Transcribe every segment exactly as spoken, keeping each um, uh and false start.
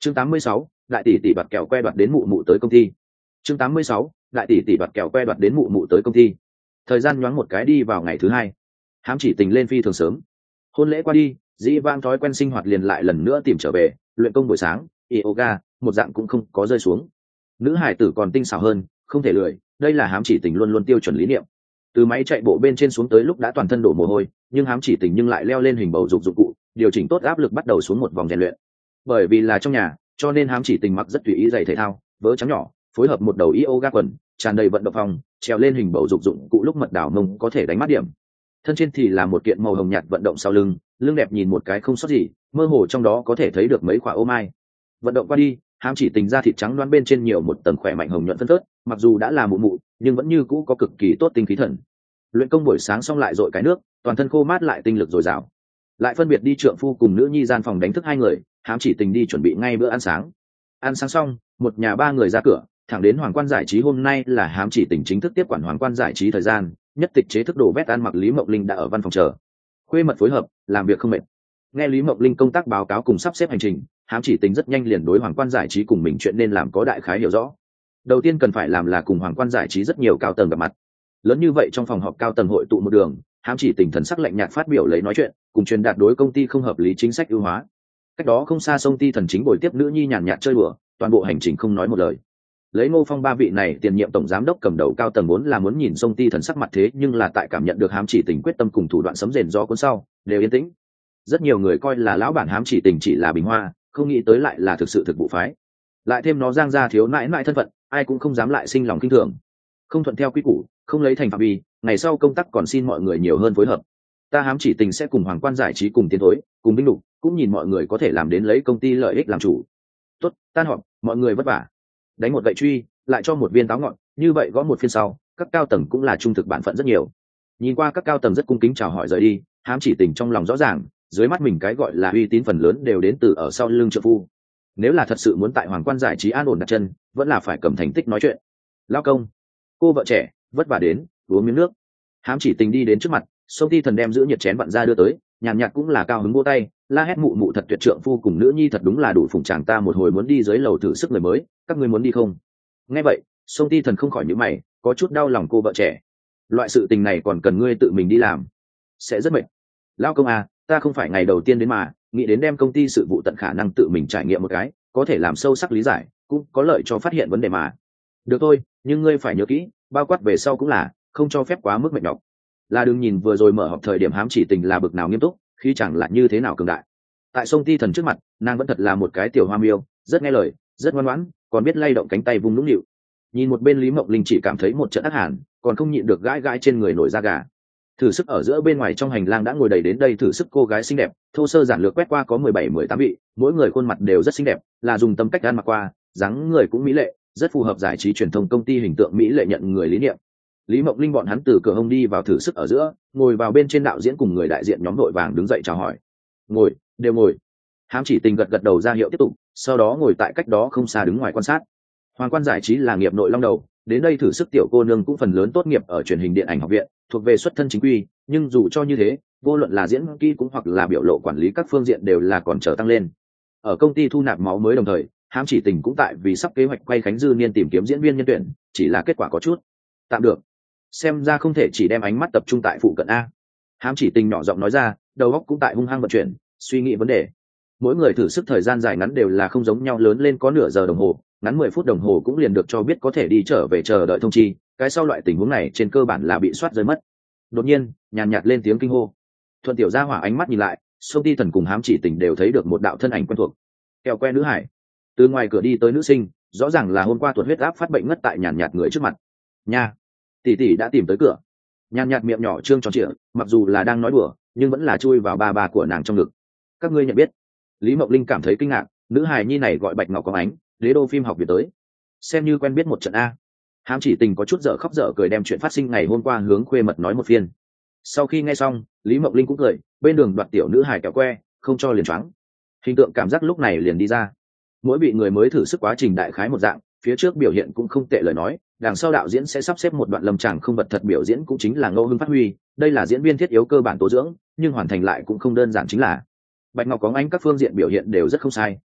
chương tám mươi sáu, đại tỷ tỷ đoạt kẹo que đoạt đến mụ mụ tới công ty. chương tám mươi sáu, đại tỷ tỷ đoạt kẹo que đoạt đến mụ mụ tới công ty. Thời gian nhoáng một cái đi vào ngày thứ hai. Hám Chỉ Tình lên phi thường sớm. Hôn lễ qua đi, dĩ vãng thói quen sinh hoạt liền lại lần nữa tìm trở về, luyện công buổi sáng, yoga, một dạng cũng không có rơi xuống. Nữ hải tử còn tinh xảo hơn, không thể lười, đây là Hám Chỉ Tình luôn luôn tiêu chuẩn lý niệm. Từ máy chạy bộ bên trên xuống tới lúc đã toàn thân đổ mồ hôi, nhưng Hám Chỉ Tình nhưng lại leo lên hình bầu dục dụng cụ, điều chỉnh tốt áp lực bắt đầu xuống một vòng rèn luyện. Bởi vì là trong nhà, cho nên Hám Chỉ Tình mặc rất tùy ý giày thể thao, vớ trắng nhỏ, phối hợp một đầu yoga quần, tràn đầy vận động phòng, trèo lên hình bầu dục dụng cụ lúc mật đảo mông có thể đánh mắt điểm. Thân trên thì là một kiện màu hồng nhạt vận động sau lưng, lưng đẹp nhìn một cái không sót gì, mơ hồ trong đó có thể thấy được mấy quả ô mai. Vận động qua đi, Hám Chỉ Tình da thịt trắng đoán bên trên nhiều một tầng khỏe mạnh hồng nhuận phân phớt, mặc dù đã là mụ mụ, nhưng vẫn như cũ có cực kỳ tốt tinh khí thần. Luyện công buổi sáng xong lại dội cái nước, toàn thân khô mát lại tinh lực dồi dào. Lại phân biệt đi trượng phu cùng nữ nhi gian phòng đánh thức hai người, Hám Chỉ Tình đi chuẩn bị ngay bữa ăn sáng. Ăn sáng xong, một nhà ba người ra cửa, thẳng đến Hoàng Quan Giải Trí. Hôm nay là Hám Chỉ Tình chính thức tiếp quản Hoàng Quan Giải Trí thời gian, nhất tịch chế thức đồ vét ăn mặc Lý Mộng Linh đã ở văn phòng chờ. Khuê mật phối hợp, làm việc không mệt. Nghe Lý Mộng Linh công tác báo cáo cùng sắp xếp hành trình, Hám Chỉ Tình rất nhanh liền đối Hoàng Quan Giải Trí cùng mình chuyện nên làm có đại khái hiểu rõ. Đầu tiên cần phải làm là cùng Hoàng Quan Giải Trí rất nhiều cao tầng gặp mặt. Lớn như vậy trong phòng họp cao tầng hội tụ một đường, Hám Chỉ Tình thần sắc lạnh nhạt phát biểu lấy nói chuyện, cùng truyền đạt đối công ty không hợp lý chính sách ưu hóa. Cách đó không xa Sông Ti thần chính bồi tiếp nữ nhi nhàn nhạt chơi đùa, toàn bộ hành trình không nói một lời. Lấy Ngô Phong ba vị này tiền nhiệm tổng giám đốc cầm đầu cao tầng muốn là muốn nhìn Sông Ti thần sắc mặt, thế nhưng là tại cảm nhận được Hám Chỉ Tình quyết tâm cùng thủ đoạn sấm rền do cuốn sau, đều yên tĩnh. Rất nhiều người coi là lão bản Hám Chỉ Tình chỉ là bình hoa, không nghĩ tới lại là thực sự thực vụ phái. Lại thêm nó giang ra thiếu nãi nãi thân phận, ai cũng không dám lại sinh lòng kinh thường. Không thuận theo quy củ, không lấy thành phạm vi, ngày sau công tác còn xin mọi người nhiều hơn phối hợp. Ta Hám Chỉ Tình sẽ cùng Hoàng Quan Giải Trí cùng tiến thối, cùng binh đủ, cũng nhìn mọi người có thể làm đến lấy công ty lợi ích làm chủ. Tốt, tan họp, mọi người vất vả. Đánh một gậy truy, lại cho một viên táo ngọt, như vậy gõ một phiên sau, các cao tầng cũng là trung thực bản phận rất nhiều. Nhìn qua các cao tầng rất cung kính chào hỏi rời đi, Hám Chỉ Tình trong lòng rõ ràng, dưới mắt mình cái gọi là uy tín phần lớn đều đến từ ở sau lưng trợ phu. Nếu là thật sự muốn tại Hoàng Quan Giải Trí an ổn đặt chân, vẫn là phải cầm thành tích nói chuyện. Lao công, cô vợ trẻ, vất vả đến, uống miếng nước. Hám Chỉ Tình đi đến trước mặt, Sông Ti thần đem giữ nhiệt chén vặn ra đưa tới, nhàn nhạt cũng là cao hứng vỗ tay, la hét mụ mụ thật tuyệt, trượng phu cùng nữ nhi thật đúng là đủ phụng chàng ta một hồi muốn đi dưới lầu thử sức người mới, các ngươi muốn đi không? Nghe vậy, Sông Ti thần không khỏi nhíu mày, có chút đau lòng cô vợ trẻ. Loại sự tình này còn cần ngươi tự mình đi làm, sẽ rất mệt. Lao công à, ta không phải ngày đầu tiên đến mà, nghĩ đến đem công ty sự vụ tận khả năng tự mình trải nghiệm một cái, có thể làm sâu sắc lý giải, cũng có lợi cho phát hiện vấn đề mà. Được thôi, nhưng ngươi phải nhớ kỹ, bao quát về sau cũng là không cho phép quá mức mệt nhọc. Là đừng nhìn vừa rồi mở họp thời điểm Hám Chỉ Tình là bực nào nghiêm túc, khi chẳng là như thế nào cường đại. Tại Sông Ti thần trước mặt, nàng vẫn thật là một cái tiểu hoa miêu, rất nghe lời, rất ngoan ngoãn, còn biết lay động cánh tay vung nũng nịu. Nhìn một bên Lý Mộng Linh chỉ cảm thấy một trận ác hàn, còn không nhịn được gãi gãi trên người nổi da gà. Thử sức ở giữa bên ngoài trong hành lang đã ngồi đầy đến đây thử sức cô gái xinh đẹp, thô sơ giản lược quét qua có mười bảy mười tám vị, mỗi người khuôn mặt đều rất xinh đẹp, là dùng tâm cách ăn mặc qua, dáng người cũng mỹ lệ, rất phù hợp giải trí truyền thông công ty hình tượng mỹ lệ nhận người lý niệm. Lý Mộng Linh bọn hắn từ cửa hông đi vào thử sức ở giữa, ngồi vào bên trên, đạo diễn cùng người đại diện nhóm đội vàng đứng dậy chào hỏi. Ngồi, đều ngồi. Hám Chỉ Tình gật gật đầu ra hiệu tiếp tục, sau đó ngồi tại cách đó không xa đứng ngoài quan sát. Hoàng Quan Giải Trí là nghiệp nội long đầu, đến đây thử sức tiểu cô nương cũng phần lớn tốt nghiệp ở truyền hình điện ảnh học viện, thuộc về xuất thân chính quy, nhưng dù cho như thế, vô luận là diễn kỹ cũng hoặc là biểu lộ quản lý các phương diện đều là còn chờ tăng lên. Ở công ty thu nạp máu mới đồng thời, Hám Chỉ Tình cũng tại vì sắp kế hoạch quay Khánh Dư Niên tìm kiếm diễn viên nhân tuyển, chỉ là kết quả có chút tạm được. Xem ra không thể chỉ đem ánh mắt tập trung tại phụ cận a. Hám Chỉ Tình nhỏ giọng nói ra, đầu óc cũng tại hung hăng vận chuyển, suy nghĩ vấn đề. Mỗi người thử sức thời gian dài ngắn đều là không giống nhau, lớn lên có nửa giờ đồng hồ, ngắn mười phút đồng hồ cũng liền được cho biết có thể đi trở về chờ đợi thông chi, cái sau loại tình huống này trên cơ bản là bị soát rơi mất. Đột nhiên, nhàn nhạt lên tiếng kinh hô. Thuận tiểu gia hỏa ánh mắt nhìn lại, Sông Ti thần cùng Hám Chỉ Tình đều thấy được một đạo thân ảnh quen thuộc. Kẹo que nữ hải. Từ ngoài cửa đi tới nữ sinh, rõ ràng là hôm qua tuột huyết áp phát bệnh ngất tại nhàn nhạt người trước mặt. Nha, tỷ tỷ đã tìm tới cửa. Nhàn nhạt miệng nhỏ trương tròn trịa, mặc dù là đang nói đùa, nhưng vẫn là chui vào ba ba của nàng trong ngực. Các ngươi nhận biết? Lý Mộng Linh cảm thấy kinh ngạc, nữ hài nhi này gọi Bạch Ngọc Có Ánh, đế đô phim học viện tới, xem như quen biết một trận a. Hám Chỉ Tình có chút dở khóc dở cười đem chuyện phát sinh ngày hôm qua hướng khuê mật nói một phiên. Sau khi nghe xong, Lý Mộng Linh cũng cười, bên đường đoạt tiểu nữ hài kẹo que, không cho liền choáng. Hình tượng cảm giác lúc này liền đi ra. Mỗi bị người mới thử sức quá trình đại khái một dạng, phía trước biểu hiện cũng không tệ lời nói, đằng sau đạo diễn sẽ sắp xếp một đoạn lâm tràng không vật thật biểu diễn cũng chính là ngẫu hứng phát huy, đây là diễn viên thiết yếu cơ bản tố dưỡng, nhưng hoàn thành lại cũng không đơn giản chính là. Bạch Ngọc Có Ánh các phương diện biểu hiện đều rất không sai,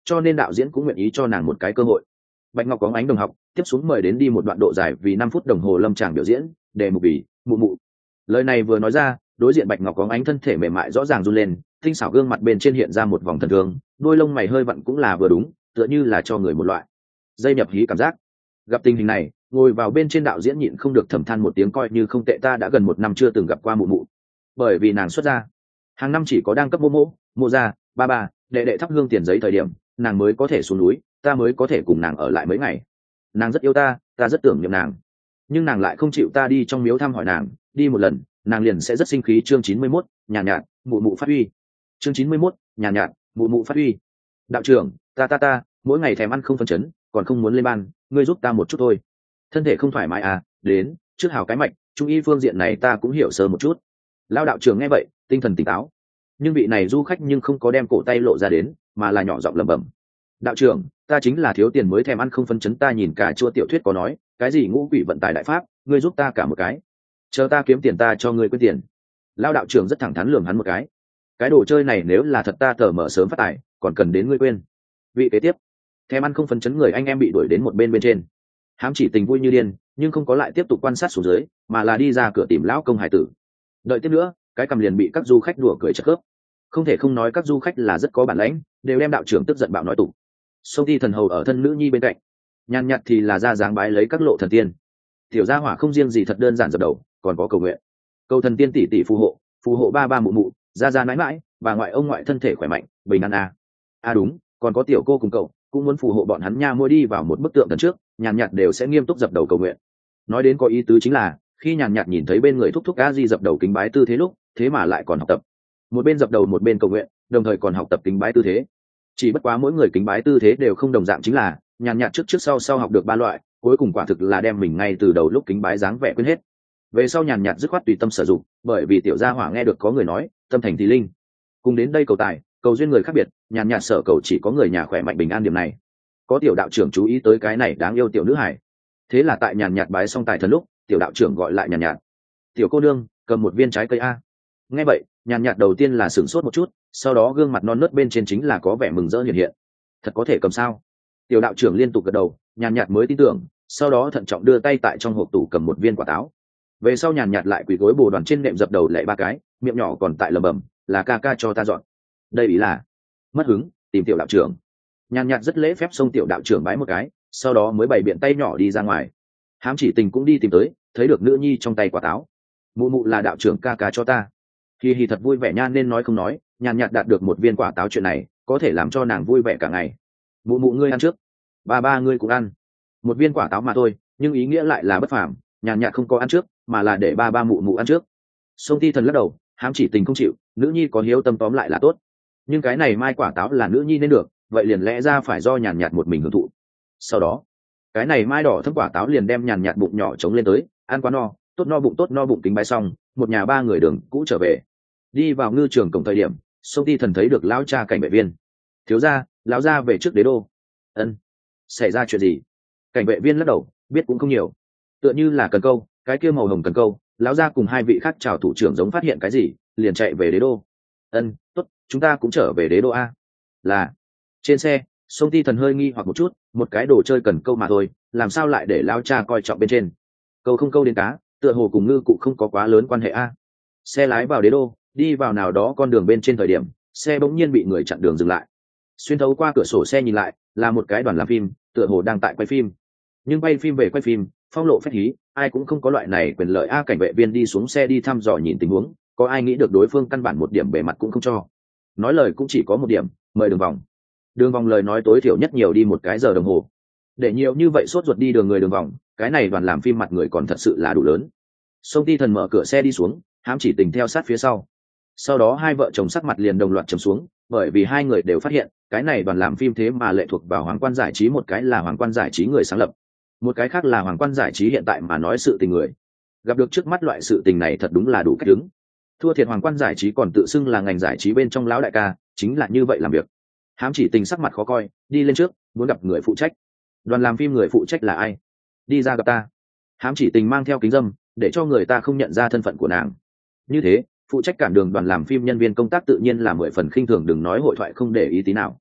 cho nên đạo diễn cũng nguyện ý cho nàng một cái cơ hội. Bạch Ngọc có ánh đồng học tiếp xuống mời đến đi một đoạn độ dài vì năm phút đồng hồ lâm tràng biểu diễn, đề mục vì mụ mụ. Lời này vừa nói ra, đối diện Bạch Ngọc có ánh thân thể mềm mại rõ ràng run lên, tinh xảo gương mặt bên trên hiện ra một vòng thần thương, đôi lông mày hơi vặn cũng là vừa đúng, tựa như là cho người một loại dây nhập hí cảm giác. Gặp tình hình này, ngồi vào bên trên đạo diễn nhịn không được thầm than một tiếng, coi như không tệ, ta đã gần một năm chưa từng gặp qua mụ mụ. Bởi vì nàng xuất ra hàng năm chỉ có đang cấp mô mô mô ra ba ba đệ đệ thắp hương tiền giấy thời điểm nàng mới có thể xuống núi, ta mới có thể cùng nàng ở lại mấy ngày. Nàng rất yêu ta, ta rất tưởng niệm nàng, nhưng nàng lại không chịu ta đi trong miếu thăm hỏi nàng, đi một lần nàng liền sẽ rất sinh khí. Chương chín mươi mốt, nhàn nhạt, nhạt mụ mụ phát huy. Chương chín mươi mốt, nhàn nhạt, nhạt mụ mụ phát huy. Đạo trưởng, ta ta ta mỗi ngày thèm ăn không phân chấn, còn không muốn lên ban, ngươi giúp ta một chút thôi. Thân thể không thoải mái à? Đến trước hào cái mạch, trung y phương diện này ta cũng hiểu sơ một chút. Lao đạo trưởng nghe vậy tinh thần tỉnh táo, nhưng vị này du khách nhưng không có đem cổ tay lộ ra đến, mà là nhỏ giọng lẩm bẩm: đạo trưởng, ta chính là thiếu tiền mới thèm ăn không phân chấn. Ta nhìn cả chua tiểu thuyết có nói cái gì ngũ quỷ vận tài đại pháp, ngươi giúp ta cả một cái, chờ ta kiếm tiền ta cho ngươi quên tiền. Lao đạo trưởng rất thẳng thắn lườm hắn một cái, cái đồ chơi này nếu là thật ta tờ mở sớm phát tài, còn cần đến ngươi quên. Vị kế tiếp thèm ăn không phấn chấn người anh em bị đuổi đến một bên bên trên. Hám Chỉ Tình vui như điên, nhưng không có lại tiếp tục quan sát xuống dưới, mà là đi ra cửa tìm lão công hải tử. Đợi tiếp nữa, cái cầm liền bị các du khách đùa cười chật khớp. Không thể không nói các du khách là rất có bản lãnh, đều đem đạo trưởng tức giận bạo nói tụng. Sông Ti thần hầu ở thân nữ nhi bên cạnh, nhàn nhạt thì là ra dáng bái lấy các lộ thần tiên. Tiểu gia hỏa không riêng gì thật đơn giản dập đầu, còn có cầu nguyện, cầu thần tiên tỷ tỷ phù hộ, phù hộ ba ba mụ mụ, ra ra mãi mãi, bà ngoại ông ngoại thân thể khỏe mạnh, bình an à. À đúng, còn có tiểu cô cùng cậu cũng muốn phù hộ bọn hắn nha. Mỗi đi vào một bức tượng thần trước, nhàn nhạt đều sẽ nghiêm túc dập đầu cầu nguyện. Nói đến có ý tứ chính là khi nhàn nhạt nhìn thấy bên người thúc thúc a di dập đầu kính bái tư thế lúc, thế mà lại còn học tập, một bên dập đầu một bên cầu nguyện, đồng thời còn học tập kính bái tư thế. Chỉ bất quá mỗi người kính bái tư thế đều không đồng dạng, chính là nhàn nhạt trước trước sau sau học được ba loại, cuối cùng quả thực là đem mình ngay từ đầu lúc kính bái dáng vẻ quên hết. Về sau nhàn nhạt dứt khoát tùy tâm sử dụng, bởi vì tiểu gia hỏa nghe được có người nói tâm thành thì linh, cùng đến đây cầu tài cầu duyên người khác biệt, nhàn nhạt sở cầu chỉ có người nhà khỏe mạnh bình an. Điểm này có tiểu đạo trưởng chú ý tới cái này đáng yêu tiểu nữ hải, thế là tại nhàn nhạt bái xong tài thần lúc, tiểu đạo trưởng gọi lại nhàn nhạt: tiểu cô nương, cầm một viên trái cây a. Nghe vậy nhàn nhạt đầu tiên là sửng sốt một chút, sau đó gương mặt non nớt bên trên chính là có vẻ mừng rỡ hiện hiện. Thật có thể cầm sao? Tiểu đạo trưởng liên tục gật đầu, nhàn nhạt mới tin tưởng, sau đó thận trọng đưa tay tại trong hộp tủ cầm một viên quả táo. Về sau nhàn nhạt lại quỳ gối bồ đoàn trên nệm dập đầu lạy ba cái, miệng nhỏ còn tại lẩm bẩm là ca ca cho ta dọn. Đây ý là mất hứng tìm tiểu đạo trưởng. Nhàn nhạt rất lễ phép xông tiểu đạo trưởng bái một cái, sau đó mới bày biện tay nhỏ đi ra ngoài. Hám Chỉ Tình cũng đi tìm tới, thấy được nữ nhi trong tay quả táo. Mụ mụ là đạo trưởng ca ca cho ta. Hi hi thật vui vẻ nha, nên nói không nói, nhàn nhạt đạt được một viên quả táo chuyện này có thể làm cho nàng vui vẻ cả ngày. Mụ mụ ngươi ăn trước, ba ba ngươi cũng ăn. Một viên quả táo mà thôi, nhưng ý nghĩa lại là bất phàm. Nhàn nhạt không có ăn trước, mà là để ba ba mụ mụ ăn trước. Sông Ti thần lắc đầu, Hám Chỉ Tình không chịu, nữ nhi có hiếu tâm tóm lại là tốt, nhưng cái này mai quả táo là nữ nhi nên được, vậy liền lẽ ra phải do nhàn nhạt một mình hưởng thụ. Sau đó cái này mai đỏ thấm quả táo liền đem nhàn nhạt bụng nhỏ trống lên tới, ăn quá no, tốt no bụng tốt no bụng kính bái xong, một nhà ba người đường cũ trở về. Đi vào ngư trường cổng thời điểm, Sông Ti thần thấy được lão cha cảnh vệ viên. Thiếu gia, lão gia về trước đế đô. Ân, xảy ra chuyện gì? Cảnh vệ viên lắc đầu, biết cũng không nhiều, tựa như là cần câu, cái kia màu hồng cần câu. Lão gia cùng hai vị khác chào thủ trưởng giống phát hiện cái gì, liền chạy về đế đô. Ân, tốt, chúng ta cũng trở về đế đô a. Là. Trên xe, Sông Ti thần hơi nghi hoặc một chút, một cái đồ chơi cần câu mà thôi, làm sao lại để lão cha coi trọng bên trên? Câu không câu đến cá, tựa hồ cùng ngư cụ không có quá lớn quan hệ a. Xe lái vào đế đô, đi vào nào đó con đường bên trên thời điểm, xe bỗng nhiên bị người chặn đường dừng lại. Xuyên thấu qua cửa sổ xe nhìn lại, là một cái đoàn làm phim, tựa hồ đang tại quay phim. Nhưng quay phim về quay phim, phong lộ phách hí, ai cũng không có loại này quyền lợi a. Cảnh vệ viên đi xuống xe đi thăm dò nhìn tình huống, có ai nghĩ được đối phương căn bản một điểm bề mặt cũng không cho, nói lời cũng chỉ có một điểm, mời đường vòng. Đường vòng lời nói tối thiểu nhất nhiều đi một cái giờ đồng hồ, để nhiều như vậy sốt ruột đi đường người đường vòng, cái này đoàn làm phim mặt người còn thật sự là đủ lớn. Sông Ti thần mở cửa xe đi xuống, Hám Chỉ Tình theo sát phía sau. Sau đó hai vợ chồng sắc mặt liền đồng loạt trầm xuống, bởi vì hai người đều phát hiện cái này đoàn làm phim thế mà lệ thuộc vào Hoàng Quan Giải Trí, một cái là Hoàng Quan Giải Trí người sáng lập, một cái khác là Hoàng Quan Giải Trí hiện tại mà nói sự tình người. Gặp được trước mắt loại sự tình này thật đúng là đủ cách đứng. Thua thiệt Hoàng Quan Giải Trí còn tự xưng là ngành giải trí bên trong lão đại ca, chính là như vậy làm việc. Hám Chỉ Tình sắc mặt khó coi, đi lên trước muốn gặp người phụ trách. Đoàn làm phim người phụ trách là ai? Đi ra gặp ta. Hám Chỉ Tình mang theo kính dâm, để cho người ta không nhận ra thân phận của nàng. Như thế phụ trách cản đường đoàn làm phim nhân viên công tác tự nhiên là mười phần khinh thường, đừng nói hội thoại không để ý tí nào.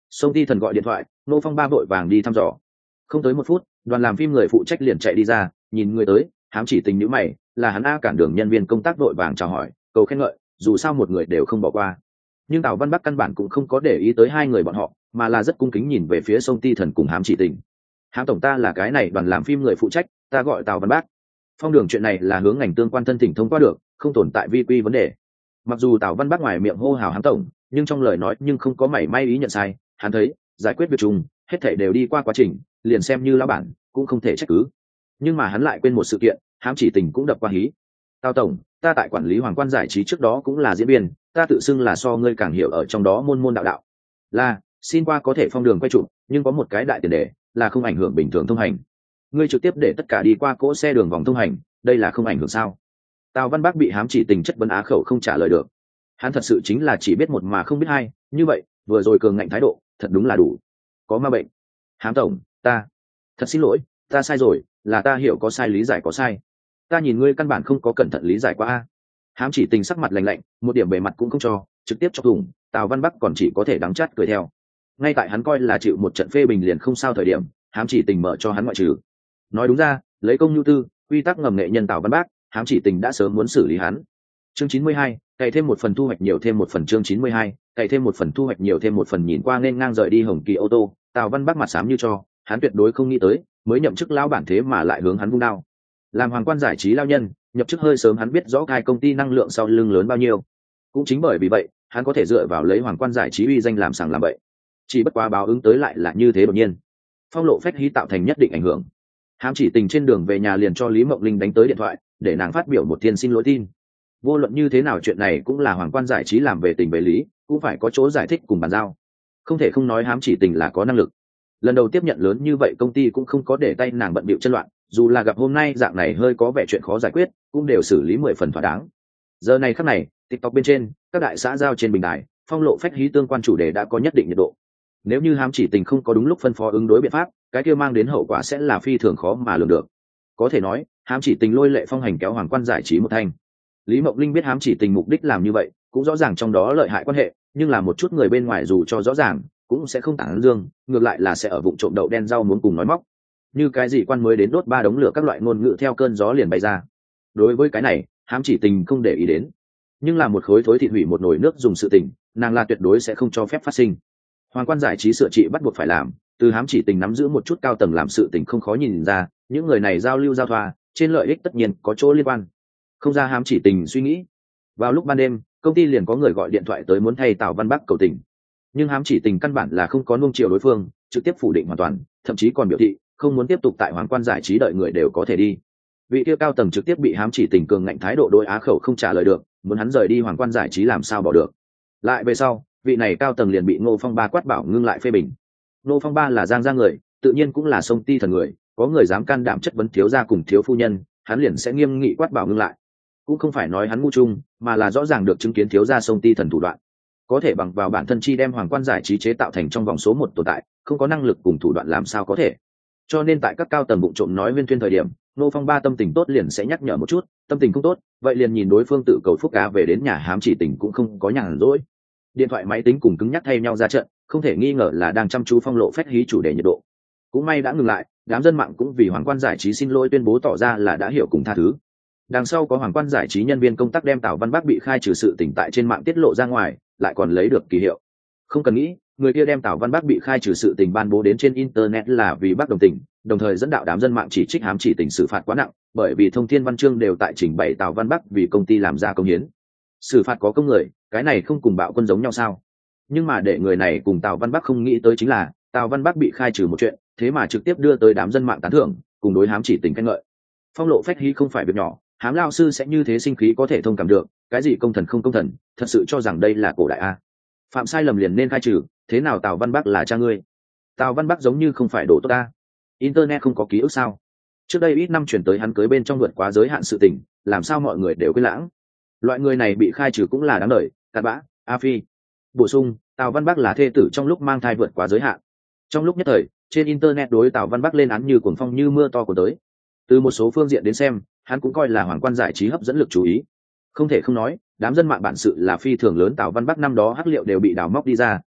Sông Ti Thần gọi điện thoại, Ngô Phong Ba vội vàng đi thăm dò. Không tới một phút, đoàn làm phim người phụ trách liền chạy đi ra, nhìn người tới, Hám Chỉ Tình nhíu mày, là hắn a cản đường nhân viên công tác vội vàng chào hỏi, cầu khen ngợi, dù sao một người đều không bỏ qua. Nhưng Tào Văn Bắc căn bản cũng không có để ý tới hai người bọn họ, mà là rất cung kính nhìn về phía Sông Ti Thần cùng Hám Chỉ Tình. Hám tổng, ta là cái này đoàn làm phim người phụ trách, ta gọi Tào Văn Bắc. Phong đường chuyện này là hướng ngành tương quan thân thỉnh thông qua được, không tồn tại vi quy vấn đề. Mặc dù Tào Văn Bắc ngoài miệng hô hào Hám tổng, nhưng trong lời nói nhưng không có mảy may ý nhận sai. Hắn thấy giải quyết việc chung, hết thảy đều đi qua quá trình, liền xem như lão bản cũng không thể trách cứ. Nhưng mà hắn lại quên một sự kiện, Hám Chỉ Tình cũng đập qua hí. Tào tổng, ta tại quản lý Hoàng Quan Giải Trí trước đó cũng là diễn viên, ta tự xưng là so ngươi càng hiểu ở trong đó môn môn đạo đạo. Là, xin qua có thể phong đường quay chụp, nhưng có một cái đại tiền đề, là không ảnh hưởng bình thường thông hành. Ngươi trực tiếp để tất cả đi qua cỗ xe đường vòng thông hành, đây là không ảnh hưởng sao? Tào Văn Bắc bị Hám Chỉ Tình chất vấn á khẩu không trả lời được. Hắn thật sự chính là chỉ biết một mà không biết hai, như vậy, vừa rồi cường ngạnh thái độ, thật đúng là đủ. Có ma bệnh. Hám tổng, ta, thật xin lỗi, ta sai rồi, là ta hiểu có sai lý giải có sai. Ta nhìn ngươi căn bản không có cẩn thận lý giải qua a. Hám Chỉ Tình sắc mặt lạnh lạnh, một điểm bề mặt cũng không cho, trực tiếp chọc thủng, Tào Văn Bắc còn chỉ có thể đắng chát cười theo. Ngay tại hắn coi là chịu một trận phê bình liền không sao thời điểm, Hám Chỉ Tình mở cho hắn ngoại trừ. Nói đúng ra, lấy công nhu tư, quy tắc ngầm nghệ nhân Tào Văn Bắc, Hám Chỉ Tình đã sớm muốn xử lý hắn. Chương chín mươi hai, cày thêm một phần thu hoạch nhiều thêm một phần. Chương chín mươi hai, cày thêm một phần thu hoạch nhiều thêm một phần. Nhìn qua nên ngang rời đi Hồng Kỳ ô tô, Tào Văn Bắc mặt xám như cho, hắn tuyệt đối không nghĩ tới, mới nhậm chức lão bản thế mà lại hướng hắn vung đao. Làm Hoàng Quan Giải Trí lao nhân, nhập chức hơi sớm hắn biết rõ hai công ty năng lượng sau lưng lớn bao nhiêu. Cũng chính bởi vì vậy, hắn có thể dựa vào lấy Hoàng Quan Giải Trí uy danh làm sàng làm bậy. Chỉ bất quá báo ứng tới lại là như thế đột nhiên. Phong lộ phách hí tạo thành nhất định ảnh hưởng. Hám Chỉ Tình trên đường về nhà liền cho Lý Mộng Linh đánh tới điện thoại, để nàng phát biểu một thiên xin lỗi tin. Vô luận như thế nào chuyện này cũng là Hoàng Quan Giải Trí làm về tình về lý, cũng phải có chỗ giải thích cùng bàn giao. Không thể không nói Hám Chỉ Tình là có năng lực. Lần đầu tiếp nhận lớn như vậy công ty cũng không có để tay nàng bận bịu chân loạn, dù là gặp hôm nay dạng này hơi có vẻ chuyện khó giải quyết, cũng đều xử lý mười phần thỏa đáng. Giờ này khắc này, TikTok bên trên, các đại xã giao trên bình đài, phong lộ phách hí tương quan chủ đề đã có nhất định nhiệt độ. Nếu như Hám Chỉ Tình không có đúng lúc phân phó ứng đối biện pháp, cái kia mang đến hậu quả sẽ là phi thường khó mà lường được. Có thể nói, Hám Chỉ Tình lôi lệ phong hành kéo Hoàng Quan Giải Trí một thanh. Lý Mộng Linh biết Hám Chỉ Tình mục đích làm như vậy, cũng rõ ràng trong đó lợi hại quan hệ, nhưng là một chút người bên ngoài dù cho rõ ràng, cũng sẽ không tán dương, ngược lại là sẽ ở vụng trộm đậu đen rau muốn cùng nói móc. Như cái gì quan mới đến đốt ba đống lửa các loại ngôn ngữ theo cơn gió liền bay ra. Đối với cái này, Hám Chỉ Tình không để ý đến. Nhưng là một khối thối thịt hủy một nồi nước dùng sự tình, nàng là tuyệt đối sẽ không cho phép phát sinh. Hoàng Quan Giải Trí sửa trị bắt buộc phải làm, từ Hám Chỉ Tình nắm giữ một chút cao tầng làm sự tình không khó nhìn ra, những người này giao lưu giao thoa, trên lợi ích tất nhiên có chỗ liên quan. Không ra Hám Chỉ Tình suy nghĩ. Vào lúc ban đêm, công ty liền có người gọi điện thoại tới muốn thay Tào Văn Bắc cầu tình. Nhưng Hám Chỉ Tình căn bản là không có nuông chiều đối phương, trực tiếp phủ định hoàn toàn, thậm chí còn biểu thị không muốn tiếp tục tại Hoàng Quan Giải Trí đợi người đều có thể đi. Vị kia cao tầng trực tiếp bị Hám Chỉ Tình cường ngạnh thái độ đối á khẩu không trả lời được, muốn hắn rời đi Hoàng Quan Giải Trí làm sao bỏ được. Lại về sau, vị này cao tầng liền bị Ngô Phong Ba quát bảo ngưng lại phê bình. Ngô Phong Ba là Giang gia người, tự nhiên cũng là Sông Ti Thần người, có người dám can đảm chất vấn thiếu gia cùng thiếu phu nhân, hắn liền sẽ nghiêm nghị quát bảo ngưng lại. Cũng không phải nói hắn ngu chung, mà là rõ ràng được chứng kiến thiếu gia Sông Ti Thần thủ đoạn, có thể bằng vào bản thân chi đem Hoàng Quan Giải Trí chế tạo thành trong vòng số một tồn tại, không có năng lực cùng thủ đoạn làm sao có thể. Cho nên tại các cao tầng bụng trộm nói viên thuyên thời điểm, Ngô Phong Ba tâm tình tốt liền sẽ nhắc nhở một chút, tâm tình không tốt, vậy liền nhìn đối phương tự cầu phúc cá về đến nhà Hám Chỉ Tình cũng không có nhàn rỗi. Điện thoại máy tính cùng cứng nhắc thay nhau ra trận, không thể nghi ngờ là đang chăm chú phong lộ phách hí chủ đề nhiệt độ. Cũng may đã ngừng lại, đám dân mạng cũng vì Hoàng Quan Giải Trí xin lỗi tuyên bố tỏ ra là đã hiểu cùng tha thứ. Đằng sau có Hoàng Quan Giải Trí nhân viên công tác đem Tào Văn Bắc bị khai trừ sự tỉnh tại trên mạng tiết lộ ra ngoài, lại còn lấy được kỳ hiệu. Không cần nghĩ, người kia đem Tào Văn Bắc bị khai trừ sự tình ban bố đến trên internet là vì Bắc đồng tình, đồng thời dẫn đạo đám dân mạng chỉ trích Hám Chỉ Tình xử phạt quá nặng, bởi vì thông thiên văn chương đều tại trình bày Tào Văn Bắc vì công ty làm ra công hiến. Xử phạt có công người, cái này không cùng bạo quân giống nhau sao? Nhưng mà để người này cùng Tào Văn Bắc không nghĩ tới chính là, Tào Văn Bắc bị khai trừ một chuyện, thế mà trực tiếp đưa tới đám dân mạng tán thưởng, cùng đối Hám Chỉ Tình khen ngợi. Phong lộ phách hí không phải việc nhỏ, Hám lao sư sẽ như thế sinh khí có thể thông cảm được, cái gì công thần không công thần, thật sự cho rằng đây là cổ đại a. Phạm sai lầm liền nên khai trừ, thế nào Tào Văn Bắc là cha ngươi? Tào Văn Bắc giống như không phải đồ tốt ta. Internet không có ký ức sao? Trước đây ít năm chuyển tới hắn cưới bên trong vượt quá giới hạn sự tình, làm sao mọi người đều quên lãng? Loại người này bị khai trừ cũng là đáng đời, cặn bã, a phi. Bổ sung, Tào Văn Bắc là thê tử trong lúc mang thai vượt quá giới hạn. Trong lúc nhất thời, trên internet đối Tào Văn Bắc lên án như cuồng phong như mưa to của tới. Từ một số phương diện đến xem, hắn cũng coi là Hoàng Quan Giải Trí hấp dẫn lực chú ý. Không thể không nói, đám dân mạng bản sự là phi thường lớn. Tào Văn Bắc năm đó hắc liệu đều bị đào móc đi ra,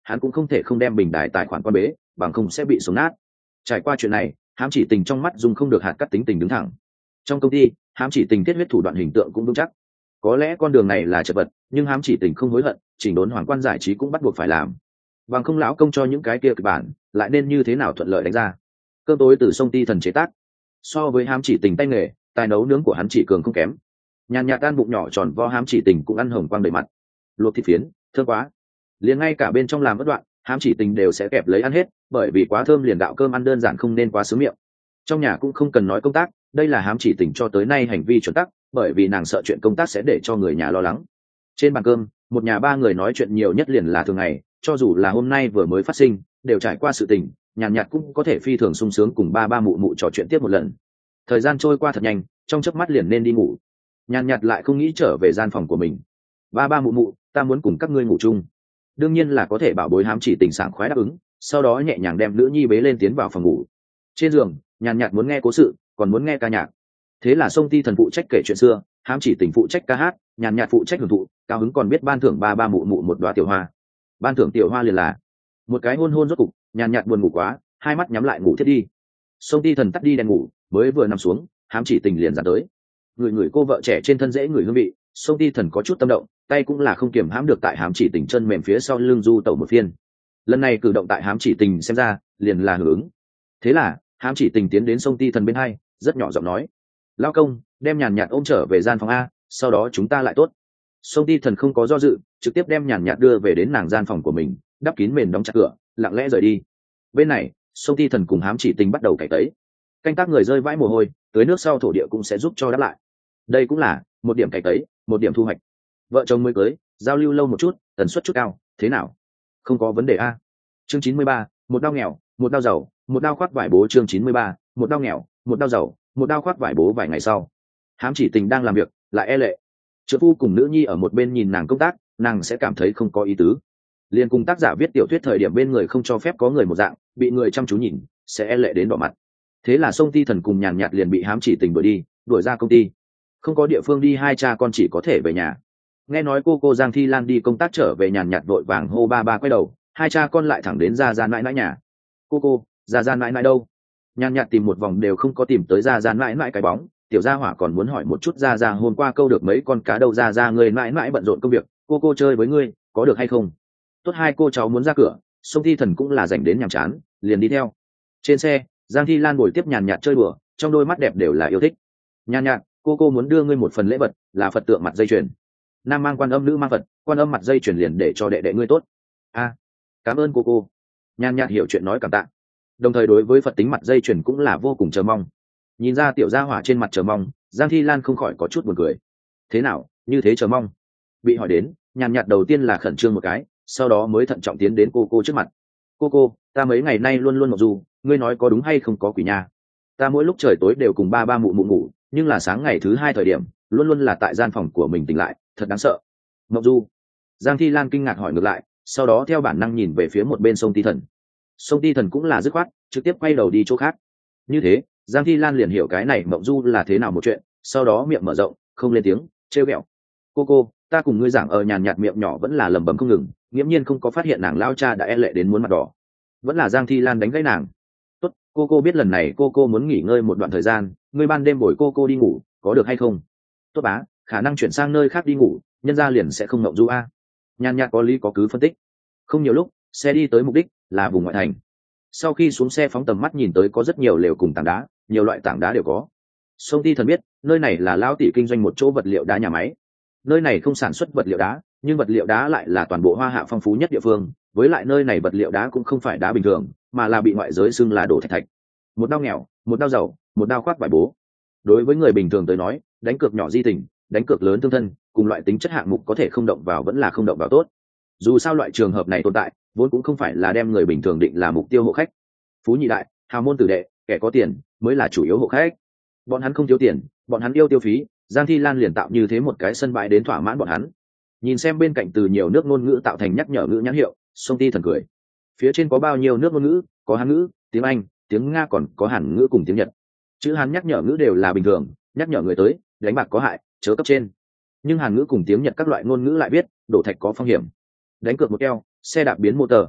hắn cũng không thể không đem bình đài tài khoản quan bế, bằng không sẽ bị sống nát. Trải qua chuyện này, Hám Chỉ Tình trong mắt Dung không được hạt cắt tính tình đứng thẳng. Trong công ty, Hám Chỉ Tình thiết huyết thủ đoạn hình tượng cũng vững chắc. Có lẽ con đường này là chật vật, nhưng Hám Chỉ Tình không hối hận, chỉnh đốn hoàng quan giải trí cũng bắt buộc phải làm. Bằng không lão công cho những cái kia kịch bản, lại nên như thế nào thuận lợi đánh ra. Cơm tối từ Sông Ti Thần chế tác. So với Hám Chỉ Tình tay nghề, tài nấu nướng của hắn chỉ cường không kém. Nhàn nhạt tan bụng nhỏ tròn vo Hám Chỉ Tình cũng ăn hồng quang đầy mặt. Luộc thịt phiến, thơm quá. Liền ngay cả bên trong làm bất đoạn, Hám Chỉ Tình đều sẽ kẹp lấy ăn hết, bởi vì quá thơm liền gạo cơm ăn đơn giản không nên quá sướng miệng. Trong nhà cũng không cần nói công tác, đây là Hám Chỉ Tình cho tới nay hành vi chuẩn tắc, bởi vì nàng sợ chuyện công tác sẽ để cho người nhà lo lắng. Trên bàn cơm, một nhà ba người nói chuyện nhiều nhất liền là thường ngày, cho dù là hôm nay vừa mới phát sinh, đều trải qua sự tình, nhàn nhạt cũng có thể phi thường sung sướng cùng ba ba mụ mụ trò chuyện tiếp một lần. Thời gian trôi qua thật nhanh, trong chớp mắt liền nên đi ngủ. Nhàn nhạt lại không nghĩ trở về gian phòng của mình. Ba ba mụ mụ, ta muốn cùng các ngươi ngủ chung. Đương nhiên là có thể bảo bối Hám Chỉ Tình sảng khoái đáp ứng, sau đó nhẹ nhàng đem nữ nhi bế lên tiến vào phòng ngủ. Trên giường, nhàn nhạt muốn nghe cố sự, còn muốn nghe ca nhạc. Thế là Sông Ti Thần phụ trách kể chuyện xưa, Hám Chỉ Tình phụ trách ca hát, nhàn nhạt phụ trách hưởng thụ, cao hứng còn biết ban thưởng ba ba mụ mụ một đóa tiểu hoa. Ban thưởng tiểu hoa liền là một cái hôn hôn rốt cục, nhàn nhạt buồn ngủ quá, hai mắt nhắm lại ngủ thiết đi. Sông Ti Thần tắt đi đèn ngủ, mới vừa nằm xuống, Hám Chỉ Tình liền dán tới. Người người cô vợ trẻ trên thân dễ người hương vị, Sông Ti Thần có chút tâm động, tay cũng là không kiềm hãm được tại Hám Chỉ Tình chân mềm phía sau lưng du tẩu một phiên. Lần này cử động tại Hám Chỉ Tình xem ra, liền là hưởng ứng. Thế là, Hám Chỉ Tình tiến đến Sông Ti Thần bên hai, rất nhỏ giọng nói: "Lao công, đem nhàn nhạt ôm trở về gian phòng a, sau đó chúng ta lại tốt." Sông Ti Thần không có do dự, trực tiếp đem nhàn nhạt đưa về đến nàng gian phòng của mình, đắp kín mền đóng chặt cửa, lặng lẽ rời đi. Bên này, Sông Ti Thần cùng Hám Chỉ Tình bắt đầu cày tấy. Canh tác người rơi vãi mồ hôi, tưới nước sau thổ địa cũng sẽ giúp cho đáp lại. Đây cũng là một điểm cày tấy, một điểm thu hoạch. Vợ chồng mới cưới, giao lưu lâu một chút, tần suất chút cao, thế nào? Không có vấn đề a. Chương chín mươi ba, một đao nghèo, một đao giàu, một đao khoác vải bố. Chương chín mươi ba, một đao nghèo, một đao giàu, một đao khoác vải bố. Vài ngày sau, Hám Chỉ Tình đang làm việc, lại e lệ. Trợ phu cùng nữ nhi ở một bên nhìn nàng công tác, nàng sẽ cảm thấy không có ý tứ. Liên cùng tác giả viết tiểu thuyết thời điểm bên người không cho phép có người một dạng, bị người chăm chú nhìn, sẽ e lệ đến đỏ mặt. Thế là Sông Ti Thần cùng nhàn nhạt liền bị Hám Chỉ Tình đuổi đi, đuổi ra công ty. Không có địa phương đi, hai cha con chỉ có thể về nhà. Nghe nói cô cô Giang Thi Lan đi công tác trở về, nhàn nhạt vội vàng hô ba ba, quay đầu, hai cha con lại thẳng đến Gia Gia mãi mãi nhà. Cô cô, Gia Gia mãi mãi đâu? Nhàn nhạt tìm một vòng đều không có tìm tới Gia Gia mãi mãi cái bóng. Tiểu Gia Hỏa còn muốn hỏi một chút Gia Gia hôm qua câu được mấy con cá đâu. Gia Gia người mãi mãi bận rộn công việc, cô cô chơi với ngươi, có được hay không? Tốt, hai cô cháu muốn ra cửa, Sông Thi Thần cũng là dành đến nhàm chán, liền đi theo. Trên xe, Giang Thi Lan ngồi tiếp nhàn nhạt chơi đùa, trong đôi mắt đẹp đều là yêu thích. Nhàn nhạt, cô cô muốn đưa ngươi một phần lễ vật, là Phật tượng mặt dây chuyền. Nam mang quan âm, nữ mang Phật, quan âm mặt dây chuyền liền để cho đệ đệ ngươi tốt. A, à, cảm ơn cô cô. Nhàn nhạt hiểu chuyện nói cảm tạ, đồng thời đối với Phật tính mặt dây chuyền cũng là vô cùng chờ mong. Nhìn ra Tiểu Gia Hỏa trên mặt chờ mong, Giang Thi Lan không khỏi có chút buồn cười. Thế nào, như thế chờ mong? Bị hỏi đến, nhàn nhạt đầu tiên là khẩn trương một cái, sau đó mới thận trọng tiến đến cô cô trước mặt. Cô cô, ta mấy ngày nay luôn luôn mặc dù, ngươi nói có đúng hay không có quỷ nha? Ta mỗi lúc trời tối đều cùng ba ba mụ mụ ngủ, nhưng là sáng ngày thứ hai thời điểm, luôn luôn là tại gian phòng của mình tỉnh lại, thật đáng sợ. Mộng du? Giang Thi Lan kinh ngạc hỏi ngược lại, sau đó theo bản năng nhìn về phía một bên Sông Ti Thần. Sông Ti Thần cũng là dứt khoát, trực tiếp quay đầu đi chỗ khác. Như thế, Giang Thi Lan liền hiểu cái này mộng du là thế nào một chuyện, sau đó miệng mở rộng, không lên tiếng, trêu ghẹo. Cô cô, ta cùng ngươi giảng, ở nhàn nhạt miệng nhỏ vẫn là lẩm bẩm không ngừng, nghiễm nhiên không có phát hiện nàng lao cha đã e lệ đến muốn mặt đỏ. Vẫn là Giang Thi Lan đánh gãy nàng. Tốt, cô cô biết lần này cô cô muốn nghỉ ngơi một đoạn thời gian, ngươi ban đêm bồi cô cô đi ngủ, có được hay không? Tốt bá, khả năng chuyển sang nơi khác đi ngủ, nhân ra liền sẽ không ngộng du a. Nhàn nhạt có lý có cứ phân tích. Không nhiều lúc, xe đi tới mục đích là vùng ngoại thành. Sau khi xuống xe phóng tầm mắt nhìn tới có rất nhiều lều cùng tảng đá, nhiều loại tảng đá đều có. Sông Ti Thần biết, nơi này là lão tỷ kinh doanh một chỗ vật liệu đá nhà máy. Nơi này không sản xuất vật liệu đá, nhưng vật liệu đá lại là toàn bộ Hoa Hạ phong phú nhất địa phương, với lại nơi này vật liệu đá cũng không phải đá bình thường, mà là bị ngoại giới xưng là đổ thạch thạch. Một đao nghèo, một đao giàu, một đao khoác vải bố. Đối với người bình thường tới nói, đánh cược nhỏ di tình, đánh cược lớn thương thân, cùng loại tính chất hạng mục có thể không động vào vẫn là không động vào tốt. Dù sao loại trường hợp này tồn tại, vốn cũng không phải là đem người bình thường định là mục tiêu hộ khách. Phú nhị đại, hào môn tử đệ, kẻ có tiền mới là chủ yếu hộ khách. Bọn hắn không thiếu tiền, bọn hắn yêu tiêu phí, Giang Thi Lan liền tạo như thế một cái sân bãi đến thỏa mãn bọn hắn. Nhìn xem bên cạnh từ nhiều nước ngôn ngữ tạo thành nhắc nhở ngữ nhãn hiệu, Sông Ti Thần cười. Phía trên có bao nhiêu nước ngôn ngữ, có Hán ngữ, tiếng Anh, tiếng Nga, còn có Hàn ngữ cùng tiếng Nhật. Chữ Hán nhắc nhở ngữ đều là bình thường, nhắc nhở người tới, đánh bạc có hại, chớ cấp trên. Nhưng Hàn ngữ cùng tiếng Nhật các loại ngôn ngữ lại biết, đổ thạch có phong hiểm. Đánh cược một keo, xe đạp biến motor,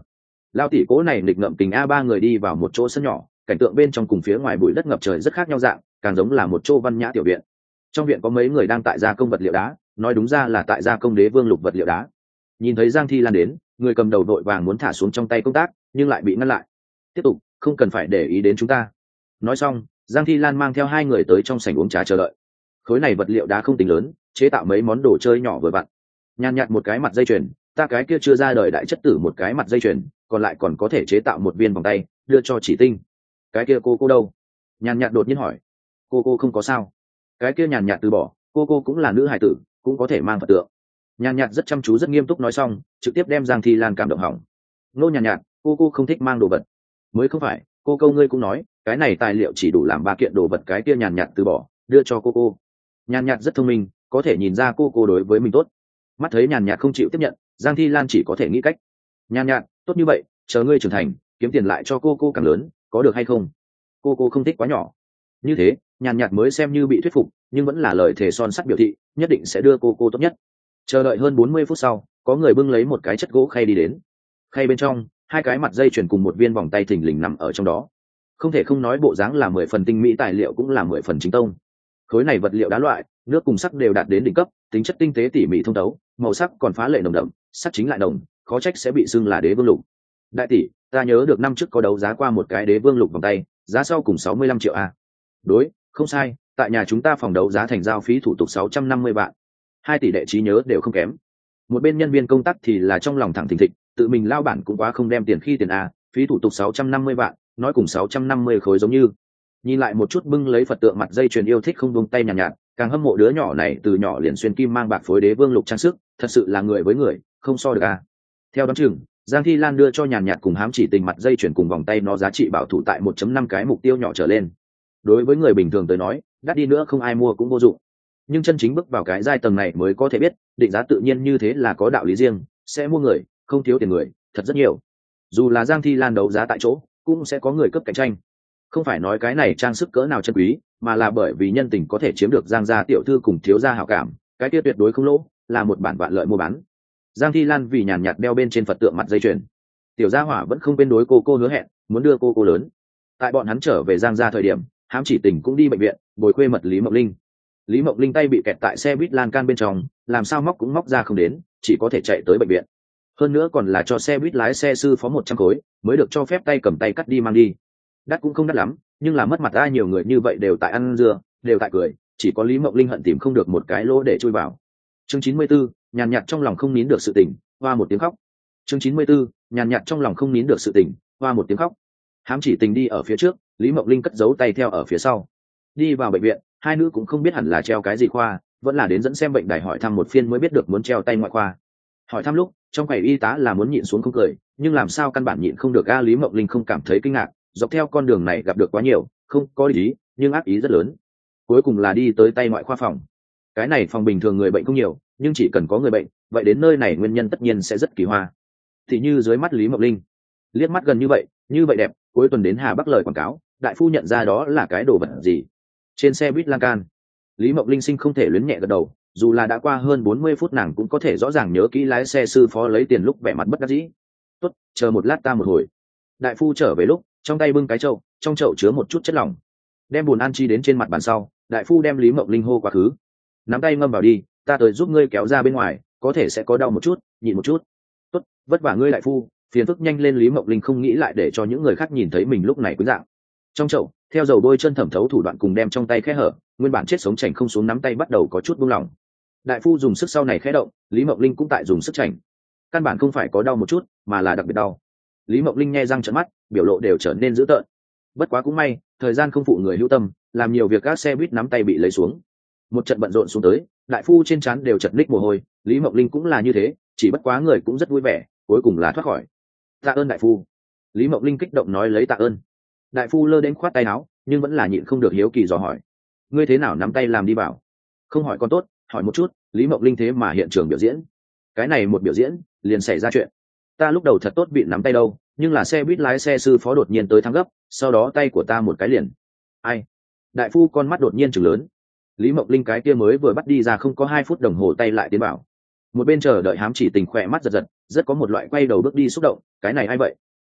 Lao tỷ cố này nghịch ngợm tình a ba người đi vào một chỗ sân nhỏ, cảnh tượng bên trong cùng phía ngoài bụi đất ngập trời rất khác nhau dạng, càng giống là một chỗ văn nhã tiểu viện. Trong viện có mấy người đang tại gia công vật liệu đá, nói đúng ra là tại gia công đế vương lục vật liệu đá. Nhìn thấy Giang Thi Lan đến, người cầm đầu đội vàng muốn thả xuống trong tay công tác, nhưng lại bị ngăn lại. Tiếp tục, không cần phải để ý đến chúng ta. Nói xong, Giang Thi Lan mang theo hai người tới trong sảnh uống trà chờ đợi. Khối này vật liệu đá không tính lớn, chế tạo mấy món đồ chơi nhỏ vừa vặn. Nhàn nhạt một cái mặt dây chuyền, ta cái kia chưa ra đời đại chất tử một cái mặt dây chuyền, còn lại còn có thể chế tạo một viên vòng tay, đưa cho Chỉ Tinh. Cái kia cô cô đâu? Nhàn nhạt đột nhiên hỏi. Cô cô không có sao. Cái kia nhàn nhạt từ bỏ, cô cô cũng là nữ hài tử, cũng có thể mang Phật tượng. Nhàn nhạt rất chăm chú rất nghiêm túc nói xong, trực tiếp đem Giang Thi Lan cảm động hỏng. Nô nhàn nhạt, cô cô không thích mang đồ vật. Mới không phải, cô câu ngươi cũng nói, cái này tài liệu chỉ đủ làm ba kiện đồ vật, cái kia nhàn nhạt từ bỏ, đưa cho cô cô. Nhàn nhạt rất thông minh, có thể nhìn ra cô cô đối với mình tốt. Mắt thấy nhàn nhạt không chịu tiếp nhận, Giang Thi Lan chỉ có thể nghĩ cách. Nhàn nhạt, tốt như vậy, chờ ngươi trưởng thành, kiếm tiền lại cho cô cô càng lớn, có được hay không? Cô cô không thích quá nhỏ. Như thế, nhàn nhạt mới xem như bị thuyết phục, nhưng vẫn là lời thề son sắt biểu thị, nhất định sẽ đưa cô cô tốt nhất. Chờ đợi hơn bốn mươi phút sau, có người bưng lấy một cái chất gỗ khay đi đến. Khay bên trong, hai cái mặt dây chuyền cùng một viên vòng tay thình lình nằm ở trong đó. Không thể không nói bộ dáng là mười phần tinh mỹ, tài liệu cũng là mười phần chính tông. Khối này vật liệu đá loại, nước cùng sắc đều đạt đến đỉnh cấp, tính chất tinh tế tỉ mỉ thông thấu, màu sắc còn phá lệ nồng đậm, sắc chính lại nồng, khó trách sẽ bị xưng là đế vương lục. Đại tỷ, ta nhớ được năm trước có đấu giá qua một cái đế vương lục vòng tay, giá sau cùng sáu mươi lăm triệu a. Đối, không sai, tại nhà chúng ta phòng đấu giá thành giao phí thủ tục sáu trăm năm mươi vạn. Hai tỷ đệ trí nhớ đều không kém. Một bên nhân viên công tác thì là trong lòng thẳng thình thịch, tự mình lao bản cũng quá không đem tiền khi tiền a, phí thủ tục sáu trăm năm mươi vạn, nói cùng sáu trăm năm mươi khối giống như. Nhìn lại một chút bưng lấy Phật tượng mặt dây chuyền yêu thích không buông tay nhàn nhạt, nhạt, càng hâm mộ đứa nhỏ này từ nhỏ liền xuyên kim mang bạc phối đế vương lục trang sức, thật sự là người với người, không so được a. Theo đoán chừng, Giang Thi Lan đưa cho nhàn nhạt cùng hám chỉ tình mặt dây chuyền cùng vòng tay nó giá trị bảo thủ tại một phẩy năm cái mục tiêu nhỏ trở lên. Đối với người bình thường tới nói, đắt đi nữa không ai mua cũng vô dụng. Nhưng chân chính bước vào cái giai tầng này mới có thể biết, định giá tự nhiên như thế là có đạo lý riêng, sẽ mua người, không thiếu tiền người, thật rất nhiều. Dù là Giang Thi Lan đấu giá tại chỗ, cũng sẽ có người cấp cạnh tranh. Không phải nói cái này trang sức cỡ nào chân quý, mà là bởi vì nhân tình có thể chiếm được Giang gia tiểu thư cùng thiếu gia hảo cảm, cái kia tuyệt đối không lỗ, là một bản vạn lợi mua bán. Giang Thi Lan vì nhàn nhạt đeo bên trên Phật tượng mặt dây chuyền, tiểu gia hỏa vẫn không quên đối cô cô hứa hẹn, muốn đưa cô cô lớn. Tại bọn hắn trở về Giang gia thời điểm, hám chỉ tình cũng đi bệnh viện, bồi khuê mật Lý Mộng Linh. Lý Mộng Linh tay bị kẹt tại xe buýt lan can bên trong, làm sao móc cũng móc ra không đến, chỉ có thể chạy tới bệnh viện. Hơn nữa còn là cho xe buýt lái xe sư phó một trăm khối, mới được cho phép tay cầm tay cắt đi mang đi. Đắt cũng không đắt lắm, nhưng là mất mặt ai nhiều người như vậy đều tại ăn dưa, đều tại cười, chỉ có Lý Mộng Linh hận tìm không được một cái lỗ để chui vào. Chương chín mươi tư, nhàn nhạt trong lòng không nín được sự tình, hoa một tiếng khóc. Chương chín mươi tư, nhàn nhạt trong lòng không nín được sự tình, hoa một tiếng khóc. Hám chỉ tình đi ở phía trước, Lý Mộng Linh cất giấu tay theo ở phía sau. Đi vào bệnh viện, hai nữ cũng không biết hẳn là treo cái gì khoa, vẫn là đến dẫn xem bệnh đài hỏi thăm một phiên mới biết được muốn treo tay ngoại khoa. Hỏi thăm lúc, trong quầy y tá là muốn nhịn xuống không cười, nhưng làm sao căn bản nhịn không được a. Lý Mộng Linh không cảm thấy kinh ngạc, dọc theo con đường này gặp được quá nhiều, không có ý, nhưng ác ý rất lớn. Cuối cùng là đi tới tay ngoại khoa phòng. Cái này phòng bình thường người bệnh không nhiều, nhưng chỉ cần có người bệnh, vậy đến nơi này nguyên nhân tất nhiên sẽ rất kỳ hoa. Thì như dưới mắt Lý Mộng Linh, liếc mắt gần như vậy, như vậy đẹp, cuối tuần đến Hà Bắc lời quảng cáo, đại phu nhận ra đó là cái đồ vật gì. Trên xe buýt lan can, Lý Mộng Linh sinh không thể luyến nhẹ gật đầu, dù là đã qua hơn bốn mươi phút nàng cũng có thể rõ ràng nhớ kỹ lái xe sư phó lấy tiền lúc vẻ mặt bất đắc dĩ. Tốt, chờ một lát ta một hồi. Đại phu trở về lúc, trong tay bưng cái chậu, trong chậu chứa một chút chất lỏng. Đem bùn an chi đến trên mặt bàn sau, đại phu đem Lý Mộng Linh hô quá khứ. Nắm tay ngâm vào đi, ta tới giúp ngươi kéo ra bên ngoài, có thể sẽ có đau một chút, nhịn một chút. Tốt, vất vả ngươi đại phu, phiền phức nhanh lên. Lý Mộng Linh không nghĩ lại để cho những người khác nhìn thấy mình lúc này quấn dạng. Trong chậu, theo dầu bôi chân thẩm thấu thủ đoạn cùng đem trong tay khẽ hở, nguyên bản chết sống chảnh không xuống nắm tay bắt đầu có chút buông lỏng. Đại phu dùng sức sau này khẽ động, Lý Mộng Linh cũng tại dùng sức chảnh. Căn bản không phải có đau một chút, mà là đặc biệt đau. Lý Mộng Linh nhe răng trợn mắt, biểu lộ đều trở nên dữ tợn. Bất quá cũng may, thời gian không phụ người hữu tâm, làm nhiều việc các xe buýt nắm tay bị lấy xuống. Một trận bận rộn xuống tới, đại phu trên trán đều chật ních mồ hôi, Lý Mộng Linh cũng là như thế, chỉ bất quá người cũng rất vui vẻ, cuối cùng là thoát khỏi. Tạ ơn đại phu. Lý Mộng Linh kích động nói lấy tạ ơn. Đại phu lơ đến khoát tay áo, nhưng vẫn là nhịn không được hiếu kỳ dò hỏi, ngươi thế nào nắm tay làm đi bảo? Không hỏi con tốt, hỏi một chút. Lý Mộng Linh thế mà hiện trường biểu diễn, cái này một biểu diễn liền xảy ra chuyện. Ta lúc đầu thật tốt bị nắm tay đâu, nhưng là xe buýt lái xe sư phó đột nhiên tới thắng gấp, sau đó tay của ta một cái liền. Ai? Đại phu con mắt đột nhiên trừng lớn. Lý Mộng Linh cái kia mới vừa bắt đi ra không có hai phút đồng hồ tay lại tiến bảo. Một bên chờ đợi hám chỉ tình khỏe mắt giật giật, rất có một loại quay đầu bước đi xúc động, cái này ai vậy?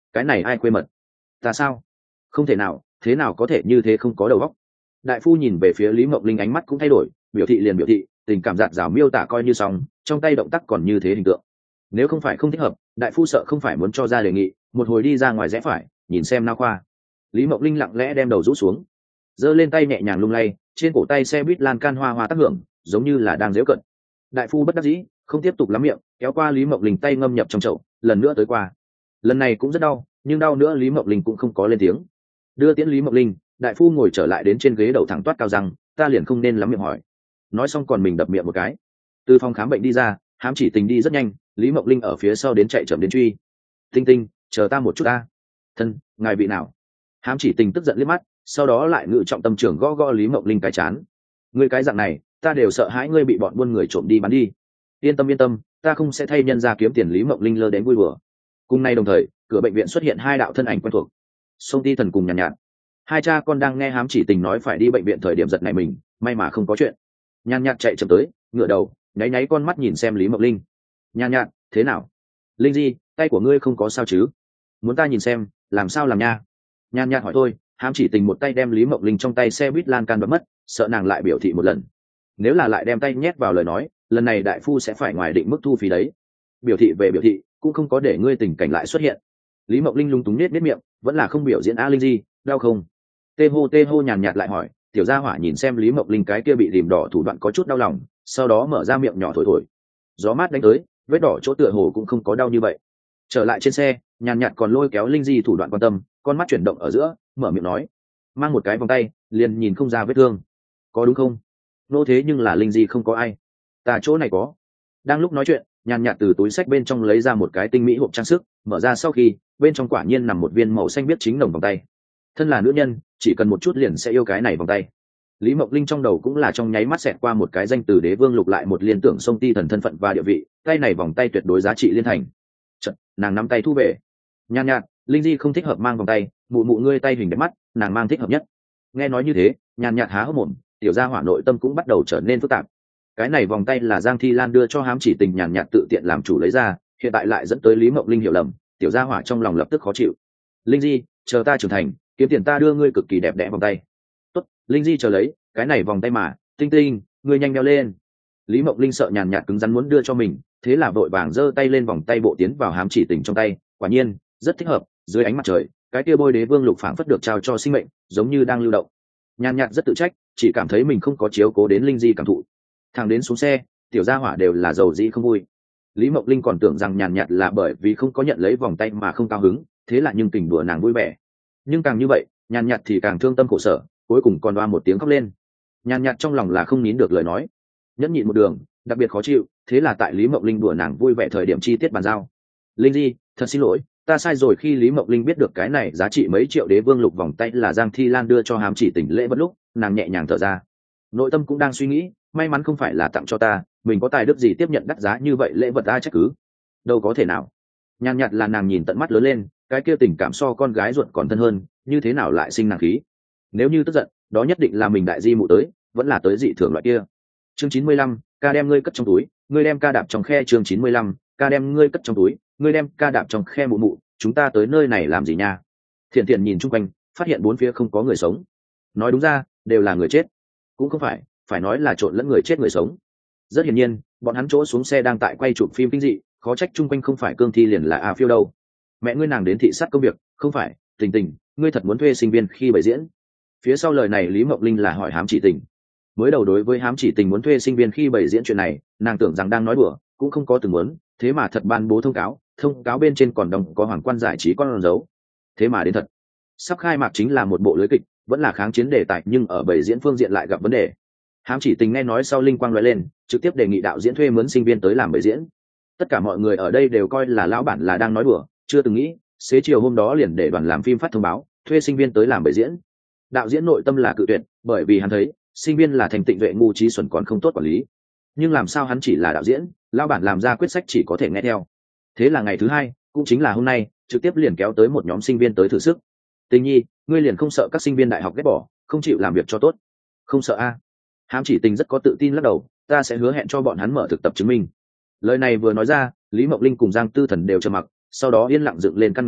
cái này ai quê mật? Ta sao? Không thể nào, thế nào có thể như thế, không có đầu óc. Đại phu nhìn về phía Lý Mộng Linh, ánh mắt cũng thay đổi, biểu thị liền biểu thị, tình cảm giạt rào miêu tả coi như xong, trong tay động tác còn như thế hình tượng. Nếu không phải không thích hợp, đại phu sợ không phải muốn cho ra đề nghị, một hồi đi ra ngoài rẽ phải, nhìn xem nao khoa. Lý Mộng Linh lặng lẽ đem đầu rũ xuống, giơ lên tay nhẹ nhàng lung lay, trên cổ tay xe buýt lan can hoa hoa tác hưởng, giống như là đang giễu cận. Đại phu bất đắc dĩ, không tiếp tục lắm miệng, kéo qua Lý Mộng Linh, tay ngâm nhập trong chậu, lần nữa tới qua. Lần này cũng rất đau, nhưng đau nữa Lý Mộng Linh cũng không có lên tiếng. Đưa tiễn Lý Mộng Linh, đại phu ngồi trở lại đến trên ghế đầu thẳng toát cao răng, ta liền không nên lắm miệng hỏi. Nói xong còn mình đập miệng một cái. Từ phòng khám bệnh đi ra, Hám Chỉ Tình đi rất nhanh, Lý Mộng Linh ở phía sau đến chạy chậm đến truy. Tinh Tinh, chờ ta một chút ta. Thân, ngài bị nào? Hám Chỉ Tình tức giận liếc mắt, sau đó lại ngự trọng tâm trường gõ gõ Lý Mộng Linh cái chán. Ngươi cái dạng này, ta đều sợ hãi ngươi bị bọn buôn người trộm đi bán đi. Yên tâm yên tâm, ta không sẽ thay nhân ra kiếm tiền. Lý Mộng Linh lơ đến vui bừa. Cùng nay đồng thời, cửa bệnh viện xuất hiện hai đạo thân ảnh quen thuộc. Song Ti Thần cùng Nhàn Nhạt, nhạt. Hai cha con đang nghe Hám Chỉ Tình nói phải đi bệnh viện thời điểm giật này mình, may mà không có chuyện. Nhàn Nhạt chạy chậm tới, ngửa đầu, nháy nháy con mắt nhìn xem Lý Mộng Linh. Nhàn Nhạt, thế nào? Linh Di, tay của ngươi không có sao chứ? Muốn ta nhìn xem, làm sao làm nha? Nhàn Nhạt hỏi thôi. Hám Chỉ Tình một tay đem Lý Mộng Linh trong tay xe buýt lan can bấm mất, sợ nàng lại biểu thị một lần. Nếu là lại đem tay nhét vào lời nói, lần này đại phu sẽ phải ngoài định mức thu phí đấy. Biểu thị về biểu thị, cũng không có để ngươi tình cảnh lại xuất hiện. Lý Mộng Linh lung túng nết nết miệng, vẫn là không biểu diễn. A Linh Di, đau không? Tê hô tê hô. Nhàn Nhạt lại hỏi. Tiểu gia hỏa nhìn xem Lý Mộng Linh cái kia bị rìm đỏ thủ đoạn có chút đau lòng, sau đó mở ra miệng nhỏ thổi thổi. Gió mát đánh tới, vết đỏ chỗ tựa hồ cũng không có đau như vậy. Trở lại trên xe, Nhàn Nhạt còn lôi kéo Linh Di thủ đoạn quan tâm, con mắt chuyển động ở giữa, mở miệng nói, mang một cái vòng tay, liền nhìn không ra vết thương, có đúng không? Nô thế nhưng là Linh Di không có ai, ta chỗ này có. Đang lúc nói chuyện, Nhàn Nhạt từ túi xách bên trong lấy ra một cái tinh mỹ hộp trang sức, mở ra sau khi, bên trong quả nhiên nằm một viên màu xanh biếc chính nồng vòng tay. Thân là nữ nhân, chỉ cần một chút liền sẽ yêu cái này vòng tay. Lý Mộng Linh trong đầu cũng là trong nháy mắt xẹt qua một cái danh từ Đế Vương Lục, lại một liên tưởng Song Ti Thần thân phận và địa vị, tay này vòng tay tuyệt đối giá trị liên thành. Chật, nàng nắm tay thu về. Nhàn Nhạt, Linh Di không thích hợp mang vòng tay, mụ mụ ngươi tay hình đẹp mắt, nàng mang thích hợp nhất. Nghe nói như thế, Nhàn Nhạt há hốc mồm, tiểu gia hỏa nội tâm cũng bắt đầu trở nên phức tạp. Cái này vòng tay là Giang Thi Lan đưa cho Hám Chỉ Tình, Nhàn Nhạt tự tiện làm chủ lấy ra, hiện tại lại dẫn tới Lý Mộng Linh hiểu lầm, tiểu gia hỏa trong lòng lập tức khó chịu. Linh Di, chờ ta trưởng thành, kiếm tiền ta đưa ngươi cực kỳ đẹp đẽ vòng tay. Tốt, Linh Di chờ lấy, cái này vòng tay mà, Tinh Tinh, ngươi nhanh đeo lên. Lý Mộng Linh sợ Nhàn Nhạt cứng rắn muốn đưa cho mình, thế là vội vàng giơ tay lên, vòng tay bộ tiến vào Hám Chỉ Tình trong tay, quả nhiên rất thích hợp. Dưới ánh mặt trời, cái kia bôi Đế Vương Lục phảng phất được trao cho sinh mệnh, giống như đang lưu động. Nhàn Nhạt rất tự trách, chỉ cảm thấy mình không có chiếu cố đến Linh Di cảm thụ. Thằng đến xuống xe, tiểu gia hỏa đều là giàu dĩ không vui. Lý Mộng Linh còn tưởng rằng Nhàn Nhạt là bởi vì không có nhận lấy vòng tay mà không cao hứng, thế là nhưng tình đùa nàng vui vẻ. Nhưng càng như vậy, Nhàn Nhạt thì càng thương tâm khổ sở, cuối cùng còn đoa một tiếng khóc lên. Nhàn Nhạt trong lòng là không nín được lời nói, nhẫn nhịn một đường, đặc biệt khó chịu, thế là tại Lý Mộng Linh đùa nàng vui vẻ thời điểm chi tiết bàn giao. Linh Di, thật xin lỗi, ta sai rồi. Khi Lý Mộng Linh biết được cái này giá trị mấy triệu Đế Vương Lục vòng tay là Giang Thi Lan đưa cho Hám Chỉ Tình lễ vật lúc, nàng nhẹ nhàng thở ra, nội tâm cũng đang suy nghĩ, may mắn không phải là tặng cho ta, mình có tài đức gì tiếp nhận đắt giá như vậy lễ vật ta trách cứ, đâu có thể nào. Nhàn Nhạt là nàng nhìn tận mắt lớn lên, cái kia tình cảm so con gái ruột còn thân hơn, như thế nào lại sinh nàng khí. Nếu như tức giận, đó nhất định là mình đại di mụ tới, vẫn là tới dị thường loại kia. Chương chín mươi lăm, ca đem ngươi cất trong túi, ngươi đem ca đạp trong khe. Chương chín mươi lăm, ca đem ngươi cất trong túi, ngươi đem ca đạp trong khe. Mụ mụ, chúng ta tới nơi này làm gì nha? Thiện Thiện nhìn chung quanh, phát hiện bốn phía không có người sống. Nói đúng ra, đều là người chết. Cũng không phải, phải nói là trộn lẫn người chết người sống. Rất hiển nhiên, bọn hắn chỗ xuống xe đang tại quay chụp phim kinh dị, khó trách chung quanh không phải cương thi liền là a phiêu đâu. Mẹ ngươi nàng đến thị sát công việc, không phải? Tình Tình, ngươi thật muốn thuê sinh viên khi bày diễn? Phía sau lời này Lý Mộng Linh là hỏi Hám Chỉ Tình. Mới đầu đối với Hám Chỉ Tình muốn thuê sinh viên khi bày diễn chuyện này, nàng tưởng rằng đang nói đùa, cũng không có từng muốn, thế mà thật ban bố thông cáo, thông cáo bên trên còn đồng có Hoàng Quan giải trí con dấu. Thế mà đến thật. Sắp khai mạc chính là một bộ lưới kịch, vẫn là kháng chiến đề tài, nhưng ở bày diễn phương diện lại gặp vấn đề. Hám Chỉ Tình nghe nói sau linh quang lóe lên, trực tiếp đề nghị đạo diễn thuê mướn sinh viên tới làm bày diễn. Tất cả mọi người ở đây đều coi là lão bản là đang nói đùa, chưa từng nghĩ xế chiều hôm đó liền để đoàn làm phim phát thông báo thuê sinh viên tới làm bày diễn. Đạo diễn nội tâm là cự tuyệt, bởi vì hắn thấy sinh viên là thành tịnh vệ ngu trí xuẩn còn không tốt quản lý. Nhưng làm sao hắn chỉ là đạo diễn, lão bản làm ra quyết sách chỉ có thể nghe theo. Thế là ngày thứ hai, cũng chính là hôm nay, trực tiếp liền kéo tới một nhóm sinh viên tới thử sức. Tình Nhi, ngươi liền không sợ các sinh viên đại học ghét bỏ, không chịu làm việc cho tốt? Không sợ a. À? Hám Chỉ Tình rất có tự tin lắc đầu, ta sẽ hứa hẹn cho bọn hắn mở thực tập chứng minh. Lời này vừa nói ra, Lý Mộng Linh cùng Giang Tư Thần đều trầm mặc, sau đó yên lặng dựng lên căn ngón cái,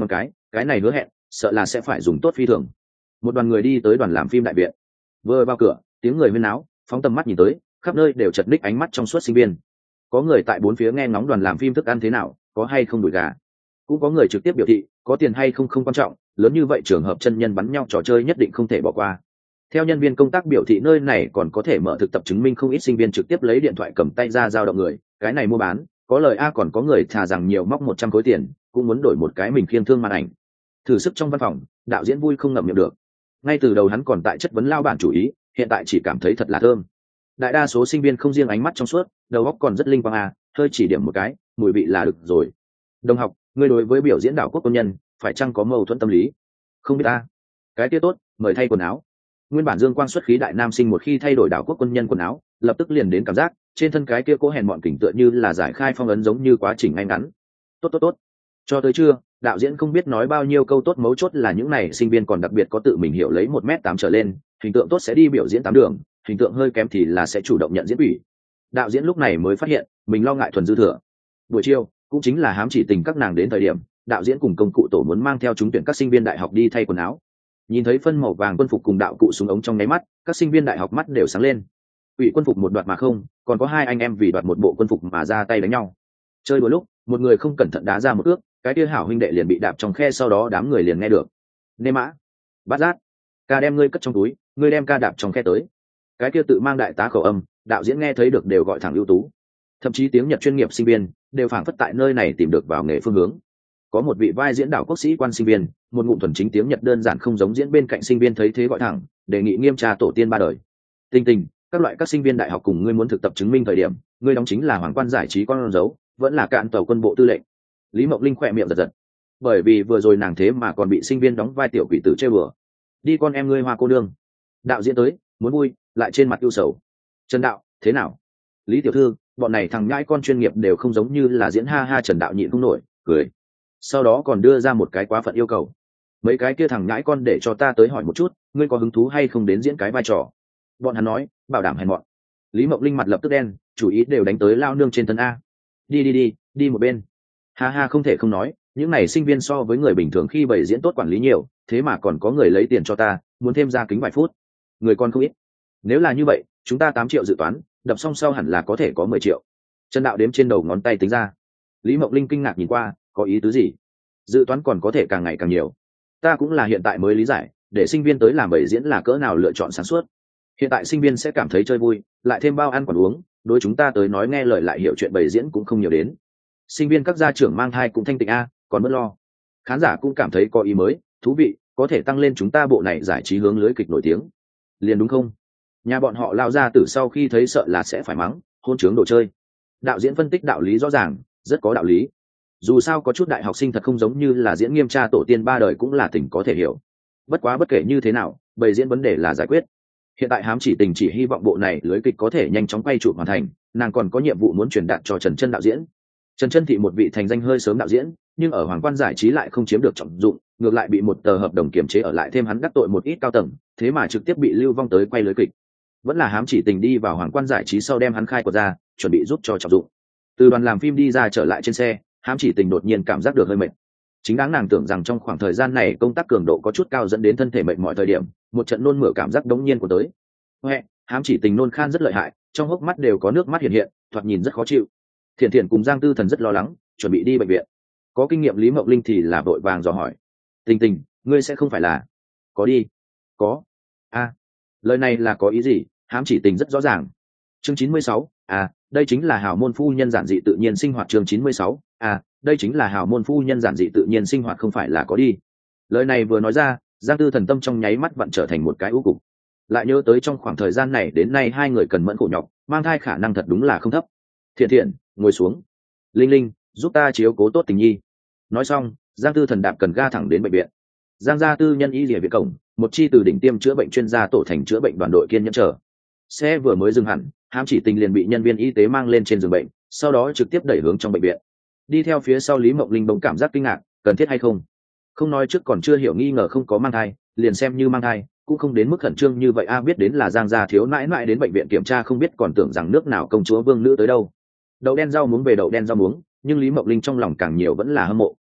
cái này hứa hẹn sợ là sẽ phải dùng tốt phi thường. Một đoàn người đi tới đoàn làm phim đại viện, vừa vào cửa tiếng người huyên náo, phóng tầm mắt nhìn tới khắp nơi đều chật ních ánh mắt trong suốt sinh viên. Có người tại bốn phía nghe ngóng đoàn làm phim thức ăn thế nào, có hay không đùi gà, cũng có người trực tiếp biểu thị có tiền hay không không quan trọng, lớn như vậy trường hợp chân nhân bắn nhau trò chơi nhất định không thể bỏ qua. Theo nhân viên công tác biểu thị nơi này còn có thể mở thực tập chứng minh, không ít sinh viên trực tiếp lấy điện thoại cầm tay ra giao động người, cái này mua bán có lời a, còn có người thà rằng nhiều móc một trăm khối tiền cũng muốn đổi một cái mình khiêng thương màn ảnh. Thử sức trong văn phòng, đạo diễn vui không ngậm miệng được. Ngay từ đầu hắn còn tại chất vấn lao bản chủ ý, hiện tại chỉ cảm thấy thật là thơm. Đại đa số sinh viên không riêng ánh mắt trong suốt, đầu óc còn rất linh quang a, hơi chỉ điểm một cái mùi vị là được rồi. Đồng học, ngươi đối với biểu diễn đảo quốc quân nhân phải chăng có mâu thuẫn tâm lý? Không biết ta. Cái kia tốt, mời thay quần áo. Nguyên bản dương quang xuất khí đại nam sinh một khi thay đổi đảo quốc quân nhân quần áo, lập tức liền đến cảm giác trên thân cái kia cố hèn mọn kỉnh tựa như là giải khai phong ấn, giống như quá trình ngay ngắn. Tốt tốt tốt. Cho tới trưa, đạo diễn không biết nói bao nhiêu câu tốt, mấu chốt là những này sinh viên còn đặc biệt có tự mình hiểu lấy một mét tám trở lên, hình tượng tốt sẽ đi biểu diễn tám đường, hình tượng hơi kém thì là sẽ chủ động nhận diễn ủy. Đạo diễn lúc này mới phát hiện mình lo ngại thuần dư thừa. Buổi chiều cũng chính là hám chỉ tình các nàng đến thời điểm, đạo diễn cùng công cụ tổ muốn mang theo trúng tuyển các sinh viên đại học đi thay quần áo. Nhìn thấy phân màu vàng quân phục cùng đạo cụ súng ống trong nháy mắt, các sinh viên đại học mắt đều sáng lên. Ủy quân phục một đoạt mà không, còn có hai anh em vì đoạt một bộ quân phục mà ra tay đánh nhau. Chơi đùa lúc, một người không cẩn thận đá ra một ước, cái kia hảo huynh đệ liền bị đạp trong khe, sau đó đám người liền nghe được. Nê mã, bát giác, ca đem ngươi cất trong túi, ngươi đem ca đạp trong khe tới. Cái kia tự mang đại tá khẩu âm, đạo diễn nghe thấy được đều gọi thẳng ưu tú. Thậm chí tiếng Nhật chuyên nghiệp sinh viên đều phảng phất tại nơi này tìm được vào nghề phương hướng. Có một vị vai diễn đảo quốc sĩ quan sinh viên, một ngụm thuần chính tiếng Nhật đơn giản không giống diễn bên cạnh sinh viên thấy thế gọi thẳng, đề nghị nghiêm tra tổ tiên ba đời. Tình tình, các loại các sinh viên đại học cùng ngươi muốn thực tập chứng minh thời điểm, ngươi đóng chính là hoàng quan giải trí con dấu, vẫn là cạn tàu quân bộ tư lệnh. Lý Mộng Linh khỏe miệng giật giật, bởi vì vừa rồi nàng thế mà còn bị sinh viên đóng vai tiểu quỷ tử chơi bừa. Đi con em ngươi hoa cô nương. Đạo diễn tới, muốn vui, lại trên mặt ưu sầu. Trần đạo, thế nào? Lý tiểu thư, bọn này thằng nhãi con chuyên nghiệp đều không giống như là diễn, ha ha. Trần đạo nhịn không nổi cười, sau đó còn đưa ra một cái quá phận yêu cầu. Mấy cái kia thằng nhãi con để cho ta tới hỏi một chút, ngươi có hứng thú hay không đến diễn cái vai trò? Bọn hắn nói bảo đảm hèn mọn. Lý Mộng Linh mặt lập tức đen, chủ ý đều đánh tới lao nương trên thân a. Đi đi đi, đi một bên. Ha ha, không thể không nói, những này sinh viên so với người bình thường khi bày diễn tốt quản lý nhiều, thế mà còn có người lấy tiền cho ta, muốn thêm ra kính vài phút. Người con không ít. Nếu là như vậy, chúng ta tám triệu dự toán, đập xong sau hẳn là có thể có mười triệu. Trần đạo đếm trên đầu ngón tay tính ra. Lý Mộng Linh kinh ngạc nhìn qua, có ý tứ gì? Dự toán còn có thể càng ngày càng nhiều. Ta cũng là hiện tại mới lý giải, để sinh viên tới làm bày diễn là cỡ nào lựa chọn sáng suốt. Hiện tại sinh viên sẽ cảm thấy chơi vui, lại thêm bao ăn còn uống, đối chúng ta tới nói nghe lời lại hiểu chuyện bày diễn cũng không nhiều đến. Sinh viên các gia trưởng mang thai cũng thanh tịnh a, còn bớt lo. Khán giả cũng cảm thấy có ý mới, thú vị, có thể tăng lên chúng ta bộ này giải trí hướng lưới kịch nổi tiếng. Liền đúng không? Nhà bọn họ lao ra từ sau khi thấy sợ là sẽ phải mắng, hôn trướng đồ chơi. Đạo diễn phân tích đạo lý rõ ràng, rất có đạo lý. Dù sao có chút đại học sinh thật không giống như là diễn nghiêm tra tổ tiên ba đời cũng là tình có thể hiểu. Bất quá bất kể như thế nào, bày diễn vấn đề là giải quyết. Hiện tại hám chỉ tình chỉ hy vọng bộ này lưới kịch có thể nhanh chóng quay chụp hoàn thành, nàng còn có nhiệm vụ muốn truyền đạt cho Trần Chân đạo diễn. Trần Chân thị một vị thành danh hơi sớm đạo diễn, nhưng ở Hoàng Quan giải trí lại không chiếm được trọng dụng, ngược lại bị một tờ hợp đồng kiềm chế ở lại, thêm hắn đắc tội một ít cao tầng, thế mà trực tiếp bị lưu vong tới quay lưới kịch. Vẫn là hám chỉ tình đi vào Hoàng Quan giải trí sau đem hắn khai quật ra, chuẩn bị giúp cho trọng dụng. Từ đoàn làm phim đi ra trở lại trên xe, hám chỉ tình đột nhiên cảm giác được hơi mệt. Chính đáng nàng tưởng rằng trong khoảng thời gian này công tác cường độ có chút cao dẫn đến thân thể mệt mọi thời điểm, một trận nôn mửa cảm giác đống nhiên của tới. Huệ, hám chỉ tình nôn khan rất lợi hại, trong hốc mắt đều có nước mắt hiện hiện, thoạt nhìn rất khó chịu. Thiện Thiện cùng Giang Tư Thần rất lo lắng, chuẩn bị đi bệnh viện. Có kinh nghiệm Lý Mộng Linh thì là vội vàng dò hỏi: Tình tình, ngươi sẽ không phải là có đi? Có. A, à, lời này là có ý gì? Hám chỉ tình rất rõ ràng. Chương chín mươi sáu, à, đây chính là hào môn phu nhân giản dị tự nhiên sinh hoạt. Chương chín mươi sáu, à, đây chính là hào môn phu nhân giản dị tự nhiên sinh hoạt, không phải là có đi. Lời này vừa nói ra, Giang Tư Thần tâm trong nháy mắt vặn trở thành một cái u cục. Lại nhớ tới trong khoảng thời gian này đến nay hai người cần mẫn khổ nhọc, mang thai khả năng thật đúng là không thấp. Thiện Thiện, ngồi xuống. Linh Linh, giúp ta chiếu cố tốt tình nhi. Nói xong, Giang Tư Thần đạp cần ga thẳng đến bệnh viện. Giang gia tư nhân y địa viện cổng, một chi từ đỉnh tiêm chữa bệnh chuyên gia tổ thành chữa bệnh đoàn đội kiên nhẫn chờ. Xe vừa mới dừng hẳn, hám chỉ tình liền bị nhân viên y tế mang lên trên giường bệnh, sau đó trực tiếp đẩy hướng trong bệnh viện. Đi theo phía sau Lý Mộng Linh bỗng cảm giác kinh ngạc, cần thiết hay không? Không nói trước còn chưa hiểu, nghi ngờ không có mang thai, liền xem như mang thai, cũng không đến mức khẩn trương như vậy a. À, biết đến là Giang gia thiếu nãi nãi đến bệnh viện kiểm tra, không biết còn tưởng rằng nước nào công chúa vương nữ tới đâu. Đậu đen rau muống về đậu đen rau muống, nhưng Lý Mộng Linh trong lòng càng nhiều vẫn là hâm mộ.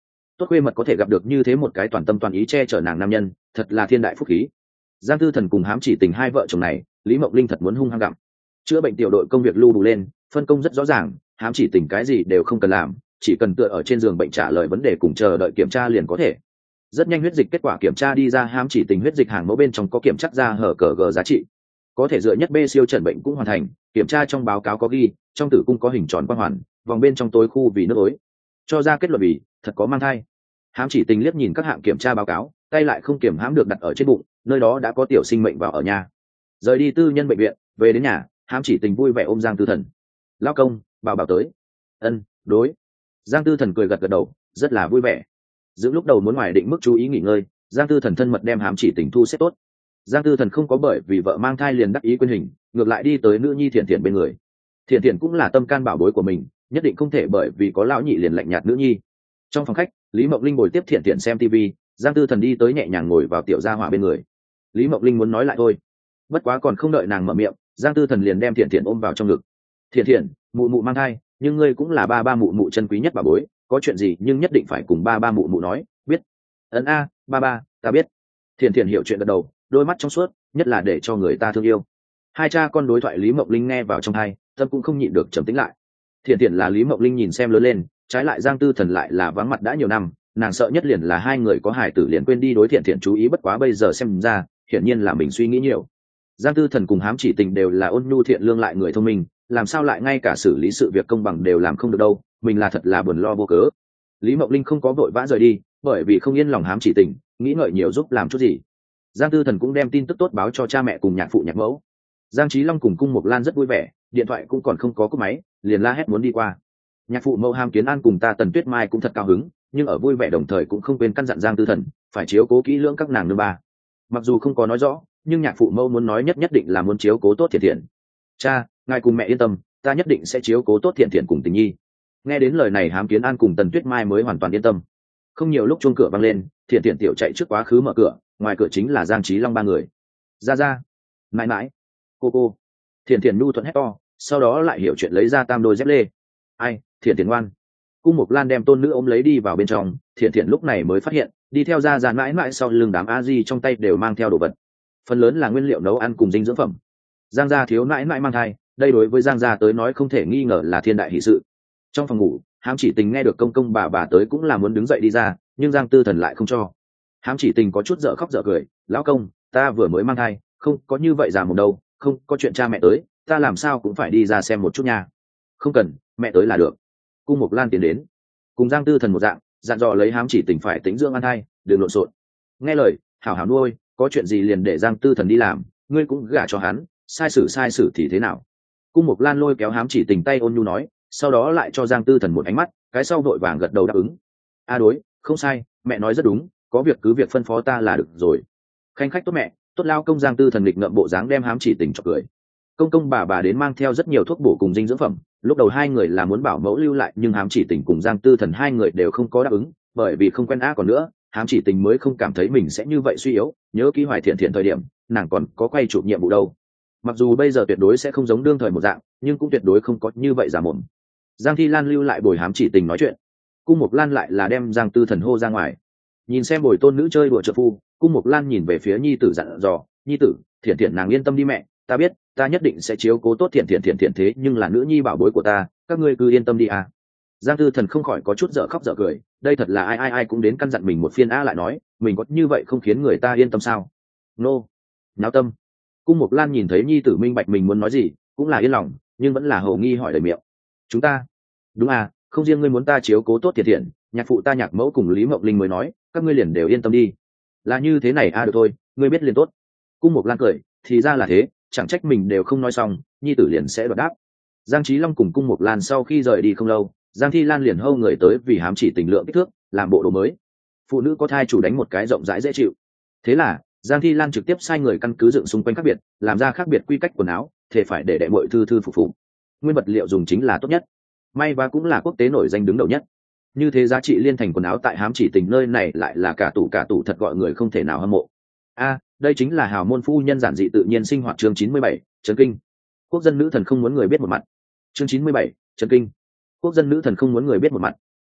tốt khuê mật có thể gặp được như thế một cái toàn tâm toàn ý che chở nàng nam nhân, thật là thiên đại phúc khí. Giang Tư Thần cùng Hám Chỉ Tình hai vợ chồng này, Lý Mộng Linh thật muốn hung hăng gặm. Chữa bệnh tiểu đội công việc lưu đủ lên, phân công rất rõ ràng, Hám Chỉ Tình cái gì đều không cần làm, chỉ cần tựa ở trên giường bệnh trả lời vấn đề cùng chờ đợi kiểm tra liền có thể. Rất nhanh huyết dịch kết quả kiểm tra đi ra, Hám Chỉ Tình huyết dịch hàng mẫu bên trong có kiểm chắc ra hở cờ gờ giá trị, có thể dựa nhất B siêu chẩn bệnh cũng hoàn thành. Kiểm tra trong báo cáo có ghi, trong tử cung có hình tròn quang hoàn, vòng bên trong tối khu vì nước ối, cho ra kết luận vì thật có mang thai. Hám Chỉ Tình liếc nhìn các hạng kiểm tra báo cáo, tay lại không kiểm hãm được đặt ở trên bụng, nơi đó đã có tiểu sinh mệnh vào ở nhà. Rời đi tư nhân bệnh viện, về đến nhà, Hám Chỉ Tình vui vẻ ôm Giang Tư Thần. Lao công, bảo bảo tới. Ân, đối. Giang Tư Thần cười gật gật đầu, rất là vui vẻ. Giữa lúc đầu muốn ngoài định mức chú ý nghỉ ngơi, Giang Tư Thần thân mật đem Hám Chỉ Tình thu xếp tốt. Giang Tư Thần không có bởi vì vợ mang thai liền đắc ý quên hình, ngược lại đi tới nữ nhi Thiện Thiện bên người. Thiện Thiện cũng là tâm can bảo bối của mình, nhất định không thể bởi vì có lão nhị liền lạnh nhạt nữ nhi. Trong phòng khách, Lý Mộng Linh ngồi tiếp Thiện Thiện xem tivi, Giang Tư Thần đi tới nhẹ nhàng ngồi vào tiểu gia hỏa bên người. Lý Mộng Linh muốn nói lại thôi, bất quá còn không đợi nàng mở miệng, Giang Tư Thần liền đem Thiện Thiện ôm vào trong ngực. Thiện Thiện, mụ mụ mang thai, nhưng ngươi cũng là ba ba mụ mụ chân quý nhất bà bối, có chuyện gì nhưng nhất định phải cùng ba ba mụ mụ nói, biết? Ấn a, ba ba, ta biết. Thiện Thiện hiểu chuyện gật đầu, đôi mắt trong suốt, nhất là để cho người ta thương yêu. Hai cha con đối thoại Lý Mộng Linh nghe vào trong tai, tâm cũng không nhịn được trầm tĩnh lại. Thiện Thiện là Lý Mộng Linh nhìn xem lớn lên, trái lại Giang Tư Thần lại là vắng mặt đã nhiều năm, nàng sợ nhất liền là hai người có hài tử liền quên đi đối Thiện Thiện chú ý, bất quá bây giờ xem ra, hiển nhiên là mình suy nghĩ nhiều. Giang Tư Thần cùng Hám Chỉ Tình đều là ôn nhu thiện lương lại người thông minh, làm sao lại ngay cả xử lý sự việc công bằng đều làm không được đâu, mình là thật là buồn lo vô cớ. Lý Mộng Linh không có vội vã rời đi, bởi vì không yên lòng Hám Chỉ Tình, nghĩ ngợi nhiều giúp làm chút gì. Giang Tư Thần cũng đem tin tức tốt báo cho cha mẹ cùng nhạc phụ nhạc mẫu. Giang Chí Long cùng Cung Mộc Lan rất vui vẻ, điện thoại cũng còn không có cúp máy, liền la hét muốn đi qua. Nhạc phụ Mẫu Hàm Kiến An cùng ta Tần Tuyết Mai cũng thật cao hứng, nhưng ở vui vẻ đồng thời cũng không quên căn dặn Giang Tư Thần phải chiếu cố kỹ lưỡng các nàng nương ba. Mặc dù không có nói rõ, nhưng nhạc phụ Mẫu muốn nói nhất nhất định là muốn chiếu cố tốt Thiện Thiện. Cha, ngài cùng mẹ yên tâm, ta nhất định sẽ chiếu cố tốt Thiện Thiện cùng Tình Nhi. Nghe đến lời này, Hàm Kiến An cùng Tần Tuyết Mai mới hoàn toàn yên tâm. Không nhiều lúc chuông cửa vang lên, Thiện Thiện tiểu chạy trước quá khứ mở cửa, ngoài cửa chính là Giang Chí Long ba người. Ra ra, mãi mãi, cô cô. Thiện Thiện nhu thuận hét to, sau đó lại hiểu chuyện lấy ra tam đôi dép lê. Ai, Thiện Thiện ngoan. Cung Mộc Lan đem tôn nữ ôm lấy đi vào bên trong, Thiện Thiện lúc này mới phát hiện, đi theo ra ra mãi mãi sau lưng đám a di trong tay đều mang theo đồ vật, phần lớn là nguyên liệu nấu ăn cùng dinh dưỡng phẩm. Giang gia thiếu mãi mãi mang thai, đây đối với Giang gia tới nói không thể nghi ngờ là thiên đại hỷ sự. Trong phòng ngủ, Hám Chỉ Tình nghe được công công bà bà tới cũng là muốn đứng dậy đi ra, nhưng Giang Tư Thần lại không cho. Hám Chỉ Tình có chút dở khóc dở cười, lão công, ta vừa mới mang thai, không có như vậy già mồm đâu, không có chuyện cha mẹ tới, ta làm sao cũng phải đi ra xem một chút nha. Không cần, mẹ tới là được. Cung Mộc Lan tiến đến, cùng Giang Tư Thần một dạng, dặn dò lấy Hám Chỉ Tình phải tĩnh dưỡng ăn thai, đừng lộn xộn. Nghe lời, hảo hảo nuôi, có chuyện gì liền để Giang Tư Thần đi làm, ngươi cũng gả cho hắn, sai xử sai xử thì thế nào. Cung Mộc Lan lôi kéo Hám Chỉ Tình tay ôn nhu nói, sau đó lại cho Giang Tư Thần một ánh mắt, cái sau vội vàng gật đầu đáp ứng. A đối, không sai, mẹ nói rất đúng, có việc cứ việc phân phó ta là được rồi. Khanh khách tốt mẹ, tốt lao công. Giang Tư Thần lịch ngậm bộ dáng đem Hám Chỉ Tình chọc cười. Công công bà bà đến mang theo rất nhiều thuốc bổ cùng dinh dưỡng phẩm, lúc đầu hai người là muốn bảo mẫu lưu lại, nhưng Hám Chỉ Tình cùng Giang Tư Thần hai người đều không có đáp ứng, bởi vì không quen á còn nữa, Hám Chỉ Tình mới không cảm thấy mình sẽ như vậy suy yếu, nhớ kỹ Hoài Thiện Thiện thời điểm, nàng còn có quay chụp nhiệm vụ đâu. Mặc dù bây giờ tuyệt đối sẽ không giống đương thời một dạng, nhưng cũng tuyệt đối không có như vậy giả mồm. Giang Thi Lan lưu lại bồi Hám Chỉ Tình nói chuyện, Cung Mộc Lan lại là đem Giang Tư Thần hô ra ngoài. Nhìn xem bồi tôn nữ chơi đùa trợ phu, Cung Mộc Lan nhìn về phía nhi tử dặn dò, nhi tử, Thiện Thiện nàng yên tâm đi mẹ, ta biết, ta nhất định sẽ chiếu cố tốt Thiện Thiện Thiện Thiện thế nhưng là nữ nhi bảo bối của ta, các ngươi cứ yên tâm đi à. Giang Tư Thần không khỏi có chút dở khóc dở cười, đây thật là ai ai ai cũng đến căn dặn mình một phiên a, lại nói mình có như vậy không khiến người ta yên tâm sao? Nô, náo tâm. Cung Mộc Lan nhìn thấy nhi tử minh bạch mình muốn nói gì, cũng là yên lòng, nhưng vẫn là hầu nghi hỏi đầy miệng. Chúng ta, đúng à, không riêng ngươi muốn ta chiếu cố tốt Thiện Thiện, nhạc phụ ta Nhạc mẫu cùng Lý Mộng Linh mới nói, các ngươi liền đều yên tâm đi. Là như thế này a, được thôi, ngươi biết liền tốt. Cung Mộc Lan cười, thì ra là thế, chẳng trách mình đều không nói xong, nhi tử liền sẽ đoạt đáp. Giang Chí Long cùng Cung Mộc Lan sau khi rời đi không lâu, Giang Thi Lan liền hâu người tới vì Hám Chỉ Tình lượng kích thước, làm bộ đồ mới. Phụ nữ có thai chủ đánh một cái rộng rãi dễ chịu. Thế là Giang Thi Lan trực tiếp sai người căn cứ dựng xung quanh khác biệt, làm ra khác biệt quy cách quần áo, thể phải để đệ muội thư thư phục phục. Nguyên vật liệu dùng chính là tốt nhất, may và cũng là quốc tế nổi danh đứng đầu nhất. Như thế giá trị liên thành quần áo tại Hám Chỉ Tình nơi này lại là cả tủ cả tủ, thật gọi người không thể nào hâm mộ. A, đây chính là hào môn phu nhân giản dị tự nhiên sinh hoạt. Chương chín mươi bảy, chấn kinh. Quốc dân nữ thần không muốn người biết một mặt. Chương chín mươi bảy, chấn kinh. Quốc dân nữ thần không muốn người biết một mặt.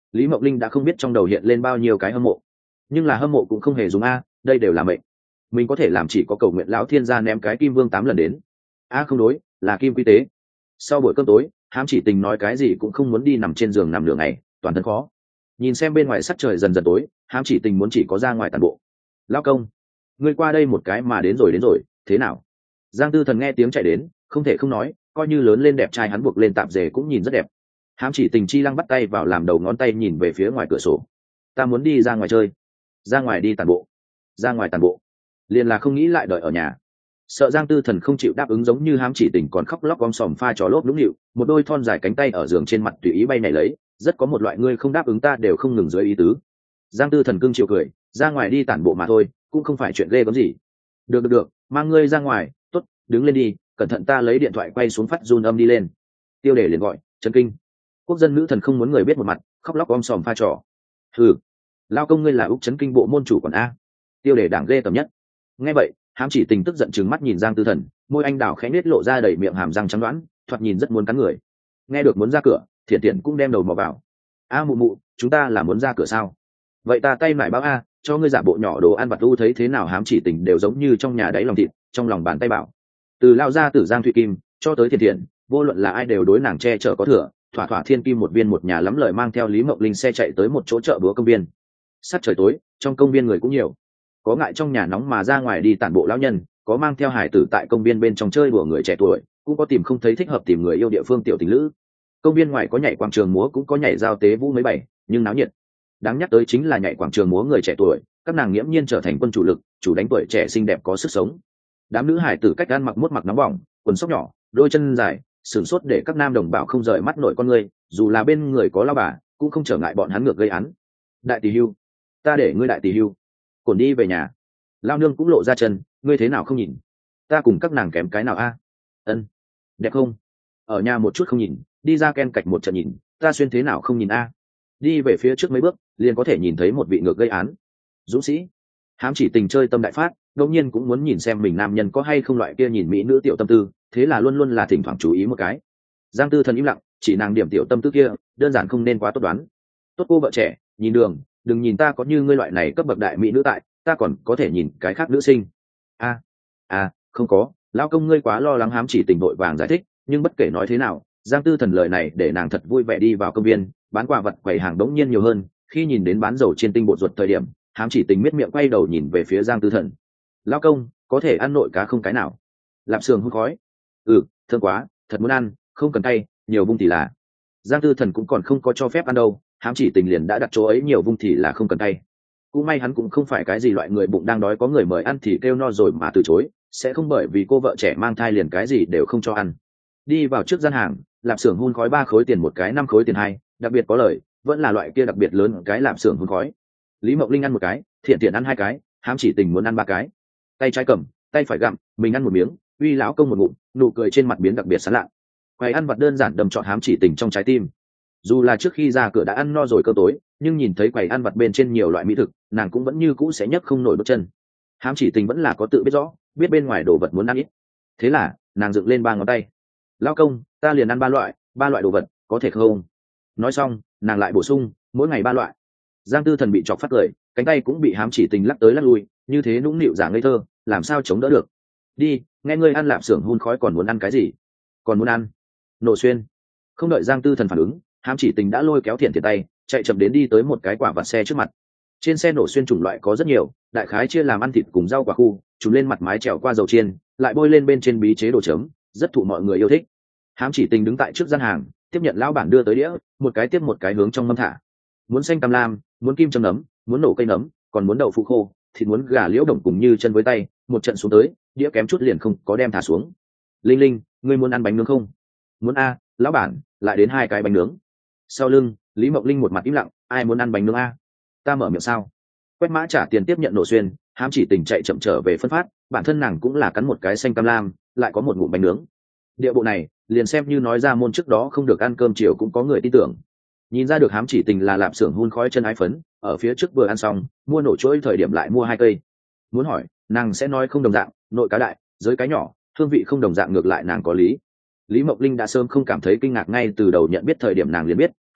Lý Mộng Linh đã không biết trong đầu hiện lên bao nhiêu cái hâm mộ, nhưng là hâm mộ cũng không hề dùng a, đây đều là mệnh. Mình có thể làm chỉ có cầu nguyện lão thiên gia ném cái kim vương tám lần đến. A không đối, là kim quy tế. Sau buổi cơm tối, Hám Chỉ Tình nói cái gì cũng không muốn đi nằm trên giường nằm nửa ngày, toàn thân khó. Nhìn xem bên ngoài sắc trời dần dần tối, Hám Chỉ Tình muốn chỉ có ra ngoài tàn bộ. Lão công, ngươi qua đây một cái mà đến rồi đến rồi, thế nào? Giang Tư Thần nghe tiếng chạy đến, không thể không nói, coi như lớn lên đẹp trai hắn buộc lên tạp dề cũng nhìn rất đẹp. Hám Chỉ Tình chi lăng bắt tay vào làm đầu ngón tay nhìn về phía ngoài cửa sổ. Ta muốn đi ra ngoài chơi. Ra ngoài đi tàn bộ. Ra ngoài tàn bộ. Liền là không nghĩ lại đợi ở nhà. Sợ Giang Tư Thần không chịu đáp ứng, giống như Hám Chỉ Tình còn khóc lóc om sòm pha trò lốp nũng nịu, một đôi thon dài cánh tay ở giường trên mặt tùy ý bay này lấy, rất có một loại ngươi không đáp ứng ta đều không ngừng dưới ý tứ. Giang Tư Thần cưng chiều cười, ra ngoài đi tản bộ mà thôi, cũng không phải chuyện ghê gớm gì. Được được được, mang ngươi ra ngoài, tốt, đứng lên đi, cẩn thận ta lấy điện thoại quay xuống phát run âm đi lên. Tiêu Đề liền gọi, chấn kinh. Quốc dân nữ thần không muốn người biết một mặt, khóc lóc om sòm pha trò. Hừ, lao công ngươi là Úc chấn kinh bộ môn chủ quản a. Tiêu Đề đảng ghê tầm nhất. Nghe vậy, Hám Chỉ Tình tức giận trừng mắt nhìn Giang Tư Thần, môi anh đào khẽ nết lộ ra đầy miệng hàm răng trắng đoán, thoạt nhìn rất muốn cắn người. Nghe được muốn ra cửa, Thiện Tiện cũng đem đầu mò vào. A mụ mụ, chúng ta là muốn ra cửa sao? Vậy ta tay lại báo a, cho ngươi giả bộ nhỏ đồ ăn vặt u thấy thế nào? Hám Chỉ Tình đều giống như trong nhà đáy lòng thịt, trong lòng bàn tay bảo. Từ lao ra từ Giang Thụy Kim cho tới Thiện Thiện, vô luận là ai đều đối nàng che chở có thừa, thỏa thỏa thiên kim một viên một nhà lắm lời mang theo Lý Mộng Linh xe chạy tới một chỗ chợ búa công viên. Sát trời tối, trong công viên người cũng nhiều, có ngại trong nhà nóng mà ra ngoài đi tản bộ lão nhân, có mang theo hải tử tại công viên bên trong chơi đùa người trẻ tuổi, cũng có tìm không thấy thích hợp tìm người yêu địa phương tiểu tình lữ. Công viên ngoài có nhảy quảng trường múa, cũng có nhảy giao tế vũ mấy bảy, nhưng náo nhiệt. Đáng nhắc tới chính là nhảy quảng trường múa người trẻ tuổi, các nàng nghiễm nhiên trở thành quân chủ lực, chủ đánh tuổi trẻ xinh đẹp có sức sống. Đám nữ hải tử cách ăn mặc mốt mặc nóng bỏng, quần sóc nhỏ, đôi chân dài, sửng sốt để các nam đồng bào không rời mắt nổi con người, dù là bên người có lao bà, cũng không trở ngại bọn hắn ngược gây án. Đại tỷ hưu, ta để ngươi đại tỷ hưu, cồn đi về nhà. Lao nương cũng lộ ra chân, ngươi thế nào không nhìn, ta cùng các nàng kém cái nào a? Ân, đẹp không? Ở nhà một chút không nhìn, đi ra ken cạch một trận nhìn, ta xuyên thế nào không nhìn a? Đi về phía trước mấy bước, liền có thể nhìn thấy một vị ngược gây án. Dũng sĩ. Hám Chỉ Tình chơi tâm đại phát, đột nhiên cũng muốn nhìn xem mình nam nhân có hay không loại kia nhìn mỹ nữ tiểu tâm tư, thế là luôn luôn là thỉnh thoảng chú ý một cái. Giang Tư Thần im lặng, chỉ nàng điểm tiểu tâm tư kia, đơn giản không nên quá tốt đoán. Tốt cô vợ trẻ, nhìn đường, đừng nhìn ta có như ngươi loại này cấp bậc đại mỹ nữ tại, ta còn có thể nhìn cái khác nữ sinh. A, à, không có, lão công ngươi quá lo lắng. Hám Chỉ Tình vội vàng giải thích, nhưng bất kể nói thế nào, Giang Tư Thần lời này để nàng thật vui vẻ đi vào công viên, bán quà vật quầy hàng đống nhiên nhiều hơn. Khi nhìn đến bán dầu trên tinh bột ruột thời điểm, Hám Chỉ Tình miết miệng quay đầu nhìn về phía Giang Tư Thần. Lão công, có thể ăn nội cá không cái nào? Lạp xưởng hút khói. Ừ, thơm quá, thật muốn ăn, không cần cay, nhiều vung thì là. Giang Tư Thần cũng còn không có cho phép ăn đâu, Hám Chỉ Tình liền đã đặt chỗ ấy nhiều vung thì là không cần cay. Cũng may hắn cũng không phải cái gì loại người bụng đang đói có người mời ăn thì kêu no rồi mà từ chối, sẽ không bởi vì cô vợ trẻ mang thai liền cái gì đều không cho ăn. Đi vào trước gian hàng, lạp xưởng hun khói ba khối tiền một cái, năm khối tiền hai, đặc biệt có lời, vẫn là loại kia đặc biệt lớn cái lạp xưởng hun khói. Lý Mộng Linh ăn một cái, Thiện Thiện ăn hai cái, Hám Chỉ Tình muốn ăn ba cái. Tay trái cầm, tay phải gặm, mình ăn một miếng, uy lão công một ngụm, nụ cười trên mặt biến đặc biệt sán lạ. Quầy ăn vặt đơn giản đầm trọn Hám Chỉ Tình trong trái tim. Dù là trước khi ra cửa đã ăn no rồi cơm tối, nhưng nhìn thấy quầy ăn vặt bên trên nhiều loại mỹ thực, nàng cũng vẫn như cũ sẽ nhấc không nổi bước chân. Hám Chỉ Tình vẫn là có tự biết rõ, biết bên ngoài đồ vật muốn ăn ít. Thế là nàng dựng lên ba ngón tay. Lao công, ta liền ăn ba loại, ba loại đồ vật, có thể không? Nói xong, nàng lại bổ sung, mỗi ngày ba loại. Giang Tư Thần bị chọc phát cười, cánh tay cũng bị Hám Chỉ Tình lắc tới lắc lui, như thế nũng nịu giả ngây thơ, làm sao chống đỡ được? Đi, nghe ngươi ăn lạp xưởng hun khói còn muốn ăn cái gì? Còn muốn ăn nổ xuyên. Không đợi Giang Tư Thần phản ứng, Hám Chỉ Tình đã lôi kéo Thiện Thiện tay, chạy chậm đến đi tới một cái quả vặt xe trước mặt. Trên xe nổ xuyên chủng loại có rất nhiều, đại khái chia làm ăn thịt cùng rau quả khu, chúng lên mặt mái trèo qua dầu chiên, lại bôi lên bên trên bí chế đồ chấm, rất thụ mọi người yêu thích. Hám Chỉ Tình đứng tại trước gian hàng, tiếp nhận lão bản đưa tới đĩa, một cái tiếp một cái hướng trong mâm thả. Muốn xanh tam lam, muốn kim châm nấm, muốn nổ cây nấm, còn muốn đậu phụ khô, thịt muốn gà liễu đồng cùng như chân với tay, một trận xuống tới, đĩa kém chút liền không có đem thả xuống. Linh Linh, ngươi muốn ăn bánh nướng không? Muốn a, lão bản, lại đến hai cái bánh nướng. Sau lưng, Lý Mộng Linh một mặt im lặng, ai muốn ăn bánh nướng a? Ta mở miệng sao? Quét mã trả tiền tiếp nhận nổ xuyên, Hám Chỉ Tình chạy chậm trở về phân phát, bản thân nàng cũng là cắn một cái xanh cam lam, lại có một ngụm bánh nướng. Địa bộ này, liền xem như nói ra môn trước đó không được ăn cơm chiều cũng có người tin tưởng. Nhìn ra được Hám Chỉ Tình là lạp xưởng hun khói chân ái phấn, ở phía trước vừa ăn xong, mua nổ chuỗi thời điểm lại mua hai cây. Muốn hỏi, nàng sẽ nói không đồng dạng, nội cá đại, giới cái nhỏ, hương vị không đồng dạng ngược lại nàng có lý. Lý Mộng Linh đã sớm không cảm thấy kinh ngạc, ngay từ đầu nhận biết thời điểm nàng liền biết,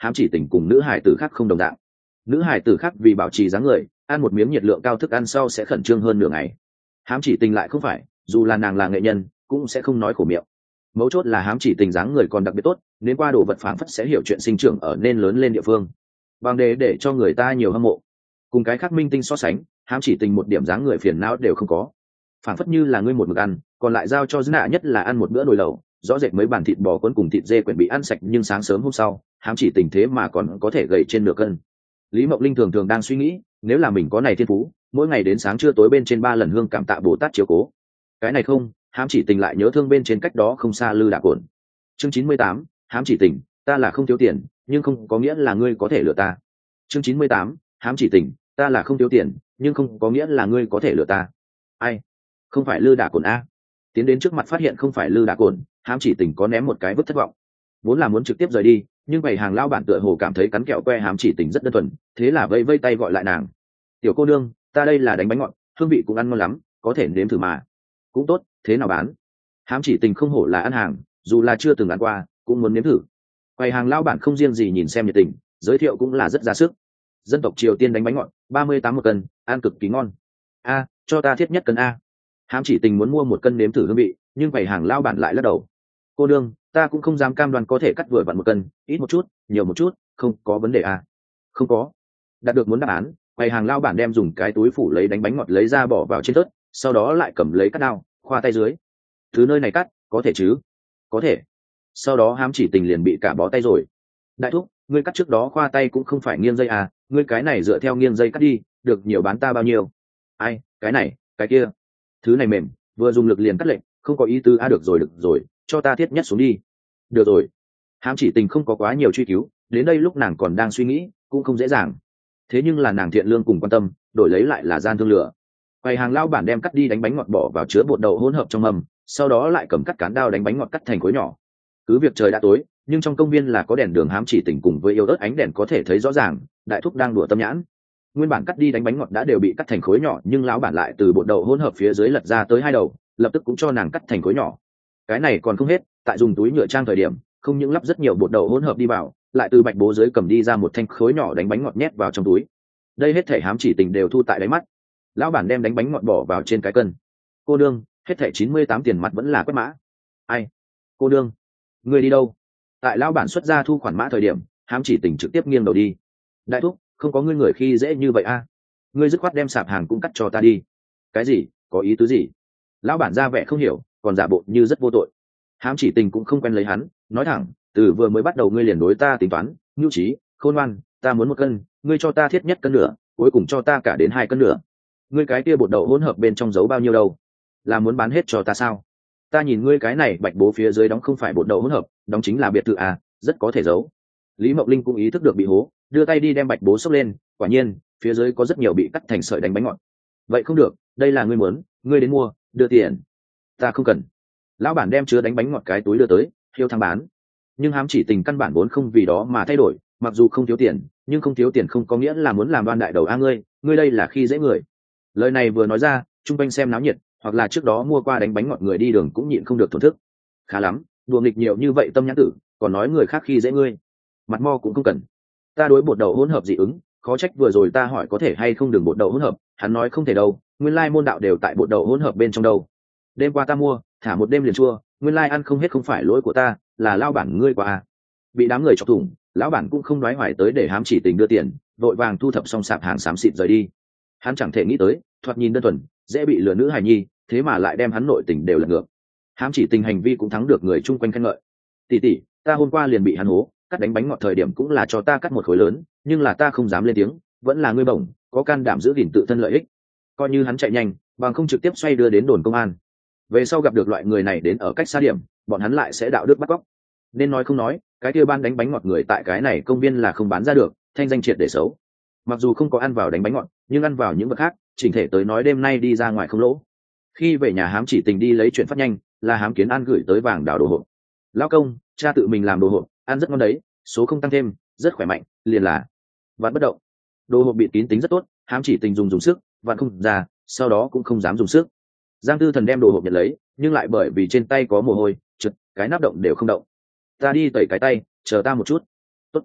hám chỉ tình cùng nữ hải tử khác không đồng dạng. Nữ hải tử khác vì bảo trì dáng người, ăn một miếng nhiệt lượng cao thức ăn sau sẽ khẩn trương hơn nửa ngày. Hám chỉ tình lại không phải, dù là nàng là nghệ nhân cũng sẽ không nói khổ miệng. Mấu chốt là hám chỉ tình dáng người còn đặc biệt tốt, nên qua đồ vật phảng phất sẽ hiểu chuyện sinh trưởng ở nên lớn lên địa phương, bằng đề để cho người ta nhiều hâm mộ. Cùng cái khác minh tinh so sánh, hám chỉ tình một điểm dáng người phiền não đều không có, phảng phất như là ngươi một mực ăn, còn lại giao cho dư nạ nhất là ăn một bữa nồi lẩu, rõ rệt mấy bàn thịt bò cuốn cùng thịt dê quyển bị ăn sạch, nhưng sáng sớm hôm sau hám chỉ tình thế mà còn có thể gầy trên nửa cân. Lý Mộng Linh thường thường đang suy nghĩ, nếu là mình có này thiên phú, mỗi ngày đến sáng trưa tối bên trên ba lần hương cảm tạ Bồ Tát chiếu cố. Cái này không, hám chỉ tình lại nhớ thương bên trên cách đó không xa Lư Đả Cổn. Chương chín mươi tám, hám chỉ tình, ta là không thiếu tiền, nhưng không có nghĩa là ngươi có thể lừa ta. Chương chín mươi tám, hám chỉ tình, ta là không thiếu tiền, nhưng không có nghĩa là ngươi có thể lừa ta. Ai? Không phải Lư Đả Cổn a? Tiến đến trước mặt phát hiện không phải Lư Đả Cổn, hám chỉ tình có ném một cái vứt thất vọng. Vốn là muốn trực tiếp rời đi, nhưng bầy hàng lao bản tựa hồ cảm thấy cắn kẹo que hám chỉ tình rất đơn thuần, thế là vây vây tay gọi lại nàng. Tiểu cô nương, ta đây là đánh bánh ngọt, hương vị cũng ăn ngon lắm, có thể nếm thử mà. Cũng tốt, thế nào bán? Hám chỉ tình không hổ là ăn hàng, dù là chưa từng ăn qua cũng muốn nếm thử. Quầy hàng lao bản không riêng gì nhìn xem nhiệt tình, giới thiệu cũng là rất ra sức. Dân tộc Triều Tiên đánh bánh ngọt, ba mươi tám một cân, ăn cực kỳ ngon. A, cho ta thiết nhất cân a. Hám chỉ tình muốn mua một cân nếm thử hương vị, nhưng quầy hàng lao bản lại lắc đầu. Cô đương, ta cũng không dám cam đoan có thể cắt vừa vặn một cân, ít một chút, nhiều một chút, không có vấn đề a. Không có. Đạt được muốn đáp án, quầy hàng lao bản đem dùng cái túi phủ lấy đánh bánh ngọt lấy ra bỏ vào trên tớt, sau đó lại cầm lấy cắt đao, khoa tay dưới. Thứ nơi này cắt, có thể chứ? Có thể. Sau đó hám chỉ tình liền bị cả bó tay rồi. Đại thúc, ngươi cắt trước đó khoa tay cũng không phải nghiêng dây à, ngươi cái này dựa theo nghiêng dây cắt đi, được nhiều bán ta bao nhiêu? Ai, cái này, cái kia. Thứ này mềm, vừa dùng lực liền cắt lệnh, không có ý tứ a. À, được rồi được rồi, cho ta thiết nhất xuống đi. Được rồi. Hám chỉ tình không có quá nhiều truy cứu, đến đây lúc nàng còn đang suy nghĩ, cũng không dễ dàng. Thế nhưng là nàng thiện lương cùng quan tâm, đổi lấy lại là gian thương lửa. Quầy hàng lao bản đem cắt đi đánh bánh ngọt bỏ vào chứa bột đậu hỗn hợp trong mâm, sau đó lại cầm cắt cán đao đánh bánh ngọt cắt thành khối nhỏ. Cứ việc trời đã tối, nhưng trong công viên là có đèn đường, hám chỉ tình cùng với yêu ớt ánh đèn có thể thấy rõ ràng, đại thúc đang đùa tâm nhãn. Nguyên bản cắt đi đánh bánh ngọt đã đều bị cắt thành khối nhỏ, nhưng lão bản lại từ bột đậu hỗn hợp phía dưới lật ra tới hai đầu, lập tức cũng cho nàng cắt thành khối nhỏ. Cái này còn không hết, tại dùng túi nhựa trang thời điểm, không những lắp rất nhiều bột đậu hỗn hợp đi vào, lại từ bạch bố dưới cầm đi ra một thanh khối nhỏ đánh bánh ngọt nhét vào trong túi. Đây hết thể hám chỉ tình đều thu tại đáy mắt. Lão bản đem đánh bánh ngọt bỏ vào trên cái cân. Cô đương, hết thẻ chín mươi tám tiền mặt vẫn là quét mã. Ai? Cô đương, người đi đâu? Tại lão bản xuất ra thu khoản mã thời điểm, hám chỉ tình trực tiếp nghiêng đầu đi. Đại thúc, không có ngươi người khi dễ như vậy a. À? Ngươi dứt khoát đem sạp hàng cũng cắt cho ta đi. Cái gì? Có ý tứ gì? Lão bản ra vẻ không hiểu, còn giả bộ như rất vô tội. Hám chỉ tình cũng không quen lấy hắn, nói thẳng, từ vừa mới bắt đầu ngươi liền đối ta tính toán, nhu trí, khôn ngoan, ta muốn một cân, ngươi cho ta thiết nhất cân nửa, cuối cùng cho ta cả đến hai cân nửa. Ngươi cái kia bột đậu hỗn hợp bên trong giấu bao nhiêu đâu? Là muốn bán hết cho ta sao? Ta nhìn ngươi cái này bạch bố phía dưới đóng không phải bột đậu hỗn hợp, đóng chính là biệt thự à, rất có thể giấu. Lý Mộng Linh cũng ý thức được bị hố, đưa tay đi đem bạch bố xốc lên, quả nhiên phía dưới có rất nhiều bị cắt thành sợi đánh bánh ngọt. Vậy không được, đây là ngươi muốn, ngươi đến mua, đưa tiền. Ta không cần. Lão bản đem chứa đánh bánh ngọt cái túi đưa tới, hiêu thăng bán. Nhưng hám chỉ tình căn bản vốn không vì đó mà thay đổi, mặc dù không thiếu tiền, nhưng không thiếu tiền không có nghĩa là muốn làm đoan đại đầu a. Ngươi, ngươi đây là khi dễ người. Lời này vừa nói ra, chung quanh xem náo nhiệt, hoặc là trước đó mua qua đánh bánh ngọt người đi đường cũng nhịn không được thổn thức. Khá lắm, đùa nghịch nhiều như vậy tâm nhãn tử, còn nói người khác khi dễ ngươi. Mặt mo cũng không cần. Ta đối bột đậu hỗn hợp dị ứng, khó trách vừa rồi ta hỏi có thể hay không đường bột đậu hỗn hợp, hắn nói không thể đâu, nguyên lai môn đạo đều tại bột đậu hỗn hợp bên trong đâu. Đêm qua ta mua, thả một đêm liền chua, nguyên lai ăn không hết không phải lỗi của ta, là lao bản ngươi qua à. Bị đám người chọc thủng, lão bản cũng không nói hoài tới để hám chỉ tình đưa tiền, vội vàng thu thập xong sạp hàng xám xịt rời đi. Hắn chẳng thể nghĩ tới, thoạt nhìn đơn thuần, dễ bị lừa nữ hài nhi, thế mà lại đem hắn nội tình đều lật ngược. Hám chỉ tình hành vi cũng thắng được người chung quanh khen ngợi. Tỷ tỷ, ta hôm qua liền bị hắn hố, cắt đánh bánh ngọt thời điểm cũng là cho ta cắt một khối lớn, nhưng là ta không dám lên tiếng, vẫn là ngươi bổng, có can đảm giữ gìn tự thân lợi ích. Coi như hắn chạy nhanh, bằng không trực tiếp xoay đưa đến đồn công an. Về sau gặp được loại người này đến ở cách xa điểm, bọn hắn lại sẽ đạo đức bắt cóc. Nên nói không nói, cái kia ban đánh bánh ngọt người tại cái này công viên là không bán ra được, thanh danh triệt để xấu. Mặc dù không có ăn vào đánh bánh ngọt, nhưng ăn vào những vật khác, chỉnh thể tới nói đêm nay đi ra ngoài không lỗ. Khi về nhà hám chỉ tình đi lấy chuyện phát nhanh, là hám kiến an gửi tới vàng đảo đồ hộp. Lão công, cha tự mình làm đồ hộp, ăn rất ngon đấy, số không tăng thêm, rất khỏe mạnh, liền là vạn bất động. Đồ hộp bịt kín tính rất tốt, hám chỉ tình dùng dùng sức, vạn không ra, sau đó cũng không dám dùng sức. Giang Tư Thần đem đồ hộp nhận lấy, nhưng lại bởi vì trên tay có mồ hôi, trượt, cái nắp động đều không động. Ta đi tẩy cái tay, chờ ta một chút. Tốt.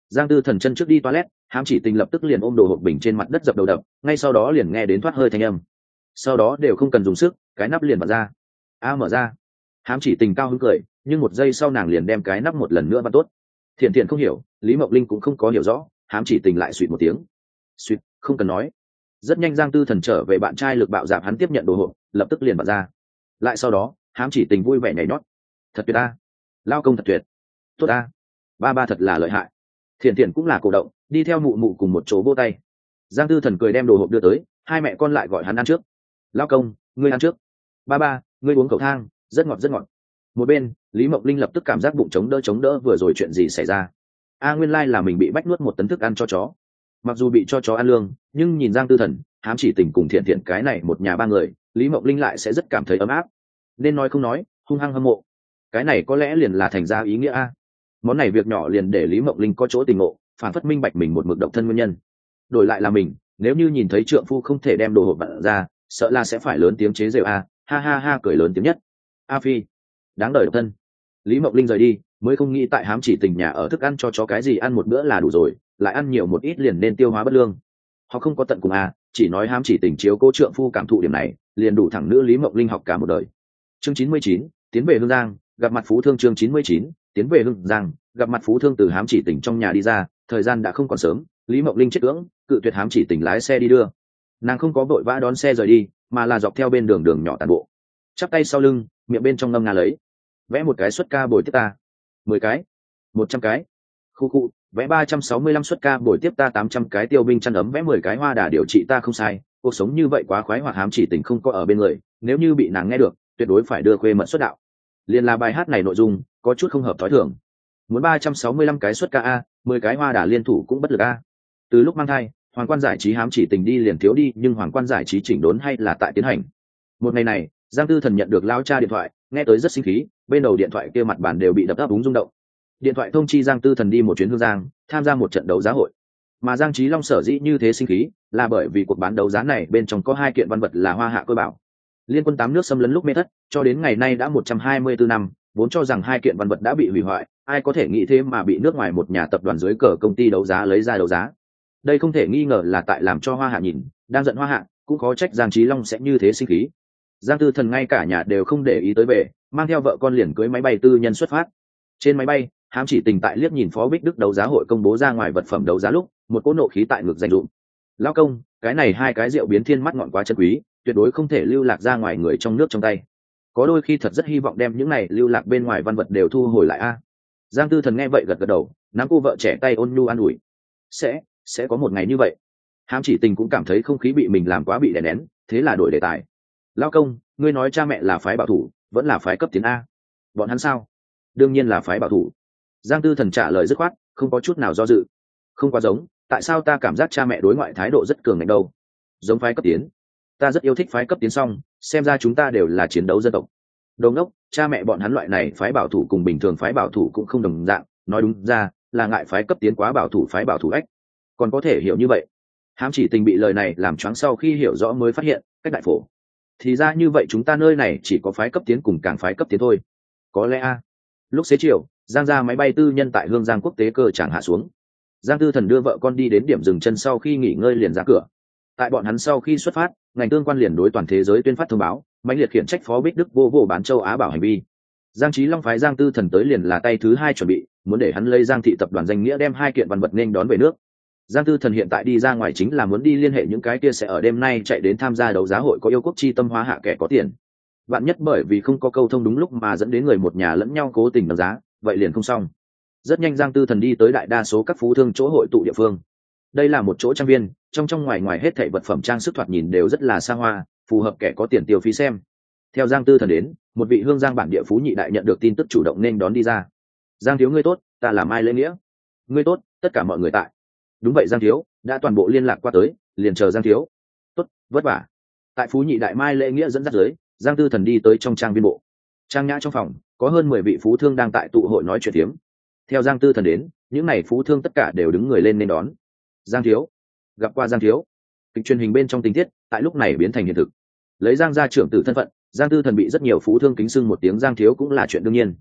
Giang Tư Thần chân trước đi toilet, Hám Chỉ Tình lập tức liền ôm đồ hộp bình trên mặt đất dập đầu đập, ngay sau đó liền nghe đến thoát hơi thanh âm. Sau đó đều không cần dùng sức, cái nắp liền mở ra. A mở ra. Hám Chỉ Tình cao hứng cười, nhưng một giây sau nàng liền đem cái nắp một lần nữa vặn tốt. Thiện Thiện không hiểu, Lý Mộng Linh cũng không có hiểu rõ, Hám Chỉ Tình lại suýt một tiếng. Suýt, không cần nói. Rất nhanh Giang Tư Thần trở về bạn trai lực bạo dạp hắn tiếp nhận đồ hộp, lập tức liền vặn ra. Lại sau đó, Hám Chỉ Tình vui vẻ nhảy nhót. Thật tuyệt a, lao công thật tuyệt. Tốt a, ba ba thật là lợi hại. Thiện Thiện cũng là cổ động, đi theo mụ mụ cùng một chỗ vỗ tay. Giang Tư Thần cười đem đồ hộp đưa tới, hai mẹ con lại gọi hắn ăn trước. Lao công, ngươi ăn trước. Ba ba, ngươi uống cầu thang, rất ngọt rất ngọt. Một bên, Lý Mộng Linh lập tức cảm giác bụng chống đỡ chống đỡ vừa rồi chuyện gì xảy ra. A nguyên lai là mình bị bách nuốt một tấn thức ăn cho chó. Mặc dù bị cho chó ăn lương, nhưng nhìn Giang Tư Thần, Hám Chỉ Tình cùng Thiện Thiện cái này một nhà ba người, Lý Mộng Linh lại sẽ rất cảm thấy ấm áp. Nên nói không nói, hung hăng hâm mộ. Cái này có lẽ liền là thành ra ý nghĩa a. Món này việc nhỏ liền để Lý Mộng Linh có chỗ tình ngộ, phản phất minh bạch mình một mực độc thân nguyên nhân. Đổi lại là mình, nếu như nhìn thấy trượng phu không thể đem đồ hộp bận ra, sợ là sẽ phải lớn tiếng chế giễu a, ha ha ha cười lớn tiếng nhất. A Phi, đáng đời độc thân. Lý Mộng Linh rời đi, mới không nghĩ tại Hám Chỉ Tình nhà ở thức ăn cho chó cái gì ăn một bữa là đủ rồi, lại ăn nhiều một ít liền nên tiêu hóa bất lương. Họ không có tận cùng a, chỉ nói Hám Chỉ Tình chiếu cố trượng phu cảm thụ điểm này, liền đủ thẳng nữ Lý Mộng Linh học cả một đời. Chương chín mươi chín, tiến về Hương Giang, gặp mặt Phú Thương. Chương chín mươi chín, tiến về Hương Giang, gặp mặt Phú Thương. Từ Hám Chỉ Tình trong nhà đi ra, thời gian đã không còn sớm, Lý Mộng Linh chết cưỡng, cự tuyệt Hám Chỉ Tình lái xe đi đưa. Nàng không có vội vã đón xe rời đi, mà là dọc theo bên đường đường nhỏ tàn bộ, chắp tay sau lưng, miệng bên trong ngâm nga lấy. Vẽ một cái xuất ca bồi tiếp ta, mười cái, một trăm cái, khu khu, vẽ ba trăm sáu mươi lăm xuất ca bồi tiếp ta tám trăm cái tiêu binh chăn ấm, vẽ mười cái hoa đà điều trị ta không sai. Cuộc sống như vậy quá khoái hoạt, Hám Chỉ Tình không có ở bên người, nếu như bị nàng nghe được, tuyệt đối phải đưa khuê mật xuất đạo. Liên là bài hát này nội dung có chút không hợp thói thường. Muốn ba trăm sáu mươi lăm cái xuất ca a, mười cái hoa đà liên thủ cũng bất lực a. Từ lúc mang thai, Hoàng Quan Giải Trí Hám Chỉ Tình đi liền thiếu đi, nhưng Hoàng Quan Giải Trí chỉnh đốn hay là tại tiến hành. Một ngày này, Giang Tư Thần nhận được lao cha điện thoại, nghe tới rất sinh khí, bên đầu điện thoại kia mặt bàn đều bị đập ấp úng rung động. Điện thoại thông chi Giang Tư Thần đi một chuyến Hương Giang, tham gia một trận đấu giá hội. Mà Giang Chí Long sở dĩ như thế sinh khí, là bởi vì cuộc bán đấu giá này bên trong có hai kiện văn vật là hoa hạ côi bảo. Liên quân tám nước xâm lấn lúc mê thất, cho đến ngày nay đã một trăm hai mươi tư năm, vốn cho rằng hai kiện văn vật đã bị hủy hoại, ai có thể nghĩ thế mà bị nước ngoài một nhà tập đoàn dưới cờ công ty đấu giá lấy ra đấu giá. Đây không thể nghi ngờ là tại làm cho hoa hạ nhìn, đang giận hoa hạ, cũng khó trách Giang Chí Long sẽ như thế sinh khí. Giang Tư Thần ngay cả nhà đều không để ý tới về, mang theo vợ con liền cưới máy bay tư nhân xuất phát. Trên máy bay, Hám Chỉ Tình tại liếc nhìn Phó Bích Đức đấu giá hội công bố ra ngoài vật phẩm đấu giá lúc, một cỗ nộ khí tại ngực dành dụm. Lão công, cái này hai cái rượu biến thiên mắt ngọn quá chân quý, tuyệt đối không thể lưu lạc ra ngoài người trong nước trong tay. Có đôi khi thật rất hy vọng đem những này lưu lạc bên ngoài văn vật đều thu hồi lại a. Giang Tư Thần nghe vậy gật gật đầu, nắm cô vợ trẻ tay ôn nhu an ủi. Sẽ, sẽ có một ngày như vậy. Hám Chỉ Tình cũng cảm thấy không khí bị mình làm quá bị đè nén, thế là đổi đề tài. Lão công, ngươi nói cha mẹ là phái bảo thủ, vẫn là phái cấp tiến a? Bọn hắn sao? Đương nhiên là phái bảo thủ. Giang Tư Thần trả lời dứt khoát, không có chút nào do dự. Không quá giống, tại sao ta cảm giác cha mẹ đối ngoại thái độ rất cường ngạnh đâu? Giống phái cấp tiến. Ta rất yêu thích phái cấp tiến, xong xem ra chúng ta đều là chiến đấu dân tộc. Đồng đốc, cha mẹ bọn hắn loại này phái bảo thủ cùng bình thường phái bảo thủ cũng không đồng dạng, nói đúng ra là ngại phái cấp tiến quá bảo thủ, phái bảo thủ ách. Còn có thể hiểu như vậy. Hám Chỉ Tình bị lời này làm choáng, sau khi hiểu rõ mới phát hiện, cách đại phổ. Thì ra như vậy, chúng ta nơi này chỉ có phái cấp tiến cùng càng phái cấp tiến thôi. Có lẽ a. Lúc xế chiều, Giang ra máy bay tư nhân tại Hương Giang quốc tế cơ chẳng hạ xuống. Giang Tư Thần đưa vợ con đi đến điểm dừng chân, sau khi nghỉ ngơi liền ra cửa. Tại bọn hắn sau khi xuất phát, ngành tương quan liền đối toàn thế giới tuyên phát thông báo, mãnh liệt khiển trách Phó Bích Đức vô vô bán châu Á bảo hành vi. Giang Chí Long phái Giang Tư Thần tới liền là tay thứ hai chuẩn bị, muốn để hắn lấy Giang thị tập đoàn danh nghĩa đem hai kiện văn vật nên đón về nước. Giang Tư Thần hiện tại đi ra ngoài chính là muốn đi liên hệ những cái kia sẽ ở đêm nay chạy đến tham gia đấu giá hội có yêu quốc chi tâm hóa hạ kẻ có tiền. Vạn nhất bởi vì không có câu thông đúng lúc mà dẫn đến người một nhà lẫn nhau cố tình nâng giá, vậy liền không xong. Rất nhanh Giang Tư Thần đi tới đại đa số các phú thương chỗ hội tụ địa phương. Đây là một chỗ trang viên, trong trong ngoài ngoài hết thảy vật phẩm trang sức thoạt nhìn đều rất là xa hoa, phù hợp kẻ có tiền tiêu phí xem. Theo Giang Tư Thần đến, một vị Hương Giang bản địa phú nhị đại nhận được tin tức chủ động nên đón đi ra. Giang thiếu ngươi tốt, ta là Mai Lễ Nghĩa. Ngươi tốt, tất cả mọi người tại. Đúng vậy Giang thiếu, đã toàn bộ liên lạc qua tới, liền chờ Giang thiếu. Tốt, vất vả. Tại phú nhị đại Mai Lễ Nghĩa dẫn dắt dưới, Giang Tư Thần đi tới trong trang viên bộ. Trang nhã trong phòng, có hơn mười vị phú thương đang tại tụ hội nói chuyện phiếm. Theo Giang Tư Thần đến, những này phú thương tất cả đều đứng người lên nên đón. Giang thiếu, gặp qua Giang thiếu. Kịch truyền hình bên trong tình tiết tại lúc này biến thành hiện thực. Lấy Giang gia trưởng tử thân phận, Giang Tư Thần bị rất nhiều phú thương kính xưng một tiếng Giang thiếu cũng là chuyện đương nhiên.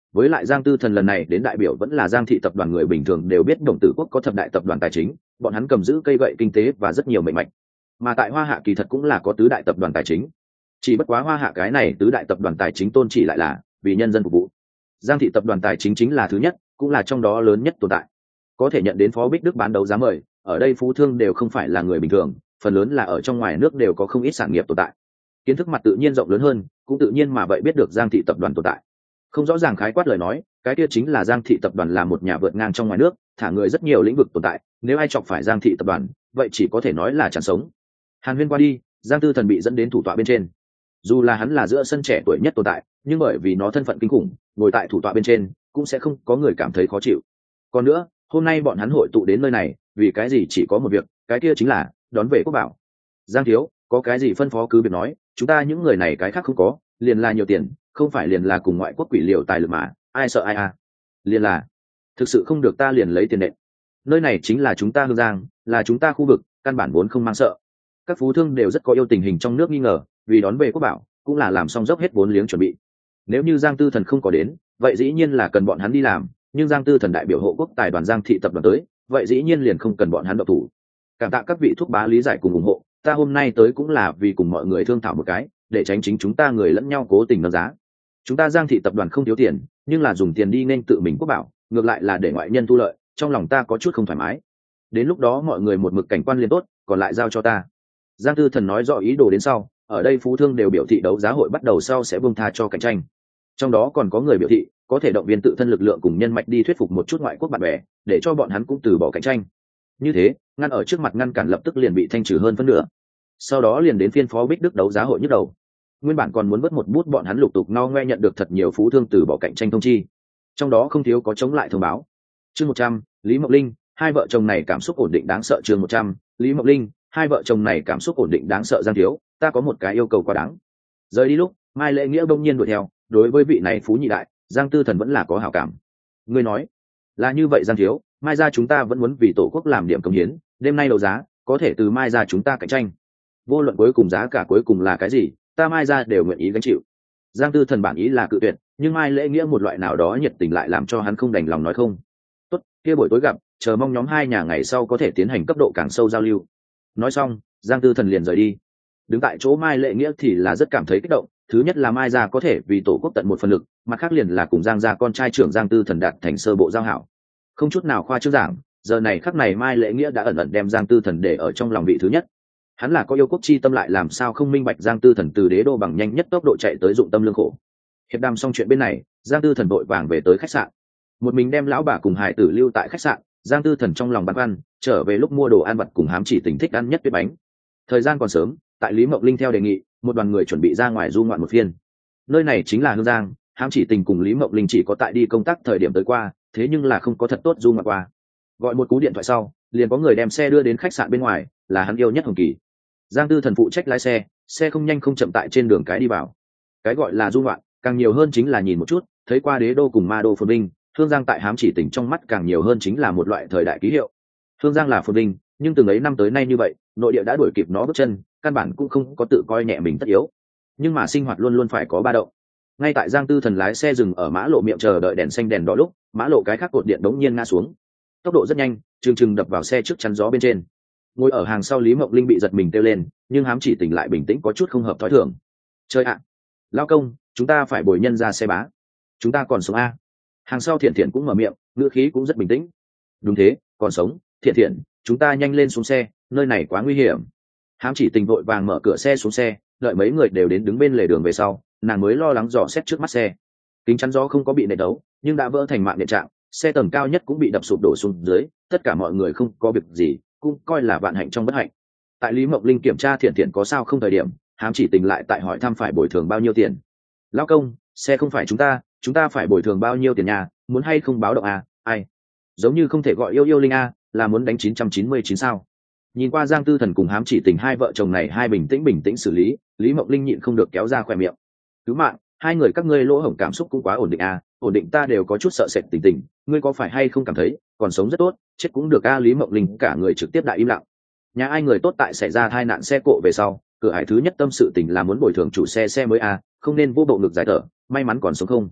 với lại Giang Tư Thần lần này đến đại biểu vẫn là Giang thị tập đoàn, người bình thường đều biết Đồng Tử Quốc có thập đại tập đoàn tài chính, bọn hắn cầm giữ cây gậy kinh tế và rất nhiều mệnh mạch, mà tại Hoa Hạ kỳ thật cũng là có tứ đại tập đoàn tài chính, chỉ bất quá Hoa Hạ cái này tứ đại tập đoàn tài chính tôn chỉ lại là vì nhân dân phục vụ. Giang thị tập đoàn tài chính chính là thứ nhất, cũng là trong đó lớn nhất tồn tại, có thể nhận đến Phó Bích Đức bán đấu giá mời. Ở đây phú thương đều không phải là người bình thường, phần lớn là ở trong ngoài nước đều có không ít sản nghiệp tồn tại, kiến thức mặt tự nhiên rộng lớn hơn, cũng tự nhiên mà vậy biết được Giang thị tập đoàn tồn tại. Không rõ ràng khái quát lời nói, cái kia chính là Giang thị tập đoàn là một nhà vượt ngang trong ngoài nước, thả người rất nhiều lĩnh vực tồn tại, nếu ai chọc phải Giang thị tập đoàn, vậy chỉ có thể nói là chẳng sống. Hàn Huyên qua đi, Giang Tư Thần bị dẫn đến thủ tọa bên trên. Dù là hắn là giữa sân trẻ tuổi nhất tồn tại, nhưng bởi vì nó thân phận kinh khủng, ngồi tại thủ tọa bên trên cũng sẽ không có người cảm thấy khó chịu. Còn nữa, hôm nay bọn hắn hội tụ đến nơi này, vì cái gì chỉ có một việc, cái kia chính là đón về quốc bảo. Giang thiếu, có cái gì phân phó cứ việc nói, chúng ta những người này cái khác không có, liền là nhiều tiền, không phải liền là cùng ngoại quốc quỷ liệu tài lực mà, ai sợ ai à. Liền là, thực sự không được ta liền lấy tiền nện. Nơi này chính là chúng ta Hương Giang, là chúng ta khu vực, căn bản vốn không mang sợ. Các phú thương đều rất có yêu tình hình trong nước nghi ngờ, vì đón về quốc bảo, cũng là làm xong dốc hết vốn liếng chuẩn bị. Nếu như Giang Tư Thần không có đến, vậy dĩ nhiên là cần bọn hắn đi làm, nhưng Giang Tư Thần đại biểu hộ quốc tài đoàn Giang thị tập đoàn tới, vậy dĩ nhiên liền không cần bọn hắn động thủ. Cảm tạ các vị thúc bá lý giải cùng ủng hộ, ta hôm nay tới cũng là vì cùng mọi người thương thảo một cái, để tránh chính chúng ta người lẫn nhau cố tình nâng giá. Chúng ta Giang thị tập đoàn không thiếu tiền, nhưng là dùng tiền đi nên tự mình quốc bảo, ngược lại là để ngoại nhân thu lợi, trong lòng ta có chút không thoải mái. Đến lúc đó mọi người một mực cảnh quan liền tốt, còn lại giao cho ta. Giang Tư Thần nói rõ ý đồ đến sau, ở đây phú thương đều biểu thị đấu giá hội bắt đầu sau sẽ buông tha cho cạnh tranh. Trong đó còn có người biểu thị có thể động viên tự thân lực lượng cùng nhân mạch đi thuyết phục một chút ngoại quốc bạn bè, để cho bọn hắn cũng từ bỏ cạnh tranh. Như thế, ngăn ở trước mặt ngăn cản lập tức liền bị thanh trừ hơn phân nửa. Sau đó liền đến phiên Phó Bích Đức đấu giá hội nhức đầu. Nguyên bản còn muốn vớt một bút, bọn hắn lục tục no ngoe nhận được thật nhiều phú thương từ bỏ cạnh tranh thông chi. Trong đó không thiếu có chống lại thông báo. Chương một trăm, Lý Mộng Linh, hai vợ chồng này cảm xúc ổn định đáng sợ. Chương một trăm, Lý Mộng Linh, hai vợ chồng này cảm xúc ổn định đáng sợ. Giang thiếu, ta có một cái yêu cầu quá đáng. Rời đi lúc, Mai Lễ Nghĩa bỗng nhiên đuổi theo, đối với vị này phú nhị đại, Giang Tư Thần vẫn là có hảo cảm. Ngươi nói, là như vậy Giang thiếu, mai ra chúng ta vẫn muốn vì tổ quốc làm điểm công hiến, đêm nay đấu giá, có thể từ mai ra chúng ta cạnh tranh. Vô luận cuối cùng giá cả cuối cùng là cái gì, ta mai ra đều nguyện ý gánh chịu. Giang Tư Thần bản ý là cự tuyệt, nhưng Mai Lễ Nghĩa một loại nào đó nhiệt tình lại làm cho hắn không đành lòng nói không. Tốt, kia buổi tối gặp, chờ mong nhóm hai nhà ngày sau có thể tiến hành cấp độ càng sâu giao lưu. Nói xong, Giang Tư Thần liền rời đi. Đứng tại chỗ Mai Lễ Nghĩa thì là rất cảm thấy kích động, thứ nhất là Mai gia có thể vì tổ quốc tận một phần lực, mặt khác liền là cùng Giang gia con trai trưởng Giang Tư Thần đạt thành sơ bộ giao hảo. Không chút nào khoa trương giảng, giờ này khắc này Mai Lễ Nghĩa đã ẩn ẩn đem Giang Tư Thần để ở trong lòng vị thứ nhất. Hắn là có yêu quốc chi tâm, lại làm sao không minh bạch Giang Tư Thần từ đế đô bằng nhanh nhất tốc độ chạy tới dụng tâm lương khổ. Hiệp đàm xong chuyện bên này, Giang Tư Thần vội vàng về tới khách sạn, một mình đem lão bà cùng hải tử lưu tại khách sạn. Giang Tư Thần trong lòng băn khoăn, trở về lúc mua đồ ăn vặt cùng Hám Chỉ Tình thích ăn nhất tuyết bánh. Thời gian còn sớm, tại Lý Mộng Linh theo đề nghị, một đoàn người chuẩn bị ra ngoài du ngoạn một phiên. Nơi này chính là Hương Giang, Hám Chỉ Tình cùng Lý Mộng Linh chỉ có tại đi công tác thời điểm tới qua, thế nhưng là không có thật tốt du ngoạn qua. Gọi một cú điện thoại sau, liền có người đem xe đưa đến khách sạn bên ngoài, là hắn yêu nhất Hồng Kỳ. Giang Tư Thần phụ trách lái xe, xe không nhanh không chậm tại trên đường cái đi vào. Cái gọi là du ngoạn, càng nhiều hơn chính là nhìn một chút, thấy qua đế đô cùng ma đô phồn vinh. Hương Giang tại Hám Chỉ Tình trong mắt càng nhiều hơn chính là một loại thời đại ký hiệu. Hương Giang là phồn vinh, nhưng từng ấy năm tới nay như vậy, nội địa đã đuổi kịp nó bước chân, căn bản cũng không có tự coi nhẹ mình tất yếu. Nhưng mà sinh hoạt luôn luôn phải có ba động. Ngay tại Giang Tư Thần lái xe dừng ở mã lộ miệng chờ đợi đèn xanh đèn đỏ lúc, mã lộ cái khác cột điện đống nhiên ngã xuống, tốc độ rất nhanh, trừng trừng đập vào xe trước chắn gió bên trên. Ngồi ở hàng sau Lý Mộng Linh bị giật mình kêu lên, nhưng Hám Chỉ Tình lại bình tĩnh có chút không hợp thói thường. Chơi ạ, lao công, chúng ta phải bồi nhân ra xe bá, chúng ta còn sống a. Hàng sau Thiện Thiện cũng mở miệng, ngữ khí cũng rất bình tĩnh. Đúng thế, còn sống, Thiện Thiện, chúng ta nhanh lên xuống xe, nơi này quá nguy hiểm. Hám Chỉ Tình vội vàng mở cửa xe xuống xe, đợi mấy người đều đến đứng bên lề đường về sau, nàng mới lo lắng dò xét trước mắt xe. Kính chắn gió không có bị nện đấu, nhưng đã vỡ thành mạng điện trạng, xe tầng cao nhất cũng bị đập sụp đổ xuống dưới, tất cả mọi người không có việc gì, cũng coi là vạn hạnh trong bất hạnh. Tại Lý Mộng Linh kiểm tra Thiện Thiện có sao không thời điểm, Hám Chỉ Tình lại tại hỏi thăm phải bồi thường bao nhiêu tiền. Lão công, xe không phải chúng ta, chúng ta phải bồi thường bao nhiêu tiền nhà, muốn hay không báo động à, ai? Giống như không thể gọi yêu yêu Linh a, là muốn đánh chín trăm chín mươi chín sao? Nhìn qua Giang Tư Thần cùng Hám Chỉ Tình hai vợ chồng này hai bình tĩnh bình tĩnh xử lý, Lý Mộng Linh nhịn không được kéo ra khóe miệng. Cứu mạng, hai người các ngươi lỗ hổng cảm xúc cũng quá ổn định à, ổn định ta đều có chút sợ sệt tình tình, ngươi có phải hay không cảm thấy, còn sống rất tốt, chết cũng được a. Lý Mộng Linh cả người trực tiếp đại im lặng. Nhà ai người tốt tại xảy ra tai nạn xe cộ về sau, cửa ải thứ nhất tâm sự tình là muốn bồi thường chủ xe xe mới a, không nên vô bộ ngực giải thở, may mắn còn sống không.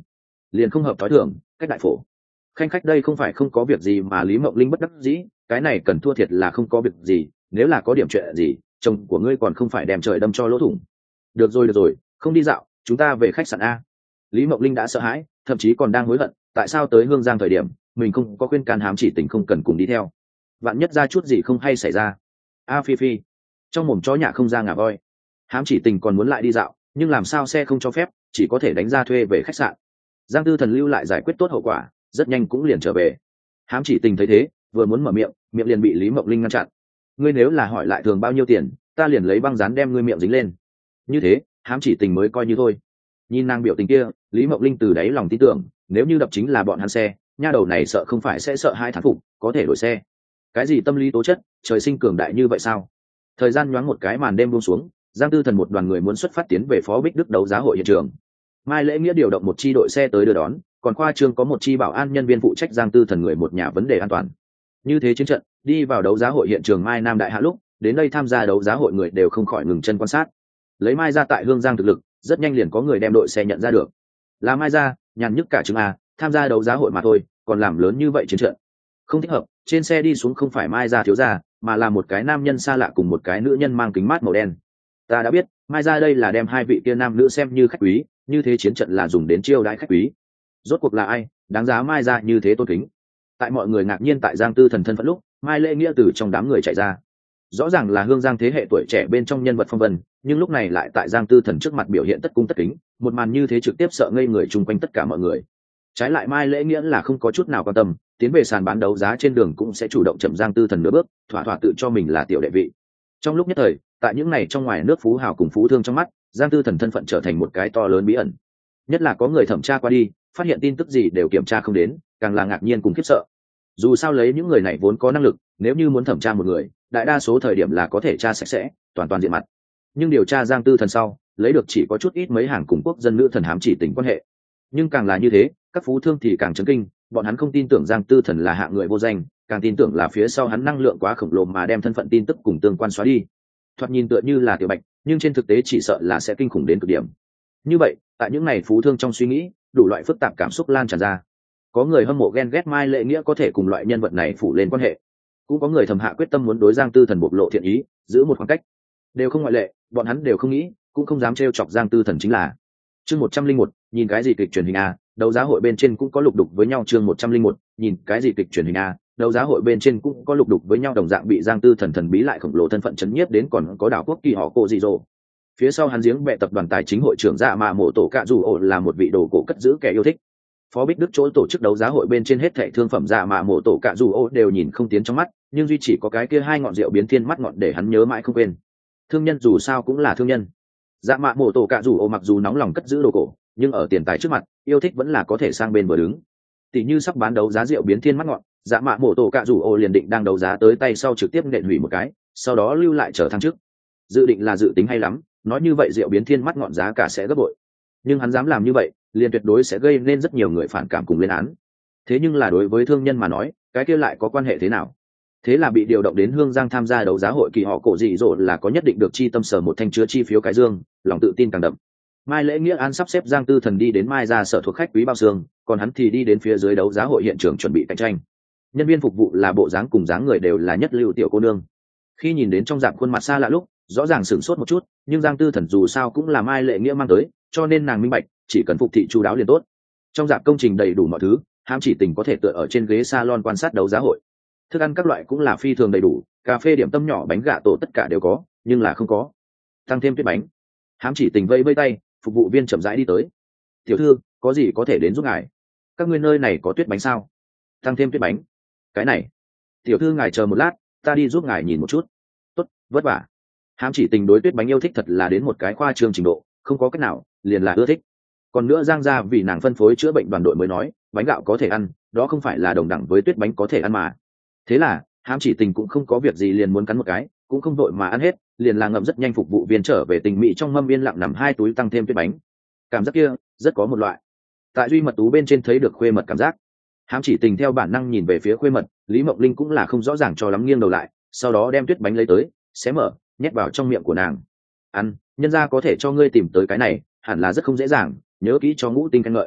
liền không hợp thói thường, cách đại phổ. Khanh khách đây không phải không có việc gì mà Lý Mộng Linh bất đắc dĩ, cái này cần thua thiệt là không có việc gì, nếu là có điểm chuyện gì, chồng của ngươi còn không phải đem trời đâm cho lỗ thủng. Được rồi được rồi, không đi dạo, chúng ta về khách sạn a. Lý Mộng Linh đã sợ hãi, thậm chí còn đang hối hận, tại sao tới Hương Giang thời điểm mình không có khuyên can Hám Chỉ Tình không cần cùng đi theo. Vạn nhất ra chút gì không hay xảy ra. A Phi Phi, trong mồm chó nhà không ra ngà voi. Hám Chỉ Tình còn muốn lại đi dạo, nhưng làm sao xe không cho phép, chỉ có thể đánh ra thuê về khách sạn. Giang Tư Thần lưu lại giải quyết tốt hậu quả, rất nhanh cũng liền trở về. Hám Chỉ Tình thấy thế, vừa muốn mở miệng, miệng liền bị Lý Mộng Linh ngăn chặn. Ngươi nếu là hỏi lại thường bao nhiêu tiền, ta liền lấy băng dán đem ngươi miệng dính lên. Như thế, Hám Chỉ Tình mới coi như thôi. Nhìn nàng biểu tình kia, Lý Mộng Linh từ đáy lòng tin tưởng, nếu như đập chính là bọn hắn xe, nha đầu này sợ không phải sẽ sợ hai thán phục, có thể đổi xe. Cái gì tâm lý tố chất, trời sinh cường đại như vậy sao? Thời gian nhoáng một cái màn đêm buông xuống, Giang Tư Thần một đoàn người muốn xuất phát tiến về Phó Bích Đức đấu giá hội hiện trường. Mai Lễ Nghĩa điều động một chi đội xe tới đưa đón, còn khoa trương có một chi bảo an nhân viên phụ trách Giang Tư Thần người một nhà vấn đề an toàn. Như thế chiến trận, đi vào đấu giá hội hiện trường Mai Nam Đại Hạ lúc, đến đây tham gia đấu giá hội người đều không khỏi ngừng chân quan sát. Lấy Mai ra tại Hương Giang thực lực, rất nhanh liền có người đem đội xe nhận ra được. Là Mai ra, nhàn nhức cả chứng a, tham gia đấu giá hội mà thôi, còn làm lớn như vậy chiến trận. Không thích hợp, trên xe đi xuống không phải Mai ra thiếu gia, mà là một cái nam nhân xa lạ cùng một cái nữ nhân mang kính mát màu đen. Ta đã biết, Mai ra đây là đem hai vị kia nam nữ xem như khách quý, như thế chiến trận là dùng đến chiêu đãi khách quý. Rốt cuộc là ai, đáng giá Mai ra như thế tôn kính. Tại mọi người ngạc nhiên tại Giang Tư Thần thân phận lúc, Mai Lễ Nghĩa từ trong đám người chạy ra. Rõ ràng là Hương Giang thế hệ tuổi trẻ bên trong nhân vật phong vân, nhưng lúc này lại tại Giang Tư Thần trước mặt biểu hiện tất cung tất kính, một màn như thế trực tiếp sợ ngây người chung quanh tất cả mọi người. Trái lại Mai Lễ Nghĩa là không có chút nào quan tâm, tiến về sàn bán đấu giá trên đường cũng sẽ chủ động chậm Giang Tư Thần nửa bước, thỏa thỏa tự cho mình là tiểu đệ vị. Trong lúc nhất thời, tại những này trong ngoài nước phú hào cùng phú thương trong mắt, Giang Tư Thần thân phận trở thành một cái to lớn bí ẩn. Nhất là có người thẩm tra qua đi, phát hiện tin tức gì đều kiểm tra không đến, càng là ngạc nhiên cùng khiếp sợ. Dù sao lấy những người này vốn có năng lực, nếu như muốn thẩm tra một người, đại đa số thời điểm là có thể tra sạch sẽ, toàn toàn diện mặt. Nhưng điều tra Giang Tư Thần sau, lấy được chỉ có chút ít mấy hàng cùng quốc dân nữ thần Hám Chỉ Tình quan hệ. Nhưng càng là như thế, các phú thương thì càng chấn kinh, bọn hắn không tin tưởng Giang Tư Thần là hạng người vô danh, càng tin tưởng là phía sau hắn năng lượng quá khổng lồ mà đem thân phận tin tức cùng tương quan xóa đi. Thoạt nhìn tựa như là tiểu bạch, nhưng trên thực tế chỉ sợ là sẽ kinh khủng đến cực điểm. Như vậy, tại những này phú thương trong suy nghĩ, đủ loại phức tạp cảm xúc lan tràn ra. Có người hâm mộ ghen ghét Mai Lễ Nghĩa có thể cùng loại nhân vật này phủ lên quan hệ, cũng có người thầm hạ quyết tâm muốn đối Giang Tư Thần bộc lộ thiện ý, giữ một khoảng cách. Đều không ngoại lệ, bọn hắn đều không nghĩ, cũng không dám trêu chọc Giang Tư Thần chính là. Chương một trăm linh một, nhìn cái gì kịch truyền hình a, đấu giá hội bên trên cũng có lục đục với nhau. Chương một trăm linh một, nhìn cái gì kịch truyền hình a, đấu giá hội bên trên cũng có lục đục với nhau, đồng dạng bị Giang Tư Thần thần bí lại khổng lồ thân phận chấn nhiếp đến, còn có đảo quốc kỳ họ Cổ Dị Dỗ. Phía sau hắn giếng bè tập đoàn tài chính hội trưởng Dạ Mạ Mộ Tổ Cạ Dù Ổ là một vị đồ cổ cất giữ kẻ yêu thích. Phó Bích Đức chỗ tổ chức đấu giá hội bên trên hết thảy thương phẩm Dạ Mạ Mộ Tổ Cạ Dù Ổ đều nhìn không tiến trong mắt, nhưng duy chỉ có cái kia hai ngọn rượu biến thiên mắt ngọn để hắn nhớ mãi không quên. Thương nhân dù sao cũng là thương nhân. Dạ Mạ Mộ Tổ Cạ Dù Ổ mặc dù nóng lòng cất giữ đồ cổ, nhưng ở tiền tài trước mặt, yêu thích vẫn là có thể sang bên vừa đứng. Tỷ như sắp bán đấu giá rượu biến thiên mắt ngọn, Dạ Mạ Mộ Tổ Cạ Dù Ổ liền định đang đấu giá tới tay sau trực tiếp nện hủy một cái, sau đó lưu lại chờ thăng chức. Dự định là dự tính hay lắm, nói như vậy rượu biến thiên mắt ngọn giá cả sẽ gấp bội. Nhưng hắn dám làm như vậy, liền tuyệt đối sẽ gây nên rất nhiều người phản cảm cùng lên án. Thế nhưng là đối với thương nhân mà nói, cái kia lại có quan hệ thế nào? Thế là bị điều động đến Hương Giang tham gia đấu giá hội kỳ họ Cổ Dị Dỗ là có nhất định được chi tâm sở một thanh chứa chi phiếu cái dương, lòng tự tin càng đậm. Mai Lễ Nghĩa an sắp xếp Giang Tư Thần đi đến Mai ra sở thuộc khách quý bao xương, còn hắn thì đi đến phía dưới đấu giá hội hiện trường chuẩn bị cạnh tranh. Nhân viên phục vụ là bộ dáng cùng dáng người đều là nhất lưu tiểu cô nương. Khi nhìn đến trong dạp khuôn mặt xa lạ lúc, rõ ràng sửng sốt một chút, nhưng Giang Tư Thần dù sao cũng là Mai Lễ Nghĩa mang tới, cho nên nàng minh bạch, chỉ cần phục thị chu đáo liền tốt. Trong dạp công trình đầy đủ mọi thứ, Hám Chỉ Tình có thể tựa ở trên ghế salon quan sát đấu giá hội. Thức ăn các loại cũng là phi thường đầy đủ, cà phê điểm tâm nhỏ bánh gà tổ tất cả đều có, nhưng là không có tăng thêm tuyết bánh. Hám Chỉ Tình vây vây tay, phục vụ viên chậm rãi đi tới. Tiểu thư, có gì có thể đến giúp ngài? Các ngươi nơi này có tuyết bánh sao? Tăng thêm tuyết bánh. Cái này, tiểu thư ngài chờ một lát, ta đi giúp ngài nhìn một chút. Tốt, vất vả. Hám Chỉ Tình đối tuyết bánh yêu thích thật là đến một cái khoa trương trình độ, không có cách nào, liền là ưa thích. Còn nữa Giang gia vì nàng phân phối chữa bệnh đoàn đội mới nói, bánh gạo có thể ăn, đó không phải là đồng đẳng với tuyết bánh có thể ăn mà. Thế là Hám Chỉ Tình cũng không có việc gì liền muốn cắn một cái, cũng không vội mà ăn hết, liền là ngậm rất nhanh. Phục vụ viên trở về tình mỹ trong mâm yên lặng nằm hai túi tăng thêm tuyết bánh. Cảm giác kia rất có một loại tại duy mật tú bên trên thấy được khuê mật cảm giác. Hám Chỉ Tình theo bản năng nhìn về phía khuê mật, Lý Mộng Linh cũng là không rõ ràng cho lắm nghiêng đầu lại, sau đó đem tuyết bánh lấy tới, xé mở, nhét vào trong miệng của nàng. Ăn, nhân gia có thể cho ngươi tìm tới cái này, hẳn là rất không dễ dàng, nhớ kỹ cho ngũ tinh khen ngợi.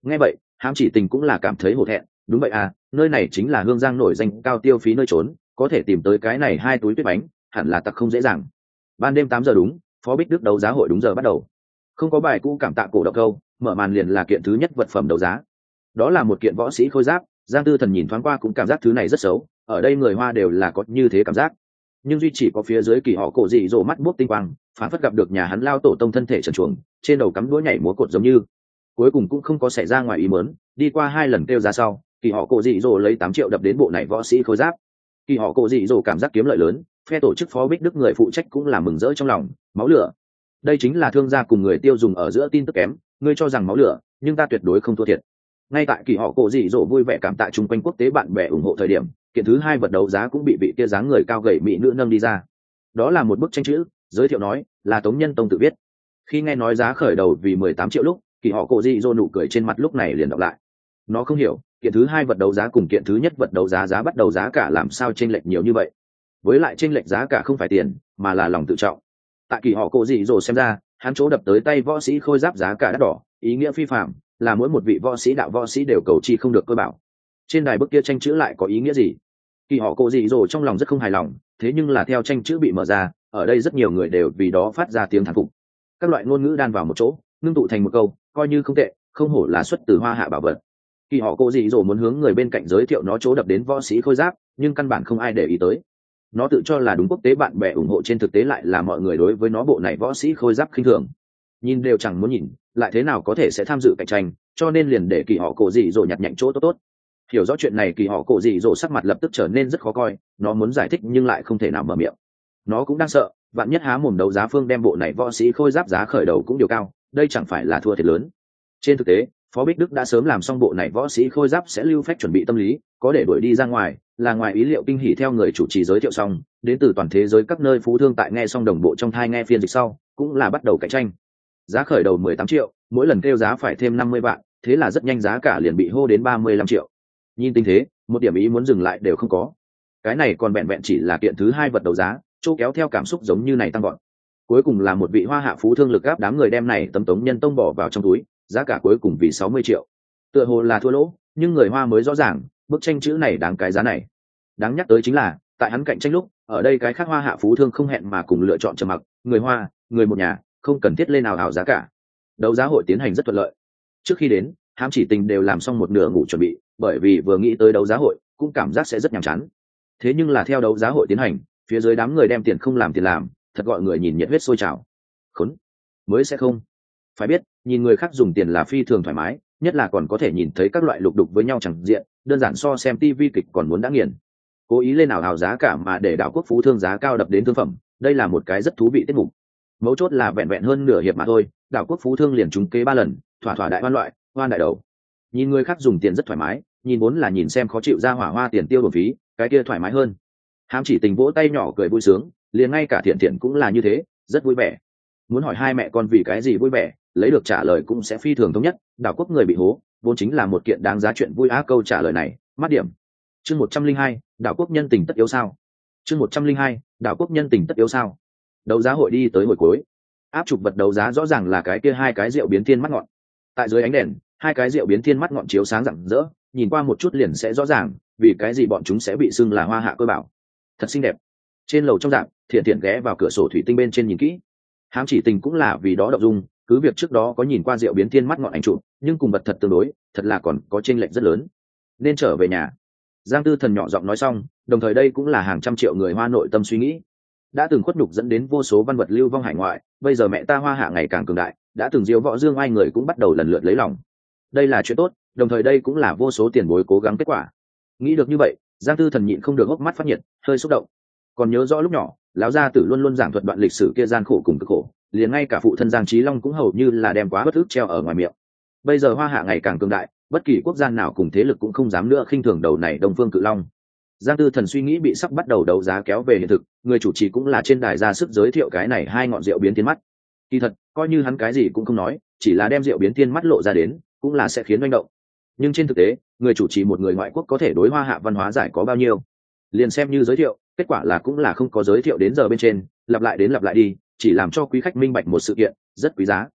Nghe vậy hám chỉ tình cũng là cảm thấy hổ thẹn, đúng vậy à, nơi này chính là Hương Giang nổi danh cao tiêu phí nơi trốn, có thể tìm tới cái này hai túi tuyết bánh hẳn là tặc không dễ dàng. Ban đêm tám giờ đúng, Phó Bích Đức đấu giá hội đúng giờ bắt đầu. Không có bài cũ cảm tạ cổ động câu, mở màn liền là kiện thứ nhất vật phẩm đấu giá. Đó là một kiện võ sĩ khôi giáp. Giang Tư Thần nhìn thoáng qua cũng cảm giác thứ này rất xấu, ở đây người Hoa đều là có như thế cảm giác, nhưng duy chỉ có phía dưới Kỳ Họ Cổ Dị Dỗ mắt buốc tinh quang, phản phất gặp được nhà hắn lao tổ tông thân thể trần truồng, trên đầu cắm đũa nhảy múa cột giống như. Cuối cùng cũng không có xảy ra ngoài ý muốn, đi qua hai lần kêu ra sau, Kỳ Họ Cổ Dị Dỗ lấy tám triệu đập đến bộ này võ sĩ khôi giáp. Kỳ Họ Cổ Dị Dỗ cảm giác kiếm lợi lớn, phe tổ chức Phó Bích Đức người phụ trách cũng là mừng rỡ trong lòng, máu lửa. Đây chính là thương gia cùng người tiêu dùng ở giữa tin tức kém, ngươi cho rằng máu lửa, nhưng ta tuyệt đối không thua thiệt. Ngay tại Kỳ Họ Cổ Dị Dỗ vui vẻ cảm tạ chung quanh quốc tế bạn bè ủng hộ thời điểm, kiện thứ hai vật đấu giá cũng bị vị kia dáng người cao gầy mỹ nữ nâng đi ra. Đó là một bức tranh chữ, giới thiệu nói là Tống Nhân Tông tự viết. Khi nghe nói giá khởi đầu vì mười tám triệu lúc, Kỳ Họ Cổ Dị Dỗ nụ cười trên mặt lúc này liền đọc lại. Nó không hiểu, kiện thứ hai vật đấu giá cùng kiện thứ nhất vật đấu giá giá bắt đầu giá cả làm sao chênh lệch nhiều như vậy. Với lại chênh lệch giá cả không phải tiền, mà là lòng tự trọng. Tại Kỳ Họ Cổ Dị Dỗ xem ra, hắn chỗ đập tới tay võ sĩ khôi giáp giá cả đắt đỏ, ý nghĩa phi phàm, là mỗi một vị võ sĩ đạo võ sĩ đều cầu chi không được cơ bảo. Trên đài bức kia tranh chữ lại có ý nghĩa gì? Kỳ Họ Cổ Dị Dỗ trong lòng rất không hài lòng, thế nhưng là theo tranh chữ bị mở ra, ở đây rất nhiều người đều vì đó phát ra tiếng thán phục. Các loại ngôn ngữ đan vào một chỗ, ngưng tụ thành một câu, coi như không tệ, không hổ là xuất từ Hoa Hạ bảo vật. Kỳ Họ Cổ Dị Dỗ muốn hướng người bên cạnh giới thiệu nó chỗ đập đến võ sĩ khôi giáp, nhưng căn bản không ai để ý tới. Nó tự cho là đúng quốc tế bạn bè ủng hộ, trên thực tế lại là mọi người đối với nó bộ này võ sĩ khôi giáp khinh thường. Nhìn đều chẳng muốn nhìn, lại thế nào có thể sẽ tham dự cạnh tranh, cho nên liền để Kỳ Họ Cổ Dị Dỗ nhặt nhạnh chỗ tốt tốt. Hiểu rõ chuyện này, Kỳ Họ Cổ Dị Dỗ sắc mặt lập tức trở nên rất khó coi, nó muốn giải thích nhưng lại không thể nào mở miệng. Nó cũng đang sợ, vạn nhất há mồm đấu giá phương đem bộ này võ sĩ khôi giáp giá khởi đầu cũng điều cao, đây chẳng phải là thua thiệt lớn. Trên thực tế, Phó Bích Đức đã sớm làm xong bộ này võ sĩ khôi giáp sẽ lưu phách chuẩn bị tâm lý, có để đuổi đi ra ngoài, là ngoài ý liệu kinh hỉ. Theo người chủ trì giới thiệu xong, đến từ toàn thế giới các nơi phú thương tại nghe xong đồng bộ trong thai nghe phiên dịch sau, cũng là bắt đầu cạnh tranh. Giá khởi đầu mười tám triệu, mỗi lần kêu giá phải thêm năm mươi vạn, thế là rất nhanh giá cả liền bị hô đến ba mươi lăm triệu. Nhìn tình thế, một điểm ý muốn dừng lại đều không có. Cái này còn vẹn vẹn chỉ là kiện thứ hai vật đấu giá, chỗ kéo theo cảm xúc giống như này tăng gọn. Cuối cùng là một vị Hoa Hạ phú thương lực gáp đám người đem này tấm Tống Nhân Tông bỏ vào trong túi, giá cả cuối cùng vì sáu mươi triệu. Tựa hồ là thua lỗ, nhưng người Hoa mới rõ ràng, bức tranh chữ này đáng cái giá này. Đáng nhắc tới chính là, tại hắn cạnh tranh lúc, ở đây cái khác Hoa Hạ phú thương không hẹn mà cùng lựa chọn trầm mặc, người Hoa, người một nhà, không cần thiết lên nào ảo giá cả. Đấu giá hội tiến hành rất thuận lợi. Trước khi đến, Hám Chỉ Tình đều làm xong một nửa ngủ chuẩn bị, bởi vì vừa nghĩ tới đấu giá hội, cũng cảm giác sẽ rất nhàm chán. Thế nhưng là theo đấu giá hội tiến hành, phía dưới đám người đem tiền không làm tiền làm, thật gọi người nhìn nhiệt huyết sôi trào. Khốn, mới sẽ không. Phải biết, nhìn người khác dùng tiền là phi thường thoải mái, nhất là còn có thể nhìn thấy các loại lục đục với nhau chẳng diện, đơn giản so xem tivi kịch còn muốn đã nghiền. Cố ý lên nào ảo giá cả mà để đảo quốc phú thương giá cao đập đến thương phẩm, đây là một cái rất thú vị tiết mục. Mấu chốt là vẹn vẹn hơn nửa hiệp mà thôi, đảo quốc phú thương liền trúng kế ba lần, thỏa thỏa đại hoan loại, hoan đại đầu. Nhìn người khác dùng tiền rất thoải mái, nhìn vốn là nhìn xem khó chịu ra hỏa hoa tiền tiêu bổng phí, cái kia thoải mái hơn. Hám Chỉ Tình vỗ tay nhỏ cười vui sướng, liền ngay cả Thiện Thiện cũng là như thế, rất vui vẻ. Muốn hỏi hai mẹ con vì cái gì vui vẻ, lấy được trả lời cũng sẽ phi thường thống nhất, đảo quốc người bị hố, vốn chính là một kiện đáng giá chuyện vui á. Câu trả lời này, mắt điểm. Chương một trăm linh hai, đảo quốc nhân tình tất yếu sao? Chương một trăm linh hai, đảo quốc nhân tình tất yếu sao? Đấu giá hội đi tới hồi cuối. Áp trục vật đấu giá rõ ràng là cái kia hai cái rượu biến thiên mắt ngọn. Tại dưới ánh đèn, hai cái rượu biến thiên mắt ngọn chiếu sáng rạng rỡ, nhìn qua một chút liền sẽ rõ ràng, vì cái gì bọn chúng sẽ bị xưng là Hoa Hạ cơ bảo. Thật xinh đẹp. Trên lầu trong dạng, Thiện Thiện ghé vào cửa sổ thủy tinh bên trên nhìn kỹ. Hám Chỉ Tình cũng là vì đó động dung, cứ việc trước đó có nhìn qua rượu biến thiên mắt ngọn ảnh chụp, nhưng cùng vật thật tương đối, thật là còn có chênh lệch rất lớn. Nên trở về nhà. Giang Tư Thần nhỏ giọng nói xong, đồng thời đây cũng là hàng trăm triệu người Hoa nội tâm suy nghĩ. Đã từng khuất nhục dẫn đến vô số văn vật lưu vong hải ngoại, bây giờ mẹ ta Hoa Hạ ngày càng cường đại, đã từng diếu võ dương ai người cũng bắt đầu lần lượt lấy lòng. Đây là chuyện tốt, đồng thời đây cũng là vô số tiền bối cố gắng kết quả. Nghĩ được như vậy, Giang Tư Thần nhịn không được hốc mắt phát nhiệt, hơi xúc động. Còn nhớ rõ lúc nhỏ, lão gia tử luôn luôn giảng thuật đoạn lịch sử kia gian khổ cùng cực khổ, liền ngay cả phụ thân Giang Chí Long cũng hầu như là đem quá bất ức treo ở ngoài miệng. Bây giờ Hoa Hạ ngày càng cường đại, bất kỳ quốc gia nào cùng thế lực cũng không dám nữa khinh thường đầu này Đông Phương Cự Long. Giang Tư Thần suy nghĩ bị sắp bắt đầu đấu giá kéo về hiện thực, người chủ trì cũng là trên đài ra sức giới thiệu cái này hai ngọn rượu biến thiên mắt. Kỳ thật, coi như hắn cái gì cũng không nói, chỉ là đem rượu biến thiên mắt lộ ra đến, cũng là sẽ khiến manh động. Nhưng trên thực tế, người chủ trì một người ngoại quốc có thể đối Hoa Hạ văn hóa giải có bao nhiêu? Liền xem như giới thiệu, kết quả là cũng là không có giới thiệu đến giờ bên trên, lặp lại đến lặp lại đi, chỉ làm cho quý khách minh bạch một sự kiện rất quý giá.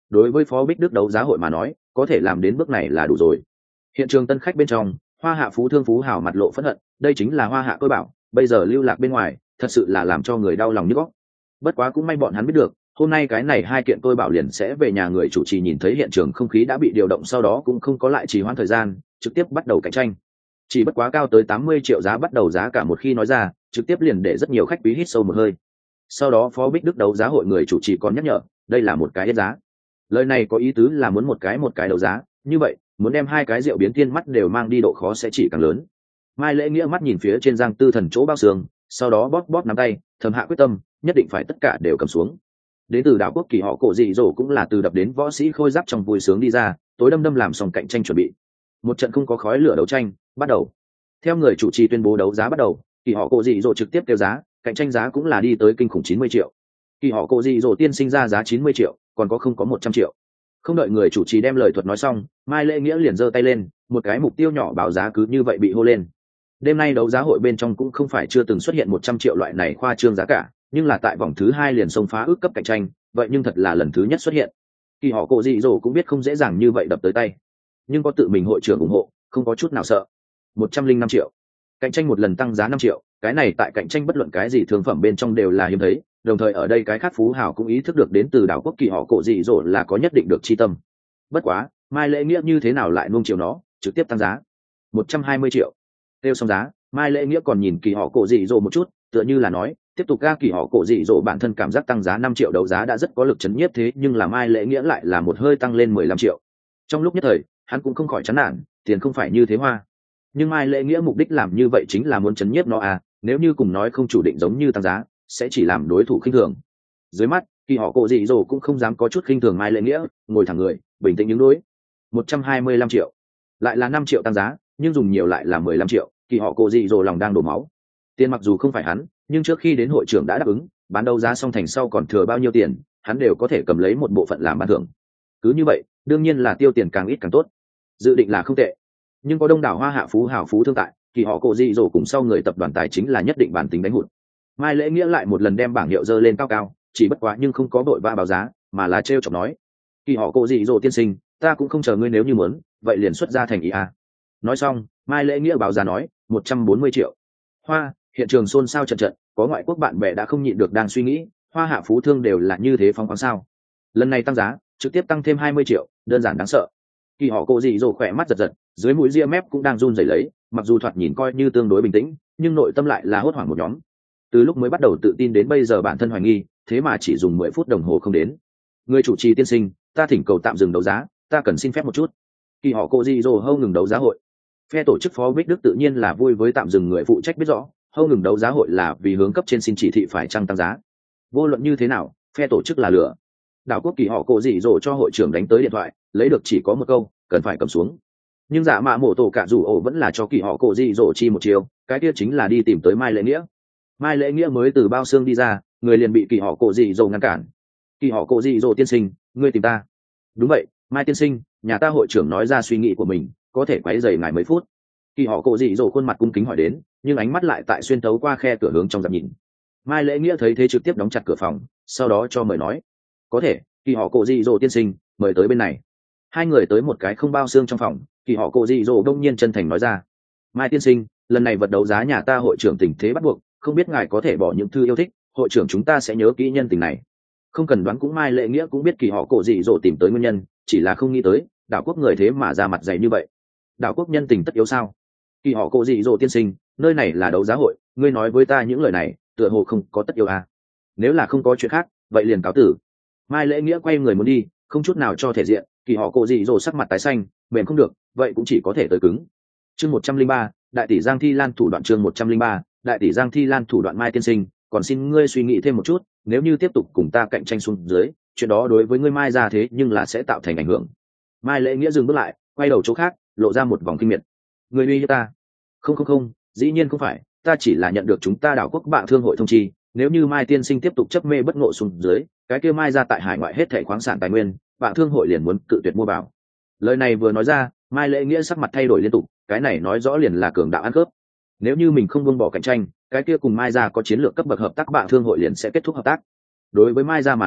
đối với Phó Bích Đức đấu giá hội mà nói, có thể làm đến bước này là đủ rồi. Hiện trường tân khách bên trong, Hoa Hạ phú thương phú hào mặt lộ phẫn hận, đây chính là Hoa Hạ tôi bảo, bây giờ lưu lạc bên ngoài, thật sự là làm cho người đau lòng nhức óc. Bất quá cũng may bọn hắn biết được, hôm nay cái này hai kiện tôi bảo liền sẽ về nhà người chủ trì nhìn thấy hiện trường không khí đã bị điều động, sau đó cũng không có lại trì hoãn thời gian, trực tiếp bắt đầu cạnh tranh. Chỉ bất quá cao tới tám mươi triệu giá bắt đầu giá cả một khi nói ra, trực tiếp liền để rất nhiều khách quý hít sâu một hơi. Sau đó Phó Bích Đức đấu giá hội người chủ trì còn nhắc nhở, đây là một cái hết giá. Lời này có ý tứ là muốn một cái một cái đấu giá, như vậy, muốn đem hai cái rượu biến thiên mắt đều mang đi độ khó sẽ chỉ càng lớn. Mai Lễ Nghĩa mắt nhìn phía trên Giang Tư Thần chỗ bao xương, sau đó bóp bóp nắm tay, thầm hạ quyết tâm, nhất định phải tất cả đều cầm xuống. Đến từ đảo quốc Kỳ họ cổ dị dỗ cũng là từ đập đến võ sĩ khôi giáp trong vui sướng đi ra, tối đâm đâm làm xong cạnh tranh chuẩn bị. Một trận không có khói lửa đấu tranh, bắt đầu. Theo người chủ trì tuyên bố đấu giá bắt đầu, Kỳ họ cổ dị dỗ trực tiếp kêu giá, cạnh tranh giá cũng là đi tới kinh khủng chín mươi triệu. Kỳ họ cổ dị dỗ tiên sinh ra giá chín mươi triệu, còn có không có một trăm triệu. Không đợi người chủ trì đem lời thuật nói xong, Mai Lễ Nghĩa liền giơ tay lên, một cái mục tiêu nhỏ báo giá cứ như vậy bị hô lên. Đêm nay đấu giá hội bên trong cũng không phải chưa từng xuất hiện một trăm triệu loại này khoa trương giá cả, nhưng là tại vòng thứ hai liền xông phá ước cấp cạnh tranh, vậy nhưng thật là lần thứ nhất xuất hiện. Kỳ họ cổ dị dỗ cũng biết không dễ dàng như vậy đập tới tay, nhưng có tự mình hội trưởng ủng hộ, không có chút nào sợ. một trăm linh năm triệu, cạnh tranh một lần tăng giá năm triệu, cái này tại cạnh tranh bất luận cái gì thương phẩm bên trong đều là hiếm thấy, đồng thời ở đây cái khác phú hào cũng ý thức được đến từ đảo quốc Kỳ họ cổ dị dỗ là có nhất định được chi tâm. Bất quá, Mai Lễ Nghĩa như thế nào lại nuông chiều nó, trực tiếp tăng giá một trăm hai mươi triệu. Tiêu xong giá, Mai Lễ Nghĩa còn nhìn Kỳ họ cổ dị dỗ một chút, tựa như là nói, tiếp tục ga Kỳ họ cổ dị dỗ bản thân cảm giác tăng giá năm triệu đấu giá đã rất có lực chấn nhiếp, thế nhưng là Mai Lễ Nghĩa lại là một hơi tăng lên mười lăm triệu. Trong lúc nhất thời, hắn cũng không khỏi chán nản, tiền không phải như thế hoa. Nhưng Mai Lễ Nghĩa mục đích làm như vậy chính là muốn chấn nhiếp nó à, nếu như cùng nói không chủ định giống như tăng giá, sẽ chỉ làm đối thủ khinh thường. Dưới mắt, Kỳ họ cổ dị dỗ cũng không dám có chút khinh thường Mai Lễ Nghĩa, ngồi thẳng người, bình tĩnh ứng đối. một trăm hai mươi lăm triệu, lại là năm triệu tăng giá, nhưng dùng nhiều lại là mười lăm triệu, Kỳ họ cổ dị dỗ lòng đang đổ máu. Tiền mặc dù không phải hắn, nhưng trước khi đến hội trưởng đã đáp ứng, bán đấu giá xong thành sau còn thừa bao nhiêu tiền, hắn đều có thể cầm lấy một bộ phận làm ban thưởng. Cứ như vậy, đương nhiên là tiêu tiền càng ít càng tốt. Dự định là không tệ, nhưng có đông đảo Hoa Hạ phú hào phú thương tại, Kỳ họ cổ dị dỗ cùng sau người tập đoàn tài chính là nhất định bản tính đánh hụt. Mai Lễ Nghĩa lại một lần đem bảng hiệu dơ lên cao cao, chỉ bất quá nhưng không có đội ba báo giá, mà là trêu chọc nói: Kỳ họ cổ dị dỗ tiên sinh, ta cũng không chờ ngươi, nếu như muốn, vậy liền xuất ra thành ý a. Nói xong, Mai Lễ Nghĩa báo giá nói một trăm bốn mươi triệu. Hoa, hiện trường xôn xao trận trận, có ngoại quốc bạn bè đã không nhịn được đang suy nghĩ, Hoa Hạ phú thương đều là như thế phóng khoáng sao? Lần này tăng giá, trực tiếp tăng thêm hai mươi triệu, đơn giản đáng sợ. Kỳ họ cổ dị dỗ khỏe mắt giật giật, dưới mũi ria mép cũng đang run rẩy lấy, mặc dù thoạt nhìn coi như tương đối bình tĩnh, nhưng nội tâm lại là hốt hoảng một nhóm. Từ lúc mới bắt đầu tự tin đến bây giờ bản thân hoài nghi, thế mà chỉ dùng mười phút đồng hồ không đến. Người chủ trì tiên sinh, ta thỉnh cầu tạm dừng đấu giá, ta cần xin phép một chút. Kỳ họ cổ dị dỗ hâu ngừng đấu giá hội. Phe tổ chức Phó Bích Đức tự nhiên là vui với tạm dừng, người phụ trách biết rõ, hâu ngừng đấu giá hội là vì hướng cấp trên xin chỉ thị phải chăng tăng giá. Vô luận như thế nào, phe tổ chức là lửa. Đảo quốc Kỳ họ cổ dị dỗ cho hội trưởng đánh tới điện thoại, lấy được chỉ có một câu, cần phải cầm xuống. Nhưng Dạ Mạ Mộ Tổ Cả Dù Ổ vẫn là cho Kỳ họ cổ dị dỗ chi một chiều, cái kia chính là đi tìm tới Mai Lễ Nghĩa. Mai Lễ Nghĩa mới từ bao xương đi ra, người liền bị Kỳ họ cổ dị dỗ ngăn cản. Kỳ họ cổ dị dỗ tiên sinh, ngươi tìm ta? Đúng vậy, Mai tiên sinh, nhà ta hội trưởng nói ra suy nghĩ của mình, có thể quấy rầy ngài mấy phút. Kỳ họ cổ dị dỗ khuôn mặt cung kính hỏi đến, nhưng ánh mắt lại tại xuyên tấu qua khe cửa hướng trong dạp nhìn. Mai Lễ Nghĩa thấy thế trực tiếp đóng chặt cửa phòng, sau đó cho mời nói: có thể, Kỳ họ cổ dị dỗ tiên sinh, mời tới bên này. Hai người tới một cái không bao xương trong phòng, Kỳ họ cổ dị dỗ đông nhiên chân thành nói ra: Mai tiên sinh, lần này vật đấu giá nhà ta hội trưởng tình thế bắt buộc, không biết ngài có thể bỏ những thư yêu thích, hội trưởng chúng ta sẽ nhớ kỹ nhân tình này. Không cần đoán cũng Mai Lễ Nghĩa cũng biết Kỳ họ cổ dị dỗ tìm tới nguyên nhân, chỉ là không nghĩ tới đảo quốc người thế mà ra mặt dày như vậy. Đảo quốc nhân tình tất yếu sao? Kỳ họ cổ dị dỗ tiên sinh, nơi này là đấu giá hội, ngươi nói với ta những lời này tựa hồ không có tất yếu à. Nếu là không có chuyện khác, vậy liền cáo tử. Mai Lễ Nghĩa quay người muốn đi, không chút nào cho thể diện. Kỳ họ cổ dị dỗ sắc mặt tái xanh, mềm không được, vậy cũng chỉ có thể tới cứng. Chương một trăm linh ba, đại tỷ Giang Thi Lan thủ đoạn. Chương một trăm linh ba, đại tỷ Giang Thi Lan thủ đoạn. Mai tiên sinh, còn xin ngươi suy nghĩ thêm một chút, nếu như tiếp tục cùng ta cạnh tranh xuống dưới, chuyện đó đối với ngươi Mai ra thế nhưng là sẽ tạo thành ảnh hưởng. Mai Lễ Nghĩa dừng bước lại, quay đầu chỗ khác, lộ ra một vòng kinh miệt. Ngươi uy hiếp ta? Không không không, dĩ nhiên không phải, ta chỉ là nhận được chúng ta đảo quốc bạn thương hội thông chi, nếu như Mai tiên sinh tiếp tục chấp mê bất ngộ xuống dưới, cái kia Mai ra tại hải ngoại hết thảy khoáng sản tài nguyên, bạn thương hội liền muốn cự tuyệt mua vào. Lời này vừa nói ra, Mai Lễ Nghĩa sắc mặt thay đổi liên tục, cái này nói rõ liền là cường đạo ăn cướp. Nếu như mình không buông bỏ cạnh tranh, cái kia cùng Mai ra có chiến lược cấp bậc hợp tác bạn thương hội liền sẽ kết thúc hợp tác. Đối với Mai ra mà nói,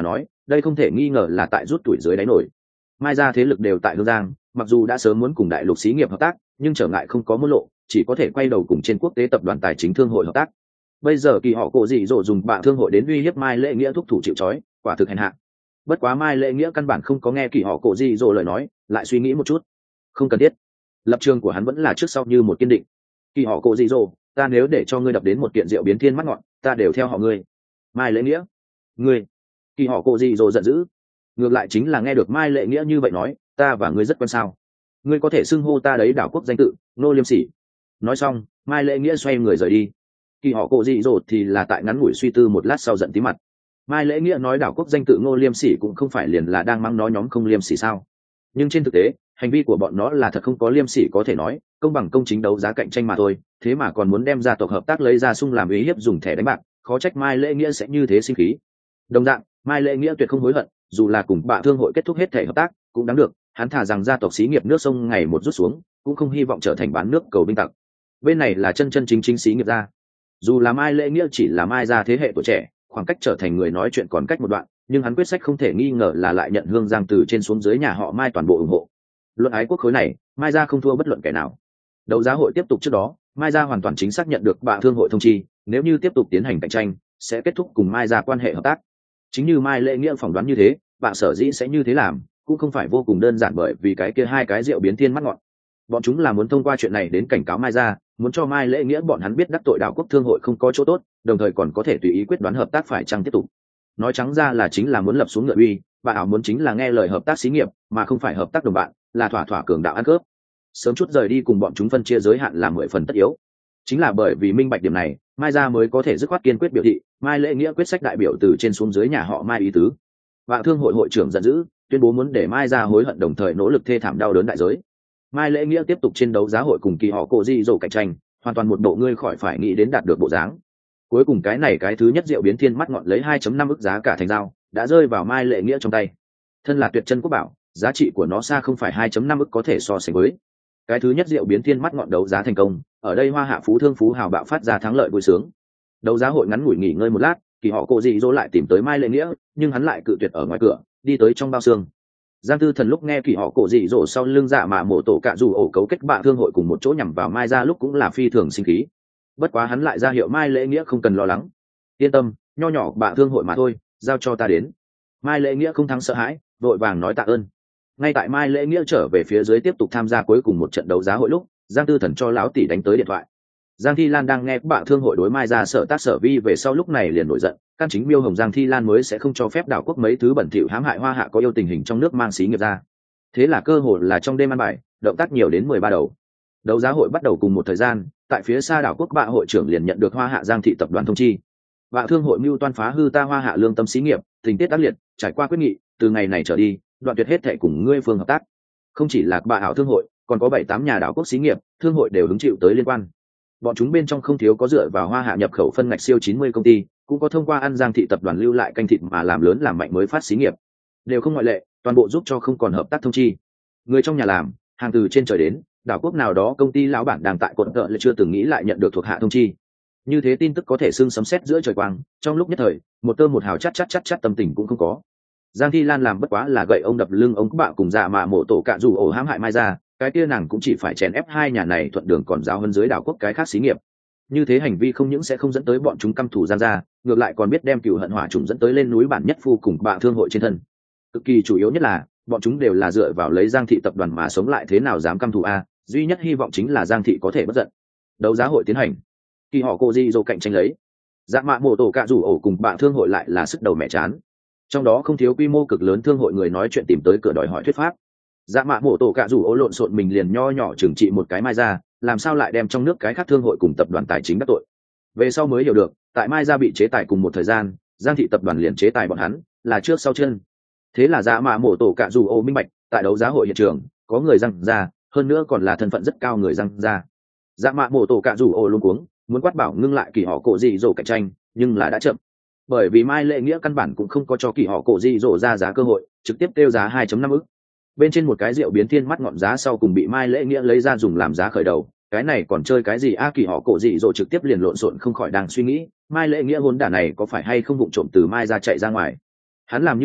đây không thể nghi ngờ là tại rút tuổi dưới đáy nổi. Mai ra thế lực đều tại hương giang, mặc dù đã sớm muốn cùng đại lục xí nghiệp hợp tác, nhưng trở ngại không có môn lộ, chỉ có thể quay đầu cùng trên quốc tế tập đoàn tài chính thương hội hợp tác. Bây giờ kỳ họ cổ dị dỗ dùng bạ thương hội đến uy hiếp Mai Lễ Nghĩa thúc thủ chịu trói, quả thực hèn hạ. Bất quá Mai Lễ Nghĩa căn bản không có nghe kỳ họ cổ dị dỗ lời nói, lại suy nghĩ một chút, không cần thiết. Lập trường của hắn vẫn là trước sau như một kiên định. Kỳ họ cổ dị dỗ, ta nếu để cho ngươi đập đến một kiện rượu biến thiên mắt ngọn, ta đều theo họ ngươi. Mai Lễ Nghĩa, ngươi. Kỳ họ cổ dị dỗ giận dữ. Ngược lại chính là nghe được Mai Lễ Nghĩa như vậy nói, ta và ngươi rất quen sao? Ngươi có thể xưng hô ta đấy đảo quốc danh tự, nô liêm sỉ. Nói xong, Mai Lễ Nghĩa xoay người rời đi. Kỳ họ cổ dị dỗ thì là tại ngắn ngủi suy tư một lát sau giận tí mặt. Mai Lễ Nghĩa nói đảo quốc danh tự ngô liêm sỉ cũng không phải liền là đang mắng nó nhóm không liêm sỉ sao? Nhưng trên thực tế, hành vi của bọn nó là thật không có liêm sỉ có thể nói, công bằng công chính đấu giá cạnh tranh mà thôi, thế mà còn muốn đem gia tộc hợp tác lấy ra sung làm uy hiếp dùng thẻ đánh bạc, khó trách Mai Lễ Nghĩa sẽ như thế sinh khí. Đồng dạng, Mai Lễ Nghĩa tuyệt không hối hận, dù là cùng bạ thương hội kết thúc hết thể hợp tác, cũng đáng được, hắn thà rằng gia tộc xí nghiệp nước sông ngày một rút xuống, cũng không hy vọng trở thành bán nước cầu binh tặc. Bên này là chân chân chính chính xí nghiệp gia. Dù là Mai Lễ Nghĩa chỉ là Mai gia thế hệ tuổi trẻ, khoảng cách trở thành người nói chuyện còn cách một đoạn, nhưng hắn quyết sách không thể nghi ngờ là lại nhận hương giang từ trên xuống dưới nhà họ Mai toàn bộ ủng hộ. Luận ái quốc khối này, Mai gia không thua bất luận kẻ nào. Đấu giá hội tiếp tục trước đó, Mai gia hoàn toàn chính xác nhận được bạ thương hội thông chi, nếu như tiếp tục tiến hành cạnh tranh, sẽ kết thúc cùng Mai gia quan hệ hợp tác. Chính như Mai Lễ Nghĩa phỏng đoán như thế, bạ sở dĩ sẽ như thế làm, cũng không phải vô cùng đơn giản bởi vì cái kia hai cái rượu biến thiên mắt ngọn. Bọn chúng là muốn thông qua chuyện này đến cảnh cáo Mai gia, muốn cho Mai Lễ Nghĩa bọn hắn biết đắc tội đảo quốc thương hội không có chỗ tốt, đồng thời còn có thể tùy ý quyết đoán hợp tác phải chăng tiếp tục. Nói trắng ra là chính là muốn lập xuống ngựa uy, bà ảo muốn chính là nghe lời hợp tác xí nghiệp, mà không phải hợp tác đồng bạn, là thỏa thỏa cường đạo ăn cướp. Sớm chút rời đi cùng bọn chúng phân chia giới hạn là mười phần tất yếu. Chính là bởi vì minh bạch điểm này, Mai gia mới có thể dứt khoát kiên quyết biểu thị, Mai Lễ Nghĩa quyết sách đại biểu từ trên xuống dưới nhà họ Mai ý tứ. Và thương hội hội trưởng giận dữ, tuyên bố muốn để Mai gia hối hận đồng thời nỗ lực thê thảm đau đớn đại giới. Mai Lễ Nghĩa tiếp tục trên đấu giá hội cùng kỳ họ cổ dị dỗ cạnh tranh, hoàn toàn một bộ ngươi khỏi phải nghĩ đến đạt được bộ dáng. Cuối cùng cái này cái thứ nhất rượu biến thiên mắt ngọn lấy hai phẩy năm ức giá cả thành dao, đã rơi vào Mai Lễ Nghĩa trong tay. Thân là tuyệt chân quốc bảo, giá trị của nó xa không phải hai phẩy năm ức có thể so sánh với. Cái thứ nhất rượu biến thiên mắt ngọn đấu giá thành công, ở đây Hoa Hạ phú thương phú hào bạo phát ra thắng lợi vui sướng. Đấu giá hội ngắn ngủi nghỉ ngơi một lát, kỳ họ cổ dị dỗ lại tìm tới Mai Lễ Nghĩa, nhưng hắn lại cự tuyệt ở ngoài cửa, đi tới trong bao xương. Giang Tư Thần lúc nghe kỳ họ cổ dị dỗ sau lưng dạ mà mổ tổ cạ dù ổ cấu kết bạ thương hội cùng một chỗ nhằm vào Mai gia lúc cũng là phi thường sinh khí. Bất quá hắn lại ra hiệu Mai Lễ Nghĩa không cần lo lắng, yên tâm, nho nhỏ bạ thương hội mà thôi, giao cho ta đến. Mai Lễ Nghĩa không thắng sợ hãi, vội vàng nói tạ ơn. Ngay tại Mai Lễ Nghĩa trở về phía dưới tiếp tục tham gia cuối cùng một trận đấu giá hội lúc, Giang Tư Thần cho lão tỷ đánh tới điện thoại. Giang Thi Lan đang nghe bạ thương hội đối Mai gia sở tác sở vi về sau lúc này liền nổi giận, căn chính miêu hồng Giang Thi Lan mới sẽ không cho phép đảo quốc mấy thứ bẩn thỉu hãm hại Hoa Hạ có yêu tình hình trong nước mang xí nghiệp ra. Thế là cơ hội là trong đêm ăn bài, động tác nhiều đến mười ba đầu. Đấu giá hội bắt đầu cùng một thời gian, tại phía xa đảo quốc bạ hội trưởng liền nhận được Hoa Hạ Giang thị tập đoàn thông chi. Bạ thương hội mưu toan phá hư ta Hoa Hạ lương tâm xí nghiệp, tình tiết tác liệt, trải qua quyết nghị, từ ngày này trở đi, đoạn tuyệt hết thệ cùng ngươi phương hợp tác. Không chỉ là bạ ảo thương hội, còn có bảy tám nhà đảo quốc xí nghiệp, thương hội đều hứng chịu tới liên quan. Bọn chúng bên trong không thiếu có dựa vào Hoa Hạ nhập khẩu phân ngạch siêu chín mươi công ty, cũng có thông qua ăn Giang thị tập đoàn lưu lại canh thịt mà làm lớn làm mạnh mới phát xí nghiệp, đều không ngoại lệ, toàn bộ giúp cho không còn hợp tác thông chi. Người trong nhà làm, hàng từ trên trời đến, đảo quốc nào đó công ty lão bản đang tại quận cỡ lại chưa từng nghĩ lại nhận được thuộc hạ thông chi. Như thế tin tức có thể xưng sấm sét giữa trời quang, trong lúc nhất thời, một tơ một hào chát chát chát chát tâm tình cũng không có. Giang Thi Lan làm bất quá là gậy ông đập lưng ông bạ cùng dạ mạ mổ tổ cạ dù ổ hãm hại Mai gia, cái kia nàng cũng chỉ phải chèn ép hai nhà này thuận đường còn giáo hơn dưới đảo quốc cái khác xí nghiệp. Như thế hành vi không những sẽ không dẫn tới bọn chúng căm thù Giang gia, ngược lại còn biết đem cừu hận hỏa trùng dẫn tới lên núi bản nhất phu cùng bạ thương hội trên thân. Cực kỳ chủ yếu nhất là, bọn chúng đều là dựa vào lấy Giang thị tập đoàn mà sống lại thế nào dám căm thù a, duy nhất hy vọng chính là Giang thị có thể bất giận. Đấu giá hội tiến hành, kỳ họ cô di dô cạnh tranh lấy. Dạ mạ mổ tổ cạ rủ ổ cùng bạ thương hội lại là sức đầu mẹ chán. Trong đó không thiếu quy mô cực lớn thương hội người nói chuyện tìm tới cửa đòi hỏi thuyết pháp. Dạ mạ mổ tổ cạ rủ ổ lộn xộn mình liền nho nhỏ trừng trị một cái Mai gia, làm sao lại đem trong nước cái khác thương hội cùng tập đoàn tài chính đắc tội. Về sau mới hiểu được, tại Mai gia bị chế tài cùng một thời gian, Giang thị tập đoàn liền chế tài bọn hắn, là trước sau chân. Thế là dạ mạ mổ tổ cạ rủ ổ minh bạch, tại đấu giá hội hiện trường, có người Giang gia, hơn nữa còn là thân phận rất cao người Giang gia. Dạ mạ mổ tổ cạ rủ ổ luôn cuống, muốn quát bảo ngưng lại kỳ họ cổ dị dỗ cạnh tranh, nhưng là đã chậm. Bởi vì Mai Lễ Nghĩa căn bản cũng không có cho kỳ họ cổ dị dỗ ra giá cơ hội, trực tiếp kêu giá hai phẩy năm ức. Bên trên một cái rượu biến thiên mắt ngọn giá sau cùng bị Mai Lễ Nghĩa lấy ra dùng làm giá khởi đầu, cái này còn chơi cái gì a, kỳ họ cổ dị dỗ trực tiếp liền lộn xộn không khỏi đang suy nghĩ, Mai Lễ Nghĩa hôn đả này có phải hay không vụng trộm từ Mai ra chạy ra ngoài. Hắn làm như vậy,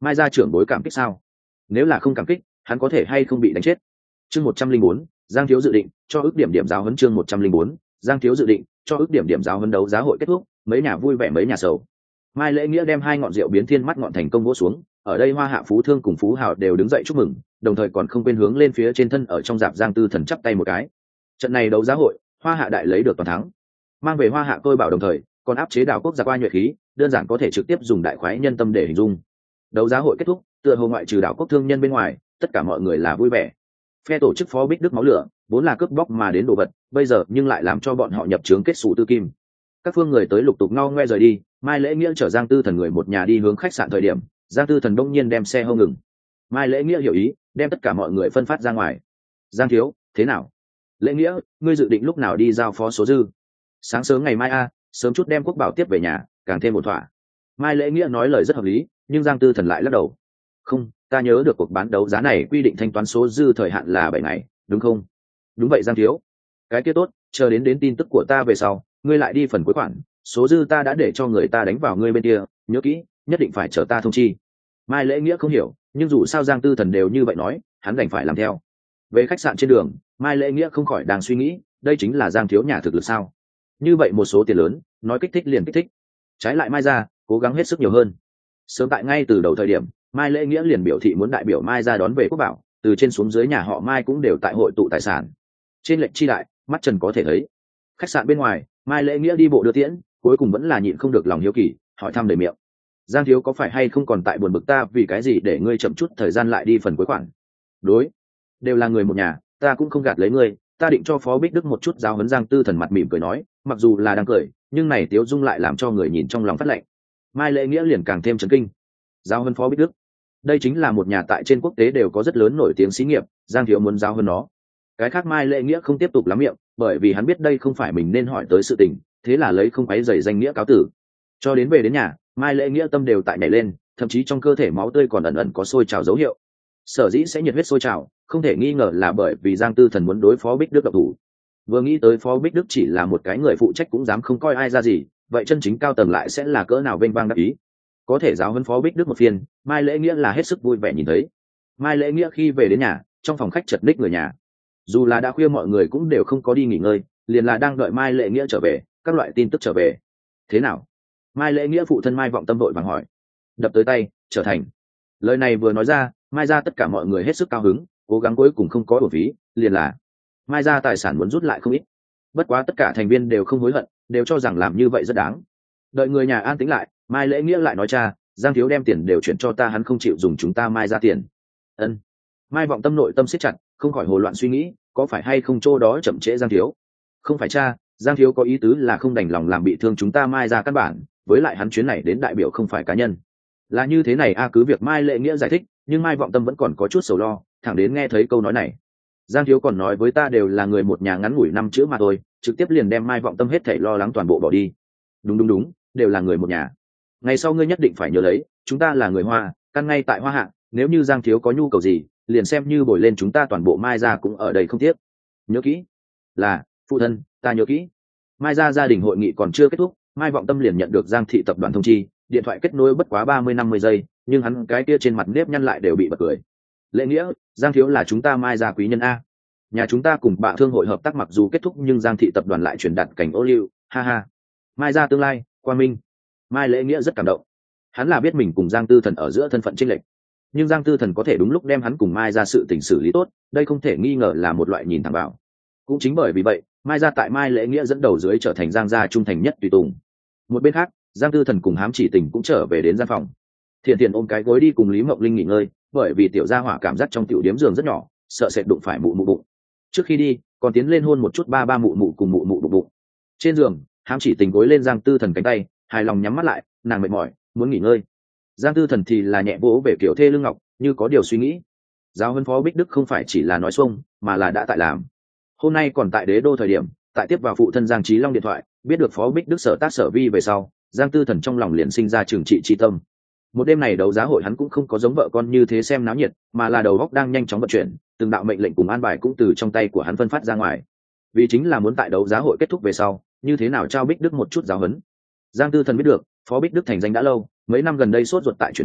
mai gia trưởng bối cảm kích sao? Nếu là không cảm kích, hắn có thể hay không bị đánh chết? Chương một trăm linh bốn, Giang Thiếu dự định cho ước điểm điểm giáo huấn. Chương một trăm linh bốn, Giang Thiếu dự định cho ước điểm điểm giáo huấn. Đấu giá hội kết thúc, mấy nhà vui vẻ mấy nhà sầu. Mai Lễ Nghĩa đem hai ngọn rượu biến thiên mắt ngọn thành công vỗ xuống, ở đây Hoa Hạ phú thương cùng phú hào đều đứng dậy chúc mừng, đồng thời còn không quên hướng lên phía trên thân ở trong dạp Giang Tư Thần chắp tay một cái. Trận này đấu giá hội, Hoa Hạ đại lấy được toàn thắng, mang về Hoa Hạ tôi bảo, đồng thời còn áp chế đảo quốc gia qua nhuệ khí, đơn giản có thể trực tiếp dùng đại khoái nhân tâm để hình dung. Đấu giá hội kết thúc, tựa hồ ngoại trừ đảo quốc thương nhân bên ngoài, tất cả mọi người là vui vẻ. Phe tổ chức Phó Bích Đức máu lửa, vốn là cướp bóc mà đến đồ vật, bây giờ nhưng lại làm cho bọn họ nhập trướng kết sủ tư kim. Các phương người tới lục tục ngao ngoe rời đi, Mai Lễ Nghĩa chở Giang Tư Thần người một nhà đi hướng khách sạn thời điểm, Giang Tư Thần đông nhiên đem xe hông ngừng. Mai Lễ Nghĩa hiểu ý, đem tất cả mọi người phân phát ra ngoài. Giang Thiếu, thế nào? Lễ Nghĩa, ngươi dự định lúc nào đi giao phó số dư? Sáng sớm ngày mai a, sớm chút đem Quốc Bảo tiếp về nhà, càng thêm một thỏa. Mai Lễ Nghĩa nói lời rất hợp lý, nhưng Giang Tư Thần lại lắc đầu. Không, ta nhớ được cuộc bán đấu giá này quy định thanh toán số dư thời hạn là bảy ngày, đúng không? Đúng vậy Giang Thiếu. Cái kia tốt, chờ đến đến tin tức của ta về sau, ngươi lại đi phần cuối khoản, số dư ta đã để cho người ta đánh vào ngươi bên kia, nhớ kỹ, nhất định phải chờ ta thông chi. Mai Lễ Nghĩa không hiểu, nhưng dù sao Giang Tư Thần đều như vậy nói, hắn đành phải làm theo. Về khách sạn trên đường, Mai Lễ Nghĩa không khỏi đang suy nghĩ, đây chính là Giang Thiếu nhà thực lực sao? Như vậy một số tiền lớn, nói kích thích liền kích thích. Trái lại Mai gia, cố gắng hết sức nhiều hơn. Sớm tại ngay từ đầu thời điểm, Mai Lễ Nghĩa liền biểu thị muốn đại biểu Mai gia đón về Quốc Bảo, từ trên xuống dưới nhà họ Mai cũng đều tại hội tụ tài sản. Trên lệnh chi đại, mắt trần có thể thấy. Khách sạn bên ngoài, Mai Lễ Nghĩa đi bộ đưa tiễn, cuối cùng vẫn là nhịn không được lòng hiếu kỳ, hỏi thăm đầy miệng. Giang Thiếu có phải hay không còn tại buồn bực ta vì cái gì để ngươi chậm chút thời gian lại đi phần cuối khoản? Đối, đều là người một nhà, ta cũng không gạt lấy ngươi, ta định cho Phó Bích Đức một chút giáo huấn. Giang Tư Thần mặt mỉm cười nói, mặc dù là đang cười, nhưng này tiếu dung lại làm cho người nhìn trong lòng phát lạnh. Mai Lễ Nghĩa liền càng thêm chấn kinh. Giáo huấn Phó Bích Đức? Đây chính là một nhà tại trên quốc tế đều có rất lớn nổi tiếng xí nghiệp, Giang Thiếu muốn giáo huấn nó. Cái khác Mai Lễ Nghĩa không tiếp tục lắm miệng, bởi vì hắn biết đây không phải mình nên hỏi tới sự tình, thế là lấy không quấy rầy danh nghĩa cáo tử. Cho đến về đến nhà, Mai Lễ Nghĩa tâm đều tại nhảy lên, thậm chí trong cơ thể máu tươi còn ẩn ẩn có sôi trào dấu hiệu. Sở dĩ sẽ nhiệt huyết sôi trào, không thể nghi ngờ là bởi vì Giang Tư Thần muốn đối phó Bích Đức độc thủ. Vừa nghĩ tới Phó Bích Đức chỉ là một cái người phụ trách cũng dám không coi ai ra gì, vậy chân chính cao tầng lại sẽ là cỡ nào vênh vang đắc ý. Có thể giáo huấn Phó Bích Đức một phiên, Mai Lễ Nghĩa là hết sức vui vẻ nhìn thấy. Mai Lễ Nghĩa khi về đến nhà, trong phòng khách chật ních người nhà. Dù là đã khuya mọi người cũng đều không có đi nghỉ ngơi, liền là đang đợi Mai Lễ Nghĩa trở về, các loại tin tức trở về. Thế nào? Mai Lễ Nghĩa phụ thân Mai Vọng Tâm vội vàng hỏi. Đập tới tay, trở thành. Lời này vừa nói ra, Mai ra tất cả mọi người hết sức cao hứng, cố gắng cuối cùng không có uổng phí, liền là Mai ra tài sản muốn rút lại không ít. Bất quá tất cả thành viên đều không hối hận, đều cho rằng làm như vậy rất đáng. Đợi người nhà an tĩnh lại, Mai Lễ Nghĩa lại nói, cha, Giang Thiếu đem tiền đều chuyển cho ta, hắn không chịu dùng chúng ta Mai ra tiền. Ân. Mai Vọng Tâm nội tâm siết chặt, không khỏi hồ loạn suy nghĩ, có phải hay không chỗ đó chậm trễ Giang Thiếu? Không phải cha, Giang Thiếu có ý tứ là không đành lòng làm bị thương chúng ta Mai ra căn bản, với lại hắn chuyến này đến đại biểu không phải cá nhân. Là như thế này a, cứ việc Mai Lễ Nghĩa giải thích, nhưng Mai Vọng Tâm vẫn còn có chút sầu lo, thẳng đến nghe thấy câu nói này. Giang Thiếu còn nói với ta đều là người một nhà, ngắn ngủi năm chữ mà thôi, trực tiếp liền đem Mai Vọng Tâm hết thảy lo lắng toàn bộ bỏ đi. Đúng đúng đúng, đều là người một nhà. Ngày sau ngươi nhất định phải nhớ lấy, chúng ta là người Hoa, căn ngay tại Hoa Hạ, nếu như Giang Thiếu có nhu cầu gì, liền xem như bồi lên chúng ta toàn bộ Mai ra cũng ở đây không tiếc. Nhớ kỹ. Là, phụ thân, ta nhớ kỹ. Mai ra gia đình hội nghị còn chưa kết thúc, Mai Vọng Tâm liền nhận được Giang thị tập đoàn thông chi, điện thoại kết nối bất quá ba mươi năm mươi giây, nhưng hắn cái kia trên mặt nếp nhăn lại đều bị bật cười. Lễ Nghĩa, Giang Thiếu là chúng ta Mai ra quý nhân a. Nhà chúng ta cùng Bạ Thương hội hợp tác mặc dù kết thúc, nhưng Giang thị tập đoàn lại truyền đạt cảnh ô liu, ha ha. Mai ra tương lai, quang minh. Mai Lễ Nghĩa rất cảm động. Hắn là biết mình cùng Giang Tư Thần ở giữa thân phận chênh lệch, nhưng Giang Tư Thần có thể đúng lúc đem hắn cùng Mai ra sự tình xử lý tốt, đây không thể nghi ngờ là một loại nhìn thẳng vào. Cũng chính bởi vì vậy, Mai ra tại Mai Lễ Nghĩa dẫn đầu dưới trở thành Giang gia trung thành nhất tùy tùng. Một bên khác, Giang Tư Thần cùng Hám Chỉ Tình cũng trở về đến gian phòng. Thiện Thiện ôm cái gối đi cùng Lý Mộng Linh nghỉ ngơi, bởi vì tiểu gia hỏa cảm giác trong tiểu điếm giường rất nhỏ, sợ sệt đụng phải mụ mụ bụng. Trước khi đi, còn tiến lên hôn một chút ba ba mụ mụ cùng mụ mụ bụng bụng. Trên giường, Hám Chỉ Tình gối lên Giang Tư Thần cánh tay, hài lòng nhắm mắt lại, nàng mệt mỏi, muốn nghỉ ngơi. Giang Tư Thần thì là nhẹ vỗ về kiểu thê lưng ngọc, như có điều suy nghĩ. Giáo huấn Phó Bích Đức không phải chỉ là nói xuông, mà là đã tại làm. Hôm nay còn tại Đế Đô thời điểm, tại tiếp vào phụ thân Giang Chí Long điện thoại, biết được Phó Bích Đức sở tác sở vi về sau, Giang Tư Thần trong lòng liền sinh ra trừng trị chi tâm. Một đêm này đấu giá hội hắn cũng không có giống vợ con như thế xem náo nhiệt, mà là đầu óc đang nhanh chóng vận chuyển, từng đạo mệnh lệnh cùng an bài cũng từ trong tay của hắn phân phát ra ngoài. Vì chính là muốn tại đấu giá hội kết thúc về sau, như thế nào trao Bích Đức một chút giáo huấn. Giang Tư Thần biết được, Phó Bích Đức thành danh đã lâu, mấy năm gần đây sốt ruột tại truyền hình,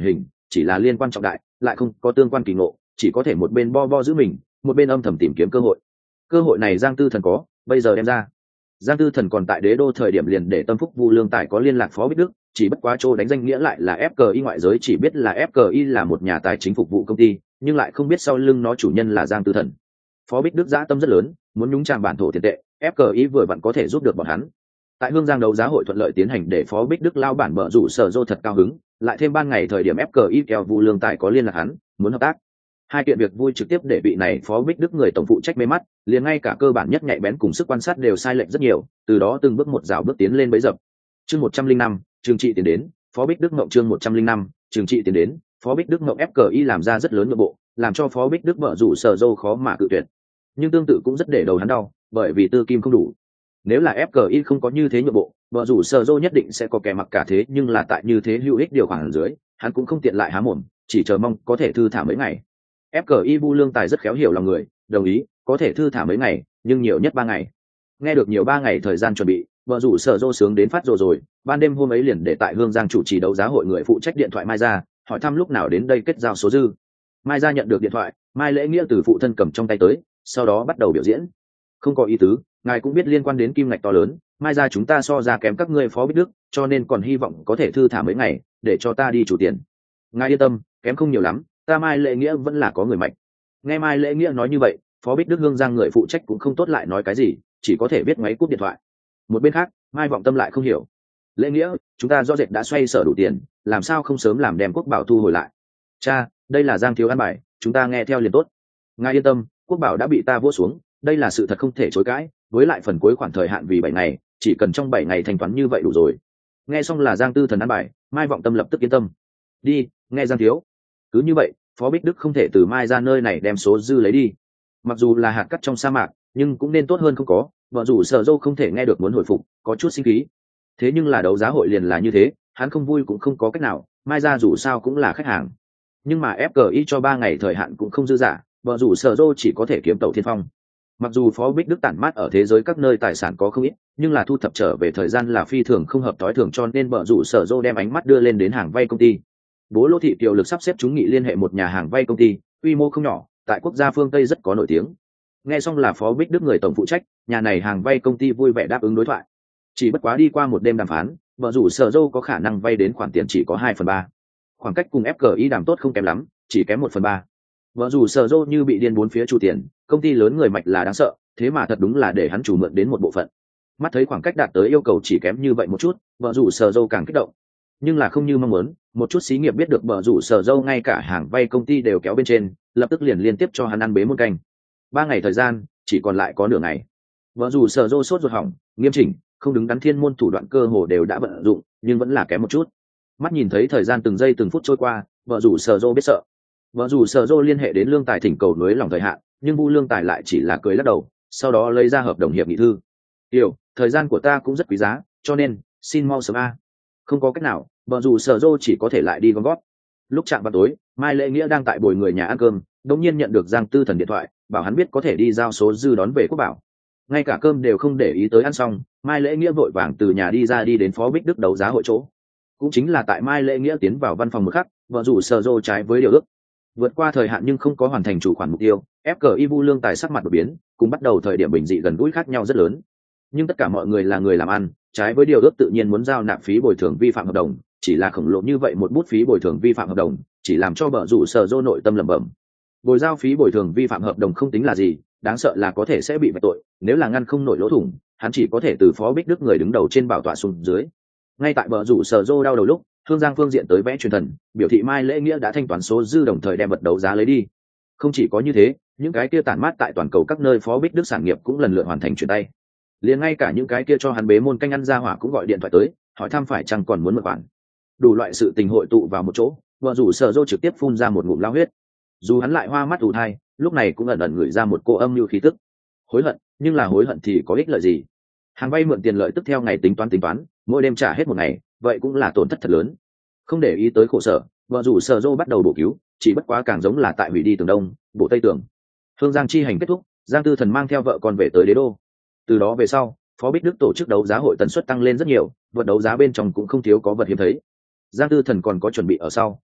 chỉ là liên quan trọng đại lại không có tương quan kỳ ngộ, chỉ có thể một bên bo bo giữ mình, một bên âm thầm tìm kiếm cơ hội. Cơ hội này Giang Tư Thần có, bây giờ đem ra. Giang Tư Thần còn tại Đế Đô thời điểm liền để Tâm Phúc Vu Lương Tài có liên lạc Phó Bích Đức, chỉ bất quá chỗ đánh danh nghĩa lại là ép cờ i, ngoại giới chỉ biết là ép cờ i là một nhà tài chính phục vụ công ty, nhưng lại không biết sau lưng nó chủ nhân là Giang Tư Thần. Phó Bích Đức dã tâm rất lớn, muốn nhúng chàm bản thổ tiền tệ, ép cờ i vừa vặn có thể giúp được bọn hắn. Tại Hương Giang đấu giá hội thuận lợi tiến hành để Phó Bích Đức lao bản bợ rủ sở dô thật cao hứng, lại thêm ban ngày thời điểm ép cờ i kèo Vu Lương Tài có liên lạc hắn, muốn hợp tác. Hai kiện việc vui trực tiếp để vị này Phó Bích Đức người tổng phụ trách mê mắt, liền ngay cả cơ bản nhất nhạy bén cùng sức quan sát đều sai lệch rất nhiều, từ đó từng bước một rào bước tiến lên bấy dập. Chương một trăm linh năm, Trường trị tiến đến, Phó Bích Đức ngộng chương một trăm linh năm, Trường trị tiến đến, Phó Bích Đức ngộng ép cờ i làm ra rất lớn nội bộ, làm cho Phó Bích Đức bợ rủ sở dô khó mà cự tuyệt. Nhưng tương tự cũng rất để đầu hắn đau, bởi vì tư kim không đủ. Nếu là ép cờ i không có như thế nhượng bộ, bợ rủ sở dô nhất định sẽ có kẻ mặc cả thế, nhưng là tại như thế hữu ích điều khoản dưới, hắn cũng không tiện lại há mồm, chỉ chờ mong có thể thư thả mấy ngày. ép cờ i Vu Lương Tài rất khéo hiểu lòng người, đồng ý có thể thư thả mấy ngày, nhưng nhiều nhất ba ngày. Nghe được nhiều ba ngày thời gian chuẩn bị, vợ rủ sở dô sướng đến phát rồi rồi. Ban đêm hôm ấy liền để tại Hương Giang chủ trì đấu giá hội người phụ trách điện thoại Mai ra, hỏi thăm lúc nào đến đây kết giao số dư. Mai ra nhận được điện thoại, Mai Lễ Nghĩa từ phụ thân cầm trong tay tới, sau đó bắt đầu biểu diễn. Không có ý tứ, ngài cũng biết liên quan đến kim ngạch to lớn, Mai ra chúng ta so ra kém các ngươi Phó Bích Đức, cho nên còn hy vọng có thể thư thả mấy ngày, để cho ta đi chủ tiền. Ngài yên tâm, kém không nhiều lắm, ta Mai Lễ Nghĩa vẫn là có người mạnh. Nghe Mai Lễ Nghĩa nói như vậy, Phó Bích Đức Hương Giang người phụ trách cũng không tốt lại nói cái gì, chỉ có thể biết máy cúp điện thoại. Một bên khác, Mai Vọng Tâm lại không hiểu. Lễ Nghĩa, chúng ta do dệt đã xoay sở đủ tiền, làm sao không sớm làm đem Quốc Bảo thu hồi lại? Cha, đây là Giang thiếu an bài, chúng ta nghe theo liền tốt. Ngài yên tâm, Quốc Bảo đã bị ta vỗ xuống, đây là sự thật không thể chối cãi, với lại phần cuối khoản thời hạn vì bảy ngày, chỉ cần trong bảy ngày thanh toán như vậy đủ rồi. Nghe xong là Giang Tư Thần an bài, Mai Vọng Tâm lập tức yên tâm. Đi, nghe Giang thiếu. Cứ như vậy, Phó Bích Đức không thể từ Mai ra nơi này đem số dư lấy đi. Mặc dù là hạt cát trong sa mạc, nhưng cũng nên tốt hơn không có. Vợ rủ sở dâu không thể nghe được muốn hồi phục, có chút sinh khí. Thế nhưng là đấu giá hội liền là như thế, hắn không vui cũng không có cách nào. Mai ra dù sao cũng là khách hàng, nhưng mà ép cờ i cho ba ngày thời hạn cũng không dư dả. Vợ rủ sở dâu chỉ có thể kiếm tàu thiên phong. Mặc dù Phó Bích Đức tản mát ở thế giới các nơi tài sản có không ít, nhưng là thu thập trở về thời gian là phi thường không hợp tối thường, cho nên vợ rủ sở dâu đem ánh mắt đưa lên đến hàng vay công ty. Bố Lô Thị Kiều lực sắp xếp chúng nghị liên hệ một nhà hàng vay công ty, quy mô không nhỏ, tại quốc gia phương Tây rất có nổi tiếng. Nghe xong là Phó Bích Đức người tổng phụ trách, nhà này hàng vay công ty vui vẻ đáp ứng đối thoại. Chỉ bất quá đi qua một đêm đàm phán, vợ rủ sở dâu có khả năng vay đến khoản tiền chỉ có hai phần ba. Khoảng cách cùng ép cờ i đàm tốt không kém lắm, chỉ kém một phần ba. Vợ rủ sở dâu như bị điên bốn phía chu tiền, công ty lớn người mạch là đáng sợ, thế mà thật đúng là để hắn chủ mượn đến một bộ phận. Mắt thấy khoảng cách đạt tới yêu cầu chỉ kém như vậy một chút, vợ rủ sở dâu càng kích động. Nhưng là không như mong muốn, một chút xí nghiệp biết được bờ rủ sở dâu ngay cả hàng vay công ty đều kéo bên trên, lập tức liền liên tiếp cho hắn ăn bế muôn canh. Ba ngày thời gian, chỉ còn lại có nửa ngày. Bờ rủ sở dâu sốt ruột hỏng, nghiêm chỉnh, không đứng đắn thiên môn thủ đoạn cơ hồ đều đã vận dụng, nhưng vẫn là kém một chút. Mắt nhìn thấy thời gian từng giây từng phút trôi qua, bờ rủ sở dâu biết sợ. Bờ rủ sở dâu liên hệ đến Lương Tài thỉnh cầu nới lỏng thời hạn, nhưng Vu Lương Tài lại chỉ là cười lắc đầu, sau đó lấy ra hợp đồng hiệp nghị thư. "Điều, thời gian của ta cũng rất quý giá, cho nên xin mau sớm a." Không có cách nào, bờ rủ sở dâu chỉ có thể lại đi gom gót. Lúc chạm vào tối, Mai Lễ Nghĩa đang tại bồi người nhà ăn cơm, đống nhiên nhận được Giang Tư Thần điện thoại, bảo hắn biết có thể đi giao số dư đón về Quốc Bảo. Ngay cả cơm đều không để ý tới ăn xong, Mai Lễ Nghĩa vội vàng từ nhà đi ra đi đến Phó Bích Đức đấu giá hội chỗ. Cũng chính là tại Mai Lễ Nghĩa tiến vào văn phòng một khắc, bờ rủ sở dâu trái với điều ước, vượt qua thời hạn nhưng không có hoàn thành chủ khoản mục tiêu, ép cờ i Vu Lương Tài sắc mặt đột biến, cùng bắt đầu thời điểm bình dị gần gũi khác nhau rất lớn. Nhưng tất cả mọi người là người làm ăn, trái với điều ước tự nhiên muốn giao nạp phí bồi thường vi phạm hợp đồng, chỉ là khổng lồ như vậy một bút phí bồi thường vi phạm hợp đồng, chỉ làm cho bờ rủ sở dâu nội tâm lẩm bẩm. Bồi giao phí bồi thường vi phạm hợp đồng không tính là gì, đáng sợ là có thể sẽ bị vạch tội, nếu là ngăn không nổi lỗ thủng, hắn chỉ có thể từ Phó Bích Đức người đứng đầu trên bảo tọa xuống dưới. Ngay tại bờ rủ sở dâu đau đầu lúc, Hương Giang phương diện tới vẽ truyền thần, biểu thị Mai Lễ Nghĩa đã thanh toán số dư đồng thời đem vật đấu giá lấy đi. Không chỉ có như thế, những cái kia tản mát tại toàn cầu các nơi Phó Bích Đức sản nghiệp cũng lần lượt hoàn thành chuyển tay. Liền ngay cả những cái kia cho hắn bế môn canh ăn ra hỏa cũng gọi điện thoại tới, hỏi thăm phải chăng còn muốn mượn khoản. Đủ loại sự tình hội tụ vào một chỗ, vợ rủ sở dâu trực tiếp phun ra một ngụm lao huyết. Dù hắn lại hoa mắt ù thai, lúc này cũng ẩn ẩn ngửi ra một cô âm lưu khí tức. Hối hận, nhưng là hối hận thì có ích lợi gì? Hàng vay mượn tiền lợi tức theo ngày tính toán tính toán, mỗi đêm trả hết một ngày, vậy cũng là tổn thất thật lớn. Không để ý tới khổ sở, vợ rủ sở dâu bắt đầu bổ cứu, chỉ bất quá càng giống là tại hủy đi tường đông, bổ tây tường. Hương Giang chi hành kết thúc, Giang Tư Thần mang theo vợ con về tới Đế Đô. Từ đó về sau, Phó Bích Đức tổ chức đấu giá hội tần suất tăng lên rất nhiều, vật đấu giá bên trong cũng không thiếu có vật hiếm thấy. Giang Tư Thần còn có chuẩn bị ở sau,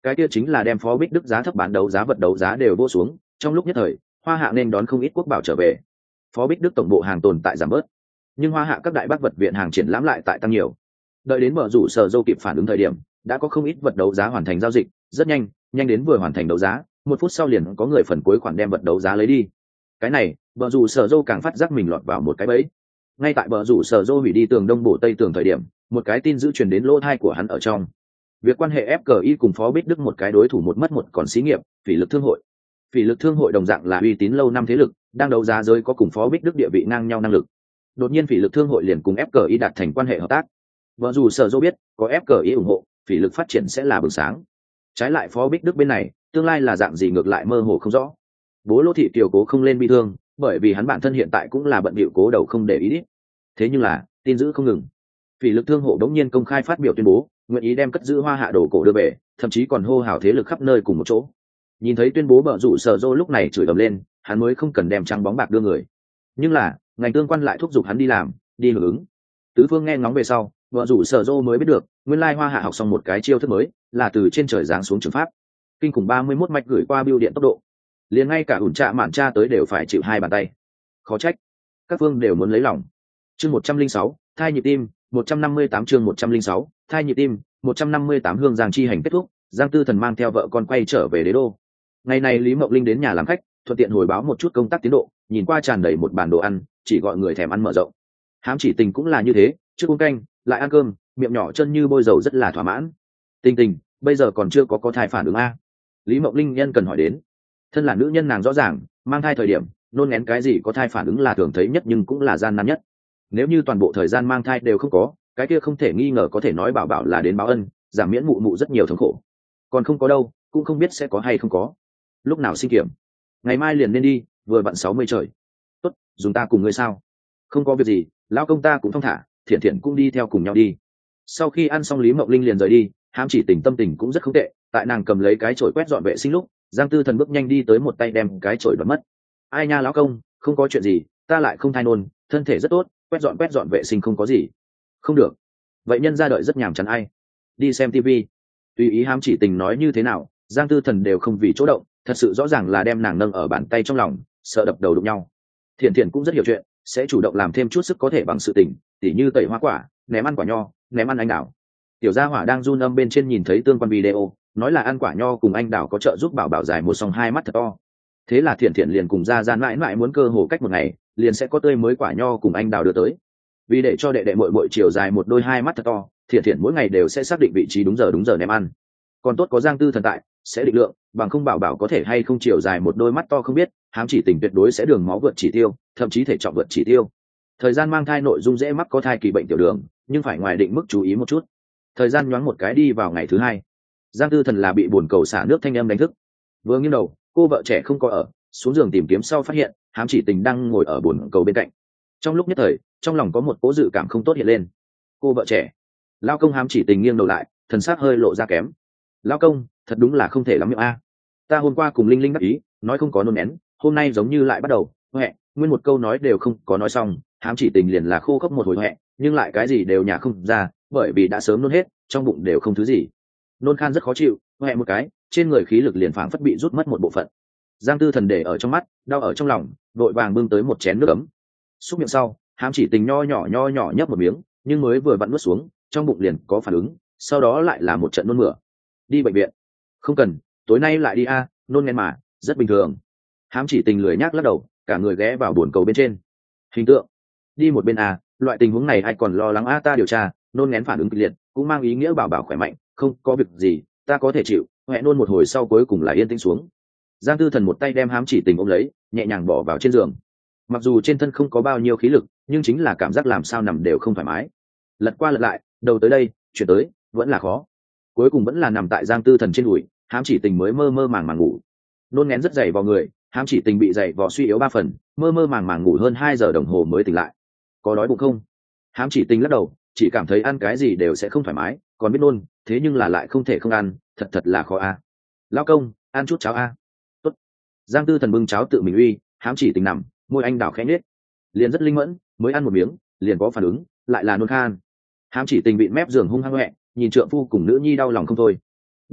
cái kia chính là đem Phó Bích Đức giá thấp bán đấu giá vật đấu giá đều vô xuống, trong lúc nhất thời Hoa Hạ nên đón không ít quốc bảo trở về. Phó Bích Đức tổng bộ hàng tồn tại giảm bớt, nhưng Hoa Hạ các đại bác vật viện hàng triển lãm lại tại tăng nhiều. Đợi đến mở rủ sở dâu kịp phản ứng thời điểm, đã có không ít vật đấu giá hoàn thành giao dịch, rất nhanh, nhanh đến vừa hoàn thành đấu giá, một phút sau liền có người phần cuối khoản đem vật đấu giá lấy đi. Cái này, bờ rủ sở dâu càng phát giác mình lọt vào một cái bẫy. Ngay tại bờ rủ sở dâu hủy đi tường đông bổ tây tường thời điểm, một cái tin dữ truyền đến lỗ tai của hắn ở trong. Việc quan hệ ép cờ i cùng Phó Bích Đức một cái đối thủ một mất một còn xí nghiệp, Phỉ Lực Thương hội. Phỉ Lực Thương hội đồng dạng là uy tín lâu năm thế lực, đang đấu giá giới có cùng Phó Bích Đức địa vị ngang nhau năng lực. Đột nhiên Phỉ Lực Thương hội liền cùng ép cờ i đạt thành quan hệ hợp tác. Vợ dù sở dâu biết, có ép cờ i ủng hộ, Phỉ Lực phát triển sẽ là bừng sáng. Trái lại Phó Bích Đức bên này, tương lai là dạng gì ngược lại mơ hồ không rõ. Bố Lô Thị Kiều cố không lên bi thương, bởi vì hắn bản thân hiện tại cũng là bận bịu cố đầu không để ý. Thế nhưng là, tin dữ không ngừng. Phỉ Lực Thương hội đống nhiên công khai phát biểu tuyên bố, nguyện ý đem cất giữ Hoa Hạ đồ cổ đưa về, thậm chí còn hô hào thế lực khắp nơi cùng một chỗ. Nhìn thấy tuyên bố bợ rủ sở dô lúc này chửi ầm lên, hắn mới không cần đem trắng bóng bạc đưa người. Nhưng là, ngành tương quan lại thúc giục hắn đi làm, đi hưởng ứng. Tứ phương nghe ngóng về sau, bợ rủ sở dô mới biết được, nguyên lai Hoa Hạ học xong một cái chiêu thức mới, là từ trên trời giáng xuống trường pháp. Kinh khủng ba mươi mốt mạch gửi qua bưu điện tốc độ, liền ngay cả ủn trạ mạn tra tới đều phải chịu hai bàn tay. Khó trách, các phương đều muốn lấy lòng. Chương một trăm linh sáu, thai nhịp tim, một trăm năm mươi tám chương một trăm linh sáu, thai nhịp tim, một trăm năm mươi tám hương giang chi hành kết thúc, Giang Tư Thần mang theo vợ con quay trở về đế đô. Ngày này Lý Mộng Linh đến nhà làm khách, thuận tiện hồi báo một chút công tác tiến độ, nhìn qua tràn đầy một bàn đồ ăn, chỉ gọi người thèm ăn mở rộng. Hám Chỉ Tình cũng là như thế, trước uống canh, lại ăn cơm, miệng nhỏ chân như bôi dầu rất là thỏa mãn. Tình Tình, bây giờ còn chưa có có thai phản ứng a? Lý Mộng Linh nhân cần hỏi đến. Thân là nữ nhân nàng rõ ràng, mang thai thời điểm, nôn ngén cái gì có thai phản ứng là thường thấy nhất nhưng cũng là gian nan nhất. Nếu như toàn bộ thời gian mang thai đều không có, cái kia không thể nghi ngờ có thể nói bảo bảo là đến báo ân, giảm miễn mụ mụ rất nhiều thống khổ. Còn không có đâu, cũng không biết sẽ có hay không có. Lúc nào sinh kiểm? Ngày mai liền nên đi, vừa vặn sáu mươi trời. Tốt, dùng ta cùng ngươi sao? Không có việc gì, lão công ta cũng thong thả, Thiện Thiện cũng đi theo cùng nhau đi. Sau khi ăn xong Lý Mộng Linh liền rời đi, Hám Chỉ Tình tâm tình cũng rất không tệ, tại nàng cầm lấy cái chổi quét dọn vệ sinh lúc, Giang Tư Thần bước nhanh đi tới một tay đem cái chổi đoạt mất. Ai nha lão công, không có chuyện gì, ta lại không thai nôn, thân thể rất tốt, quét dọn quét dọn vệ sinh không có gì. Không được. Vậy nhân ra đợi rất nhàm chán ai? Đi xem tivi. Tùy ý Hám Chỉ Tình nói như thế nào, Giang Tư Thần đều không vì chỗ động, thật sự rõ ràng là đem nàng nâng ở bàn tay trong lòng, sợ đập đầu đụng nhau. Thiện Thiện cũng rất hiểu chuyện, sẽ chủ động làm thêm chút sức có thể bằng sự tình, tỉ như tẩy hoa quả, ném ăn quả nho, ném ăn anh đào. Tiểu Gia Hỏa đang run âm bên trên nhìn thấy tương quan video, nói là ăn quả nho cùng anh đào có trợ giúp bảo bảo dài một song hai mắt thật to. Thế là Thiện Thiện liền cùng ra gian mãi mãi muốn cơ hồ cách một ngày, liền sẽ có tươi mới quả nho cùng anh đào đưa tới. Vì để cho đệ đệ muội muội chiều dài một đôi hai mắt thật to, Thiện Thiện mỗi ngày đều sẽ xác định vị trí đúng giờ đúng giờ ném ăn. Còn tốt có Giang Tư Thần tại, sẽ định lượng, bằng không bảo bảo có thể hay không chiều dài một đôi mắt to không biết, Hám Chỉ Tình tuyệt đối sẽ đường máu vượt chỉ tiêu, thậm chí thể trọng vượt chỉ tiêu. Thời gian mang thai nội dung dễ mắc có thai kỳ bệnh tiểu đường, nhưng phải ngoài định mức chú ý một chút. Thời gian nhoáng một cái đi vào ngày thứ hai, Giang Tư Thần là bị buồn cầu xả nước thanh âm đánh thức. Vừa nghiêng đầu, cô vợ trẻ không có ở, xuống giường tìm kiếm sau phát hiện Hám Chỉ Tình đang ngồi ở buồn cầu bên cạnh. Trong lúc nhất thời, trong lòng có một cố dự cảm không tốt hiện lên. Cô vợ trẻ, lao công. Hám Chỉ Tình nghiêng đầu lại, thần sắc hơi lộ ra kém. Lao công, thật đúng là không thể lắm miệng a. Ta hôm qua cùng Linh Linh đắc ý, nói không có nôn nén, hôm nay giống như lại bắt đầu, huệ, nguyên một câu nói đều không có nói xong, Hám Chỉ Tình liền là khô khốc một hồi huệ, nhưng lại cái gì đều nhả không ra, bởi vì đã sớm nôn hết, trong bụng đều không thứ gì. Nôn khan rất khó chịu, huệ một cái, trên người khí lực liền phảng phất bị rút mất một bộ phận. Giang Tư Thần để ở trong mắt, đau ở trong lòng, vội vàng bưng tới một chén nước ấm. Xúc miệng sau, Hám Chỉ Tình nho nhỏ nho nhỏ nhấp một miếng, nhưng mới vừa vặn nuốt xuống, trong bụng liền có phản ứng, sau đó lại là một trận nôn mửa. Đi bệnh viện? Không cần, tối nay lại đi a, nôn nghén mà, rất bình thường. Hám Chỉ Tình lười nhác lắc đầu, cả người ghé vào buồn cầu bên trên. Hình tượng, đi một bên a, loại tình huống này ai còn lo lắng a, ta điều tra, nôn nghén phản ứng kịch liệt, cũng mang ý nghĩa bảo bảo khỏe mạnh, không có việc gì, ta có thể chịu. Hẹn nôn một hồi sau cuối cùng là yên tĩnh xuống. Giang Tư Thần một tay đem Hám Chỉ Tình ôm lấy, nhẹ nhàng bỏ vào trên giường. Mặc dù trên thân không có bao nhiêu khí lực, nhưng chính là cảm giác làm sao nằm đều không thoải mái. Lật qua lật lại, đầu tới đây, chuyển tới, vẫn là khó. Cuối cùng vẫn là nằm tại Giang Tư Thần trên đùi, Hám Chỉ Tình mới mơ mơ màng màng ngủ. Nôn ngén rất dày vào người, Hám Chỉ Tình bị dày vò suy yếu ba phần, mơ mơ màng màng ngủ hơn hai giờ đồng hồ mới tỉnh lại. Có đói bụng không? Hám Chỉ Tình lắc đầu, chỉ cảm thấy ăn cái gì đều sẽ không thoải mái, còn biết nôn, thế nhưng là lại không thể không ăn, thật thật là khó a. À. Lao công, ăn chút cháo a. À. Tốt. Giang Tư Thần bưng cháo tự mình uy, Hám Chỉ Tình nằm, môi anh đào khẽ nhếch, liền rất linh mẫn, mới ăn một miếng, liền có phản ứng, lại là nôn khan. Hám Chỉ Tình bị mép giường hung hăng hoẹ, nhìn trượng phu cùng nữ nhi đau lòng không thôi.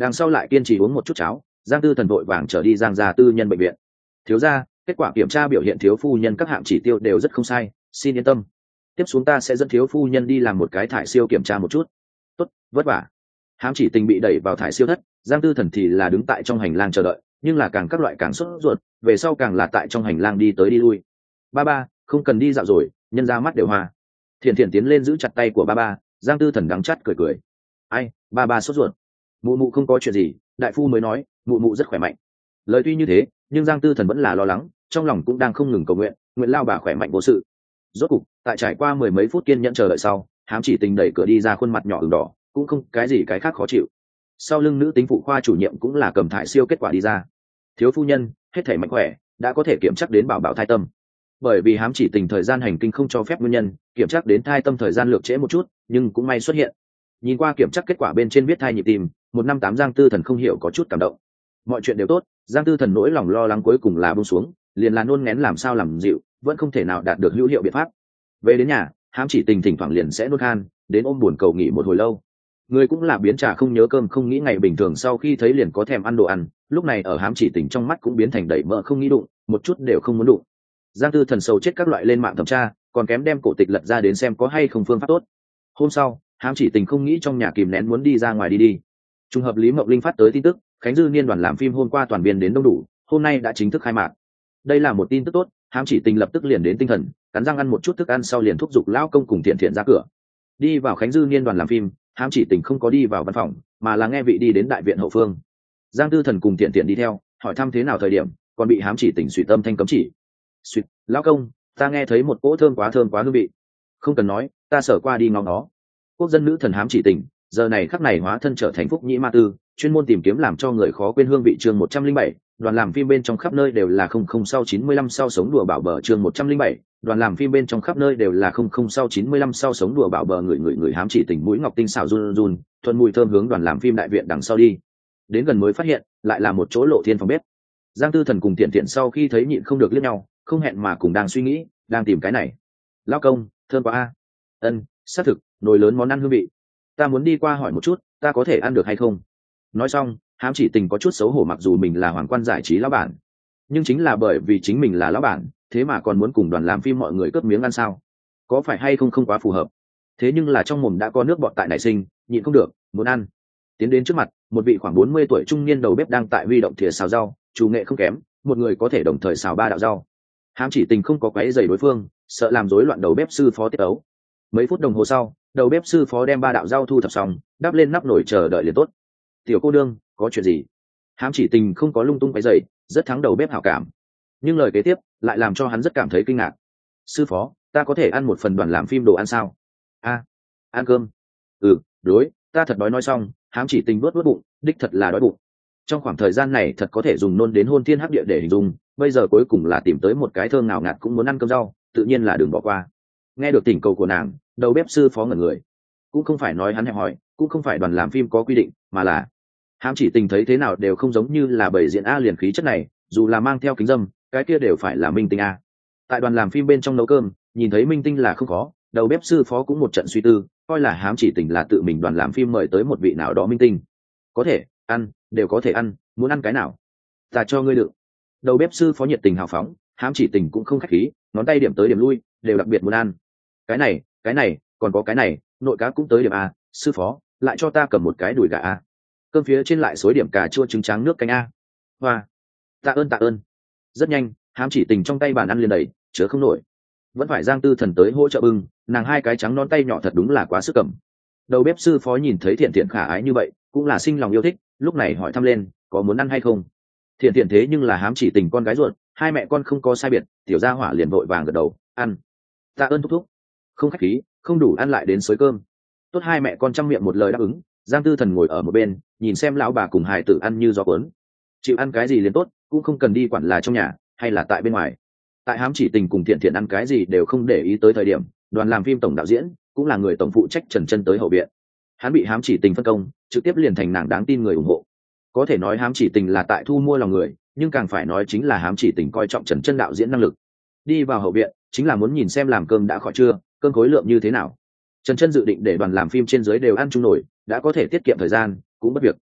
đằng sau lại kiên trì uống một chút cháo. Giang Tư Thần vội vàng trở đi Giang gia tư nhân bệnh viện. Thiếu gia, kết quả kiểm tra biểu hiện thiếu phu nhân các hạng chỉ tiêu đều rất không sai, xin yên tâm. Tiếp xuống ta sẽ dẫn thiếu phu nhân đi làm một cái thải siêu kiểm tra một chút. Tốt, vất vả. Hám Chỉ Tình bị đẩy vào thải siêu thất, Giang Tư Thần thì là đứng tại trong hành lang chờ đợi, nhưng là càng các loại càng sốt ruột, về sau càng là tại trong hành lang đi tới đi lui. Ba ba, không cần đi dạo rồi, nhân ra mắt đều hoa. Thiện Thiện tiến lên giữ chặt tay của ba ba. Giang Tư Thần đắng chắt cười cười. Ai, ba ba sốt ruột. Mụ mụ không có chuyện gì, đại phu mới nói mụ mụ rất khỏe mạnh. Lời tuy như thế, nhưng Giang Tư Thần vẫn là lo lắng, trong lòng cũng đang không ngừng cầu nguyện, nguyện lao bà khỏe mạnh vô sự. Rốt cục, tại trải qua mười mấy phút kiên nhẫn chờ đợi sau, Hám Chỉ Tình đẩy cửa đi ra, khuôn mặt nhỏ ửng đỏ, cũng không cái gì cái khác khó chịu. Sau lưng nữ tính phụ khoa chủ nhiệm cũng là cầm thải siêu kết quả đi ra. Thiếu phu nhân, hết thể mạnh khỏe, đã có thể kiểm chắc đến bảo bảo thai tâm. Bởi vì Hám Chỉ Tình thời gian hành kinh không cho phép nguyên nhân, kiểm chắc đến thai tâm thời gian lược trễ một chút, nhưng cũng may xuất hiện. Nhìn qua kiểm chắc kết quả bên trên viết thai nhịp tim, một năm tám Giang Tư Thần không hiểu có chút cảm động. Mọi chuyện đều tốt, Giang Tư Thần nỗi lòng lo lắng cuối cùng là buông xuống, liền là nôn ngén làm sao làm dịu, vẫn không thể nào đạt được hữu hiệu biện pháp. Về đến nhà, Hám Chỉ Tình thỉnh thoảng liền sẽ nôn khan, đến ôm buồn cầu nghỉ một hồi lâu. Người cũng là biến trà không nhớ cơm không nghĩ ngày bình thường, sau khi thấy liền có thèm ăn đồ ăn, lúc này ở Hám Chỉ Tình trong mắt cũng biến thành đầy mỡ không nghĩ đụng, một chút đều không muốn đụng. Giang Tư Thần sầu chết các loại lên mạng thẩm tra, còn kém đem cổ tịch lật ra đến xem có hay không phương pháp tốt. Hôm sau, Hám Chỉ Tình không nghĩ trong nhà kìm nén muốn đi ra ngoài đi đi. Trùng hợp Lý Mộng Linh phát tới tin tức, Khánh Dư Niên đoàn làm phim hôm qua toàn biên đến đông đủ, hôm nay đã chính thức khai mạc. Đây là một tin tức tốt, Hám Chỉ Tình lập tức liền đến tinh thần, cắn răng ăn một chút thức ăn sau liền thúc giục lão công cùng Thiện Thiện ra cửa. Đi vào Khánh Dư Niên đoàn làm phim, Hám Chỉ Tình không có đi vào văn phòng, mà là nghe vị đi đến đại viện hậu phương. Giang Tư Thần cùng Thiện Thiện đi theo, hỏi thăm thế nào thời điểm, còn bị Hám Chỉ Tình suy tâm thanh cấm chỉ. Suýt, lão công, ta nghe thấy một cỗ thơm quá thơm quá hương vị. Không cần nói, ta sở qua đi ngóng nó. Quốc dân nữ thần Hám Chỉ Tình, giờ này khắc này hóa thân trở thành phúc nhĩ ma tư, chuyên môn tìm kiếm làm cho người khó quên hương vị. Chương một trăm linh bảy, đoàn làm phim bên trong khắp nơi đều là không không sau chín mươi lăm sau sống đùa bảo bờ. Chương một trăm linh bảy, đoàn làm phim bên trong khắp nơi đều là không không sau chín mươi lăm sau sống đùa bảo bờ. Người người người Hám Chỉ Tình mũi ngọc tinh xảo run run, thuần mùi thơm hướng đoàn làm phim đại viện đằng sau đi. Đến gần mới phát hiện, lại là một chỗ lộ thiên phòng bếp. Giang Tư Thần cùng Tiện Tiện sau khi thấy nhịn không được liếc nhau, không hẹn mà cùng đang suy nghĩ, đang tìm cái này. Lão công, thơm quá a. Ân, xác thực, nồi lớn món ăn hương vị. Ta muốn đi qua hỏi một chút, ta có thể ăn được hay không? Nói xong, Hám Chỉ Tình có chút xấu hổ, mặc dù mình là hoàng quan giải trí lão bản, nhưng chính là bởi vì chính mình là lão bản, thế mà còn muốn cùng đoàn làm phim mọi người cướp miếng ăn sao? Có phải hay không không quá phù hợp? Thế nhưng là trong mồm đã có nước bọt tại nảy sinh, nhịn không được, muốn ăn. Tiến đến trước mặt, một vị khoảng bốn mươi tuổi trung niên đầu bếp đang tại huy động thìa xào rau, chủ nghệ không kém, một người có thể đồng thời xào ba đạo rau. Hám Chỉ Tình không có quấy rầy đối phương, sợ làm rối loạn đầu bếp sư phó tiết ấu. Mấy phút đồng hồ sau, đầu bếp sư phó đem ba đạo rau thu thập xong, đắp lên nắp nồi chờ đợi liền tốt. Tiểu cô đương, có chuyện gì? Hám Chỉ Tình không có lung tung quấy rầy, rất thắng đầu bếp hảo cảm. Nhưng lời kế tiếp lại làm cho hắn rất cảm thấy kinh ngạc. Sư phó, ta có thể ăn một phần đoàn làm phim đồ ăn sao? A, à, ăn cơm. Ừ, đối, ta thật đói. Nói xong, Hám Chỉ Tình nuốt nuốt bụng, đích thật là đói bụng. Trong khoảng thời gian này thật có thể dùng nôn đến hôn thiên hấp địa để hình dung, bây giờ cuối cùng là tìm tới một cái thơm ngào ngạt cũng muốn ăn cơm rau, tự nhiên là đừng bỏ qua. Nghe được tình cầu của nàng, đầu bếp sư phó ngẩn người. Cũng không phải nói hắn hẹp hỏi, cũng không phải đoàn làm phim có quy định, mà là Hám Chỉ Tình thấy thế nào đều không giống như là bầy diễn a liền khí chất này, dù là mang theo kính dâm, cái kia đều phải là minh tinh a. Tại đoàn làm phim bên trong nấu cơm, nhìn thấy minh tinh là không khó, đầu bếp sư phó cũng một trận suy tư, coi là Hám Chỉ Tình là tự mình đoàn làm phim mời tới một vị nào đó minh tinh. Có thể ăn, đều có thể ăn, muốn ăn cái nào ta cho ngươi đựng. Đầu bếp sư phó nhiệt tình hào phóng, Hám Chỉ Tình cũng không khách khí, ngón tay điểm tới điểm lui, đều đặc biệt muốn ăn. Cái này, cái này, còn có cái này, nội cá cũng tới điểm a, sư phó, lại cho ta cầm một cái đùi gà a. Cơm phía trên lại xối điểm cà chua trứng trắng nước canh a. Hoa, tạ ơn tạ ơn. Rất nhanh, Hám Chỉ Tình trong tay bàn ăn liền đầy, chứa không nổi. Vẫn phải Giang Tư Thần tới hỗ trợ bưng, nàng hai cái trắng non tay nhỏ thật đúng là quá sức cầm. Đầu bếp sư phó nhìn thấy Thiện Thiện khả ái như vậy, cũng là sinh lòng yêu thích, lúc này hỏi thăm lên, có muốn ăn hay không? Thiện Thiện thế nhưng là Hám Chỉ Tình con gái ruột, hai mẹ con không có sai biệt, tiểu gia hỏa liền vội vàng gật đầu, ăn. Tạ ơn thúc thúc. Không khách khí, không đủ ăn lại đến xới cơm. Tốt, hai mẹ con chăm miệng một lời đáp ứng. Giang Tư Thần ngồi ở một bên, nhìn xem lão bà cùng hài tử ăn như gió cuốn. Chịu ăn cái gì liền tốt, cũng không cần đi quản là trong nhà hay là tại bên ngoài. Tại Hám Chỉ Tình cùng Thiện Thiện ăn cái gì đều không để ý tới thời điểm, đoàn làm phim tổng đạo diễn cũng là người tổng phụ trách Trần Chân tới hậu viện. Hắn bị Hám Chỉ Tình phân công, trực tiếp liền thành nàng đáng tin người ủng hộ. Có thể nói Hám Chỉ Tình là tại thu mua lòng người, nhưng càng phải nói chính là Hám Chỉ Tình coi trọng Trần Chân đạo diễn năng lực. Đi vào hậu viện chính là muốn nhìn xem làm cơm đã khỏi chưa, cơm khối lượng như thế nào. Trần Chân dự định để đoàn làm phim trên dưới đều ăn chung nổi, đã có thể tiết kiệm thời gian, cũng bất việc.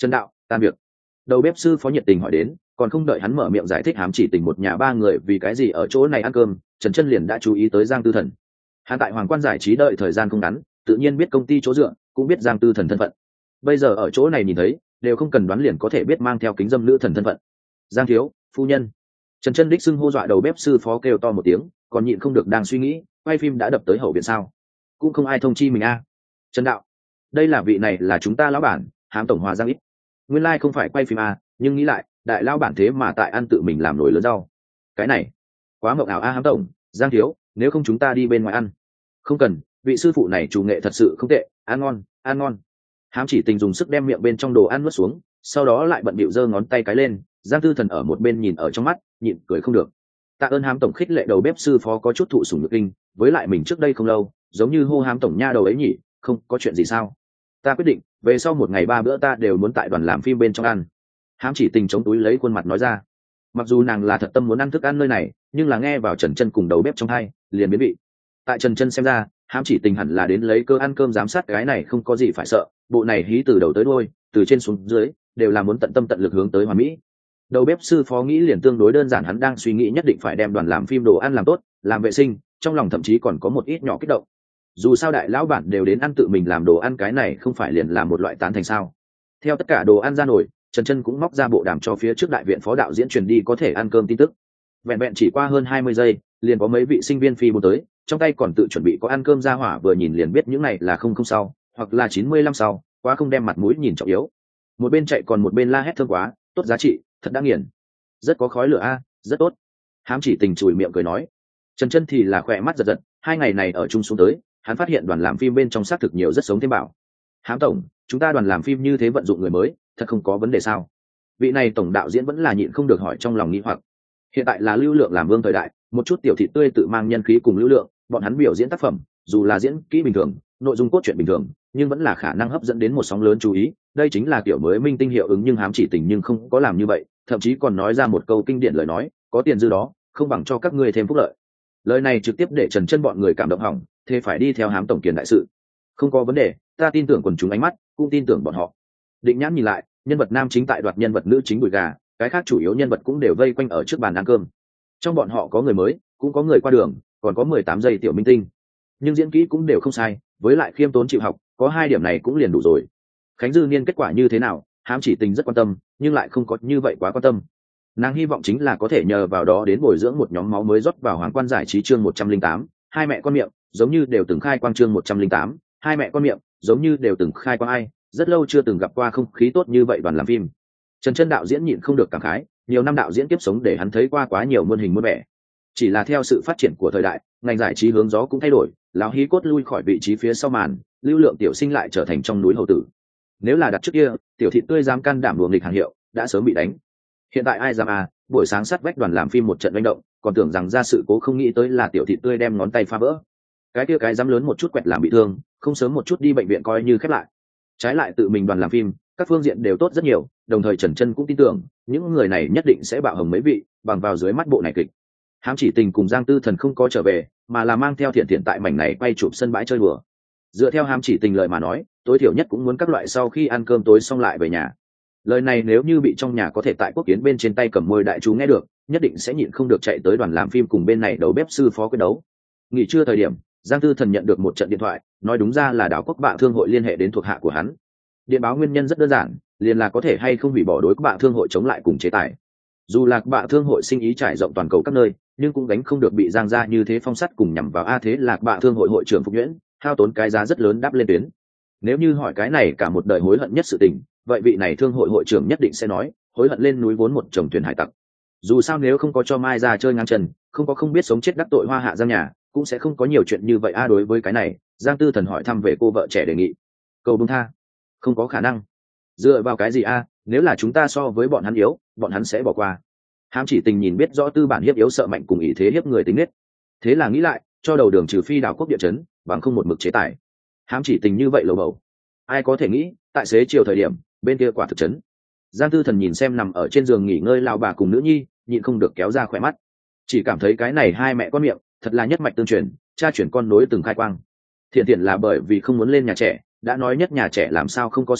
Trần đạo, tan việc. Đầu bếp sư phó nhiệt tình hỏi đến, còn không đợi hắn mở miệng giải thích Hám Chỉ Tình một nhà ba người vì cái gì ở chỗ này ăn cơm, Trần Chân liền đã chú ý tới Giang Tư Thần. Hắn tại Hoàng Quan Giải Trí đợi thời gian không ngắn, tự nhiên biết công ty chỗ dựa, cũng biết Giang Tư Thần thân phận. Bây giờ ở chỗ này nhìn thấy, đều không cần đoán liền có thể biết mang theo kính dâm nữ thần thân phận. Giang thiếu, phu nhân. Trần Chân đích xưng hô dọa đầu bếp sư phó kêu to một tiếng, còn nhịn không được đang suy nghĩ, quay phim đã đập tới hậu viện sao? Cũng không ai thông chi mình a. À. Trần đạo, đây là vị này là chúng ta lão bản, Hám tổng hòa Giang ít. Nguyên lai like không phải quay phim a, nhưng nghĩ lại, đại lão bản thế mà tại ăn tự mình làm nồi lớn rau. Cái này, quá mộng ảo a Hám tổng, Giang thiếu, nếu không chúng ta đi bên ngoài ăn. Không cần, vị sư phụ này chủ nghệ thật sự không tệ, ăn ngon, ăn ngon. Hám Chỉ Tình dùng sức đem miệng bên trong đồ ăn nuốt xuống, sau đó lại bận bịu giơ ngón tay cái lên. Giang Tư Thần ở một bên nhìn ở trong mắt, nhịn cười không được. Tạ ơn Hám tổng khích lệ đầu bếp sư phó có chút thụ sủng nhược kinh, với lại mình trước đây không lâu, giống như hô Hám tổng nha đầu ấy nhỉ, không có chuyện gì sao? Ta quyết định, về sau một ngày ba bữa ta đều muốn tại đoàn làm phim bên trong ăn. Hám Chỉ Tình chống túi lấy khuôn mặt nói ra. Mặc dù nàng là thật tâm muốn ăn thức ăn nơi này, nhưng là nghe vào Trần Chân cùng đầu bếp trong hai, liền biến vị. Tại Trần Chân xem ra, Hám Chỉ Tình hẳn là đến lấy cơ ăn cơm giám sát cái này không có gì phải sợ, bộ này hí từ đầu tới đuôi, từ trên xuống dưới, đều là muốn tận tâm tận lực hướng tới hoàn mỹ. Đầu bếp sư phó nghĩ liền tương đối đơn giản, hắn đang suy nghĩ nhất định phải đem đoàn làm phim đồ ăn làm tốt, làm vệ sinh, trong lòng thậm chí còn có một ít nhỏ kích động. Dù sao đại lão bản đều đến ăn tự mình làm đồ ăn, cái này không phải liền là một loại tán thành sao? Theo tất cả đồ ăn ra nổi, Trần Chân cũng móc ra bộ đàm cho phía trước đại viện phó đạo diễn truyền đi có thể ăn cơm tin tức. Vẹn vẹn chỉ qua hơn hai mươi giây, liền có mấy vị sinh viên phi muốn tới, trong tay còn tự chuẩn bị có ăn cơm ra hỏa, vừa nhìn liền biết những này là không không sau, hoặc là chín mươi lăm sau, quá không đem mặt mũi nhìn trọng yếu. Một bên chạy còn một bên la hét thơm quá, tốt giá trị, thật đã nghiền. Rất có khói lửa a, rất tốt. Hám Chỉ Tình chùi miệng cười nói. Trần Chân thì là khỏe mắt giật giật, hai ngày này ở chung xuống tới, hắn phát hiện đoàn làm phim bên trong xác thực nhiều rất sống thêm bảo. Hám tổng, chúng ta đoàn làm phim như thế vận dụng người mới, thật không có vấn đề sao? Vị này tổng đạo diễn vẫn là nhịn không được hỏi trong lòng nghi hoặc. Hiện tại là lưu lượng làm vương thời đại, một chút tiểu thị tươi tự mang nhân khí cùng lưu lượng, bọn hắn biểu diễn tác phẩm, dù là diễn kỹ bình thường, nội dung cốt truyện bình thường, nhưng vẫn là khả năng hấp dẫn đến một sóng lớn chú ý, đây chính là kiểu mới minh tinh hiệu ứng, nhưng Hám Chỉ Tình nhưng không có làm như vậy, thậm chí còn nói ra một câu kinh điển lời nói, có tiền dư đó, không bằng cho các ngươi thêm phúc lợi. Lời này trực tiếp để Trần Chân bọn người cảm động hỏng, thế phải đi theo Hám tổng kiền đại sự. Không có vấn đề, ta tin tưởng quần chúng ánh mắt, cũng tin tưởng bọn họ. Định Nhãn nhìn lại, nhân vật nam chính tại đoạt nhân vật nữ chính đùi gà, cái khác chủ yếu nhân vật cũng đều vây quanh ở trước bàn ăn cơm. Trong bọn họ có người mới, cũng có người qua đường, còn có mười tám giây tiểu minh tinh, nhưng diễn kỹ cũng đều không sai, với lại khiêm tốn chịu học, có hai điểm này cũng liền đủ rồi. Khánh Dư Niên kết quả như thế nào, Hám Chỉ Tình rất quan tâm, nhưng lại không có như vậy quá quan tâm. Nàng hy vọng chính là có thể nhờ vào đó đến bồi dưỡng một nhóm máu mới rót vào Hoàng Quan Giải Trí chương một trăm linh tám, hai mẹ con miệng, giống như đều từng khai quang chương một trăm linh tám, hai mẹ con miệng, giống như đều từng khai quang ai, rất lâu chưa từng gặp qua không khí tốt như vậy đoàn làm phim. Trần Chân đạo diễn nhịn không được cảm khái, nhiều năm đạo diễn kiếp sống để hắn thấy qua quá nhiều muôn hình muôn vẻ. Chỉ là theo sự phát triển của thời đại, ngành giải trí hướng gió cũng thay đổi, lão hí cốt lui khỏi vị trí phía sau màn, lưu lượng tiểu sinh lại trở thành trong núi hầu tử. Nếu là đặt trước kia, tiểu thị tươi dám can đảm đùa nghịch hàng hiệu, đã sớm bị đánh. Hiện tại ai dám à, buổi sáng sát vách đoàn làm phim một trận manh động, còn tưởng rằng ra sự cố không nghĩ tới là tiểu thị tươi đem ngón tay phá vỡ. Cái kia cái dám lớn một chút quẹt làm bị thương, không sớm một chút đi bệnh viện coi như khép lại. Trái lại tự mình đoàn làm phim, các phương diện đều tốt rất nhiều, đồng thời Trần Chân cũng tin tưởng, những người này nhất định sẽ bạo hồng mấy vị, bằng vào dưới mắt bộ này kịch. Hám Chỉ Tình cùng Giang Tư Thần không có trở về, mà là mang theo Thiện Thiện tại mảnh này quay chụp sân bãi chơi đùa. Dựa theo Hám Chỉ Tình lời mà nói, tối thiểu nhất cũng muốn các loại sau khi ăn cơm tối xong lại về nhà. Lời này nếu như bị trong nhà có thể tại Quốc Kiến bên trên tay cầm môi đại chú nghe được, nhất định sẽ nhịn không được chạy tới đoàn làm phim cùng bên này đầu bếp sư phó quyết đấu. Nghỉ trưa thời điểm, Giang Tư Thần nhận được một trận điện thoại, nói đúng ra là Đảo Quốc Bạ Thương hội liên hệ đến thuộc hạ của hắn. Điện báo nguyên nhân rất đơn giản, liền là có thể hay không hủy bỏ đối Bạ Thương hội chống lại cùng chế tài. Dù là Bạ Thương hội sinh ý trải rộng toàn cầu các nơi, nhưng cũng gánh không được bị Giang gia như thế phong sát cùng nhằm vào a thế Lạc Bạ Thương hội hội trưởng Phục Nhuyễn, hao tốn cái giá rất lớn đáp lên tuyến. Nếu như hỏi cái này cả một đời hối hận nhất sự tình, vậy vị này thương hội hội trưởng nhất định sẽ nói, hối hận lên núi vốn một chồng thuyền hải tặc. Dù sao nếu không có cho Mai ra chơi ngang chân, không có không biết sống chết đắc tội Hoa Hạ Giang nhà, cũng sẽ không có nhiều chuyện như vậy a. Đối với cái này, Giang Tư Thần hỏi thăm về cô vợ trẻ đề nghị. Cầu buông tha, không có khả năng. Dựa vào cái gì a? Nếu là chúng ta so với bọn hắn yếu, bọn hắn sẽ bỏ qua. Hám Chỉ Tình nhìn biết rõ tư bản hiếp yếu sợ mạnh cùng ý thế hiếp người tính nết, thế là nghĩ lại, cho đầu đường trừ phi Đảo Quốc địa chấn, bằng không một mực chế tài. Hám Chỉ Tình như vậy lầu bầu, ai có thể nghĩ, tại xế chiều thời điểm, bên kia quả thực chấn. Giang Tư Thần nhìn xem nằm ở trên giường nghỉ ngơi lão bà cùng nữ nhi, nhịn không được kéo ra khỏe mắt, chỉ cảm thấy cái này hai mẹ con miệng, thật là nhất mạch tương truyền, cha chuyển con nối từng khai quang. Thiện Thiện là bởi vì không muốn lên nhà trẻ, đã nói nhất nhà trẻ làm sao không có sập,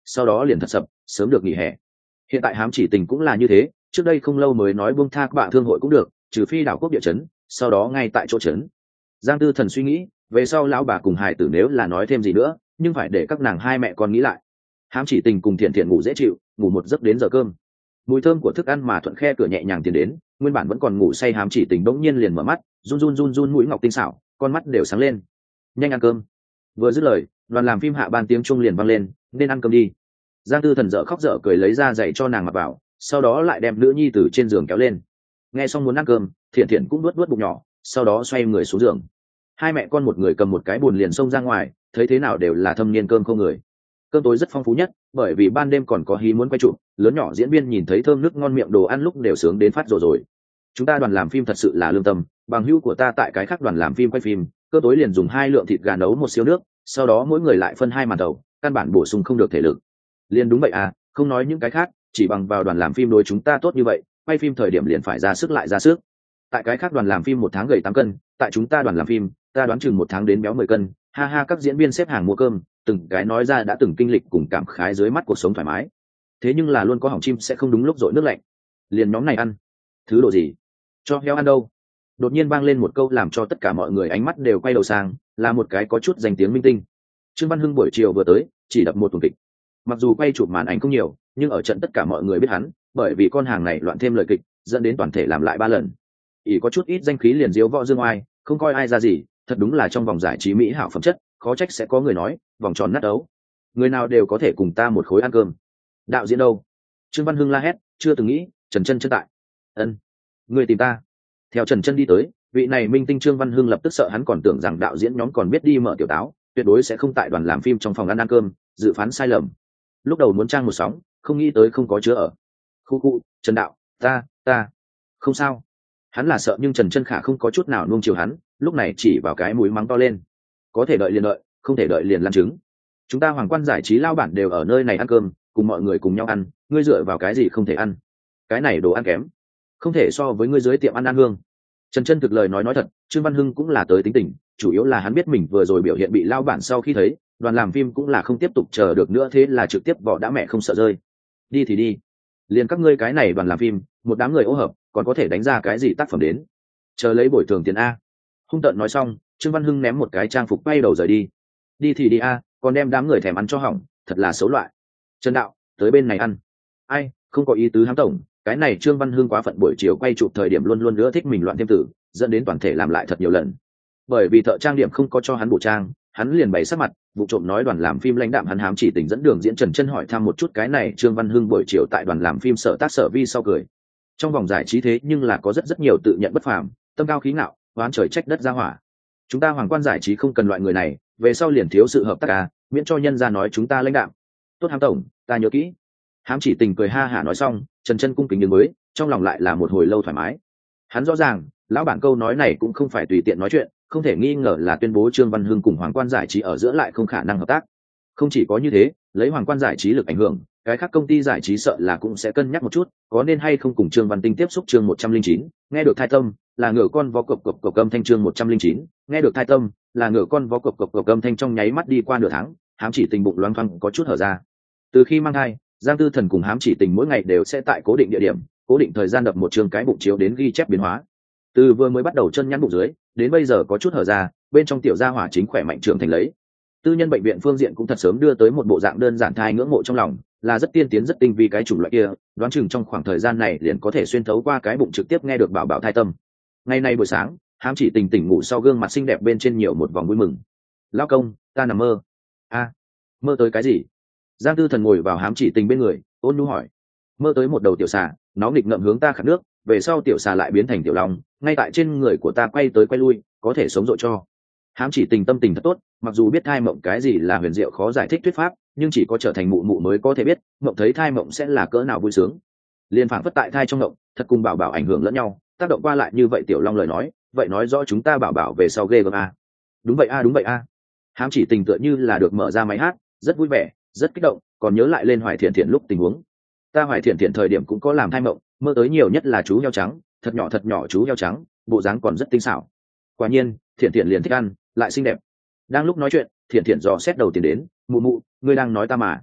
sau đó liền thật sập, sớm được nghỉ hè. Hiện tại Hám Chỉ Tình cũng là như thế, trước đây không lâu mới nói buông tha bạ thương hội cũng được, trừ phi đảo quốc địa chấn, sau đó ngay tại chỗ chấn. Giang Tư Thần suy nghĩ, về sau lão bà cùng hài tử nếu là nói thêm gì nữa, nhưng phải để các nàng hai mẹ con nghĩ lại. Hám Chỉ Tình cùng Thiện Thiện ngủ dễ chịu, ngủ một giấc đến giờ cơm. Mùi thơm của thức ăn mà thuận khe cửa nhẹ nhàng tiến đến, nguyên bản vẫn còn ngủ say Hám Chỉ Tình bỗng nhiên liền mở mắt, run run run run mũi ngọc tinh xảo, con mắt đều sáng lên. Nhanh ăn cơm. Vừa dứt lời, đoàn làm phim hạ ban tiếng chuông liền vang lên, nên ăn cơm đi. Giang Tư Thần dở khóc dở cười lấy ra giày cho nàng mặc vào, sau đó lại đem nữ nhi từ trên giường kéo lên. Nghe xong muốn ăn cơm, Thiện Thiện cũng nuốt nuốt bụng nhỏ, sau đó xoay người xuống giường. Hai mẹ con một người cầm một cái bùn liền xông ra ngoài, thấy thế nào đều là thâm niên cơm không người. Cơm tối rất phong phú nhất, bởi vì ban đêm còn có hí muốn quay chụp, lớn nhỏ diễn viên nhìn thấy thơm nước ngon miệng đồ ăn lúc đều sướng đến phát rồi rồi. Chúng ta đoàn làm phim thật sự là lương tâm, bằng hữu của ta tại cái khác đoàn làm phim quay phim, cơm tối liền dùng hai lượng thịt gà nấu một siêu nước, sau đó mỗi người lại phân hai màn đầu, căn bản bổ sung không được thể lực. Liền đúng vậy à, không nói những cái khác, chỉ bằng vào đoàn làm phim đối chúng ta tốt như vậy, quay phim thời điểm liền phải ra sức lại ra sức. Tại cái khác đoàn làm phim một tháng gầy tám cân, tại chúng ta đoàn làm phim, ta đoán chừng một tháng đến béo mười cân. Ha ha, các diễn viên xếp hàng mua cơm, từng cái nói ra đã từng kinh lịch cùng cảm khái dưới mắt cuộc sống thoải mái. Thế nhưng là luôn có hỏng chim sẽ không đúng lúc dội nước lạnh. Liền nhóm này ăn, thứ đồ gì? Cho heo ăn đâu? Đột nhiên vang lên một câu làm cho tất cả mọi người ánh mắt đều quay đầu sang, là một cái có chút danh tiếng minh tinh. Trương Văn Hưng buổi chiều vừa tới, chỉ đập một tuần kịch. Mặc dù quay chụp màn ảnh không nhiều, nhưng ở trận tất cả mọi người biết hắn, bởi vì con hàng này loạn thêm lời kịch, dẫn đến toàn thể làm lại ba lần. Ỷ có chút ít danh khí liền diếu võ dương oai, không coi ai ra gì, thật đúng là trong vòng giải trí mỹ hảo phẩm chất, khó trách sẽ có người nói, vòng tròn nát đấu. Người nào đều có thể cùng ta một khối ăn cơm. Đạo diễn đâu? Trương Văn Hưng la hét, chưa từng nghĩ, Trần Chân chân tại. Ân, người tìm ta. Theo Trần Chân đi tới, vị này minh tinh Trương Văn Hưng lập tức sợ hắn còn tưởng rằng đạo diễn nhóm còn biết đi mở tiểu táo, tuyệt đối sẽ không tại đoàn làm phim trong phòng ăn ăn cơm, dự phán sai lầm. Lúc đầu muốn trang một sóng, không nghĩ tới không có chứa ở. Khu khu, Trần đạo, ta, ta, không sao. Hắn là sợ nhưng Trần Chân Khả không có chút nào nuông chiều hắn, lúc này chỉ vào cái mũi mắng to lên. Có thể đợi liền đợi, không thể đợi liền lăn trứng. Chúng ta Hoàng Quan giải trí lao bản đều ở nơi này ăn cơm, cùng mọi người cùng nhau ăn, ngươi dựa vào cái gì không thể ăn? Cái này đồ ăn kém, không thể so với ngươi dưới tiệm ăn ăn hương. Trần Chân thực lời nói nói thật, Trương Văn Hưng cũng là tới tính tình, chủ yếu là hắn biết mình vừa rồi biểu hiện bị lao bản sau khi thấy, đoàn làm phim cũng là không tiếp tục chờ được nữa, thế là trực tiếp vỏ đã mẹ không sợ rơi. Đi thì đi, liền các ngươi cái này đoàn làm phim, một đám người ô hợp, còn có thể đánh ra cái gì tác phẩm đến? Chờ lấy bồi thường tiền a. Hung tợn nói xong, Trương Văn Hưng ném một cái trang phục bay đầu rời đi. Đi thì đi a, còn đem đám người thèm ăn cho hỏng, thật là xấu loại. Trần đạo, tới bên này ăn. Ai, không có ý tứ hám tổng, cái này Trương Văn Hưng quá phận, buổi chiều quay chụp thời điểm luôn luôn nữa thích mình loạn thêm tử, dẫn đến toàn thể làm lại thật nhiều lần. Bởi vì thợ trang điểm không có cho hắn bổ trang, hắn liền bày sắc mặt, vụ trộm nói đoàn làm phim lãnh đạm hắn Hám Chỉ Tình dẫn đường diễn Trần Chân hỏi thăm một chút cái này Trương Văn Hưng buổi chiều tại đoàn làm phim sở tác sở vi sau cười. Trong vòng giải trí thế nhưng là có rất rất nhiều tự nhận bất phàm, tâm cao khí ngạo, oán trời trách đất ra hỏa. Chúng ta Hoàng Quan giải trí không cần loại người này, về sau liền thiếu sự hợp tác à, miễn cho nhân ra nói chúng ta lãnh đạm. Tốt Hám tổng, ta nhớ kỹ. Hám Chỉ Tình cười ha hả nói xong, Trần Chân cung kính đứng mới, trong lòng lại là một hồi lâu thoải mái. Hắn rõ ràng, lão bản câu nói này cũng không phải tùy tiện nói chuyện, không thể nghi ngờ là tuyên bố Trương Văn Hưng cùng Hoàng Quan giải trí ở giữa lại không khả năng hợp tác. Không chỉ có như thế, lấy Hoàng Quan giải trí lực ảnh hưởng, cái khác công ty giải trí sợ là cũng sẽ cân nhắc một chút, có nên hay không cùng Trương Văn Tinh tiếp xúc. Chương một trăm linh chín, nghe được thai tâm, là ngựa con vó cộc cộc cộc âm thanh. Chương một trăm linh chín, nghe được thai tâm, là ngựa con vó cộc cộc cộc âm thanh. Trong nháy mắt đi qua nửa tháng, Hám Chỉ Tình bụng loang thoang có chút hở ra. Từ khi mang thai, Giang Tư Thần cùng Hám Chỉ Tình mỗi ngày đều sẽ tại cố định địa điểm, cố định thời gian đập một chương cái bụng chiếu đến ghi chép biến hóa. Từ vừa mới bắt đầu chân nhắn bụng dưới, đến bây giờ có chút hở ra, bên trong tiểu gia hỏa chính khỏe mạnh trưởng thành lấy. Tư nhân bệnh viện phương diện cũng thật sớm đưa tới một bộ dạng đơn giản thai ngưỡng mộ trong lòng, là rất tiên tiến rất tinh vi cái chủng loại kia, đoán chừng trong khoảng thời gian này liền có thể xuyên thấu qua cái bụng trực tiếp nghe được bảo bảo thai tâm. Ngày nay buổi sáng, Hám Chỉ Tình tỉnh ngủ sau gương mặt xinh đẹp bên trên nhiều một vòng vui mừng. Lão công, ta nằm mơ. A, mơ tới cái gì? Giang Tư Thần ngồi vào Hám Chỉ Tình bên người, ôn nhu hỏi. Mơ tới một đầu tiểu xà, nó nghịch ngợm hướng ta khát nước, về sau tiểu xà lại biến thành tiểu long, ngay tại trên người của ta quay tới quay lui, có thể sống dội cho. Hám Chỉ Tình tâm tình thật tốt, mặc dù biết thai mộng cái gì là huyền diệu khó giải thích thuyết pháp, nhưng chỉ có trở thành mụ mụ mới có thể biết mộng thấy thai mộng sẽ là cỡ nào vui sướng. Liên phảng phất tại thai trong mộng, thật cùng bảo bảo ảnh hưởng lẫn nhau, tác động qua lại như vậy. Tiểu long lời nói, vậy nói rõ chúng ta bảo bảo về sau ghê gớm a. Đúng vậy a, đúng vậy a. Hám Chỉ Tình tựa như là được mở ra máy hát, rất vui vẻ, rất kích động, còn nhớ lại lên Hoài Thiện Thiện lúc tình huống. Ta Hoài Thiện Thiện thời điểm cũng có làm thai mộng, mơ tới nhiều nhất là chú heo trắng, thật nhỏ thật nhỏ chú heo trắng, bộ dáng còn rất tinh xảo. Quả nhiên, Thiện Thiện liền thích ăn, lại xinh đẹp. Đang lúc nói chuyện, Thiện Thiện dò xét đầu tiền đến, mụ mụ, ngươi đang nói ta mà.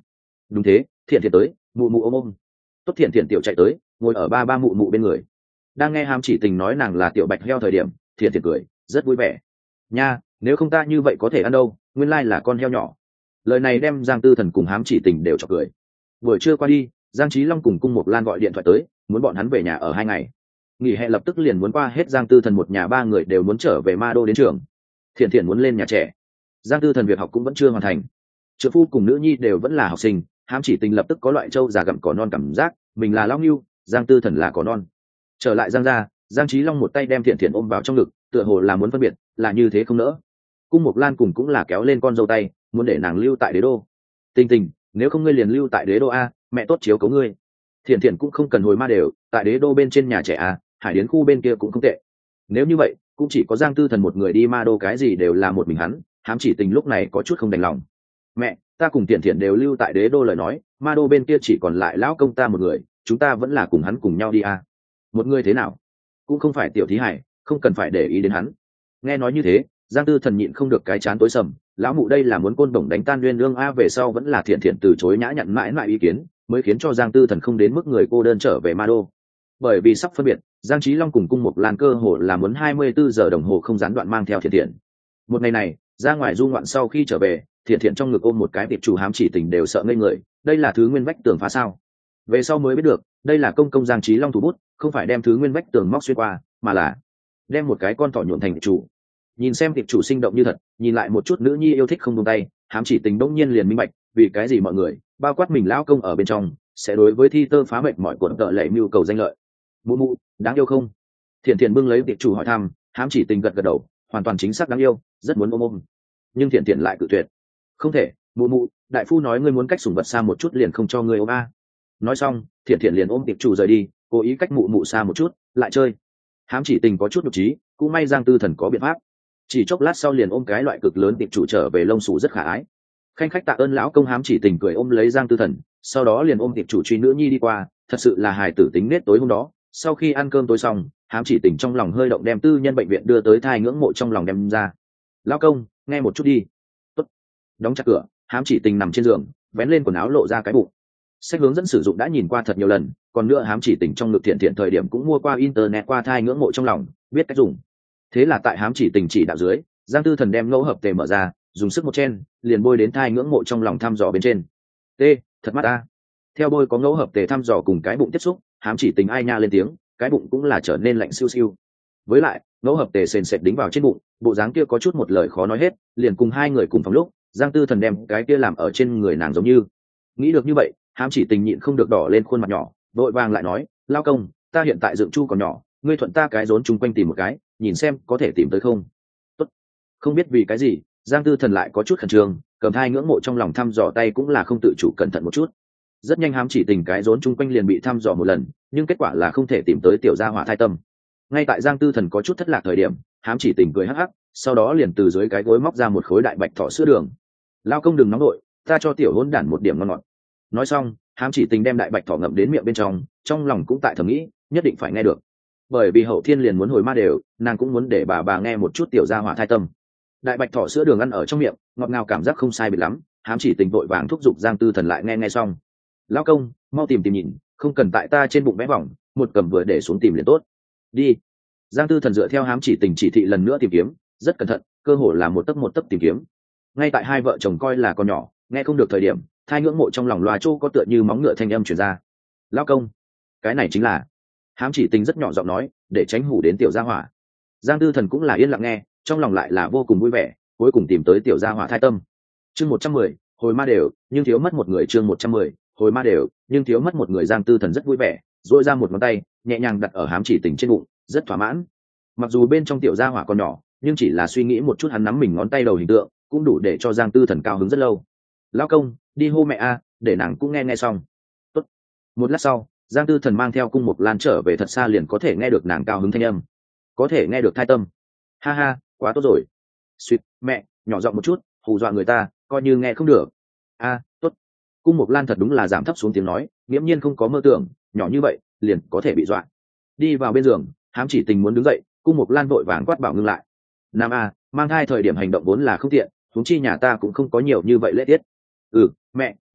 đúng thế, thiện thiện tới, mụ mụ ôm ôm. Tốt, thiện thiện tiểu chạy tới, ngồi ở ba ba mụ mụ bên người. Đang nghe hám chỉ tình nói nàng là tiểu bạch heo thời điểm, thiện thiện cười rất vui vẻ. Nha, nếu không ta như vậy có thể ăn đâu, nguyên lai là con heo nhỏ. Lời này đem Giang Tư Thần cùng hám chỉ tình đều chọc cười. Buổi trưa qua đi, Giang Chí Long cùng Cung Mộc Lan gọi điện thoại tới, muốn bọn hắn về nhà ở hai ngày. Nghỉ hè lập tức liền muốn qua hết, Giang Tư Thần một nhà ba người đều muốn trở về Ma Đô đến trường. Thiện thiện muốn lên nhà trẻ. Giang Tư Thần việc học cũng vẫn chưa hoàn thành. Trợ phu cùng nữ nhi đều vẫn là học sinh, hám chỉ tình lập tức có loại trâu già gặm cỏ non cảm giác, mình là lão ngưu, Giang Tư Thần là cỏ non. Trở lại Giang gia, Giang Chí Long một tay đem Thiện Thiện ôm vào trong ngực, tựa hồ là muốn phân biệt, là như thế không nỡ. Cung Mộc Lan cùng cũng là kéo lên con dâu tay, muốn để nàng lưu tại đế đô. Tình tình, nếu không ngươi liền lưu tại đế đô a, mẹ tốt chiếu cố ngươi. Thiện Thiện cũng không cần hồi Ma đều, tại đế đô bên trên nhà trẻ a, hải đến khu bên kia cũng không tệ. Nếu như vậy, cũng chỉ có Giang Tư Thần một người đi Ma đô, cái gì đều là một mình hắn. Hám chỉ tình lúc này có chút không đành lòng. Mẹ, ta cùng Thiện Thiện đều lưu tại đế đô, lời nói Ma đô bên kia chỉ còn lại lão công ta một người, chúng ta vẫn là cùng hắn cùng nhau đi a. Một người thế nào, cũng không phải tiểu thí hải, không cần phải để ý đến hắn. Nghe nói như thế, Giang Tư Thần nhịn không được cái chán tối sầm, lão mụ đây là muốn côn đồng đánh tan nguyên lương a. Về sau vẫn là Thiện Thiện từ chối nhã nhặn mãi mãi ý kiến, mới khiến cho Giang Tư Thần không đến mức người cô đơn trở về Ma đô. Bởi vì sắp phân biệt, Giang Chí Long cùng Cung Mộc Lan cơ hồ là muốn hai mươi bốn giờ đồng hồ không gián đoạn mang theo Thiện Thiện. Một ngày này, ra ngoài du ngoạn sau khi trở về, Thiện Thiện trong ngực ôm một cái tiệp chủ, hám chỉ tình đều sợ ngây người, đây là thứ nguyên vách tường phá sao? Về sau mới biết được, đây là công công Giang Chí Long thủ bút, không phải đem thứ nguyên vách tường móc xuyên qua, mà là đem một cái con thỏ nhuộm thành tiệp chủ. Nhìn xem tiệp chủ sinh động như thật, nhìn lại một chút nữ nhi yêu thích không buông tay, hám chỉ tình đông nhiên liền minh bạch, vì cái gì mọi người, bao quát mình lão công ở bên trong, sẽ đối với thi tơ phá mệnh mọi cuộn tợ lệ mưu cầu danh lợi. Mụ mụ, đáng yêu không? Thiện Thiện bưng lấy tiệp chủ hỏi thăm, hám chỉ tình gật gật đầu, hoàn toàn chính xác đáng yêu, rất muốn ôm ôm. Nhưng Thiện Thiện lại cự tuyệt. Không thể, mụ mụ, đại phu nói ngươi muốn cách sủng vật xa một chút liền không cho ngươi ôm a. Nói xong, Thiện Thiện liền ôm tiệp chủ rời đi, cố ý cách mụ mụ xa một chút, lại chơi. Hám chỉ tình có chút nhục trí, cũng may Giang Tư Thần có biện pháp. Chỉ chốc lát sau liền ôm cái loại cực lớn tiệp chủ trở về, lông xù rất khả ái. Khanh khách tạ ơn lão công, hám chỉ tình cười ôm lấy Giang Tư Thần, sau đó liền ôm tiệp chủ truy nữ nhi đi qua, thật sự là hài tử tính nết. Tối hôm đó, sau khi ăn cơm tối xong, hám chỉ tình trong lòng hơi động, đem tư nhân bệnh viện đưa tới thai ngưỡng mộ trong lòng đem ra. Lão công, nghe một chút đi. Tốt. Đóng chặt cửa, hám chỉ tình nằm trên giường, vén lên quần áo lộ ra cái bụng. Sách hướng dẫn sử dụng đã nhìn qua thật nhiều lần, còn nữa hám chỉ tình trong ngực Thiện Thiện thời điểm cũng mua qua internet, qua thai ngưỡng mộ trong lòng, biết cách dùng. Thế là tại hám chỉ tình chỉ đạo dưới, Giang Tư Thần đem ngẫu hợp tề mở ra, dùng sức một chen, liền bôi đến thai ngưỡng mộ trong lòng thăm dò bên trên. T, thật mắt ta. Theo bôi có ngẫu hợp tề thăm dò cùng cái bụng tiếp xúc, hám chỉ tình ai nha lên tiếng, cái bụng cũng là trở nên lạnh siêu siêu. Với lại, ngẫu hợp tề sền sệt đính vào trên bụng, bộ dáng kia có chút một lời khó nói hết, liền cùng hai người cùng phòng lúc, Giang Tư Thần đem cái kia làm ở trên người nàng giống như. Nghĩ được như vậy, hám chỉ tình nhịn không được đỏ lên khuôn mặt nhỏ, vội vàng lại nói, lao công, ta hiện tại dựng chu còn nhỏ, ngươi thuận ta cái rốn chung quanh tìm một cái, nhìn xem có thể tìm tới không. Tốt. Không biết vì cái gì, Giang Tư Thần lại có chút khẩn trương, cầm thai ngưỡng mộ trong lòng thăm dò tay cũng là không tự chủ cẩn thận một chút. Rất nhanh hám chỉ tình cái rốn chung quanh liền bị thăm dò một lần, nhưng kết quả là không thể tìm tới tiểu gia hỏa thai tâm. Ngay tại Giang Tư Thần có chút thất lạc thời điểm, hám chỉ tình cười hắc hắc, sau đó liền từ dưới cái gối móc ra một khối đại bạch thỏ sữa đường. Lao công đừng nóng nội, ta cho tiểu hỗn đản một điểm ngon ngọt. Nói xong, hám chỉ tình đem đại bạch thỏ ngậm đến miệng bên trong, trong lòng cũng tại thầm nghĩ, nhất định phải nghe được. Bởi vì hậu thiên liền muốn hồi Ma đều, nàng cũng muốn để bà bà nghe một chút tiểu gia hỏa thai tâm. Đại bạch thỏ sữa đường ăn ở trong miệng, ngọt ngào cảm giác không sai biệt lắm, hám chỉ tình vội vàng thúc giục Giang Tư Thần lại nghe nghe xong. Lão công, mau tìm tìm nhìn, không cần tại ta trên bụng vẽ vòng, một cầm vừa để xuống tìm liền tốt. Đi. Giang Tư Thần dựa theo hám chỉ tình chỉ thị lần nữa tìm kiếm, rất cẩn thận, cơ hồ là một tấc một tấc tìm kiếm. Ngay tại hai vợ chồng coi là con nhỏ, nghe không được thời điểm, thai ngưỡng mộ trong lòng loa trô có tựa như móng ngựa thanh âm truyền ra. Lão công, cái này chính là. Hám chỉ tình rất nhỏ giọng nói, để tránh hủ đến tiểu gia hỏa. Giang Tư Thần cũng là yên lặng nghe, trong lòng lại là vô cùng vui vẻ, cuối cùng tìm tới tiểu gia hỏa thai tâm. Chương một trăm mười, hồi Ma đều, nhưng thiếu mất một người. Chương một trăm mười, hồi Ma đều, nhưng thiếu mất một người. Giang Tư Thần rất vui vẻ, duỗi ra một ngón tay, nhẹ nhàng đặt ở hám chỉ tình trên bụng, rất thỏa mãn. Mặc dù bên trong tiểu gia hỏa còn nhỏ, nhưng chỉ là suy nghĩ một chút hắn nắm mình ngón tay đầu hình tượng, cũng đủ để cho Giang Tư Thần cao hứng rất lâu. Lão công, đi hô mẹ a, để nàng cũng nghe nghe xong. Tốt. Một lát sau, Giang Tư Thần mang theo Cung Mộc Lan trở về, thật xa liền có thể nghe được nàng cao hứng thanh âm, có thể nghe được thai tâm. Ha ha, quá tốt rồi. Suýt, mẹ, nhỏ giọng một chút, hù dọa người ta, coi như nghe không được. A, tốt. Cung Mộc Lan thật đúng là giảm thấp xuống tiếng nói, nghiễm nhiên không có mơ tưởng, nhỏ như vậy, liền có thể bị dọa. Đi vào bên giường, hám chỉ tình muốn đứng dậy, Cung Mộc Lan vội vàng quát bảo ngưng lại. Nam a, mang thai thời điểm hành động vốn là không tiện, huống chi nhà ta cũng không có nhiều như vậy lễ tiết. Ừ, mẹ,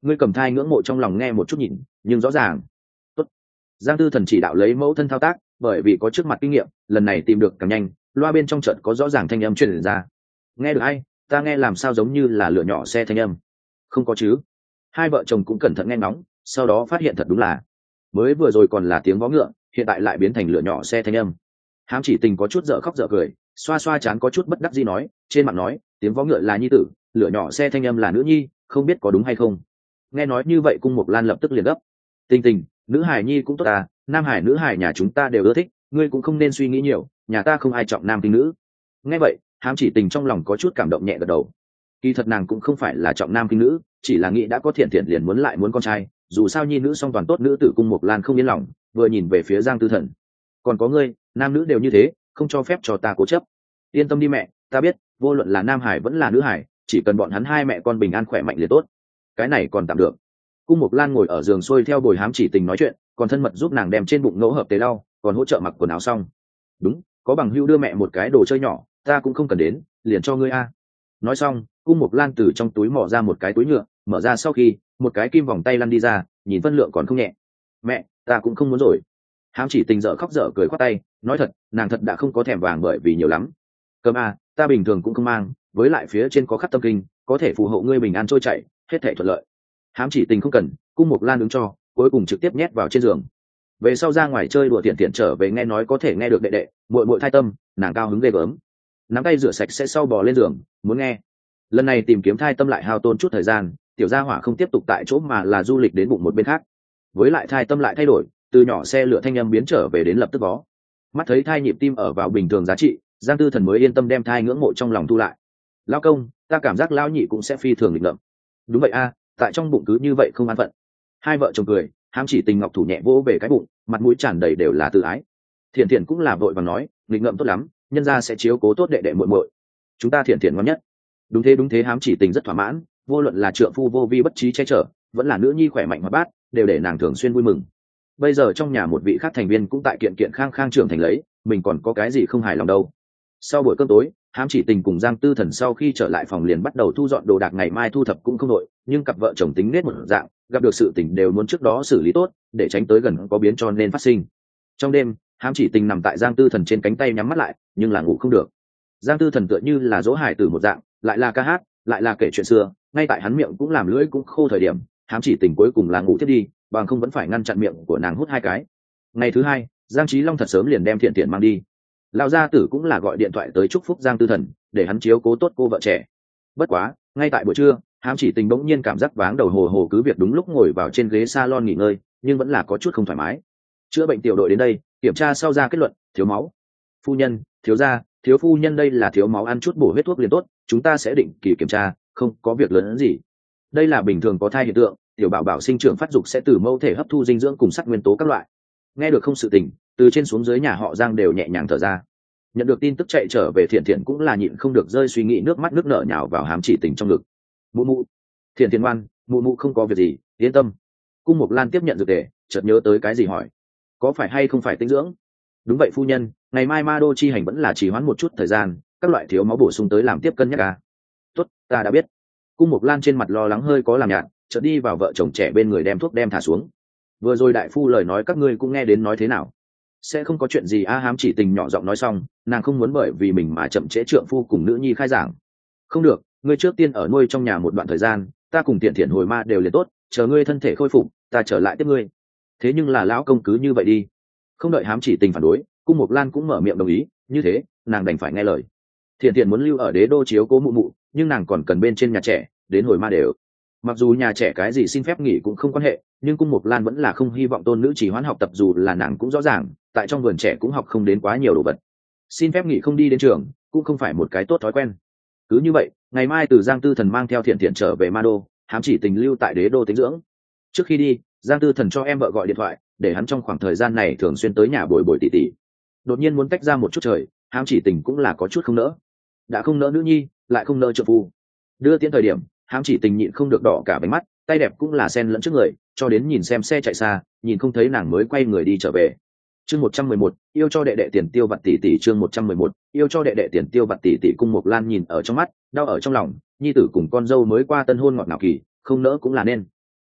ngươi cầm thai ngưỡng mộ trong lòng nghe một chút nhìn, nhưng rõ ràng. Tốt. Giang Tư Thần chỉ đạo lấy mẫu thân thao tác, bởi vì có trước mặt kinh nghiệm, lần này tìm được càng nhanh, loa bên trong trận có rõ ràng thanh âm truyền ra. Nghe được ai? Ta nghe làm sao giống như là lửa nhỏ xe thanh âm. Không có chứ. Hai vợ chồng cũng cẩn thận nghe ngóng, sau đó phát hiện thật đúng là, mới vừa rồi còn là tiếng vó ngựa, hiện tại lại biến thành lửa nhỏ xe thanh âm. Hám Chỉ Tình có chút dở khóc dở cười, xoa xoa chán có chút bất đắc dĩ nói, trên mặt nói, tiếng vó ngựa là nhi tử, lửa nhỏ xe thanh âm là nữ nhi, không biết có đúng hay không. Nghe nói như vậy Cung Mộc Lan lập tức liền gấp. Tình Tình, nữ hải nhi cũng tốt à, nam hải nữ hải nhà chúng ta đều ưa thích, ngươi cũng không nên suy nghĩ nhiều, nhà ta không ai trọng nam khinh nữ. Nghe vậy, Hám Chỉ Tình trong lòng có chút cảm động nhẹ gật đầu. Kỳ thật nàng cũng không phải là trọng nam khinh nữ, chỉ là nghĩ đã có Thiện Thiện liền muốn lại muốn con trai, dù sao nhi nữ song toàn tốt, nữ tử Cung Mộc Lan không yên lòng, vừa nhìn về phía Giang Tư Thần. Còn có ngươi, nam nữ đều như thế, không cho phép cho ta cố chấp. Yên tâm đi mẹ, ta biết, vô luận là nam hải vẫn là nữ hải, chỉ cần bọn hắn hai mẹ con bình an khỏe mạnh liền tốt. Cái này còn tạm được. Cung Mộc Lan ngồi ở giường xuôi theo bồi Hám Chỉ Tình nói chuyện, còn thân mật giúp nàng đem trên bụng ngẫu hợp tế lau, còn hỗ trợ mặc quần áo xong. Đúng, có bằng hữu đưa mẹ một cái đồ chơi nhỏ, ta cũng không cần đến, liền cho ngươi a. Nói xong, Cung Mộc Lan từ trong túi mò ra một cái túi nhựa, mở ra sau khi, một cái kim vòng tay lăn đi ra, nhìn phân lượng còn không nhẹ. Mẹ, ta cũng không muốn rồi. Hám Chỉ Tình dở khóc dở cười khoát tay, nói thật, nàng thật đã không có thèm vàng bởi vì nhiều lắm. Cầm a, ta bình thường cũng không mang, với lại phía trên có khắc tâm kinh, có thể phù hộ ngươi bình an trôi chảy, hết thảy thuận lợi. Hám Chỉ Tình không cần, Cung Mộc Lan đứng cho, cuối cùng trực tiếp nhét vào trên giường. Về sau ra ngoài chơi đùa tiện tiện trở về nghe nói có thể nghe được đệ đệ, muội muội thai tâm, nàng cao hứng ghê gớm. Nắm tay rửa sạch sẽ sau bò lên giường, muốn nghe. Lần này tìm kiếm thai tâm lại hao tốn chút thời gian, tiểu gia hỏa không tiếp tục tại chỗ mà là du lịch đến bụng một bên khác. Với lại thai tâm lại thay đổi, từ nhỏ xe lửa thanh âm biến trở về đến lập tức vó. Mắt thấy thai nhịp tim ở vào bình thường giá trị, Giang Tư Thần mới yên tâm đem thai ngưỡng mộ trong lòng thu lại. Lão công, ta cảm giác lão nhị cũng sẽ phi thường nghịch ngợm. Đúng vậy a, tại trong bụng cứ như vậy không an phận. Hai vợ chồng cười, Hám Chỉ Tình ngọc thủ nhẹ vỗ về cái bụng, mặt mũi tràn đầy đều là tự ái. Thiện Thiện cũng là vội vàng nói, nghịch ngợm tốt lắm, nhân gia sẽ chiếu cố tốt đệ đệ muội muội. Chúng ta Thiện Thiện ngon nhất. Đúng thế đúng thế, Hám Chỉ Tình rất thỏa mãn, vô luận là trượng phu vô vi bất trí che chở, vẫn là nữ nhi khỏe mạnh hoạt bát, đều để nàng thường xuyên vui mừng. Bây giờ trong nhà một vị khác thành viên cũng tại kiện kiện khang khang trưởng thành lấy, mình còn có cái gì không hài lòng đâu. Sau buổi cơm tối, Hám Chỉ Tình cùng Giang Tư Thần sau khi trở lại phòng liền bắt đầu thu dọn đồ đạc, ngày mai thu thập cũng không đội, nhưng cặp vợ chồng tính nết một dạng, gặp được sự tình đều muốn trước đó xử lý tốt, để tránh tới gần có biến cho nên phát sinh. Trong đêm, Hám Chỉ Tình nằm tại Giang Tư Thần trên cánh tay nhắm mắt lại, nhưng là ngủ không được. Giang Tư Thần tựa như là dỗ hài tử một dạng, lại là ca hát, lại là kể chuyện xưa, ngay tại hắn miệng cũng làm lưỡi cũng khô thời điểm, Hám Chỉ Tình cuối cùng là ngủ thiết đi, bằng không vẫn phải ngăn chặn miệng của nàng hút hai cái. Ngày thứ hai, Giang Chí Long thật sớm liền đem Thiện Thiện mang đi. Lão gia tử cũng là gọi điện thoại tới chúc phúc Giang Tư Thần, để hắn chiếu cố tốt cô vợ trẻ. Bất quá, ngay tại buổi trưa, Hám Chỉ Tình bỗng nhiên cảm giác váng đầu hồ hồ, cứ việc đúng lúc ngồi vào trên ghế salon nghỉ ngơi, nhưng vẫn là có chút không thoải mái. Chữa bệnh tiểu đội đến đây, kiểm tra sau ra kết luận, thiếu máu. Phu nhân, thiếu gia, thiếu phu nhân, đây là thiếu máu, ăn chút bổ huyết thuốc liền tốt, chúng ta sẽ định kỳ kiểm tra, không có việc lớn gì. Đây là bình thường có thai hiện tượng, tiểu bảo bảo sinh trưởng phát dục sẽ từ mẫu thể hấp thu dinh dưỡng cùng sắt nguyên tố các loại. Nghe được không sự tình, từ trên xuống dưới nhà họ Giang đều nhẹ nhàng thở ra. Nhận được tin tức chạy trở về Thiện Thiện cũng là nhịn không được rơi suy nghĩ, nước mắt nước nở nhào vào Hám Chỉ Tình trong ngực. Mụ mụ, Thiện Thiện ngoan, mụ mụ không có việc gì, yên tâm. Cung Mộc Lan tiếp nhận dược tề, chợt nhớ tới cái gì hỏi, có phải hay không phải tinh dưỡng? Đúng vậy phu nhân, ngày mai ma đô chi hành vẫn là trì hoãn một chút thời gian, các loại thiếu máu bổ sung tới làm tiếp cân nhắc à. Tốt, ta đã biết. Cung Mộc Lan trên mặt lo lắng hơi có làm nhạt, chợt đi vào vợ chồng trẻ bên người đem thuốc đem thả xuống. Vừa rồi đại phu lời nói các ngươi cũng nghe đến, nói thế nào? Sẽ không có chuyện gì a. Hám Chỉ Tình nhỏ giọng nói xong, nàng không muốn bởi vì mình mà chậm trễ trượng phu cùng nữ nhi khai giảng. Không được, ngươi trước tiên ở nuôi trong nhà một đoạn thời gian, ta cùng Thiện Thiện hồi ma đều liền tốt, chờ ngươi thân thể khôi phục, ta trở lại tiếp ngươi. Thế nhưng là lão công cứ như vậy đi. Không đợi Hám Chỉ Tình phản đối, Cung Mộc Lan cũng mở miệng đồng ý, như thế, nàng đành phải nghe lời. Thiện Thiện muốn lưu ở Đế Đô chiếu cố mụ mụ, nhưng nàng còn cần bên trên nhà trẻ, đến hồi ma đều. Mặc dù nhà trẻ cái gì xin phép nghỉ cũng không quan hệ, nhưng Cung Mộc Lan vẫn là không hy vọng tôn nữ chỉ hoãn học tập, dù là nàng cũng rõ ràng, tại trong vườn trẻ cũng học không đến quá nhiều đồ vật. Xin phép nghỉ không đi đến trường, cũng không phải một cái tốt thói quen. Cứ như vậy, ngày mai từ Giang Tư Thần mang theo Thiện Thiện trở về ma đô, Hám Chỉ Tình lưu tại Đế Đô tĩnh dưỡng. Trước khi đi, Giang Tư Thần cho em vợ gọi điện thoại, để hắn trong khoảng thời gian này thường xuyên tới nhà bồi bồi tỉ tỉ. Đột nhiên muốn tách ra một chút trời, Hám Chỉ Tình cũng là có chút không nỡ. Đã không nỡ nữ nhi, lại không nỡ trợ phu. Đưa tiễn thời điểm, Hám Chỉ Tình nhịn không được đỏ cả váy mắt, tay đẹp cũng là sen lẫn trước người, cho đến nhìn xem xe chạy xa, nhìn không thấy nàng mới quay người đi trở về. Chương một trăm mười một, yêu cho đệ đệ tiền tiêu vặt tỷ tỷ. Chương một trăm mười một, yêu cho đệ đệ tiền tiêu vặt tỷ tỷ. Cung Mộc Lan nhìn ở trong mắt, đau ở trong lòng, nhi tử cùng con dâu mới qua tân hôn ngọt ngào kỳ, không nỡ cũng là nên.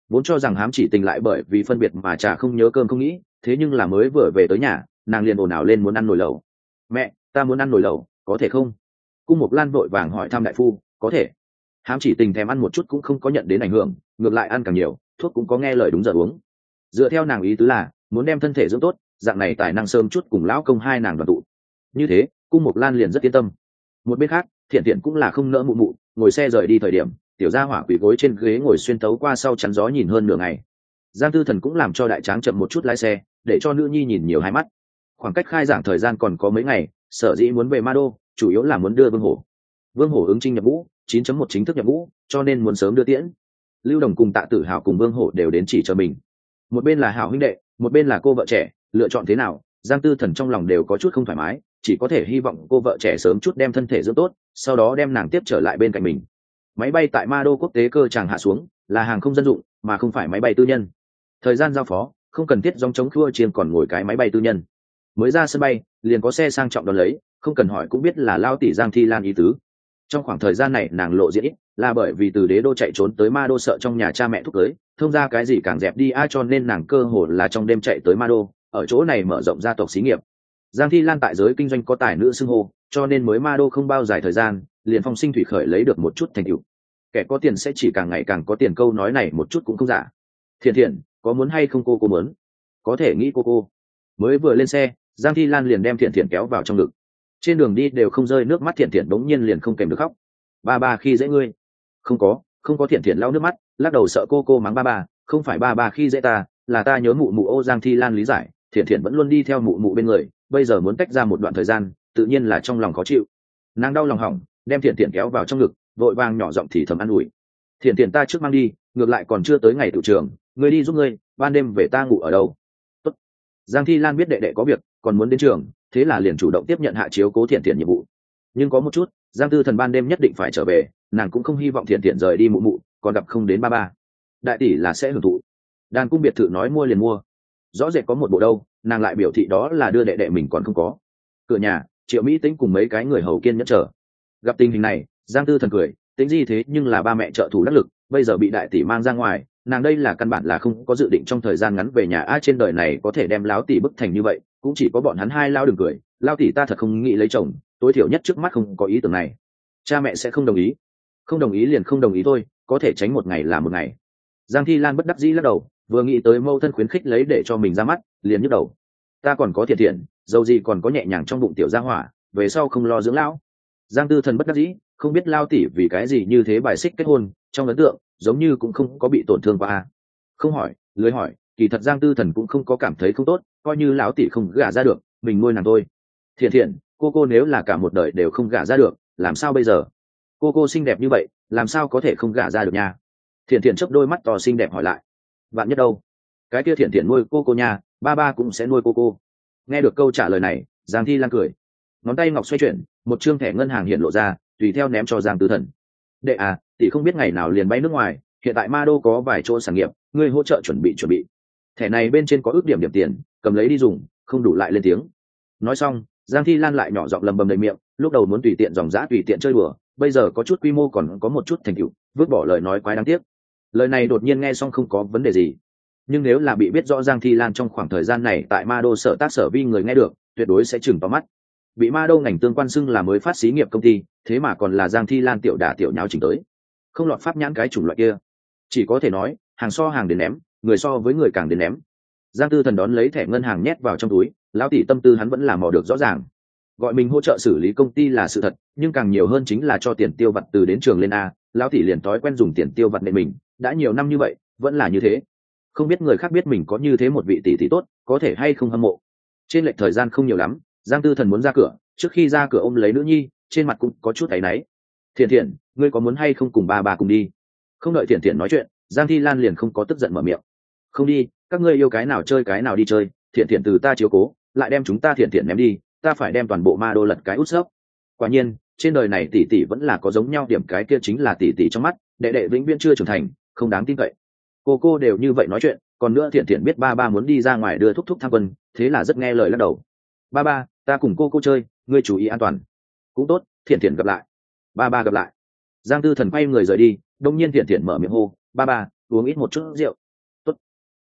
vốn cho rằng hám chỉ tình lại bởi vì phân biệt mà trà không nhớ cơm không nghĩ, thế nhưng là mới vừa về tới nhà, nàng liền ồn ào lên muốn ăn nồi lẩu. Mẹ, ta muốn ăn nồi lẩu, có thể không? Cung Mộc Lan vội vàng hỏi thăm đại phu. Có thể. Hám chỉ tình thèm ăn một chút cũng không có nhận đến ảnh hưởng, ngược lại ăn càng nhiều, thuốc cũng có nghe lời đúng giờ uống. Dựa theo nàng ý tứ là muốn đem thân thể dưỡng tốt, dạng này tài năng sớm chút cùng lão công hai nàng đoàn tụ. Như thế, Cung Mộc Lan liền rất yên tâm. Một bên khác, Thiện Thiện cũng là không nỡ mụ mụ, ngồi xe rời đi thời điểm, tiểu gia hỏa quỳ gối trên ghế ngồi xuyên tấu qua sau chắn gió nhìn hơn nửa ngày. Giang Tư Thần cũng làm cho đại tráng chậm một chút lái xe, để cho nữ nhi nhìn nhiều hai mắt. Khoảng cách khai giảng thời gian còn có mấy ngày, sở dĩ muốn về Ma Đô, chủ yếu là muốn đưa Vương Hổ. Vương Hổ ứng chinh nhập ngũ, chín chấm một chính thức nhập ngũ, cho nên muốn sớm đưa tiễn. Lưu Đồng cùng Tạ Tử Hào cùng Vương Hổ đều đến chỉ chờ mình. Một bên là Hảo huynh đệ, một bên là cô vợ trẻ, lựa chọn thế nào, Giang Tư Thần trong lòng đều có chút không thoải mái, chỉ có thể hy vọng cô vợ trẻ sớm chút đem thân thể dưỡng tốt, sau đó đem nàng tiếp trở lại bên cạnh mình. Máy bay tại Ma Đô quốc tế cơ tràng hạ xuống, là hàng không dân dụng, mà không phải máy bay tư nhân. Thời gian giao phó, không cần thiết dòng chống khua chiên còn ngồi cái máy bay tư nhân. Mới ra sân bay, liền có xe sang trọng đón lấy, không cần hỏi cũng biết là lao tỷ Giang Thi Lan ý tứ. Trong khoảng thời gian này nàng lộ diện ít, là bởi vì từ đế đô chạy trốn tới Ma Đô sợ trong nhà cha mẹ thúc cưới, thông ra cái gì càng dẹp đi ai cho nên nàng cơ hồ là trong đêm chạy tới Ma Đô, ở chỗ này mở rộng gia tộc xí nghiệp. Giang Thi Lan tại giới kinh doanh có tài nữ xưng hô, cho nên mới Ma Đô không bao dài thời gian, liền phong sinh thủy khởi lấy được một chút thành tựu. Kẻ có tiền sẽ chỉ càng ngày càng có tiền, câu nói này một chút cũng không giả. Thiện Thiện, có muốn hay không cô cô muốn? Có thể nghĩ cô cô. Mới vừa lên xe, Giang Thi Lan liền đem Thiện Thiện kéo vào trong ngực. Trên đường đi đều không rơi nước mắt, Thiện Thiện đống nhiên liền không kèm được khóc. Ba ba khi dễ ngươi? Không có, không có. Thiện Thiện lau nước mắt, lắc đầu sợ cô cô mắng ba ba, không phải ba ba khi dễ ta, là ta nhớ mụ mụ. Ô Giang Thi Lan lý giải, Thiện Thiện vẫn luôn đi theo mụ mụ bên người, bây giờ muốn tách ra một đoạn thời gian, tự nhiên là trong lòng khó chịu. Nàng đau lòng hỏng, đem Thiện Thiện kéo vào trong ngực, vội vàng nhỏ giọng thì thầm an ủi. Thiện Thiện, ta trước mang đi, ngược lại còn chưa tới ngày tự trường, ngươi đi giúp ngươi, ban đêm về ta ngủ ở đâu? Tốt. Giang Thi Lan biết đệ đệ có việc, còn muốn đến trường, thế là liền chủ động tiếp nhận hạ chiếu cố Thiện Thiện nhiệm vụ. Nhưng có một chút, Giang Tư Thần ban đêm nhất định phải trở về, nàng cũng không hy vọng Thiện Thiện rời đi mụ mụ, còn gặp không đến ba ba. Đại tỷ là sẽ hưởng thụ. Đàn cung biệt thự nói mua liền mua, rõ rệt có một bộ đâu, nàng lại biểu thị đó là đưa đệ đệ mình còn không có. Cửa nhà, Triệu Mỹ Tĩnh cùng mấy cái người hầu kiên nhẫn chờ. Gặp tình hình này, Giang Tư Thần cười, tính gì thế nhưng là ba mẹ trợ thủ đắc lực, bây giờ bị đại tỷ mang ra ngoài, nàng đây là căn bản là không có dự định trong thời gian ngắn về nhà. A trên đời này có thể đem láo tỷ bức thành như vậy, cũng chỉ có bọn hắn hai. Lao đừng cười, lao tỷ ta thật không nghĩ lấy chồng, tối thiểu nhất trước mắt không có ý tưởng này. Cha mẹ sẽ không đồng ý. Không đồng ý liền không đồng ý thôi, có thể tránh một ngày là một ngày. Giang Thi Lan bất đắc dĩ lắc đầu, vừa nghĩ tới mâu thân khuyến khích lấy để cho mình ra mắt, liền nhức đầu. Ta còn có Thiện Thiện, dầu gì còn có nhẹ nhàng trong bụng tiểu gia hỏa, về sau không lo dưỡng lão. Giang Tư Thần bất đắc dĩ, không biết lao tỷ vì cái gì như thế bài xích kết hôn, trong ấn tượng giống như cũng không có bị tổn thương qua. Không hỏi, lười hỏi, kỳ thật Giang Tư Thần cũng không có cảm thấy không tốt, coi như lão tỷ không gả ra được, mình nuôi nàng thôi. Thiện Thiện, cô cô nếu là cả một đời đều không gả ra được, làm sao bây giờ? Cô cô xinh đẹp như vậy, làm sao có thể không gả ra được nha? Thiện Thiện chớp đôi mắt to xinh đẹp hỏi lại. Vạn nhất đâu? Cái kia Thiện Thiện nuôi cô cô nha, ba ba cũng sẽ nuôi cô cô. Nghe được câu trả lời này, Giang Thi Lan cười, ngón tay ngọc xoay chuyển, một trương thẻ ngân hàng hiện lộ ra, tùy theo ném cho Giang Tư Thần. Đệ à, tỷ không biết ngày nào liền bay nước ngoài, hiện tại Ma Đô có vài chỗ sản nghiệp, ngươi hỗ trợ chuẩn bị chuẩn bị. Thẻ này bên trên có ước điểm điểm tiền, cầm lấy đi dùng, không đủ lại lên tiếng. Nói xong, Giang Thi Lan lại nhỏ giọng lầm bầm đầy miệng, lúc đầu muốn tùy tiện dòng dã tùy tiện chơi đùa, bây giờ có chút quy mô còn có một chút thành tựu, vứt bỏ lời nói quái đáng tiếc. Lời này đột nhiên nghe xong không có vấn đề gì, nhưng nếu là bị biết rõ Giang Thi Lan trong khoảng thời gian này tại Ma Đô sở tác sở vi người nghe được, tuyệt đối sẽ chừng to mắt. Bị Ma Đô ngành tương quan xưng là mới phát xí nghiệp công ty, thế mà còn là Giang Thi Lan tiểu đả tiểu nháo chỉnh tới, không lọt pháp nhãn cái chủng loại kia. Chỉ có thể nói, hàng so hàng đến ném, người so với người càng đến ném. Giang Tư Thần đón lấy thẻ ngân hàng nhét vào trong túi, lão tỷ tâm tư hắn vẫn là mò được rõ ràng. Gọi mình hỗ trợ xử lý công ty là sự thật, nhưng càng nhiều hơn chính là cho tiền tiêu vặt từ đến trường lên a. Lão tỷ liền thói quen dùng tiền tiêu vặt nện mình, đã nhiều năm như vậy, vẫn là như thế. Không biết người khác biết mình có như thế một vị tỷ tỷ tốt, có thể hay không hâm mộ. Trên lệch thời gian không nhiều lắm, Giang Tư Thần muốn ra cửa, trước khi ra cửa ôm lấy nữ nhi, trên mặt cũng có chút áy náy. Thiện Thiện, ngươi có muốn hay không cùng ba bà cùng đi? Không đợi Thiện Thiện nói chuyện, Giang Thi Lan liền không có tức giận mở miệng. Không đi, các ngươi yêu cái nào chơi cái nào đi chơi, Thiện Thiện từ ta chiếu cố, lại đem chúng ta Thiện Thiện ném đi, ta phải đem toàn bộ Ma Đô lật cái út sấp. Quả nhiên, trên đời này tỷ tỷ vẫn là có giống nhau điểm, cái kia chính là tỷ tỷ trong mắt, đệ đệ vĩnh viễn chưa trưởng thành, không đáng tin cậy. Cô cô đều như vậy nói chuyện, còn nữa Thiện Thiện biết ba ba muốn đi ra ngoài đưa thúc thúc tham quân, thế là rất nghe lời lắc đầu. Ba ba, ta cùng cô cô chơi, ngươi chú ý an toàn. Cũng tốt, Thiện Thiện gặp lại. Ba ba gặp lại. Giang Tư Thần quay người rời đi, đông nhiên Thiện Thiện mở miệng hô, ba ba, uống ít một chút rượu,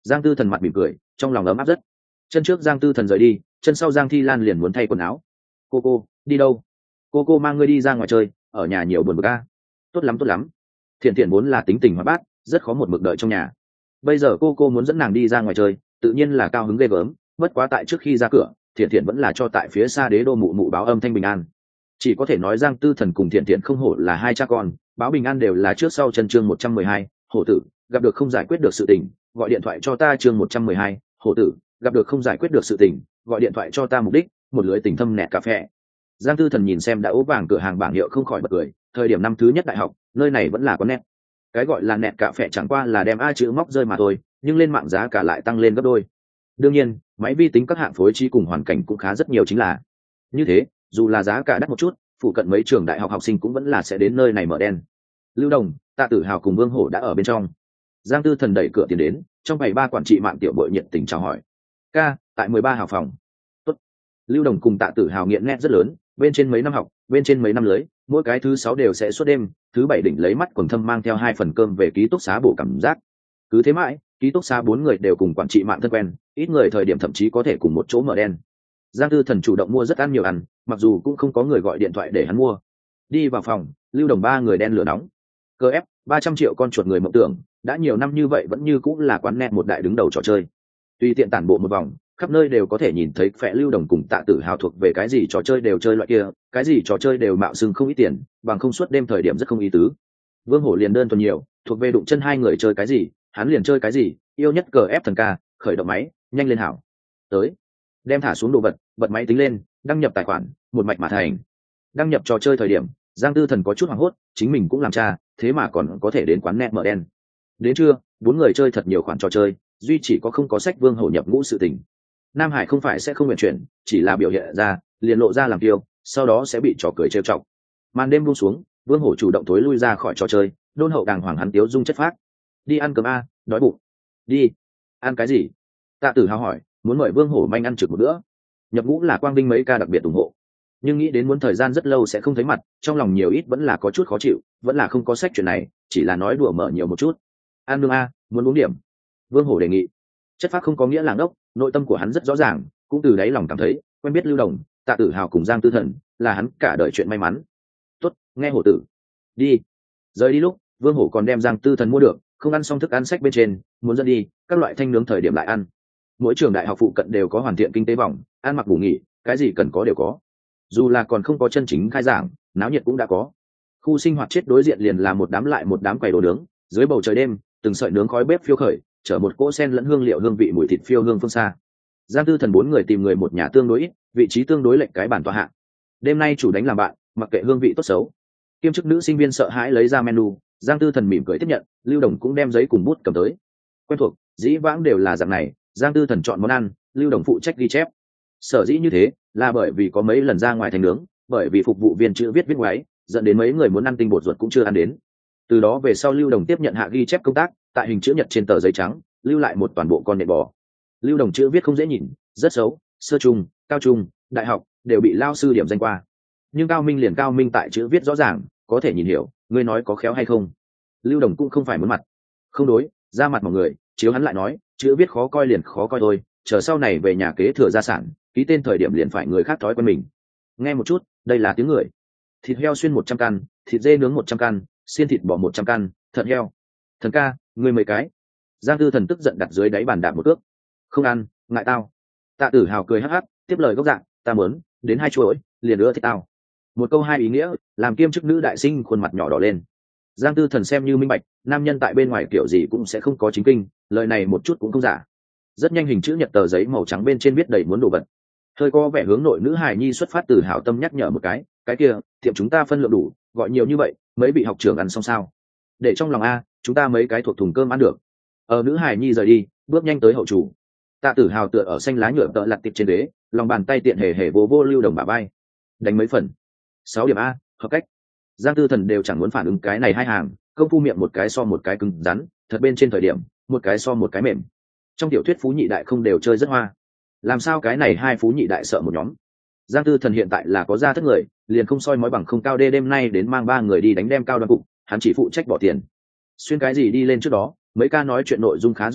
Giang Tư Thần mặt mỉm cười, trong lòng ấm áp rất. Chân trước Giang Tư Thần rời đi, chân sau Giang Thi Lan liền muốn thay quần áo. Cô cô đi đâu? Cô cô mang ngươi đi ra ngoài chơi, ở nhà nhiều buồn bực a. Tốt lắm tốt lắm. Thiện Thiện vốn là tính tình hoạt bát, rất khó một mực đợi trong nhà. Bây giờ cô cô muốn dẫn nàng đi ra ngoài chơi, tự nhiên là cao hứng ghê gớm. Bất quá tại trước khi ra cửa, Thiện Thiện vẫn là cho tại phía xa đế đô mụ mụ báo âm thanh bình an. Chỉ có thể nói Giang Tư Thần cùng Thiện Thiện không hổ là hai cha con, báo bình an đều là trước sau. Chân chương một trăm mười hai, hổ tử gặp được không giải quyết được sự tình, gọi điện thoại cho ta. Chương một trăm mười hai, hổ tử gặp được không giải quyết được sự tình, gọi điện thoại cho ta. Mục đích một lưới tình thâm nẹt cà phê. Giang Tư Thần nhìn xem đã ố vàng cửa hàng bảng hiệu không khỏi bật cười. Thời điểm năm thứ nhất đại học, nơi này vẫn là có nét. Cái gọi là nẹt cà phê chẳng qua là đem a chữ móc rơi mà thôi, nhưng lên mạng giá cả lại tăng lên gấp đôi. Đương nhiên, máy vi tính các hạng phối trí cùng hoàn cảnh cũng khá rất nhiều chính là như thế. Dù là giá cả đắt một chút, phụ cận mấy trường đại học học sinh cũng vẫn là sẽ đến nơi này mở đen. Lưu Đồng, Tạ Tử Hào cùng Vương Hổ đã ở bên trong. Giang Tư Thần đẩy cửa tiến đến, trong bảy ba quản trị mạng tiểu bội nhiệt tình chào hỏi. Ca, tại mười ba hào phòng. Tốt. Lưu Đồng cùng Tạ Tử Hào nghiện nét rất lớn, bên trên mấy năm học, bên trên mấy năm lưới, mỗi cái thứ sáu đều sẽ suốt đêm, thứ bảy đỉnh lấy mắt quần thâm mang theo hai phần cơm về ký túc xá bổ cảm giác. Cứ thế mãi, ký túc xá bốn người đều cùng quản trị mạng thân quen, ít người thời điểm thậm chí có thể cùng một chỗ mở đen. Giang Tư Thần chủ động mua rất ăn nhiều ăn, mặc dù cũng không có người gọi điện thoại để hắn mua. Đi vào phòng, Lưu Đồng ba người đen lửa nóng. Cơ ép ba trăm triệu con chuột người mộng tưởng, đã nhiều năm như vậy vẫn như cũng là quán net một đại đứng đầu trò chơi. Tùy tiện tản bộ một vòng, khắp nơi đều có thể nhìn thấy phệ Lưu Đồng cùng Tạ Tử Hào thuộc về cái gì trò chơi đều chơi loại kia, cái gì trò chơi đều mạo xưng không ít tiền, bằng không suốt đêm thời điểm rất không ý tứ. Vương Hổ liền đơn thuần nhiều, thuộc về đụng chân hai người chơi cái gì, hắn liền chơi cái gì, yêu nhất cờ ép thần ca, khởi động máy, nhanh lên hảo. Tới, đem thả xuống đồ vật, bật máy tính lên, đăng nhập tài khoản, một mạch mà thành. Đăng nhập trò chơi thời điểm, Giang Tư Thần có chút hoảng hốt, chính mình cũng làm cha, thế mà còn có thể đến quán net mở đen. Đến trưa, bốn người chơi thật nhiều khoản trò chơi, duy chỉ có không có sách Vương Hổ nhập ngũ sự tình. Nam Hải không phải sẽ không nguyện chuyển, chỉ là biểu hiện ra, liền lộ ra làm tiêu, sau đó sẽ bị trò cười trêu chọc. Màn đêm buông xuống, Vương Hổ chủ động tối lui ra khỏi trò chơi, đôn hậu đàng hoàng hắn tiếu dung chất phác. Đi ăn cơm a, đói bụng. Đi. Ăn cái gì? Tạ Tử Hào hỏi, muốn mời Vương Hổ manh ăn trực một bữa. Nhập ngũ là quang vinh mấy ca đặc biệt ủng hộ, nhưng nghĩ đến muốn thời gian rất lâu sẽ không thấy mặt, trong lòng nhiều ít vẫn là có chút khó chịu, vẫn là không có sách chuyện này, chỉ là nói đùa mở nhiều một chút. Ăn nương a, muốn uống điểm. Vương Hổ đề nghị. Chất phác không có nghĩa là ngốc, nội tâm của hắn rất rõ ràng, cũng từ đáy lòng cảm thấy quen biết Lưu Đồng, Tạ Tử Hào cùng Giang Tư Thần là hắn cả đời chuyện may mắn. Tốt, nghe Hổ tử. Đi. Rời đi lúc, Vương Hổ còn đem Giang Tư Thần mua được, không ăn xong thức ăn sách bên trên, muốn dẫn đi các loại thanh nướng thời điểm lại ăn. Mỗi trường đại học phụ cận đều có hoàn thiện kinh tế vòng, ăn mặc ngủ nghỉ, cái gì cần có đều có. Dù là còn không có chân chính khai giảng, náo nhiệt cũng đã có. Khu sinh hoạt chết đối diện liền là một đám lại một đám quầy đồ nướng, dưới bầu trời đêm, từng sợi nướng khói bếp phiêu khởi, chở một cỗ sen lẫn hương liệu hương vị mùi thịt phiêu hương phương xa. Giang Tư Thần bốn người tìm người một nhà tương đối ít, vị trí tương đối lệch cái bàn tọa hạ. Đêm nay chủ đánh làm bạn, mặc kệ hương vị tốt xấu. Kiêm chức nữ sinh viên sợ hãi lấy ra menu, Giang Tư Thần mỉm cười tiếp nhận, Lưu Đồng cũng đem giấy cùng bút cầm tới. Quen thuộc, dĩ vãng đều là dạng này, Giang Tư Thần chọn món ăn, Lưu Đồng phụ trách ghi chép. Sở dĩ như thế là bởi vì có mấy lần ra ngoài thành nướng, bởi vì phục vụ viên chữ viết viết ngoáy, dẫn đến mấy người muốn ăn tinh bột ruột cũng chưa ăn đến. Từ đó về sau Lưu Đồng tiếp nhận hạ ghi chép công tác, tại hình chữ nhật trên tờ giấy trắng lưu lại một toàn bộ con nện bò. Lưu Đồng chữ viết không dễ nhìn, rất xấu, sơ trung, cao trung, đại học đều bị lao sư điểm danh qua, nhưng Cao Minh liền Cao Minh tại chữ viết rõ ràng, có thể nhìn hiểu, ngươi nói có khéo hay không. Lưu Đồng cũng không phải muốn mặt không đối, ra mặt mọi người, chiếu hắn lại nói, chữ viết khó coi liền khó coi thôi, chờ sau này về nhà kế thừa gia sản, ký tên thời điểm liền phải người khác thói quen mình. Nghe một chút, đây là tiếng người. Thịt heo xuyên một trăm căn, thịt dê nướng một trăm căn, xiên thịt bò một trăm căn, thận heo. Thần ca, ngươi mấy cái? Giang Tư Thần tức giận đặt dưới đáy bàn đạp một ước. Không ăn, ngại tao. Tạ Tử Hào cười hắc hắc, tiếp lời gốc dạng, ta muốn đến hai chuỗi, liền nữa thì tao. Một câu hai ý nghĩa, làm kiêm chức nữ đại sinh khuôn mặt nhỏ đỏ lên. Giang Tư Thần xem như minh bạch, nam nhân tại bên ngoài kiểu gì cũng sẽ không có chính kinh, lời này một chút cũng không giả. Rất nhanh hình chữ nhật tờ giấy màu trắng bên trên viết đầy muốn đồ vật. Hơi có vẻ hướng nội nữ hài nhi xuất phát từ hảo tâm nhắc nhở một cái, cái kia, tiệm chúng ta phân lượng đủ, gọi nhiều như vậy, mấy vị học trưởng ăn xong sao? Để trong lòng a, chúng ta mấy cái thuộc thùng cơm ăn được. Ở nữ hài nhi rời đi, bước nhanh tới hậu chủ. Tạ Tử Hào tựa ở xanh lá nhựa tợ lặt tiệp trên đế, lòng bàn tay tiện hề hề vô vô Lưu Đồng bả vai. Đánh mấy phần. Sáu điểm a, hợp cách. Giang Tư Thần đều chẳng muốn phản ứng cái này hai hàng, công phu miệng một cái so một cái cứng rắn, thật bên trên thời điểm, một cái so một cái mềm. Trong tiểu thuyết phú nhị đại không đều chơi rất hoa, làm sao cái này hai phú nhị đại sợ một nhóm. Giang Tư Thần hiện tại là có ra thất người, liền không soi mói bằng không cao đê đêm nay đến mang ba người đi đánh đem cao đoan cục, hắn chỉ phụ trách bỏ tiền. Xuyên cái gì đi lên trước đó, mấy ca nói chuyện nội dung khá rộng hiện,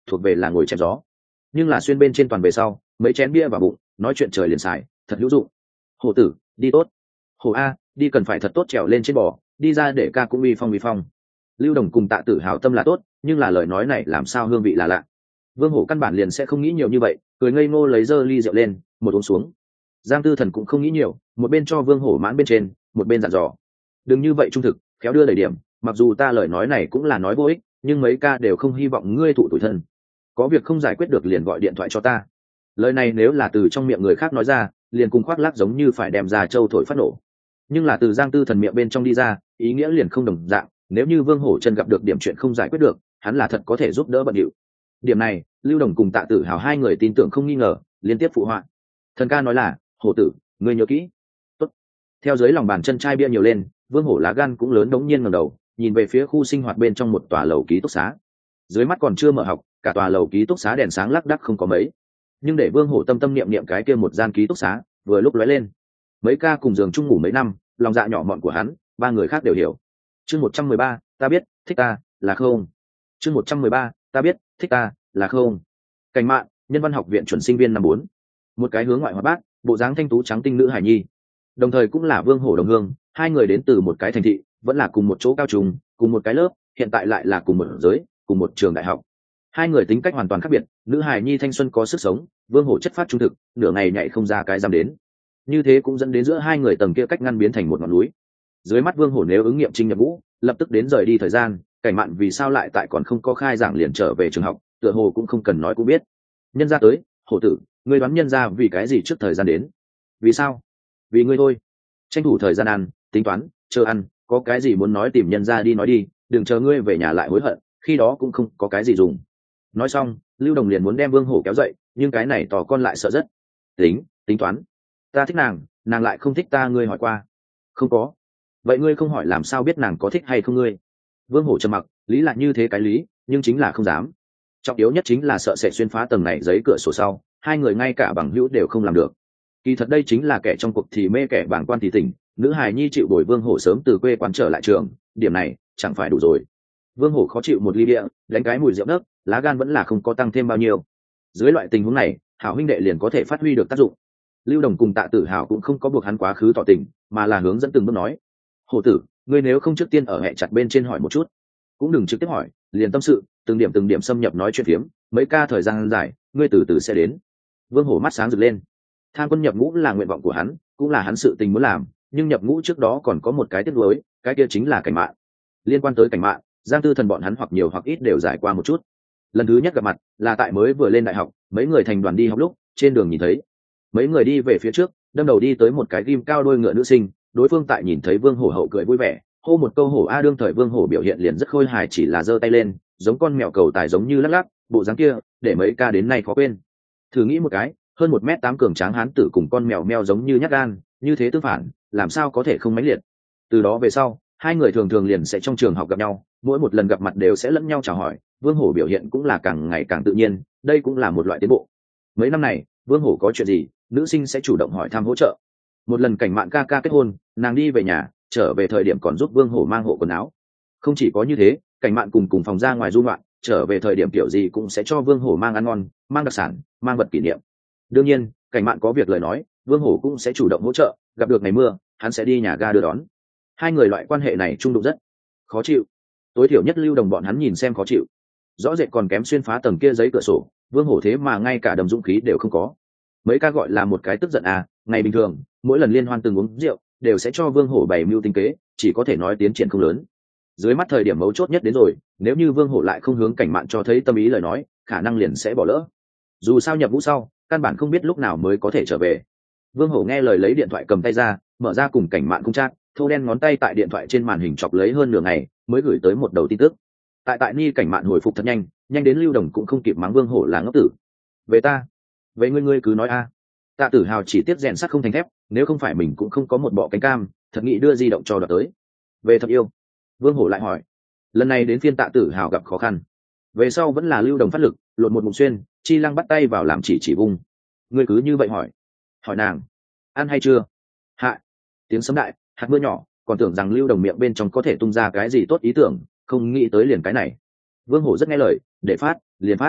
thuộc về là ngồi chém gió. Nhưng là xuyên bên trên toàn về sau mấy chén bia vào bụng, nói chuyện trời liền xài, thật hữu dụng. Hổ tử đi tốt. Hổ a đi cần phải thật tốt trèo lên trên bò, đi ra để ca cũng uy phong uy phong. Lưu Đồng cùng Tạ Tử Hào tâm là tốt, nhưng là lời nói này làm sao hương vị là lạ. Vương Hổ căn bản liền sẽ không nghĩ nhiều như vậy, cười ngây ngô lấy dơ ly rượu lên, một uống xuống. Giang Tư Thần cũng không nghĩ nhiều, một bên cho Vương Hổ mãn bên trên, một bên dặn dò: đừng như vậy trung thực, khéo đưa đẩy điểm, mặc dù ta lời nói này cũng là nói vô ích, nhưng mấy ca đều không hy vọng ngươi thụ tủi thân. Có việc không giải quyết được liền gọi điện thoại cho ta. Lời này nếu là từ trong miệng người khác nói ra, liền cùng khoác lác giống như phải đem ra châu thổi phát nổ. Nhưng là từ Giang Tư Thần miệng bên trong đi ra, ý nghĩa liền không đồng dạng. Nếu như Vương Hổ Chân gặp được điểm chuyện không giải quyết được, hắn là thật có thể giúp đỡ bận điệu. Điểm này, Lưu Đồng cùng Tạ Tử Hào hai người tin tưởng không nghi ngờ, liên tiếp phụ họa. Thần ca nói là: Hổ tử, ngươi nhớ kỹ. Tốt. Theo dưới lòng bàn chân chai bia nhiều lên, Vương Hổ lá gan cũng lớn đống nhiên ngẩng đầu, nhìn về phía khu sinh hoạt bên trong một tòa lầu ký túc xá. Dưới mắt còn chưa mở học, cả tòa lầu ký túc xá đèn sáng lác đác không có mấy. Nhưng để Vương Hổ tâm tâm niệm niệm cái kia một gian ký túc xá, vừa lúc lóe lên. Mấy ca cùng giường chung ngủ mấy năm, lòng dạ nhỏ mọn của hắn, ba người khác đều hiểu. Chương một trăm mười ba, ta biết, thích ta, là không. Chương một trăm mười ba, ta biết, thích ta, là không. Cảnh Mạn, Nhân văn học viện chuẩn sinh viên năm bốn. Một cái hướng ngoại hoạt bát, bộ dáng thanh tú trắng tinh nữ hải nhi. Đồng thời cũng là Vương Hổ đồng hương, hai người đến từ một cái thành thị, vẫn là cùng một chỗ cao trùng, cùng một cái lớp, hiện tại lại là cùng một giới, cùng một trường đại học. Hai người tính cách hoàn toàn khác biệt, nữ hải nhi thanh xuân có sức sống, Vương Hổ chất phát trung thực, nửa ngày nhảy không ra cái dám đến. Như thế cũng dẫn đến giữa hai người tầng kia cách ngăn biến thành một ngọn núi. Dưới mắt Vương Hổ nếu ứng nghiệm trinh nhập ngũ, lập tức đến rời đi thời gian, Cảnh Mạn vì sao lại tại còn không có khai giảng liền trở về trường học, tựa hồ cũng không cần nói cũng biết. Nhân gia tới, Hổ tử, ngươi đoán nhân gia vì cái gì trước thời gian đến? Vì sao? Vì ngươi thôi. Tranh thủ thời gian ăn, tính toán, chờ ăn, có cái gì muốn nói tìm nhân gia đi nói đi, đừng chờ ngươi về nhà lại hối hận, khi đó cũng không có cái gì dùng. Nói xong, Lưu Đồng liền muốn đem Vương Hổ kéo dậy, nhưng cái này tỏ con lại sợ rất. Tính, tính toán. Ta thích nàng, nàng lại không thích ta, ngươi hỏi qua? Không có. Vậy ngươi không hỏi làm sao biết nàng có thích hay không ngươi? Vương Hổ trầm mặc, lý là như thế cái lý, nhưng chính là không dám. Trọng yếu nhất chính là sợ sẽ xuyên phá tầng này giấy cửa sổ sau, hai người ngay cả bằng hữu đều không làm được. Kỳ thật đây chính là kẻ trong cuộc thì mê kẻ bảng quan thì tỉnh, nữ hài nhi chịu bồi Vương Hổ sớm từ quê quán trở lại trường, điểm này chẳng phải đủ rồi. Vương Hổ khó chịu một ly bia, đánh cái mùi rượu nấc, lá gan vẫn là không có tăng thêm bao nhiêu. Dưới loại tình huống này, hảo huynh đệ liền có thể phát huy được tác dụng. Lưu Đồng cùng Tạ Tử Hào cũng không có buộc hắn quá khứ tỏ tình, mà là hướng dẫn từng bước nói: Hổ tử, ngươi nếu không trước tiên ở hẹ chặt bên trên hỏi một chút, cũng đừng trực tiếp hỏi, liền tâm sự, từng điểm từng điểm xâm nhập nói chuyện phiếm, mấy ca thời gian dài, ngươi từ từ sẽ đến. Vương Hổ mắt sáng rực lên. Tham quân nhập ngũ là nguyện vọng của hắn, cũng là hắn sự tình muốn làm, nhưng nhập ngũ trước đó còn có một cái tiếc nuối, cái kia chính là Cảnh Mạn. Liên quan tới Cảnh Mạn, Giang Tư Thần bọn hắn hoặc nhiều hoặc ít đều giải qua một chút. Lần thứ nhất gặp mặt là tại mới vừa lên đại học, mấy người thành đoàn đi học lúc, trên đường nhìn thấy. Mấy người đi về phía trước, đâm đầu đi tới một cái ghim cao đôi ngựa nữ sinh, đối phương tại nhìn thấy Vương Hổ hậu cười vui vẻ, hô một câu hổ a, đương thời Vương Hổ biểu hiện liền rất khôi hài, chỉ là giơ tay lên, giống con mèo cầu tài giống như lắc lắc, bộ dáng kia, để mấy ca đến nay khó quên. Thử nghĩ một cái, hơn một mét tám cường tráng hán tử cùng con mèo meo giống như nhát gan, như thế tương phản, làm sao có thể không mãnh liệt. Từ đó về sau, hai người thường thường liền sẽ trong trường học gặp nhau, mỗi một lần gặp mặt đều sẽ lẫn nhau chào hỏi, Vương Hổ biểu hiện cũng là càng ngày càng tự nhiên, đây cũng là một loại tiến bộ. Mấy năm này, Vương Hổ có chuyện gì, nữ sinh sẽ chủ động hỏi thăm hỗ trợ. Một lần Cảnh Mạn ca ca kết hôn, nàng đi về nhà, trở về thời điểm còn giúp Vương Hổ mang hộ quần áo. Không chỉ có như thế, Cảnh Mạn cùng cùng phòng ra ngoài du ngoạn, trở về thời điểm kiểu gì cũng sẽ cho Vương Hổ mang ăn ngon, mang đặc sản, mang vật kỷ niệm. Đương nhiên, Cảnh Mạn có việc lời nói, Vương Hổ cũng sẽ chủ động hỗ trợ, gặp được ngày mưa, hắn sẽ đi nhà ga đưa đón. Hai người loại quan hệ này trung đụng rất khó chịu. Tối thiểu nhất Lưu Đồng bọn hắn nhìn xem khó chịu. Rõ rệt còn kém xuyên phá tầng kia giấy cửa sổ, Vương Hổ thế mà ngay cả đầm dũng khí đều không có. Mấy ca gọi là một cái tức giận à, ngày bình thường, mỗi lần liên hoan từng uống rượu, đều sẽ cho Vương Hổ bày mưu tinh kế, chỉ có thể nói tiến triển không lớn. Dưới mắt thời điểm mấu chốt nhất đến rồi, nếu như Vương Hổ lại không hướng Cảnh Mạn cho thấy tâm ý lời nói, khả năng liền sẽ bỏ lỡ. Dù sao nhập ngũ sau, căn bản không biết lúc nào mới có thể trở về. Vương Hổ nghe lời lấy điện thoại cầm tay ra, mở ra cùng Cảnh Mạn cung chat, thô đen ngón tay tại điện thoại trên màn hình chọc lấy hơn nửa ngày, mới gửi tới một đầu tin tức. Tại tại Ni Cảnh Mạn hồi phục thật nhanh, nhanh đến Lưu Đồng cũng không kịp mắng Vương Hổ là ngốc tử. Về ta, về ngươi ngươi cứ nói a. Tạ Tử Hào chỉ tiếc rèn sắt không thành thép, nếu không phải mình cũng không có một bọ cánh cam, thật nghĩ đưa di động cho đoạt tới. Về thật yêu. Vương Hổ lại hỏi. Lần này đến phiên Tạ Tử Hào gặp khó khăn. Về sau vẫn là Lưu Đồng phát lực, lột một mục xuyên, chi lăng bắt tay vào làm chỉ chỉ vung. Ngươi cứ như vậy hỏi. Hỏi nàng, ăn hay chưa? Hạ. Tiếng sấm đại, hạt mưa nhỏ, còn tưởng rằng Lưu Đồng miệng bên trong có thể tung ra cái gì tốt ý tưởng, không nghĩ tới liền cái này. Vương Hổ rất nghe lời, để phát, liền phát.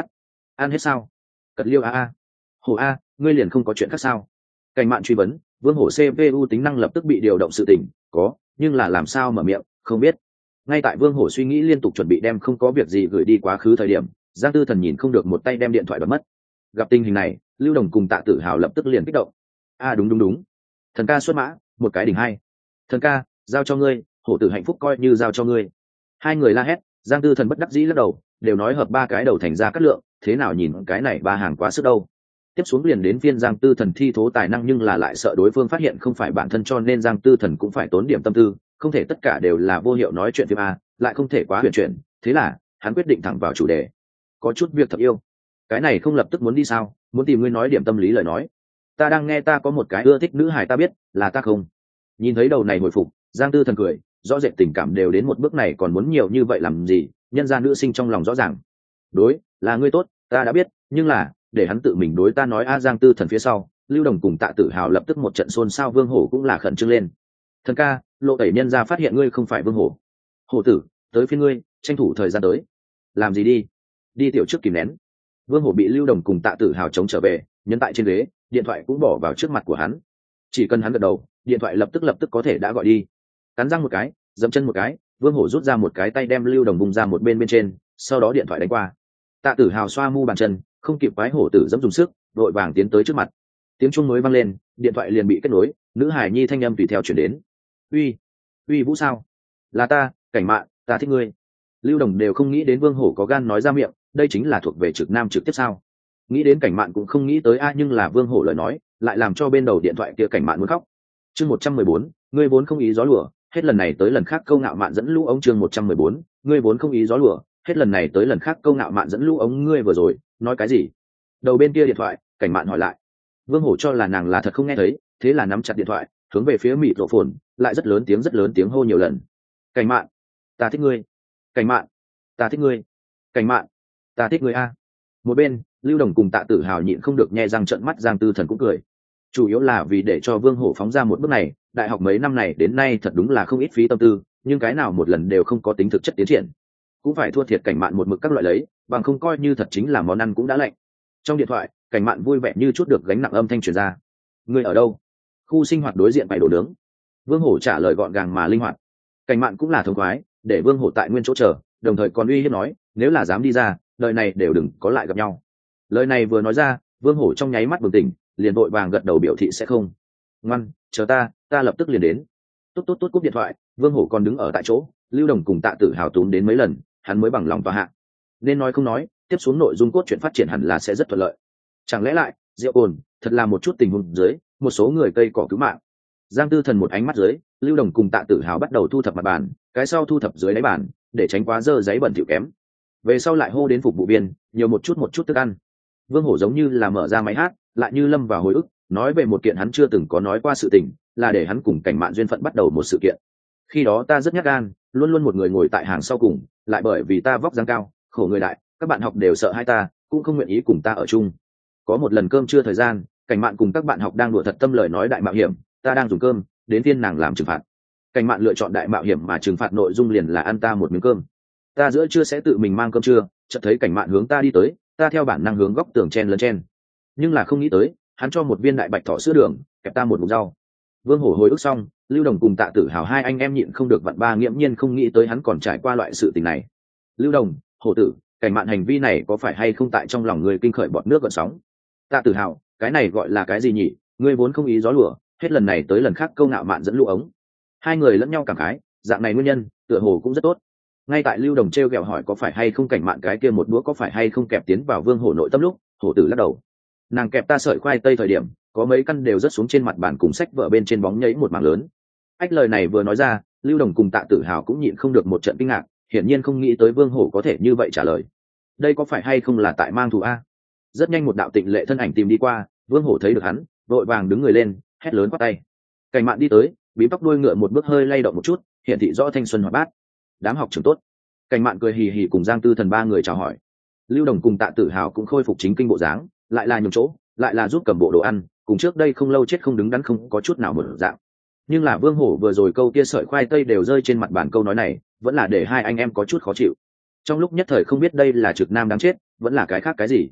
ăn hết sao? Cật liêu a a. Hổ a, ngươi liền không có chuyện khác sao? Cảnh mạn truy vấn. Vương hổ xê pê u tính năng lập tức bị điều động sự tỉnh, có, nhưng là làm sao mở miệng, không biết. Ngay tại Vương hổ suy nghĩ liên tục chuẩn bị đem không có việc gì gửi đi quá khứ thời điểm, Giang Tư Thần nhìn không được một tay đem điện thoại bật mất. Gặp tình hình này, Lưu Đồng cùng Tạ Tử Hào lập tức liền kích động. A đúng đúng đúng, thần ca xuất mã, một cái đỉnh hai. Thần ca, giao cho ngươi, hổ tử hạnh phúc coi như giao cho ngươi. Hai người la hét. Giang Tư Thần bất đắc dĩ lắc đầu, đều nói hợp ba cái đầu thành ra cát lượng, thế nào nhìn cái này ba hàng quá sức đâu. Tiếp xuống liền đến phiên Giang Tư Thần thi thố tài năng, nhưng là lại sợ đối phương phát hiện không phải bản thân, cho nên Giang Tư Thần cũng phải tốn điểm tâm tư, không thể tất cả đều là vô hiệu nói chuyện phim a, lại không thể quá huyền chuyển, thế là hắn quyết định thẳng vào chủ đề. Có chút việc thật yêu. Cái này không lập tức muốn đi sao, muốn tìm ngươi nói điểm tâm lý lời nói. Ta đang nghe ta có một cái ưa thích nữ hài, ta biết là ta không. Nhìn thấy đầu này hồi phục, Giang Tư Thần cười, rõ rệt tình cảm đều đến một bước này còn muốn nhiều như vậy làm gì, nhân ra nữ sinh trong lòng rõ ràng. Đối, là ngươi tốt, ta đã biết, nhưng là để hắn tự mình đối ta nói a. Giang Tư Thần phía sau, Lưu Đồng cùng Tạ Tử Hào lập tức một trận xôn xao, Vương hổ cũng là khẩn trương lên. Thần ca, lộ tẩy nhân ra phát hiện ngươi không phải Vương hổ. Hổ tử, tới phía ngươi, tranh thủ thời gian tới. Làm gì đi? Đi tiểu trước kìm nén. Vương hổ bị Lưu Đồng cùng Tạ Tử Hào chống trở về, nhấn tại trên ghế, điện thoại cũng bỏ vào trước mặt của hắn. Chỉ cần hắn gật đầu, điện thoại lập tức lập tức có thể đã gọi đi. Cắn răng một cái, dẫm chân một cái, Vương hổ rút ra một cái tay đem Lưu Đồng bung ra một bên bên trên, sau đó điện thoại đánh qua. Tạ Tử Hào xoa mu bàn chân, không kịp quái hổ tử dẫm dùng sức, đội vàng tiến tới trước mặt. Tiếng chuông mới vang lên, điện thoại liền bị kết nối, nữ hải nhi thanh âm tùy theo chuyển đến. Uy, uy Vũ sao? Là ta, Cảnh Mạn, ta thích ngươi. Lưu Đồng đều không nghĩ đến Vương hổ có gan nói ra miệng, đây chính là thuộc về trực nam trực tiếp sao? Nghĩ đến Cảnh Mạn cũng không nghĩ tới a, nhưng là Vương hổ lời nói lại làm cho bên đầu điện thoại kia Cảnh Mạn muốn khóc. Chương một trăm mười bốn, ngươi vốn không ý gió lùa, hết lần này tới lần khác câu ngạo mạn dẫn lũ ống. Chương một trăm mười bốn, ngươi vốn không ý gió lùa, hết lần này tới lần khác câu ngạo mạn dẫn lũ ống. Ngươi vừa rồi nói cái gì? Đầu bên kia điện thoại, Cảnh Mạn hỏi lại. Vương hổ cho là nàng là thật không nghe thấy, thế là nắm chặt điện thoại, hướng về phía mịt rộ phồn, lại rất lớn tiếng rất lớn tiếng hô nhiều lần. Cảnh Mạn, ta thích ngươi. Cảnh Mạn, ta thích ngươi. Cảnh Mạn, ta thích ngươi a. Một bên, Lưu Đồng cùng Tạ Tử Hào nhịn không được nhe răng trợn mắt, Giang Tư Thần cũng cười. Chủ yếu là vì để cho Vương hổ phóng ra một bước này, đại học mấy năm này đến nay thật đúng là không ít phí tâm tư, nhưng cái nào một lần đều không có tính thực chất tiến triển. Cũng phải thua thiệt Cảnh Mạn một mực các loại lấy, bằng không coi như thật chính là món ăn cũng đã lạnh. Trong điện thoại, Cảnh Mạn vui vẻ như chút được gánh nặng âm thanh truyền ra. Ngươi ở đâu? Khu sinh hoạt đối diện bày đồ nướng. Vương hổ trả lời gọn gàng mà linh hoạt. Cảnh Mạn cũng là thông khoái, để Vương hổ tại nguyên chỗ chờ, đồng thời còn uy hiếp nói, nếu là dám đi ra, đời này đều đừng có lại gặp nhau. Lời này vừa nói ra, Vương hổ trong nháy mắt bừng tỉnh, liền vội vàng gật đầu biểu thị sẽ không. Ngoan, chờ ta, ta lập tức liền đến. Tốt tốt tốt, cúp điện thoại, Vương hổ còn đứng ở tại chỗ, Lưu Đồng cùng Tạ Tử Hào túm đến mấy lần, hắn mới bằng lòng tòa hạ. Nên nói không nói, tiếp xuống nội dung cốt truyện phát triển hẳn là sẽ rất thuận lợi. Chẳng lẽ lại rượu cồn thật là một chút tình huống dưới một số người cây cỏ cứu mạng. Giang Tư Thần một ánh mắt dưới, Lưu Đồng cùng Tạ Tử Hào bắt đầu thu thập mặt bàn, cái sau thu thập dưới đáy bàn để tránh quá dơ giấy bẩn thỉu kém. Về sau lại hô đến phục vụ viên nhiều một chút một chút thức ăn. Vương hổ giống như là mở ra máy hát, lại như lâm vào hồi ức, nói về một kiện hắn chưa từng có nói qua sự tình, là để hắn cùng Cảnh Mạn duyên phận bắt đầu một sự kiện. Khi đó ta rất nhát gan, luôn luôn một người ngồi tại hàng sau cùng, lại bởi vì ta vóc dáng cao, khổ người đại, các bạn học đều sợ hai ta, cũng không nguyện ý cùng ta ở chung. Có một lần cơm trưa thời gian, Cảnh Mạn cùng các bạn học đang đùa thật tâm lời nói đại mạo hiểm, ta đang dùng cơm, đến phiên nàng làm trừng phạt. Cảnh Mạn lựa chọn đại mạo hiểm mà trừng phạt nội dung liền là ăn ta một miếng cơm. Ta giữa trưa sẽ tự mình mang cơm trưa, chợt thấy Cảnh Mạn hướng ta đi tới, ta theo bản năng hướng góc tường chen lấn chen. Nhưng là không nghĩ tới, hắn cho một viên đại bạch thỏ sữa đường, kẹp ta một ngụm rau. Vương hổ hồi ức xong, Lưu Đồng cùng Tạ Tử Hào hai anh em nhịn không được vặn ba, nghiễm nhiên không nghĩ tới hắn còn trải qua loại sự tình này. Lưu Đồng, hổ tử, Cảnh Mạn hành vi này có phải hay không tại trong lòng người kinh khởi bọt nước gợn sóng? Tạ Tử Hào, cái này gọi là cái gì nhỉ? Ngươi vốn không ý gió lùa, hết lần này tới lần khác câu ngạo mạn dẫn lũ ống. Hai người lẫn nhau cảm khái, dạng này nguyên nhân, tựa hồ cũng rất tốt. Ngay tại Lưu Đồng trêu ghẹo hỏi có phải hay không Cảnh Mạn cái kia một đũa có phải hay không kẹp tiến vào Vương hổ nội tâm lúc, hổ tử lắc đầu. Nàng kẹp ta sợi khoai tây thời điểm, có mấy căn đều rớt xuống trên mặt bàn cùng sách vở bên trên bóng nhảy một mảng lớn. Ách lời này vừa nói ra, Lưu Đồng cùng Tạ Tử Hào cũng nhịn không được một trận kinh ngạc, hiển nhiên không nghĩ tới Vương hổ có thể như vậy trả lời. Đây có phải hay không là tại mang thù a? Rất nhanh một đạo tịnh lệ thân ảnh tìm đi qua, Vương hổ thấy được hắn, vội vàng đứng người lên, hét lớn quát tay. Cảnh Mạn đi tới, bím tóc đuôi ngựa một bước hơi lay động một chút, hiện thị rõ thanh xuân hoạt bát. Đám học trưởng tốt. Cảnh Mạn cười hì hì cùng Giang Tư Thần ba người chào hỏi. Lưu Đồng cùng Tạ Tử Hào cũng khôi phục chính kinh bộ dáng, lại là nhường chỗ, lại là giúp cầm bộ đồ ăn, cùng trước đây không lâu chết không đứng đắn không có chút nào một dạng. Nhưng là Vương hổ vừa rồi câu kia sợi khoai tây đều rơi trên mặt bàn câu nói này, vẫn là để hai anh em có chút khó chịu. Trong lúc nhất thời không biết đây là trực nam đáng chết, vẫn là cái khác cái gì.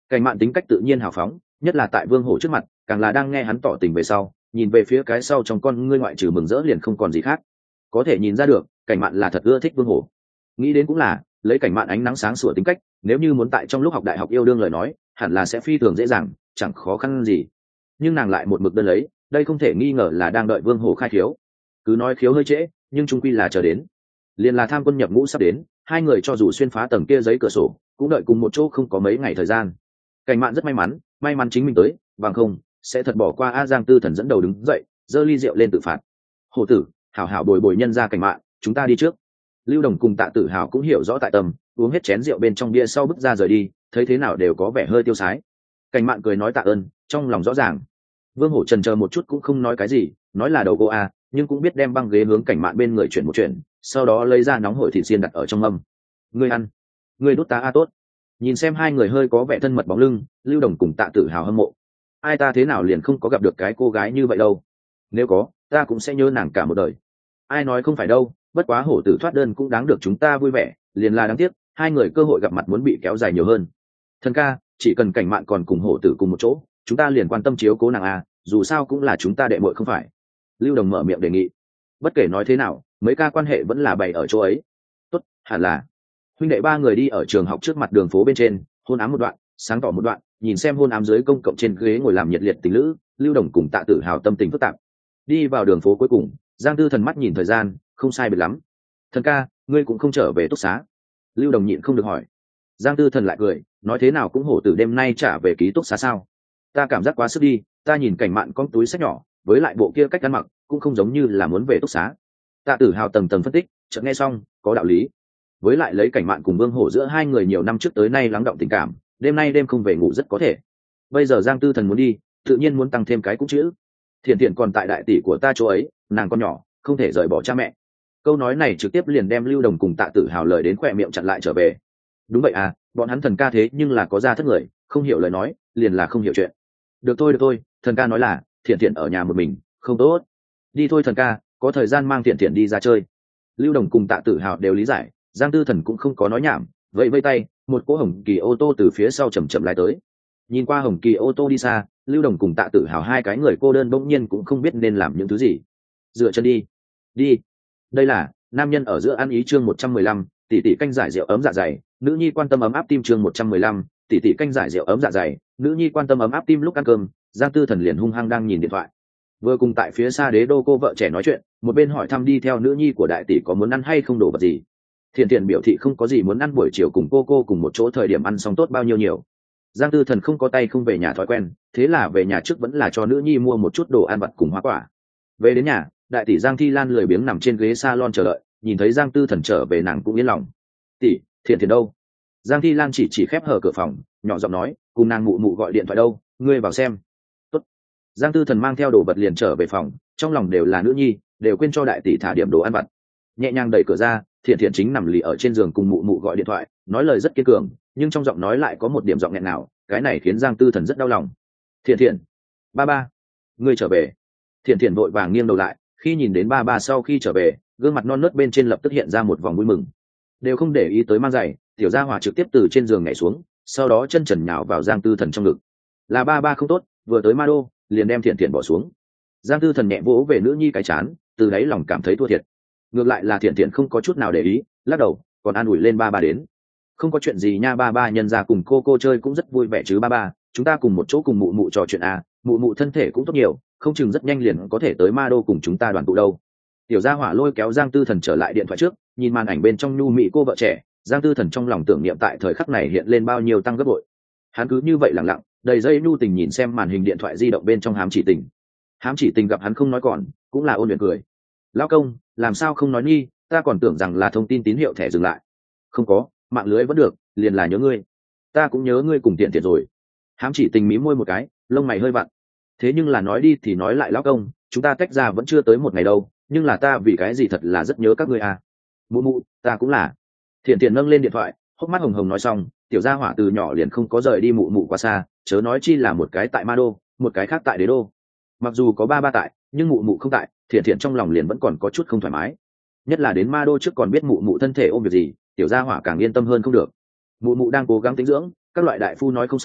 Cảnh Mạn tính cách tự nhiên hào phóng, nhất là tại Vương Hổ trước mặt, càng là đang nghe hắn tỏ tình về sau, nhìn về phía cái sau trong con ngươi ngoại trừ mừng rỡ liền không còn gì khác. Có thể nhìn ra được, Cảnh Mạn là thật ưa thích Vương Hổ. Nghĩ đến cũng là, lấy Cảnh Mạn ánh nắng sáng sủa tính cách, nếu như muốn tại trong lúc học đại học yêu đương lời nói, hẳn là sẽ phi thường dễ dàng, chẳng khó khăn gì. Nhưng nàng lại một mực đơn lấy, đây không thể nghi ngờ là đang đợi Vương Hổ khai khiếu. Cứ nói khiếu hơi trễ, nhưng chung quy là chờ đến. Liền là tham quân nhập ngũ sắp đến, hai người cho dù xuyên phá tầng kia giấy cửa sổ, cũng đợi cùng một chỗ không có mấy ngày thời gian. Cảnh Mạn rất may mắn, may mắn chính mình tới, bằng không sẽ thật bỏ qua. A Giang Tư Thần dẫn đầu đứng dậy, giơ ly rượu lên tự phạt. Hổ tử, hảo hảo bồi bồi nhân ra Cảnh Mạn, chúng ta đi trước. Lưu Đồng cùng Tạ Tử Hào cũng hiểu rõ tại tâm, uống hết chén rượu bên trong bia sau bước ra rời đi, thấy thế nào đều có vẻ hơi tiêu sái. Cảnh Mạn cười nói tạ ơn, trong lòng rõ ràng. Vương Hổ trần chờ một chút cũng không nói cái gì, nói là đầu cô a, nhưng cũng biết đem băng ghế hướng Cảnh Mạn bên người chuyển một chuyển, sau đó lấy ra nóng hổi thịt xiên đặt ở trong mâm. Ngươi ăn, ngươi đút ta a tốt. Nhìn xem hai người hơi có vẻ thân mật bóng lưng, Lưu Đồng cùng Tạ Tử Hào hâm mộ. Ai ta thế nào liền không có gặp được cái cô gái như vậy đâu? Nếu có, ta cũng sẽ nhớ nàng cả một đời. Ai nói không phải đâu, bất quá Hổ tử thoát đơn cũng đáng được chúng ta vui vẻ, liền là đáng tiếc, hai người cơ hội gặp mặt muốn bị kéo dài nhiều hơn. Thần ca, chỉ cần Cảnh Mạn còn cùng Hổ tử cùng một chỗ, chúng ta liền quan tâm chiếu cố nàng a, dù sao cũng là chúng ta đệ muội không phải? Lưu Đồng mở miệng đề nghị. Bất kể nói thế nào, mấy ca quan hệ vẫn là bày ở chỗ ấy. Tốt, hẳn là. Huynh đệ ba người đi ở trường học trước mặt đường phố bên trên, hôn ám một đoạn, sáng tỏ một đoạn, nhìn xem hôn ám dưới công cộng trên ghế ngồi làm nhiệt liệt tình lữ, Lưu Đồng cùng Tạ Tử Hào tâm tình phức tạp. Đi vào đường phố cuối cùng, Giang Tư Thần mắt nhìn thời gian, không sai biệt lắm. Thần ca, ngươi cũng không trở về túc xá? Lưu Đồng nhịn không được hỏi. Giang Tư Thần lại cười, nói thế nào cũng Hổ tử đêm nay trả về ký túc xá sao? Ta cảm giác quá sức đi, ta nhìn Cảnh Mạn con túi xách nhỏ, với lại bộ kia cách ăn mặc, cũng không giống như là muốn về túc xá. Tạ Tử Hào tầng tầng phân tích, chợt nghe xong, có đạo lý. Với lại lấy Cảnh Mạn cùng Vương Hổ giữa hai người nhiều năm trước tới nay lắng động tình cảm, đêm nay đêm không về ngủ rất có thể. Bây giờ Giang Tư Thần muốn đi, tự nhiên muốn tăng thêm cái cũng chữ. Thiện Thiện còn tại đại tỷ của ta chỗ ấy, nàng con nhỏ, không thể rời bỏ cha mẹ. Câu nói này trực tiếp liền đem Lưu Đồng cùng Tạ Tử Hào lời đến khỏe miệng chặn lại trở về. Đúng vậy à, bọn hắn thần ca thế nhưng là có gia thất người, không hiểu lời nói, liền là không hiểu chuyện. Được thôi được thôi, thần ca nói là Thiện Thiện ở nhà một mình, không tốt. Đi thôi thần ca, có thời gian mang Thiện Thiện đi ra chơi. Lưu Đồng cùng Tạ Tử Hào đều lý giải, Giang Tư Thần cũng không có nói nhảm, vậy vây tay, một cỗ hồng kỳ ô tô từ phía sau chậm chậm lái tới. Nhìn qua hồng kỳ ô tô đi xa, Lưu Đồng cùng Tạ Tử Hào hai cái người cô đơn bỗng nhiên cũng không biết nên làm những thứ gì. Dựa chân đi, đi. Đây là nam nhân ở giữa ăn ý chương một trăm mười lăm, tỷ tỷ canh giải rượu ấm dạ dày, nữ nhi quan tâm ấm áp tim chương một trăm mười lăm, tỷ tỷ canh giải rượu ấm dạ dày, nữ nhi quan tâm ấm áp tim lúc ăn cơm, Giang Tư Thần liền hung hăng đang nhìn điện thoại. Vừa cùng tại phía xa Đế Đô cô vợ trẻ nói chuyện, một bên hỏi thăm đi theo nữ nhi của đại tỷ có muốn ăn hay không đồ vật gì. Thiện Thiện biểu thị không có gì muốn ăn, buổi chiều cùng cô cô cùng một chỗ thời điểm ăn xong tốt bao nhiêu nhiều. Giang Tư Thần không có tay không về nhà thói quen, thế là về nhà trước vẫn là cho nữ nhi mua một chút đồ ăn vặt cùng hoa quả. Về đến nhà, đại tỷ Giang Thi Lan lười biếng nằm trên ghế salon chờ đợi, nhìn thấy Giang Tư Thần trở về nàng cũng yên lòng. Tỷ, Thiện Thiện đâu? Giang Thi Lan chỉ chỉ khép hở cửa phòng, nhỏ giọng nói, cùng nàng mụ mụ gọi điện thoại đâu, ngươi vào xem. Tốt. Giang Tư Thần mang theo đồ vật liền trở về phòng, trong lòng đều là nữ nhi, đều quên cho đại tỷ thả điểm đồ ăn vặt. Nhẹ nhàng đẩy cửa ra, Thiện Thiện chính nằm lì ở trên giường cùng mụ mụ gọi điện thoại, nói lời rất kiên cường, nhưng trong giọng nói lại có một điểm giọng nghẹn nào, cái này khiến Giang Tư Thần rất đau lòng. Thiện Thiện, ba ba, ngươi trở về. Thiện Thiện vội vàng nghiêng đầu lại, khi nhìn đến ba ba sau khi trở về, gương mặt non nớt bên trên lập tức hiện ra một vòng vui mừng. Đều không để ý tới mang giày, tiểu gia hỏa trực tiếp từ trên giường nhảy xuống, sau đó chân trần nhào vào Giang Tư Thần trong ngực. Là ba ba không tốt, vừa tới ma đô, liền đem Thiện Thiện bỏ xuống. Giang Tư Thần nhẹ vỗ về nữ nhi cái chán, từ đáy lòng cảm thấy thua thiệt. Ngược lại là Thiện Thiện không có chút nào để ý, lắc đầu, còn an ủi lên ba ba đến. Không có chuyện gì nha ba ba, nhân ra cùng cô cô chơi cũng rất vui vẻ chứ ba ba, chúng ta cùng một chỗ cùng mụ mụ trò chuyện à, mụ mụ thân thể cũng tốt nhiều, không chừng rất nhanh liền có thể tới ma đô cùng chúng ta đoàn tụ đâu. Tiểu gia hỏa lôi kéo Giang Tư Thần trở lại điện thoại trước, nhìn màn ảnh bên trong nhu mị cô vợ trẻ, Giang Tư Thần trong lòng tưởng niệm tại thời khắc này hiện lên bao nhiêu tăng gấp bội. Hắn cứ như vậy lặng lặng, đầy dây nhu tình nhìn xem màn hình điện thoại di động bên trong Hám Chỉ Tình. Hám Chỉ Tình gặp hắn không nói còn, cũng là ôn luyện cười. Lão công, làm sao không nói nghi, ta còn tưởng rằng là thông tin tín hiệu thẻ dừng lại. Không có, mạng lưới vẫn được, liền là nhớ ngươi. Ta cũng nhớ ngươi cùng Tiện Tiện rồi. Hám Chỉ Tình mí môi một cái, lông mày hơi vặn. Thế nhưng là nói đi thì nói lại lão công, chúng ta tách ra vẫn chưa tới một ngày đâu, nhưng là ta vì cái gì thật là rất nhớ các ngươi à. Mụ mụ, ta cũng là. Thiện Thiện nâng lên điện thoại, hốc mắt hồng hồng nói xong, tiểu gia hỏa từ nhỏ liền không có rời đi mụ mụ quá xa, chớ nói chi là một cái tại ma đô, một cái khác tại đế đô. Mặc dù có ba ba tại, nhưng mụ mụ không tại, Thiện Thiện trong lòng liền vẫn còn có chút không thoải mái. Nhất là đến ma đô trước còn biết mụ mụ thân thể ôm việc gì, tiểu gia hỏa càng yên tâm hơn không được. Mụ mụ đang cố gắng tĩnh dưỡng, các loại đại phu nói không sao,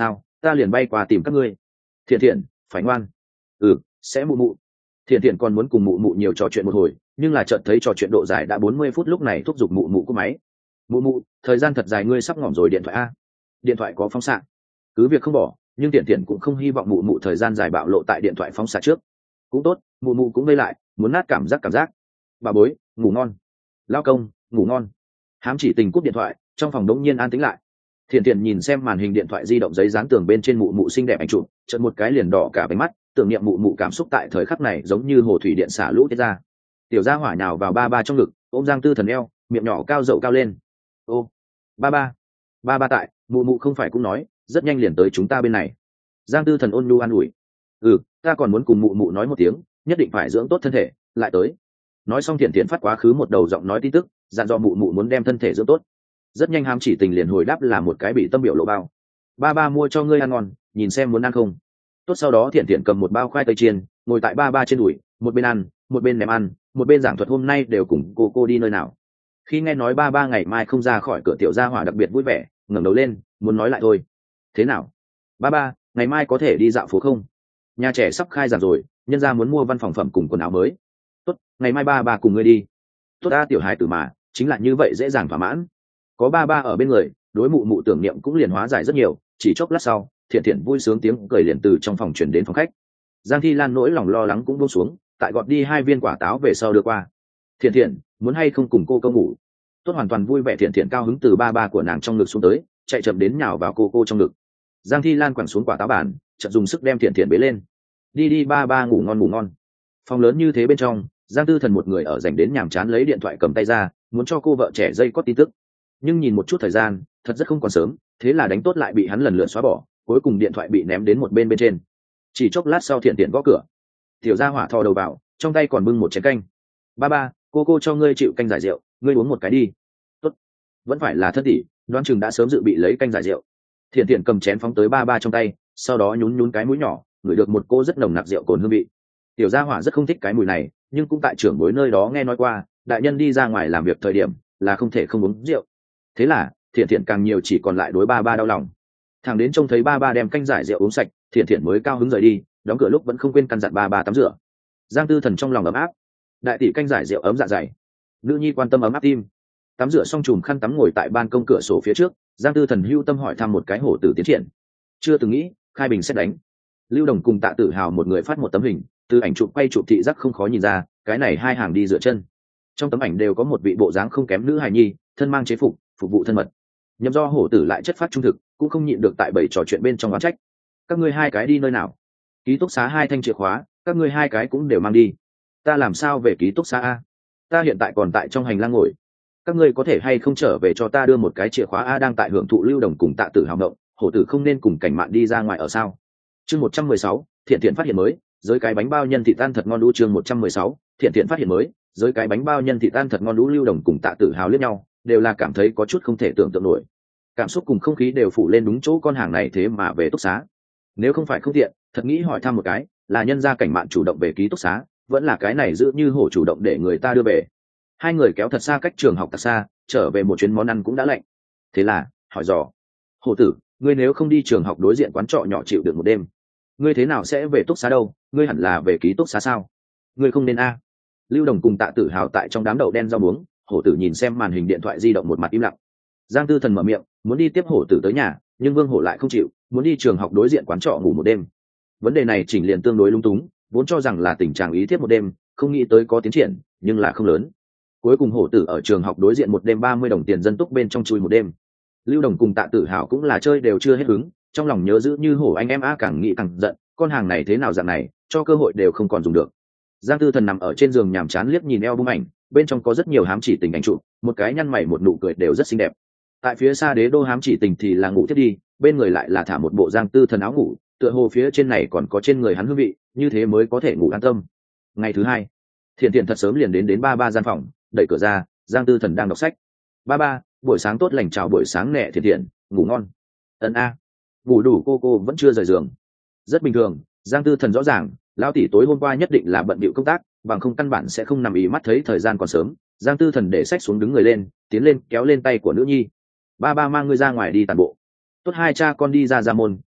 ta liền bay qua tìm các ngươi. Thiện Thiện, phải ngoan. Ừ, sẽ mụ mụ. Thiện Thiện còn muốn cùng mụ mụ nhiều trò chuyện một hồi, nhưng là chợt thấy trò chuyện độ dài đã bốn mươi phút, lúc này thúc giục mụ mụ cúp máy. Mụ mụ, thời gian thật dài, ngươi sắp ngỏm rồi, điện thoại a. Điện thoại có phóng xạ. Cứ việc không bỏ, nhưng Thiện Thiện cũng không hy vọng mụ mụ thời gian dài bạo lộ tại điện thoại phóng xạ trước. Cũng tốt, mụ mụ cũng vây lại, muốn nát cảm giác cảm giác. Bà bối, ngủ ngon. Lao công, ngủ ngon. Hám Chỉ Tình cúp điện thoại, trong phòng đống nhiên an tĩnh lại. Thiện Thiện nhìn xem màn hình điện thoại di động giấy dán tường bên trên mụ mụ xinh đẹp ảnh chụp, chợt một cái liền đỏ cả bánh mắt, tưởng niệm mụ mụ cảm xúc tại thời khắc này giống như hồ thủy điện xả lũ tiết ra. Tiểu gia hỏa nhào vào ba ba trong ngực, ôm Giang Tư Thần eo, miệng nhỏ cao dậu cao lên. Ô, ba ba, ba ba tại, mụ mụ không phải cũng nói, rất nhanh liền tới chúng ta bên này. Giang Tư Thần ôn nhu an ủi. Ừ, ta còn muốn cùng mụ mụ nói một tiếng, nhất định phải dưỡng tốt thân thể, lại tới. Nói xong Thiện Thiện phát quá khứ một đầu giọng nói tin tức, dặn dò mụ mụ muốn đem thân thể dưỡng tốt. Rất nhanh Hám Chỉ Tình liền hồi đáp là một cái bị tâm biểu lộ bao. Ba ba mua cho ngươi ăn ngon, nhìn xem muốn ăn không. Tốt, sau đó Thiện Thiện cầm một bao khoai tây chiên, ngồi tại ba ba trên đùi, một bên ăn, một bên ném ăn, một bên giảng thuật hôm nay đều cùng cô cô đi nơi nào. Khi nghe nói ba ba ngày mai không ra khỏi cửa, tiểu gia hỏa đặc biệt vui vẻ, ngẩng đầu lên, muốn nói lại thôi. Thế nào? Ba ba, ngày mai có thể đi dạo phố không? Nhà trẻ sắp khai giảng rồi, nhân gia muốn mua văn phòng phẩm cùng quần áo mới. Tốt, ngày mai ba ba cùng ngươi đi. Tốt ta, tiểu hài tử mà, chính là như vậy dễ dàng thỏa mãn. Có ba ba ở bên người, đối mụ mụ tưởng niệm cũng liền hóa giải rất nhiều. Chỉ chốc lát sau, Thiện Thiện vui sướng tiếng cười liền từ trong phòng chuyển đến phòng khách. Giang Thi Lan nỗi lòng lo lắng cũng buông xuống, tại gọt đi hai viên quả táo về sau đưa qua. Thiện Thiện, muốn hay không cùng cô câu ngủ? Tốt, hoàn toàn vui vẻ. Thiện Thiện cao hứng từ ba ba của nàng trong ngực xuống tới, chạy chậm đến nhào vào cô cô trong ngực. Giang Thi Lan quẳng xuống quả táo bàn, chợt dùng sức đem Thiện Thiện bế lên. Đi đi ba ba, ngủ ngon ngủ ngon. Phòng lớn như thế bên trong, Giang Tư Thần một người ở dành đến nhàm chán lấy điện thoại cầm tay ra, muốn cho cô vợ trẻ dây có tin tức. Nhưng nhìn một chút thời gian, thật rất không còn sớm, thế là đánh tốt lại bị hắn lần lượt xóa bỏ, cuối cùng điện thoại bị ném đến một bên bên trên. Chỉ chốc lát sau Thiện Thiện gõ cửa. Tiểu gia hỏa thò đầu vào, trong tay còn bưng một chén canh. Ba ba, cô cô cho ngươi chịu canh giải rượu, ngươi uống một cái đi. Tốt, vẫn phải là thất tỷ, đoán chừng đã sớm dự bị lấy canh giải rượu. Thiện Thiện cầm chén phóng tới ba ba trong tay, sau đó nhún nhún cái mũi nhỏ, ngửi được một cô rất nồng nặc rượu cồn hương vị. Tiểu gia hỏa rất không thích cái mùi này, nhưng cũng tại trưởng bối nơi đó nghe nói qua, đại nhân đi ra ngoài làm việc thời điểm là không thể không uống rượu. Thế là Thiện Thiện càng nhiều chỉ còn lại đối ba ba đau lòng. Thằng đến trông thấy ba ba đem canh giải rượu uống sạch, Thiện Thiện mới cao hứng rời đi, đóng cửa lúc vẫn không quên căn dặn ba ba tắm rửa. Giang Tư Thần trong lòng ấm áp, đại tỷ canh giải rượu ấm dạ dày, nữ nhi quan tâm ấm áp tim. Tắm rửa xong chùm khăn tắm ngồi tại ban công cửa sổ phía trước, Giang Tư Thần hưu tâm hỏi thăm một cái hổ tử tiến triển. Chưa từng nghĩ khai bình xét đánh. Lưu Đồng cùng Tạ Tử Hào một người phát một tấm hình, từ ảnh chụp quay chụp thị giác không khó nhìn ra, cái này hai hàng đi dựa chân. Trong tấm ảnh đều có một vị bộ dáng không kém nữ hài nhi, thân mang chế phục, phục vụ thân mật. Nhậm Do hổ tử lại chất phát trung thực, cũng không nhịn được tại bầy trò chuyện bên trong oán trách. Các ngươi hai cái đi nơi nào? Ký túc xá hai thanh chìa khóa, các ngươi hai cái cũng đều mang đi. Ta làm sao về ký túc xá a? Ta hiện tại còn tại trong hành lang ngồi. Các ngươi có thể hay không trở về cho ta đưa một cái chìa khóa a? Đang tại hưởng thụ Lưu Đồng cùng Tạ Tử Hào động, hổ tử không nên cùng cảnh mạn đi ra ngoài ở sao? Chương một trăm mười sáu, Thiện Thiện phát hiện mới, giới cái bánh bao nhân thịt tan thật ngon đũ. Chương một trăm mười sáu, Thiện Thiện phát hiện mới, giới cái bánh bao nhân thịt tan thật ngon đũ. Lưu Đồng cùng Tạ Tử Hào liếc nhau, đều là cảm thấy có chút không thể tưởng tượng nổi. Cảm xúc cùng không khí đều phủ lên đúng chỗ, con hàng này thế mà về túc xá. Nếu không phải không tiện, thật nghĩ hỏi thăm một cái, là nhân gia cảnh mạn chủ động về ký túc xá, vẫn là cái này giữ như hổ chủ động để người ta đưa về. Hai người kéo thật xa cách trường học thật xa, trở về một chuyến món ăn cũng đã lạnh. Thế là hỏi dò, hổ tử, ngươi nếu không đi trường học đối diện quán trọ nhỏ chịu được một đêm, ngươi thế nào sẽ về túc xá đâu? Ngươi hẳn là về ký túc xá sao? Ngươi không nên a. Lưu Đồng cùng Tạ Tử Hào tại trong đám đậu đen rau muống, hổ tử nhìn xem màn hình điện thoại di động một mặt im lặng. Giang Tư Thần mở miệng muốn đi tiếp hổ tử tới nhà, nhưng Vương Hổ lại không chịu, muốn đi trường học đối diện quán trọ ngủ một đêm. Vấn đề này chỉnh liền tương đối lung túng, vốn cho rằng là tình trạng ý tiếp một đêm, không nghĩ tới có tiến triển, nhưng là không lớn. Cuối cùng hổ tử ở trường học đối diện một đêm ba mươi đồng tiền dân túc bên trong chui một đêm. Lưu Đồng cùng Tạ Tử Hào cũng là chơi đều chưa hết hứng, trong lòng nhớ giữ như hổ anh em a, càng nghĩ càng giận, con hàng này thế nào dạng này, cho cơ hội đều không còn dùng được. Giang Tư Thần nằm ở trên giường nhàm chán liếc nhìn eo bung ảnh, bên trong có rất nhiều hám chỉ tình ảnh chụp, một cái nhăn mày một nụ cười đều rất xinh đẹp. Tại phía xa đế đô hám chỉ tình thì là ngủ thiết đi, bên người lại là thả một bộ Giang Tư Thần áo ngủ, tựa hồ phía trên này còn có trên người hắn hương vị, như thế mới có thể ngủ an tâm. Ngày thứ hai, Thiện Thiện thật sớm liền đến đến ba ba gian phòng, đẩy cửa ra, Giang Tư Thần đang đọc sách. Ba ba, buổi sáng tốt lành, chào buổi sáng nè Thiện Thiện, ngủ ngon. Ấn a. Ngủ đủ, cô cô vẫn chưa rời giường. Rất bình thường, Giang Tư Thần rõ ràng, lão tỷ tối hôm qua nhất định là bận bịu công tác, bằng không căn bản sẽ không nằm ý mắt thấy thời gian còn sớm. Giang Tư Thần để sách xuống đứng người lên, tiến lên kéo lên tay của nữ nhi. Ba ba mang ngươi ra ngoài đi tản bộ. Tốt, hai cha con đi ra ra môn,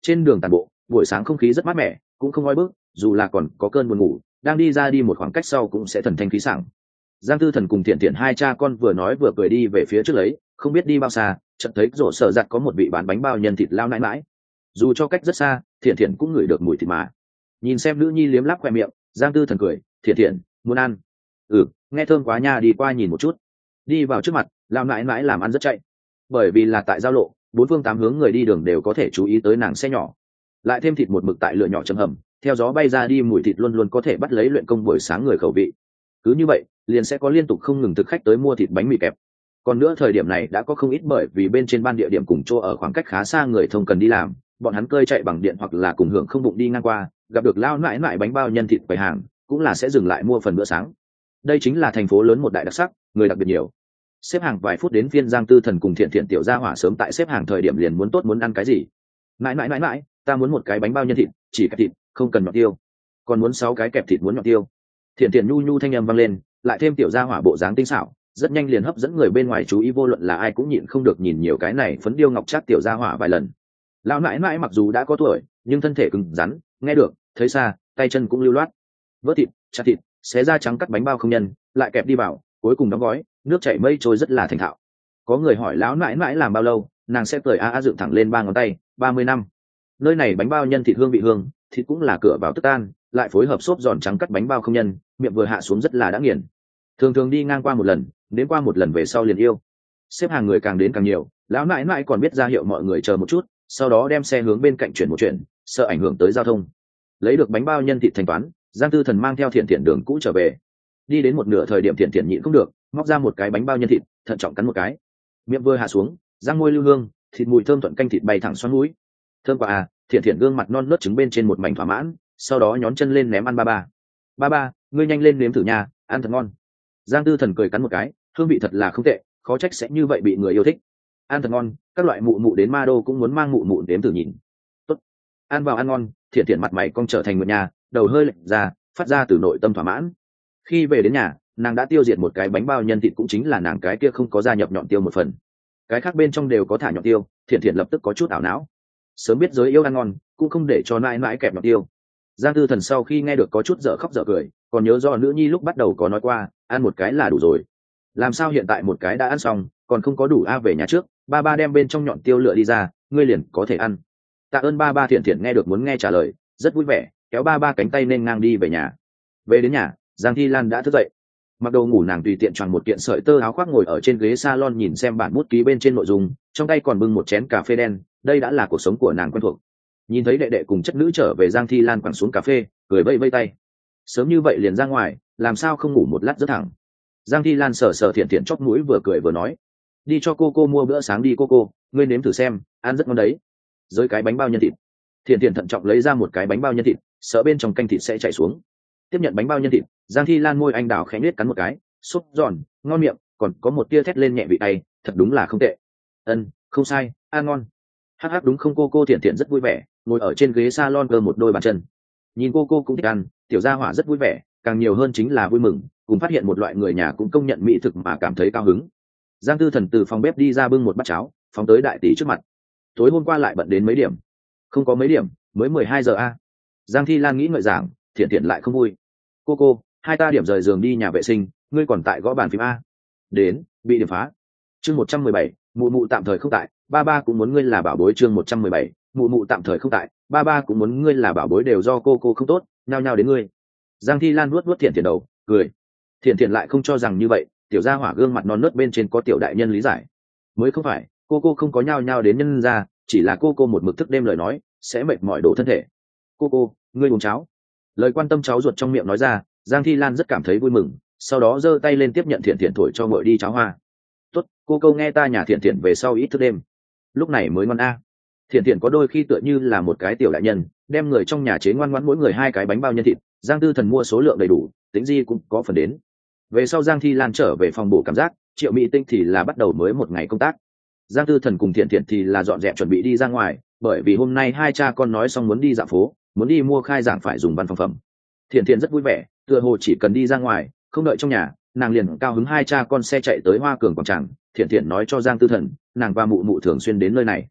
trên đường tàn bộ, buổi sáng không khí rất mát mẻ, cũng không oi bức, dù là còn có cơn buồn ngủ, đang đi ra đi một khoảng cách sau cũng sẽ thần thanh khí sảng. Giang Tư Thần cùng Thiện Thiện hai cha con vừa nói vừa cười đi về phía trước lấy, không biết đi bao xa, chợt thấy rổ sở giặt có một vị bán bánh bao nhân thịt lao nãi nãi. Dù cho cách rất xa, Thiện Thiện cũng ngửi được mùi thịt mà. Nhìn xem nữ nhi liếm láp khoe miệng, Giang Tư Thần cười, Thiện Thiện, muốn ăn? Ừ, nghe thơm quá nha, đi qua nhìn một chút. Đi vào trước mặt, lao nãi nãi làm ăn rất chạy. Bởi vì là tại giao lộ, bốn phương tám hướng người đi đường đều có thể chú ý tới nàng xe nhỏ. Lại thêm thịt một mực tại lửa nhỏ chấm hầm, theo gió bay ra đi mùi thịt luôn luôn có thể bắt lấy luyện công buổi sáng người khẩu vị. Cứ như vậy, liền sẽ có liên tục không ngừng thực khách tới mua thịt bánh mì kẹp. Còn nữa thời điểm này đã có không ít bởi vì bên trên ban địa điểm cùng chỗ ở khoảng cách khá xa người thông cần đi làm, bọn hắn cơi chạy bằng điện hoặc là cùng hưởng không bụng đi ngang qua, gặp được lao nãi nãi bánh bao nhân thịt quầy hàng, cũng là sẽ dừng lại mua phần bữa sáng. Đây chính là thành phố lớn một đại đặc sắc, người đặc biệt nhiều. Xếp hàng vài phút đến phiên Giang Tư Thần cùng Thiện Thiện tiểu gia hỏa sớm tại xếp hàng thời điểm liền muốn tốt muốn ăn cái gì. Mãi mãi mãi mãi, ta muốn một cái bánh bao nhân thịt, chỉ kẹp thịt, không cần nhọt tiêu. Còn muốn sáu cái kẹp thịt muốn nhọt tiêu. Thiện Thiện nhu nhu thanh âm vang lên, lại thêm tiểu gia hỏa bộ dáng tinh xảo, rất nhanh liền hấp dẫn người bên ngoài chú ý, vô luận là ai cũng nhịn không được nhìn nhiều cái này phấn điêu ngọc trác tiểu gia hỏa vài lần. Lão nãi nãi mặc dù đã có tuổi, nhưng thân thể cứng rắn, nghe được, thấy xa, tay chân cũng lưu loát. Vỡ thịt, chặt thịt, xé ra trắng cắt bánh bao không nhân, lại kẹp đi vào, cuối cùng đóng gói, nước chảy mây trôi rất là thành thạo. Có người hỏi lão nãi nãi làm bao lâu, nàng sẽ cười a a dựng thẳng lên ba ngón tay, ba mươi năm. Nơi này bánh bao nhân thịt hương vị hương, thịt cũng là cửa vào tức tan, lại phối hợp xốp giòn trắng cắt bánh bao không nhân, miệng vừa hạ xuống rất là đã nghiền. Thường thường đi ngang qua một lần, đến qua một lần về sau liền yêu. Xếp hàng người càng đến càng nhiều, lão nãi nãi còn biết ra hiệu mọi người chờ một chút, sau đó đem xe hướng bên cạnh chuyển một chuyển, sợ ảnh hưởng tới giao thông. Lấy được bánh bao nhân thịt thanh toán, Giang Tư Thần mang theo Thiện Thiện đường cũ trở về. Đi đến một nửa thời điểm Thiện Thiện nhịn không được, móc ra một cái bánh bao nhân thịt, thận trọng cắn một cái. Miệng vừa hạ xuống, răng môi lưu hương, thịt mùi thơm thuận canh thịt bay thẳng xoắn mũi. Thơm quá à, Thiện Thiện gương mặt non nớt trứng bên trên một mảnh thỏa mãn, sau đó nhón chân lên ném ăn ba ba. Ba ba, ngươi nhanh lên nếm thử nha, ăn thật ngon. Giang Tư Thần cười cắn một cái, hương vị thật là không tệ, khó trách sẽ như vậy bị người yêu thích. Ăn thật ngon, các loại mụ mụ đến ma đô cũng muốn mang mụ mụ nếm thử nhìn. Tốt, ăn vào ăn ngon. Thiện Thiện mặt mày cong trở thành một nhà, đầu hơi lệch ra, phát ra từ nội tâm thỏa mãn. Khi về đến nhà, nàng đã tiêu diệt một cái bánh bao nhân thịt, cũng chính là nàng cái kia không có gia nhập nhọn tiêu một phần, cái khác bên trong đều có thả nhọn tiêu. Thiện Thiện lập tức có chút ảo não, sớm biết giới yêu ăn ngon, cũng không để cho nãi nãi kẹp nhọn tiêu. Giang Tư Thần sau khi nghe được có chút dở khóc dở cười, còn nhớ do nữ nhi lúc bắt đầu có nói qua, ăn một cái là đủ rồi. Làm sao hiện tại một cái đã ăn xong, còn không có đủ a? Về nhà trước, ba ba đem bên trong nhọn tiêu lựa đi ra, ngươi liền có thể ăn. Tạ ơn ba ba. Thiện Thiện nghe được muốn nghe trả lời, rất vui vẻ, kéo ba ba cánh tay nên ngang đi về nhà. Về đến nhà, Giang Thi Lan đã thức dậy, mặc đồ ngủ, nàng tùy tiện choàng một kiện sợi tơ áo khoác ngồi ở trên ghế salon nhìn xem bản bút ký bên trên nội dung, trong tay còn bưng một chén cà phê đen. Đây đã là cuộc sống của nàng quen thuộc. Nhìn thấy đệ đệ cùng chất nữ trở về, Giang Thi Lan quẳng xuống cà phê, cười vây vây tay. Sớm như vậy liền ra ngoài, làm sao không ngủ một lát rất thẳng. Giang Thi Lan sờ sờ Thiện Thiện chóp mũi, vừa cười vừa nói, đi cho cô cô mua bữa sáng đi cô cô, ngươi nếm thử xem, ăn rất ngon đấy. Dưới cái bánh bao nhân thịt, Thiện Thiện thận trọng lấy ra một cái bánh bao nhân thịt, sợ bên trong canh thịt sẽ chảy xuống. Tiếp nhận bánh bao nhân thịt, Giang Thi Lan môi anh đào khẽ nhếch cắn một cái, xúc giòn, ngon miệng, còn có một tia thét lên nhẹ vị tay, thật đúng là không tệ. Ân, không sai, ăn ngon. Hắc hắc, đúng không cô cô? Thiện Thiện rất vui vẻ, ngồi ở trên ghế salon cơ một đôi bàn chân. Nhìn cô cô cũng thích ăn, tiểu gia hỏa rất vui vẻ, càng nhiều hơn chính là vui mừng, cùng phát hiện một loại người nhà cũng công nhận mỹ thực mà cảm thấy cao hứng. Giang Tư Thần từ phòng bếp đi ra bưng một bát cháo, phóng tới đại tỷ trước mặt. Tối hôm qua lại bận đến mấy điểm? Không có mấy điểm, mới mười hai giờ a. Giang Thi Lan nghĩ ngợi giảng, Thiện Thiện lại không vui. Cô cô, hai ta điểm rời giường đi nhà vệ sinh, ngươi còn tại gõ bàn phím a. Đến, bị điểm phá. Chương một trăm mười bảy, mụ mụ tạm thời không tại, ba ba cũng muốn ngươi là bảo bối. Chương một trăm mười bảy, mụ mụ tạm thời không tại, ba ba cũng muốn ngươi là bảo bối, đều do cô cô không tốt, nhao nhao đến ngươi. Giang Thi Lan nuốt nuốt Thiện Thiện đầu, cười. Thiện Thiện lại không cho rằng như vậy, tiểu gia hỏa gương mặt non nớt bên trên có tiểu đại nhân lý giải. Mới không phải, cô cô không có nhao nhao đến nhân ra, chỉ là cô cô một mực thức đêm lời nói, sẽ mệt mỏi đổ thân thể. Cô cô, ngươi uống cháo. Lời quan tâm cháu ruột trong miệng nói ra, Giang Thi Lan rất cảm thấy vui mừng, sau đó giơ tay lên tiếp nhận Thiện Thiện thổi cho ngồi đi cháo hoa. Tốt, cô câu nghe ta nhà Thiện Thiện về sau ít thức đêm, lúc này mới ngon a. Thiện Thiện có đôi khi tựa như là một cái tiểu đại nhân, đem người trong nhà chế ngoan ngoãn, mỗi người hai cái bánh bao nhân thịt. Giang Tư Thần mua số lượng đầy đủ, Tĩnh Di cũng có phần đến. Về sau Giang Thi Lan trở về phòng bổ cảm giác, Triệu Mỹ Tinh thì là bắt đầu mới một ngày công tác. Giang Tư Thần cùng Thiện Thiện thì là dọn dẹp chuẩn bị đi ra ngoài, bởi vì hôm nay hai cha con nói xong muốn đi dạo phố, muốn đi mua khai giảng phải dùng văn phòng phẩm. Thiện Thiện rất vui vẻ, tựa hồ chỉ cần đi ra ngoài, không đợi trong nhà, nàng liền cao hứng hai cha con xe chạy tới Hoa Cường quảng trường. Thiện Thiện nói cho Giang Tư Thần, nàng và mụ mụ thường xuyên đến nơi này.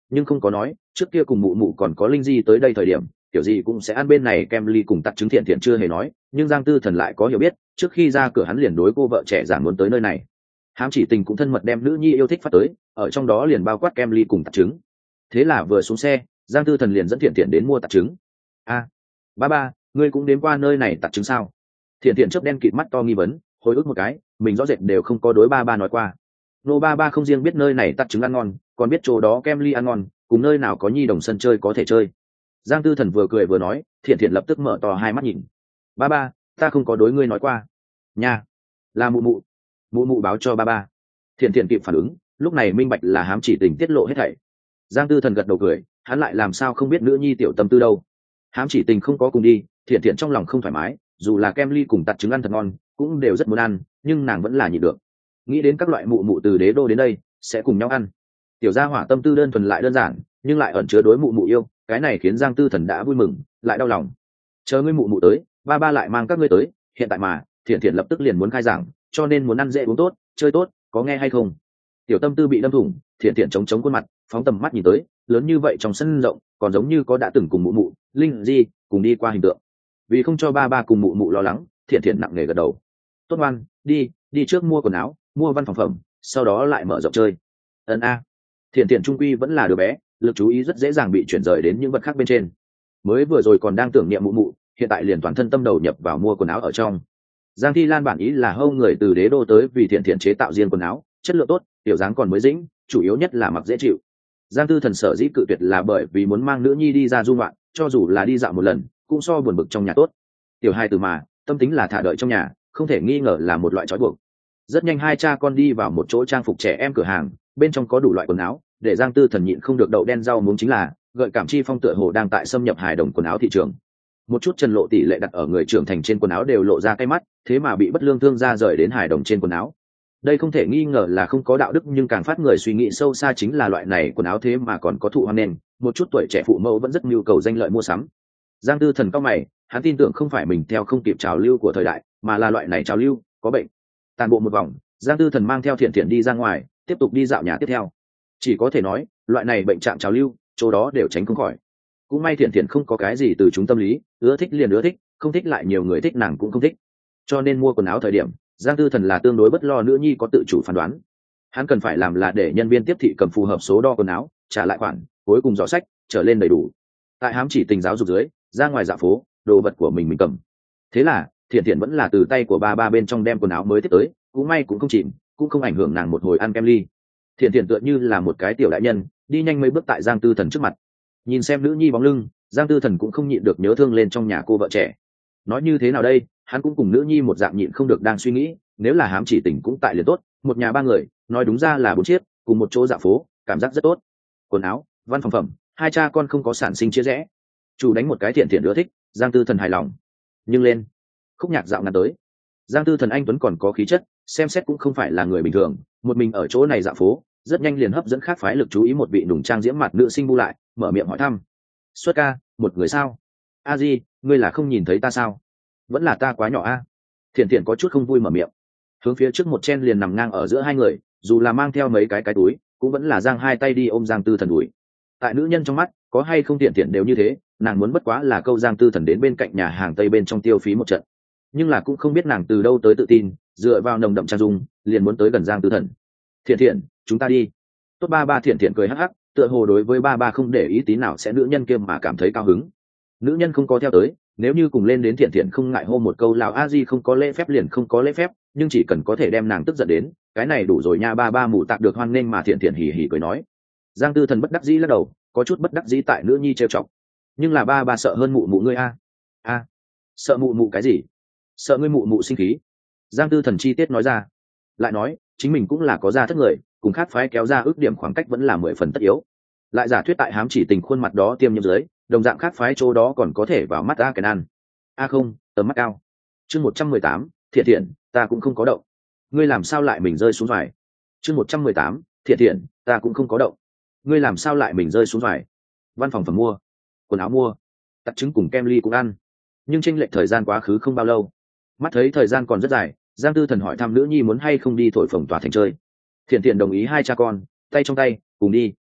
nhưng không có nói trước kia cùng mụ mụ còn có linh di tới đây thời điểm kiểu gì cũng sẽ ăn bên này kem ly cùng tặc trứng. Thiện thiện chưa hề nói, nhưng Giang Tư Thần lại có hiểu biết, trước khi ra cửa hắn liền đối cô vợ trẻ giảng muốn tới nơi này. Hám Chỉ Tình cũng thân mật đem nữ nhi yêu thích phát tới, ở trong đó liền bao quát kem ly cùng tặc trứng. Thế là vừa xuống xe, Giang Tư Thần liền dẫn Thiện thiện đến mua tặc trứng. A, ba ba, ngươi cũng đến qua nơi này tặc trứng sao? Thiện thiện chớp đen kịt mắt to nghi vấn, hồi ức một cái, mình rõ rệt đều không có đối ba ba nói qua. Nô ba ba không riêng biết nơi này tặc trứng ăn ngon, còn biết chỗ đó kem ly ăn ngon, cùng nơi nào có nhi đồng sân chơi có thể chơi. Giang Tư Thần vừa cười vừa nói, Thiện thiện lập tức mở to hai mắt nhìn. Ba ba, ta không có đối ngươi nói qua. Nha, là mụ mụ. Mụ mụ báo cho ba ba. Thiện thiện kịp phản ứng, lúc này minh bạch là Hám Chỉ Tình tiết lộ hết thảy. Giang Tư Thần gật đầu cười, hắn lại làm sao không biết nữ nhi tiểu tâm tư đâu. Hám Chỉ Tình không có cùng đi, Thiện thiện trong lòng không thoải mái, dù là kem ly cùng tạt trứng ăn thật ngon, cũng đều rất muốn ăn, nhưng nàng vẫn là nhịn được. Nghĩ đến các loại mụ mụ từ đế đô đến đây, sẽ cùng nhau ăn. Tiểu gia hỏa tâm tư đơn thuần lại đơn giản, nhưng lại ẩn chứa đối mụ mụ yêu, cái này khiến Giang Tư Thần đã vui mừng, lại đau lòng. Chờ ngươi mụ mụ tới, ba ba lại mang các ngươi tới, hiện tại mà, Thiện thiện lập tức liền muốn khai giảng, cho nên muốn ăn dễ uống tốt, chơi tốt, có nghe hay không? Tiểu tâm tư bị đâm thủng, Thiện thiện chống chống khuôn mặt, phóng tầm mắt nhìn tới, lớn như vậy trong sân rộng, còn giống như có đã từng cùng mụ mụ, linh di cùng đi qua hình tượng. Vì không cho ba ba cùng mụ mụ lo lắng, Thiện thiện nặng nề gật đầu. Tốt ngoan, đi, đi trước mua quần áo, mua văn phòng phẩm, sau đó lại mở rộng chơi. Ân a. Thiện thiện trung quy vẫn là đứa bé, lực chú ý rất dễ dàng bị chuyển rời đến những vật khác bên trên. Mới vừa rồi còn đang tưởng niệm mụ mụ, hiện tại liền toàn thân tâm đầu nhập vào mua quần áo ở trong. Giang Thi Lan bản ý là hâu người từ đế đô tới vì Thiện thiện chế tạo riêng quần áo, chất lượng tốt, tiểu dáng còn mới dĩnh, chủ yếu nhất là mặc dễ chịu. Giang Tư Thần sở dĩ cự tuyệt là bởi vì muốn mang nữ nhi đi ra du ngoạn, cho dù là đi dạo một lần, cũng so buồn bực trong nhà tốt. Tiểu hai từ mà, tâm tính là thả đợi trong nhà, không thể nghi ngờ là một loại trói buộc. Rất nhanh hai cha con đi vào một chỗ trang phục trẻ em cửa hàng, bên trong có đủ loại quần áo, để Giang Tư Thần nhịn không được đậu đen rau muống chính là, gợi cảm chi phong tựa hồ đang tại xâm nhập hài đồng quần áo thị trường. Một chút trần lộ tỷ lệ đặt ở người trưởng thành trên quần áo đều lộ ra cái mắt, thế mà bị bất lương thương gia rời đến hài đồng trên quần áo. Đây không thể nghi ngờ là không có đạo đức, nhưng càng phát người suy nghĩ sâu xa chính là loại này quần áo thế mà còn có thụ hoan nền, một chút tuổi trẻ phụ mẫu vẫn rất nhu cầu danh lợi mua sắm. Giang Tư Thần cao mày, hắn tin tưởng không phải mình theo không kịp trào lưu của thời đại, mà là loại này trào lưu có bệnh. Tàn bộ một vòng, Giang Tư Thần mang theo Thiện thiện đi ra ngoài, tiếp tục đi dạo nhà tiếp theo. Chỉ có thể nói, loại này bệnh trạng trào lưu, chỗ đó đều tránh không khỏi. Cũng may Thiện thiện không có cái gì từ chúng tâm lý, ưa thích liền ưa thích, không thích lại nhiều người thích nàng cũng không thích. Cho nên mua quần áo thời điểm, Giang Tư Thần là tương đối bất lo nữ nhi có tự chủ phán đoán. Hắn cần phải làm là để nhân viên tiếp thị cầm phù hợp số đo quần áo, trả lại khoản, cuối cùng giỏ sách trở lên đầy đủ. Tại Hám Chỉ Tình giáo dục dưới, ra ngoài dạo phố, đồ vật của mình mình cầm. Thế là Thiện thiện vẫn là từ tay của ba ba bên trong đem quần áo mới tiếp tới, cũng may cũng không chìm, cũng không ảnh hưởng nàng một hồi ăn kem ly. Thiện thiện tựa như là một cái tiểu đại nhân, đi nhanh mấy bước tại Giang Tư Thần trước mặt. Nhìn xem nữ nhi bóng lưng, Giang Tư Thần cũng không nhịn được nhớ thương lên trong nhà cô vợ trẻ. Nói như thế nào đây, hắn cũng cùng nữ nhi một dạng nhịn không được đang suy nghĩ, nếu là Hám Chỉ Tình cũng tại liền tốt, một nhà ba người, nói đúng ra là bốn chiếc, cùng một chỗ dạo phố, cảm giác rất tốt. Quần áo, văn phòng phẩm, hai cha con không có sản sinh chia rẽ. Chủ đánh một cái Thiện thiện ưa thích, Giang Tư Thần hài lòng. Nhưng lên, khúc nhạc dạo ngắn tới. Giang Tư Thần anh tuấn còn có khí chất, xem xét cũng không phải là người bình thường, một mình ở chỗ này dạo phố, rất nhanh liền hấp dẫn khác phái lực chú ý một vị nùng trang diễm mặt nữ sinh bu lại, mở miệng hỏi thăm. Xuất ca, một người sao? A Di, ngươi là không nhìn thấy ta sao? Vẫn là ta quá nhỏ a? Thiện thiện có chút không vui mở miệng. Hướng phía trước một chen liền nằm ngang ở giữa hai người, dù là mang theo mấy cái cái túi, cũng vẫn là giang hai tay đi ôm Giang Tư Thần đùi. Tại nữ nhân trong mắt, có hay không Thiện thiện đều như thế, nàng muốn bất quá là câu Giang Tư Thần đến bên cạnh nhà hàng Tây bên trong tiêu phí một trận. Nhưng là cũng không biết nàng từ đâu tới tự tin, dựa vào nồng đậm trang dung, liền muốn tới gần Giang Tư Thần. Thiện thiện, chúng ta đi. Tốt ba ba. Thiện thiện cười hắc hắc, tựa hồ đối với ba ba không để ý tí nào sẽ nữ nhân kia mà cảm thấy cao hứng. Nữ nhân không có theo tới, nếu như cùng lên đến Thiện thiện không ngại hô một câu lão a di không có lễ phép liền không có lễ phép, nhưng chỉ cần có thể đem nàng tức giận đến, cái này đủ rồi nha. Ba ba mụ tạc được hoan nghênh mà Thiện thiện hỉ hỉ cười nói. Giang Tư Thần bất đắc dĩ lắc đầu, có chút bất đắc dĩ tại nữ nhi trêu chọc. Nhưng là ba ba sợ hơn mụ mụ ngươi a. A, sợ mụ mụ cái gì? Sợ ngươi mụ mụ sinh khí. Giang Tư Thần chi tiết nói ra, lại nói chính mình cũng là có gia thất người, cùng khác phái kéo ra ước điểm khoảng cách vẫn là mười phần tất yếu. Lại giả thuyết tại Hám Chỉ Tình khuôn mặt đó tiêm nhiễm dưới, đồng dạng khác phái chỗ đó còn có thể vào mắt a cái nan. A không, tầm mắt cao. Chương một trăm mười tám, Thiện thiện, ta cũng không có động. Ngươi làm sao lại mình rơi xuống vải? Chương một trăm mười tám, Thiện thiện, ta cũng không có động. Ngươi làm sao lại mình rơi xuống vải? Văn phòng phẩm mua, quần áo mua, tắc trứng cùng kem ly cũng ăn. Nhưng chênh lệch thời gian quá khứ không bao lâu. Mắt thấy thời gian còn rất dài, Giang Tư Thần hỏi thăm nữ nhi muốn hay không đi thổi phồng tòa thành chơi. Thiện thiện đồng ý hai cha con, tay trong tay, cùng đi.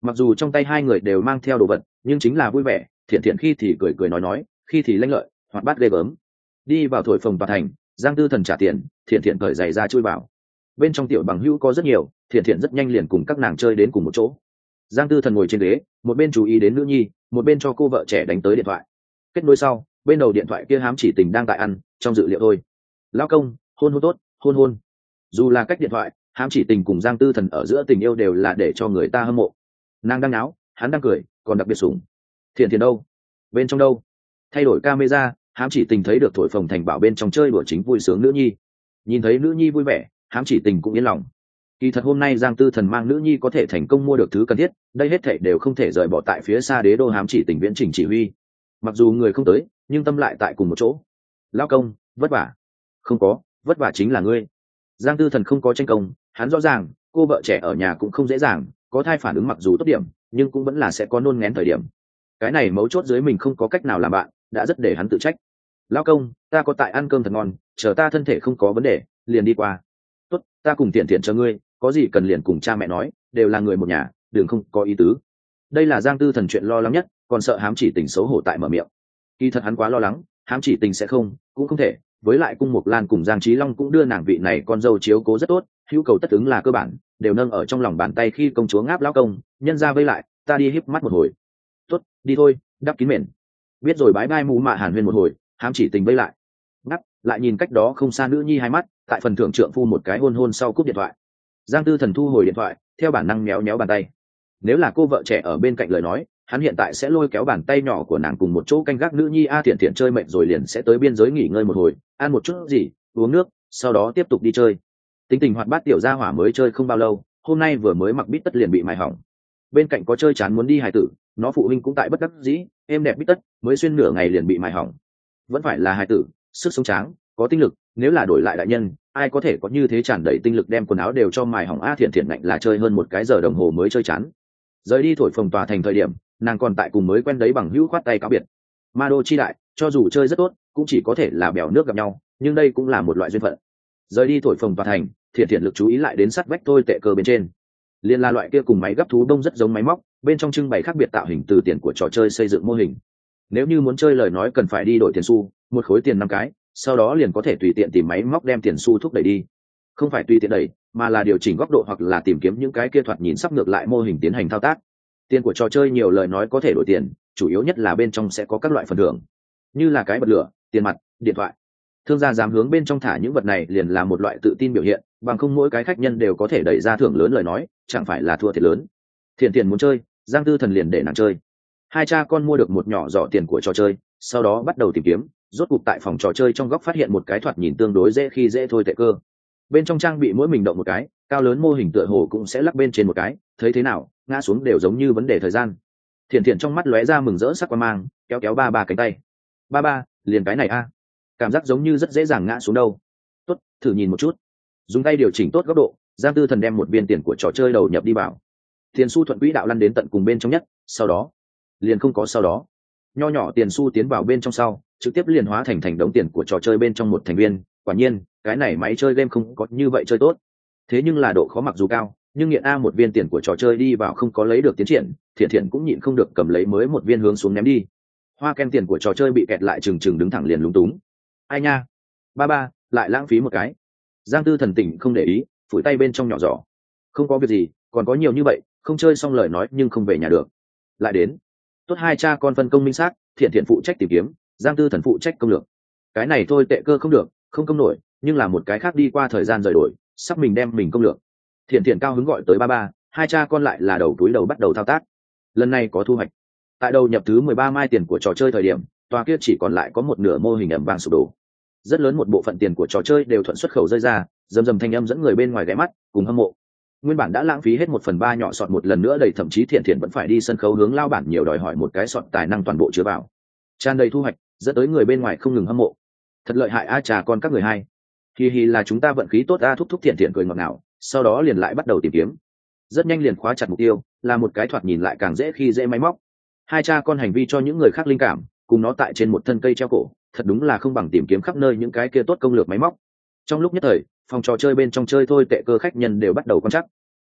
Mặc dù trong tay hai người đều mang theo đồ vật, nhưng chính là vui vẻ, thiện thiện khi thì cười cười nói nói, khi thì lanh lợi hoạt bát ghê gớm. Đi vào thổi phồng tòa thành, Giang Tư Thần trả tiền, thiện thiện cởi giày ra chui vào. Bên trong tiểu bằng hữu có rất nhiều, thiện thiện rất nhanh liền cùng các nàng chơi đến cùng một chỗ. Giang Tư Thần ngồi trên ghế, một bên chú ý đến nữ nhi, một bên cho cô vợ trẻ đánh tới điện thoại. Kết nối sau, bên đầu điện thoại kia Hám Chỉ Tình đang tại ăn, trong dự liệu thôi. Lão công, hôn hôn tốt, hôn hôn. Dù là cách điện thoại, Hám Chỉ Tình cùng Giang Tư Thần ở giữa tình yêu đều là để cho người ta hâm mộ. Nàng đang náo, hắn đang cười, còn đặc biệt sủng. Thiện thiện đâu? Bên trong đâu? Thay đổi camera, Hám Chỉ Tình thấy được thổi phồng thành bảo bên trong chơi đùa chính vui sướng nữ nhi. Nhìn thấy nữ nhi vui vẻ, Hám Chỉ Tình cũng yên lòng. Kỳ thật hôm nay Giang Tư Thần mang nữ nhi có thể thành công mua được thứ cần thiết, đây hết thảy đều không thể rời bỏ tại phía xa đế đô Hám Chỉ Tình viễn trình chỉ huy. Mặc dù người không tới, nhưng tâm lại tại cùng một chỗ. Lao công, vất vả. Không có, vất vả chính là ngươi. Giang Tư Thần không có tranh công, hắn rõ ràng, cô vợ trẻ ở nhà cũng không dễ dàng, có thai phản ứng mặc dù tốt điểm, nhưng cũng vẫn là sẽ có nôn ngén thời điểm. Cái này mấu chốt dưới mình không có cách nào làm bạn, đã rất để hắn tự trách. Lao công, ta có tại ăn cơm thật ngon, chờ ta thân thể không có vấn đề, liền đi qua. Tốt, ta cùng tiện tiện chờ ngươi, có gì cần liền cùng cha mẹ nói, đều là người một nhà, đừng không có ý tứ. Đây là Giang Tư Thần chuyện lo lắng nhất, còn sợ Hám Chỉ Tình xấu hổ tại mở miệng. Kỳ thật hắn quá lo lắng, Hám Chỉ Tình sẽ không, cũng không thể. Với lại cung Mộc Lan cùng Giang Chí Long cũng đưa nàng vị này con dâu chiếu cố rất tốt, hữu cầu tất ứng là cơ bản, đều nâng ở trong lòng bàn tay khi công chúa ngáp lão công, nhân ra vây lại, ta đi híp mắt một hồi. Tốt, đi thôi, đắp kín mền. Biết rồi bái bai mù mạ Hàn Huyên một hồi, Hám Chỉ Tình vây lại. Ngáp, lại nhìn cách đó không xa nữ nhi hai mắt, tại phần thưởng trượng phu một cái hôn hôn sau cúp điện thoại. Giang Tư Thần thu hồi điện thoại, theo bản năng méo méo bàn tay. Nếu là cô vợ trẻ ở bên cạnh lời nói, hắn hiện tại sẽ lôi kéo bàn tay nhỏ của nàng cùng một chỗ canh gác nữ nhi a thiện thiện chơi mệt rồi liền sẽ tới biên giới nghỉ ngơi một hồi, ăn một chút gì, uống nước, sau đó tiếp tục đi chơi. Tính tình hoạt bát tiểu gia hỏa mới chơi không bao lâu, hôm nay vừa mới mặc bít tất liền bị mài hỏng. Bên cạnh có chơi chán muốn đi hài tử, nó phụ huynh cũng tại bất đắc dĩ, em đẹp bít tất, mới xuyên nửa ngày liền bị mài hỏng. Vẫn phải là hài tử, sức sống tráng, có tinh lực, nếu là đổi lại đại nhân, ai có thể có như thế tràn đầy tinh lực đem quần áo đều cho mài hỏng a thiện thiện ngạnh là chơi hơn một cái giờ đồng hồ mới chơi chán. Rời đi thổi phồng tòa thành thời điểm, nàng còn tại cùng mới quen đấy bằng hữu khoát tay cáo biệt. Ma đô chi đại, cho dù chơi rất tốt, cũng chỉ có thể là bèo nước gặp nhau, nhưng đây cũng là một loại duyên phận. Rời đi thổi phồng tòa thành, thiện thiện lực chú ý lại đến sắt vách thôi tệ cơ bên trên. Liên là loại kia cùng máy gấp thú đông rất giống máy móc, bên trong trưng bày khác biệt tạo hình từ tiền của trò chơi xây dựng mô hình. Nếu như muốn chơi lời nói cần phải đi đổi tiền xu, một khối tiền năm cái, sau đó liền có thể tùy tiện tìm máy móc đem tiền xu thúc đẩy đi. Không phải tùy tiện đẩy, mà là điều chỉnh góc độ hoặc là tìm kiếm những cái kia thoạt nhìn sắp ngược lại mô hình tiến hành thao tác. Tiền của trò chơi nhiều lời nói có thể đổi tiền, chủ yếu nhất là bên trong sẽ có các loại phần thưởng, như là cái bật lửa, tiền mặt, điện thoại. Thương gia dám hướng bên trong thả những vật này liền là một loại tự tin biểu hiện, bằng không mỗi cái khách nhân đều có thể đẩy ra thưởng lớn lời nói, chẳng phải là thua thiệt lớn. Thiện Thiện muốn chơi, Giang Tư Thần liền để nàng chơi. Hai cha con mua được một nhỏ giỏ tiền của trò chơi, sau đó bắt đầu tìm kiếm, rốt cục tại phòng trò chơi trong góc phát hiện một cái thoạt nhìn tương đối dễ khi dễ thôi tệ cơ. Bên trong trang bị mỗi mình động một cái, cao lớn mô hình tựa hồ cũng sẽ lắc bên trên một cái, thấy thế nào, ngã xuống đều giống như vấn đề thời gian. Thiện Thiện trong mắt lóe ra mừng rỡ sắc quan mang, kéo kéo ba ba cánh tay. Ba ba, liền cái này a, cảm giác giống như rất dễ dàng ngã xuống đâu. Tốt, thử nhìn một chút. Dùng tay điều chỉnh tốt góc độ, Giang Tư Thần đem một viên tiền của trò chơi đầu nhập đi vào. Tiền xu thuận quỹ đạo lăn đến tận cùng bên trong nhất, sau đó liền không có sau đó. Nho nhỏ tiền xu tiến vào bên trong sau, trực tiếp liền hóa thành thành đống tiền của trò chơi bên trong một thành viên. Quả nhiên, cái này máy chơi game không có như vậy chơi tốt. Thế nhưng là độ khó mặc dù cao, nhưng nghiện a một viên tiền của trò chơi đi vào không có lấy được tiến triển, Thiện Thiện cũng nhịn không được cầm lấy mới một viên hướng xuống ném đi. Hoa kem tiền của trò chơi bị kẹt lại trừng trừng đứng thẳng liền lúng túng. Ai nha, ba ba, lại lãng phí một cái. Giang Tư Thần tỉnh không để ý, phủi tay bên trong nhỏ giỏ. Không có việc gì, còn có nhiều như vậy, không chơi xong lời nói nhưng không về nhà được. Lại đến. Tốt, hai cha con phân công minh xác, Thiện Thiện phụ trách tìm kiếm, Giang Tư Thần phụ trách công lược. Cái này thôi tệ cơ không được, không công nổi, nhưng là một cái khác đi qua thời gian rời đổi, sắp mình đem mình công lược. Thiện Thiện cao hứng gọi tới ba ba, hai cha con lại là đầu túi đầu bắt đầu thao tác. Lần này có thu hoạch. Tại đầu nhập thứ mười ba mai tiền của trò chơi thời điểm, tòa kia chỉ còn lại có một nửa mô hình ẩm vàng sụp đổ. Rất lớn một bộ phận tiền của trò chơi đều thuận xuất khẩu rơi ra, rầm rầm thanh âm dẫn người bên ngoài ghé mắt, cùng hâm mộ. Nguyên bản đã lãng phí hết một phần ba nhỏ sọt một lần nữa đầy, thậm chí Thiện Thiện vẫn phải đi sân khấu hướng lao bản nhiều đòi hỏi một cái sọt tài năng toàn bộ chứa vào. Tràn đầy thu hoạch, dẫn tới người bên ngoài không ngừng hâm mộ. Thật lợi hại a trà con các người hai. Hi hi là chúng ta vận khí tốt a, thúc thúc Thiện Thiện cười ngọt ngào, sau đó liền lại bắt đầu tìm kiếm. Rất nhanh liền khóa chặt mục tiêu, là một cái thoạt nhìn lại càng dễ khi dễ máy móc. Hai cha con hành vi cho những người khác linh cảm, cùng nó tại trên một thân cây treo cổ, thật đúng là không bằng tìm kiếm khắp nơi những cái kia tốt công lược máy móc. Trong lúc nhất thời, phòng trò chơi bên trong chơi thôi tệ cơ khách nhân đều bắt đầu quan chắc.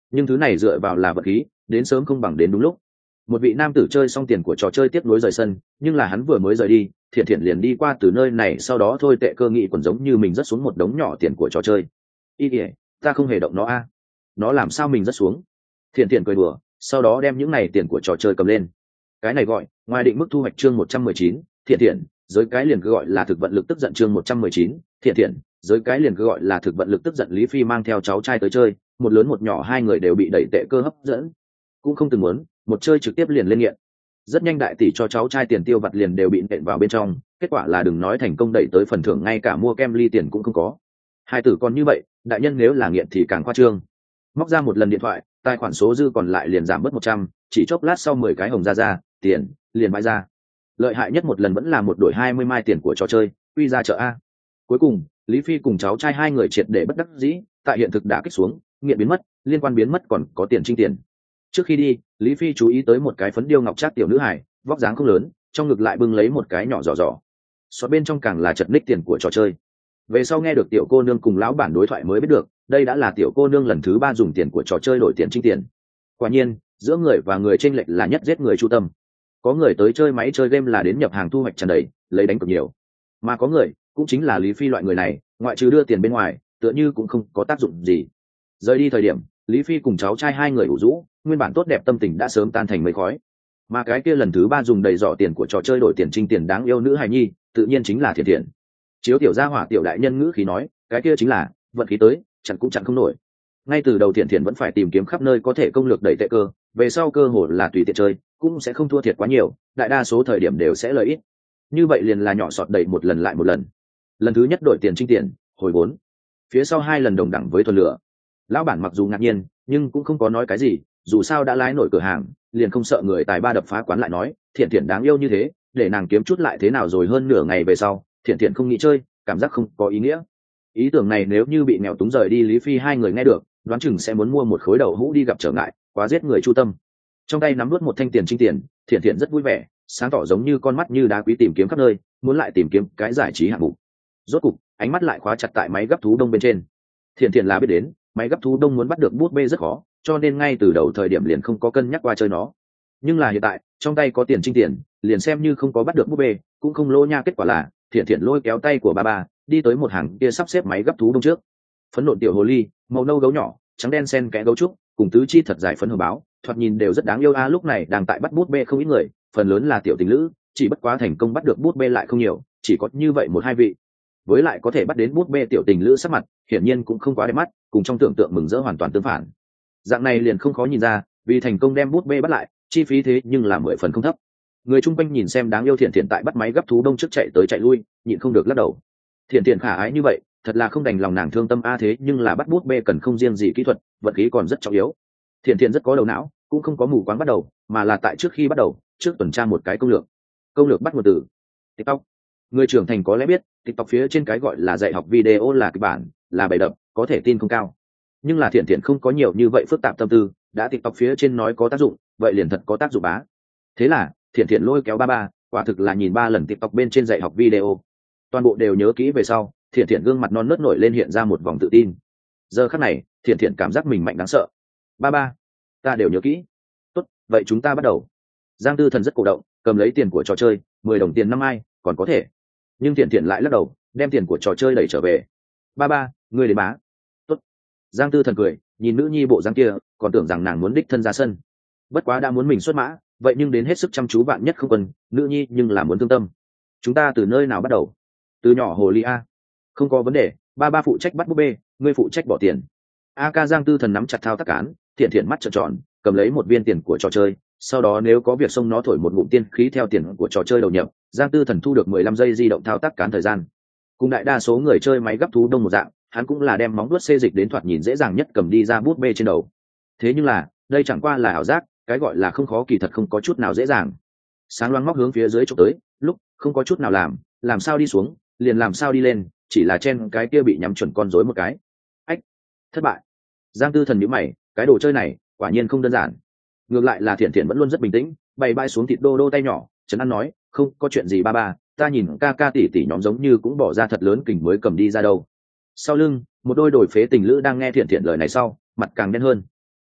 nhưng thứ này dựa vào là vật khí, đến sớm không bằng đến đúng lúc. Một vị nam tử chơi xong tiền của trò chơi tiếp nối rời sân, nhưng là hắn vừa mới rời đi, Thiện Thiện liền đi qua từ nơi này, sau đó thôi tệ cơ nghị còn giống như mình rất xuống một đống nhỏ tiền của trò chơi. Y kìa, ta không hề động nó a. Nó làm sao mình rất xuống? Thiện Thiện cười đùa, sau đó đem những này tiền của trò chơi cầm lên. Cái này gọi ngoài định mức thu hoạch chương một trăm mười chín, Thiện Thiện, giới cái liền cứ gọi là thực vận lực tức giận chương một trăm mười chín, Thiện Thiện, giới cái liền cứ gọi là thực vận lực tức giận. Lý Phi mang theo cháu trai tới chơi, một lớn một nhỏ hai người đều bị đẩy tệ cơ hấp dẫn, cũng không từng muốn, một chơi trực tiếp liền lên nghiện. Rất nhanh đại tỷ cho cháu trai tiền tiêu vặt liền đều bị nện vào bên trong, kết quả là đừng nói thành công đẩy tới phần thưởng, ngay cả mua kem ly tiền cũng không có. Hai tử còn như vậy, đại nhân nếu là nghiện thì càng khoa trương. Móc ra một lần điện thoại, tài khoản số dư còn lại liền giảm bớt một trăm, chỉ chốc lát sau mười cái hồng ra ra, tiền liền bãi ra. Lợi hại nhất một lần vẫn là một đổi hai mươi mai tiền của trò chơi, quy ra chợ a. Cuối cùng, Lý Phi cùng cháu trai hai người triệt để bất đắc dĩ, tại hiện thực đã kích xuống, nghiện biến mất, liên quan biến mất, còn có tiền trinh tiền. Trước khi đi, Lý Phi chú ý tới một cái phấn điêu ngọc trác tiểu nữ hài, vóc dáng không lớn, trong ngực lại bưng lấy một cái nhỏ giỏ giỏ, xóa bên trong càng là chật ních tiền của trò chơi. Về sau nghe được tiểu cô nương cùng lão bản đối thoại mới biết được, đây đã là tiểu cô nương lần thứ ba dùng tiền của trò chơi đổi tiền trinh tiền. Quả nhiên, giữa người và người chênh lệch là nhất giết người chu tâm. Có người tới chơi máy chơi game là đến nhập hàng thu hoạch tràn đầy, lấy đánh cực nhiều, mà có người, cũng chính là Lý Phi loại người này, ngoại trừ đưa tiền bên ngoài, tựa như cũng không có tác dụng gì. Rời đi thời điểm, Lý Phi cùng cháu trai hai người ủ rũ, nguyên bản tốt đẹp tâm tình đã sớm tan thành mây khói. Mà cái kia lần thứ ba dùng đầy giỏ tiền của trò chơi đổi tiền trinh tiền đáng yêu nữ hài nhi, tự nhiên chính là Thiện Thiện. Chiếu tiểu gia hỏa tiểu đại nhân ngữ khí nói, cái kia chính là vận khí tới, chặn cũng chặn không nổi. Ngay từ đầu Thiện Thiện vẫn phải tìm kiếm khắp nơi có thể công lược đẩy tệ cơ, về sau cơ hội là tùy tiện chơi, cũng sẽ không thua thiệt quá nhiều, đại đa số thời điểm đều sẽ lợi ít. Như vậy liền là nhỏ sọt đẩy một lần lại một lần. Lần thứ nhất đổi tiền trinh tiền, hồi vốn. Phía sau hai lần đồng đẳng với thuần lửa. Lão bản mặc dù ngạc nhiên, nhưng cũng không có nói cái gì, dù sao đã lái nổi cửa hàng, liền không sợ người tài ba đập phá quán lại nói, Thiện Thiện đáng yêu như thế, để nàng kiếm chút lại thế nào rồi. Hơn nửa ngày về sau, Thiện Thiện không nghĩ chơi, cảm giác không có ý nghĩa. Ý tưởng này nếu như bị nghèo túng rời đi Lý Phi hai người nghe được, đoán chừng sẽ muốn mua một khối đậu hũ đi gặp trở ngại, quá giết người chu tâm. Trong tay nắm nuốt một thanh tiền trinh tiền, Thiện Thiện rất vui vẻ, sáng tỏ giống như con mắt như đá quý tìm kiếm khắp nơi, muốn lại tìm kiếm cái giải trí hạng mục. Rốt cục, ánh mắt lại khóa chặt tại máy gấp thú đông bên trên. Thiện Thiện là biết đến, máy gấp thú đông muốn bắt được bút bê rất khó, cho nên ngay từ đầu thời điểm liền không có cân nhắc qua chơi nó. Nhưng là hiện tại, trong tay có tiền trinh tiền, liền xem như không có bắt được bút bê, cũng không lỗ nha. Kết quả là, Thiện Thiện lôi kéo tay của ba ba, đi tới một hàng kia sắp xếp máy gấp thú đông trước. Phấn nộn tiểu hồ ly, màu nâu gấu nhỏ, trắng đen xen kẽ gấu trúc, cùng tứ chi thật dài phấn hồng báo, thoạt nhìn đều rất đáng yêu. A lúc này đang tại bắt bút bê không ít người, phần lớn là tiểu tình lữ, chỉ bất quá thành công bắt được bút bê lại không nhiều, chỉ có như vậy một hai vị. Với lại có thể bắt đến bút bê tiểu tình lữ sắc mặt, hiển nhiên cũng không quá đẹp mắt, cùng trong tưởng tượng mừng rỡ hoàn toàn tương phản. Dạng này liền không khó nhìn ra, vì thành công đem bút bê bắt lại, chi phí thế nhưng là mười phần không thấp. Người chung quanh nhìn xem đáng yêu Thiện Thiện tại bắt máy gấp thú đông trước chạy tới chạy lui, nhịn không được lắc đầu. Thiện Thiện khả ái như vậy, thật là không đành lòng nàng thương tâm a. Thế nhưng là bắt bút bê cần không riêng gì kỹ thuật, vật khí còn rất trọng yếu. Thiện Thiện rất có đầu não, cũng không có mù quáng bắt đầu, mà là tại trước khi bắt đầu, trước tuần tra một cái công lược. Công lược bắt nguồn từ TikTok. Người trưởng thành có lẽ biết, TikTok phía trên cái gọi là dạy học video là kịch bản, là bày đập, có thể tin không cao. Nhưng là Thiện Thiện không có nhiều như vậy phức tạp tâm tư, đã TikTok phía trên nói có tác dụng, vậy liền thật có tác dụng bá. Thế là, Thiện Thiện lôi kéo ba ba, quả thực là nhìn ba lần TikTok bên trên dạy học video. Toàn bộ đều nhớ kỹ về sau, Thiện Thiện gương mặt non nớt nổi lên hiện ra một vòng tự tin. Giờ khắc này, Thiện Thiện cảm giác mình mạnh đáng sợ. Ba ba, ta đều nhớ kỹ. Tốt, vậy chúng ta bắt đầu. Giang Tư Thần rất cổ động, cầm lấy tiền của trò chơi, mười đồng tiền năm ai, còn có thể. Nhưng Thiện Thiện lại lắc đầu, đem tiền của trò chơi đẩy trở về. Ba ba, ngươi đến bá. Tốt. Giang Tư Thần cười, nhìn nữ nhi bộ dáng kia, còn tưởng rằng nàng muốn đích thân ra sân. Bất quá đã muốn mình xuất mã, vậy nhưng đến hết sức chăm chú bạn nhất không quân, nữ nhi nhưng là muốn thương tâm. Chúng ta từ nơi nào bắt đầu? Từ nhỏ hồ ly a. Không có vấn đề, ba ba phụ trách bắt búp bê, ngươi phụ trách bỏ tiền. A ca. Giang Tư Thần nắm chặt thao tác cán, Thiện Thiện mắt trợn tròn, cầm lấy một viên tiền của trò chơi, sau đó nếu có việc xông nó thổi một ngụm tiên khí theo tiền của trò chơi đầu nhập. Giang Tư Thần thu được mười lăm giây di động thao tác cán thời gian. Cùng đại đa số người chơi máy gấp thú đông một dạng, hắn cũng là đem móng vuốt xê dịch đến thoạt nhìn dễ dàng nhất cầm đi ra bút bê trên đầu. Thế nhưng là, đây chẳng qua là ảo giác, cái gọi là không khó kỳ thật không có chút nào dễ dàng. Sáng loáng móc hướng phía dưới chụp tới, lúc không có chút nào làm, làm sao đi xuống, liền làm sao đi lên, chỉ là trên cái kia bị nhắm chuẩn con rối một cái. Ách, thất bại. Giang Tư Thần nhíu mày, cái đồ chơi này quả nhiên không đơn giản. Ngược lại là Thiện Thiện vẫn luôn rất bình tĩnh, bày bay xuống thịt đô đô tay nhỏ, trấn an nói, không có chuyện gì ba ba, ta nhìn ca ca tỷ tỷ nhóm giống như cũng bỏ ra thật lớn kình mới cầm đi ra đâu. Sau lưng, một đôi đổi phế tình lữ đang nghe Thiện Thiện lời này sau, mặt càng đen hơn.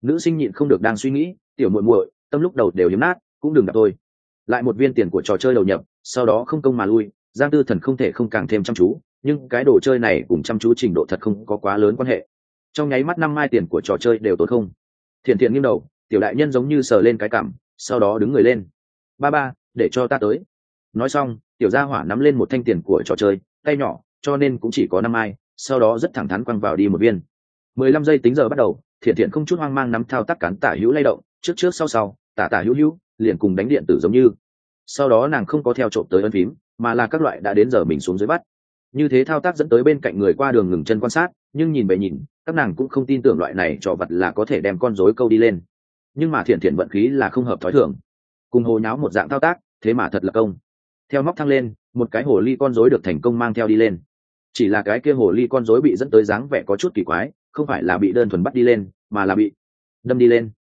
Nữ sinh nhịn không được đang suy nghĩ, tiểu muội muội, tâm lúc đầu đều hiếm nát, cũng đừng đặt tôi. Lại một viên tiền của trò chơi đầu nhập, sau đó không công mà lui, Giang Tư Thần không thể không càng thêm chăm chú, nhưng cái đồ chơi này cùng chăm chú trình độ thật không có quá lớn quan hệ. Trong nháy mắt năm mai tiền của trò chơi đều tốn không. Thiện Thiện nghiêng đầu, tiểu đại nhân giống như sờ lên cái cằm, sau đó đứng người lên. Ba ba, để cho ta tới. Nói xong, tiểu gia hỏa nắm lên một thanh tiền của trò chơi, tay nhỏ, cho nên cũng chỉ có năm mai, sau đó rất thẳng thắn quăng vào đi một viên. Mười lăm giây tính giờ bắt đầu, Thiện Thiện không chút hoang mang nắm thao tác cán tả hữu lay động, trước trước sau sau, tả tả hữu hữu, liền cùng đánh điện tử giống như. Sau đó nàng không có theo trộm tới ấn phím, mà là các loại đã đến giờ mình xuống dưới bắt. Như thế thao tác dẫn tới bên cạnh người qua đường ngừng chân quan sát, nhưng nhìn về nhìn, các nàng cũng không tin tưởng loại này trò vật là có thể đem con rối câu đi lên. Nhưng mà Thiện Thiện vận khí là không hợp thói thường, cùng hồ nháo một dạng thao tác, thế mà thật là công. Theo móc thăng lên, một cái hồ ly con rối được thành công mang theo đi lên. Chỉ là cái kia hồ ly con rối bị dẫn tới dáng vẻ có chút kỳ quái, không phải là bị đơn thuần bắt đi lên, mà là bị đâm đi lên.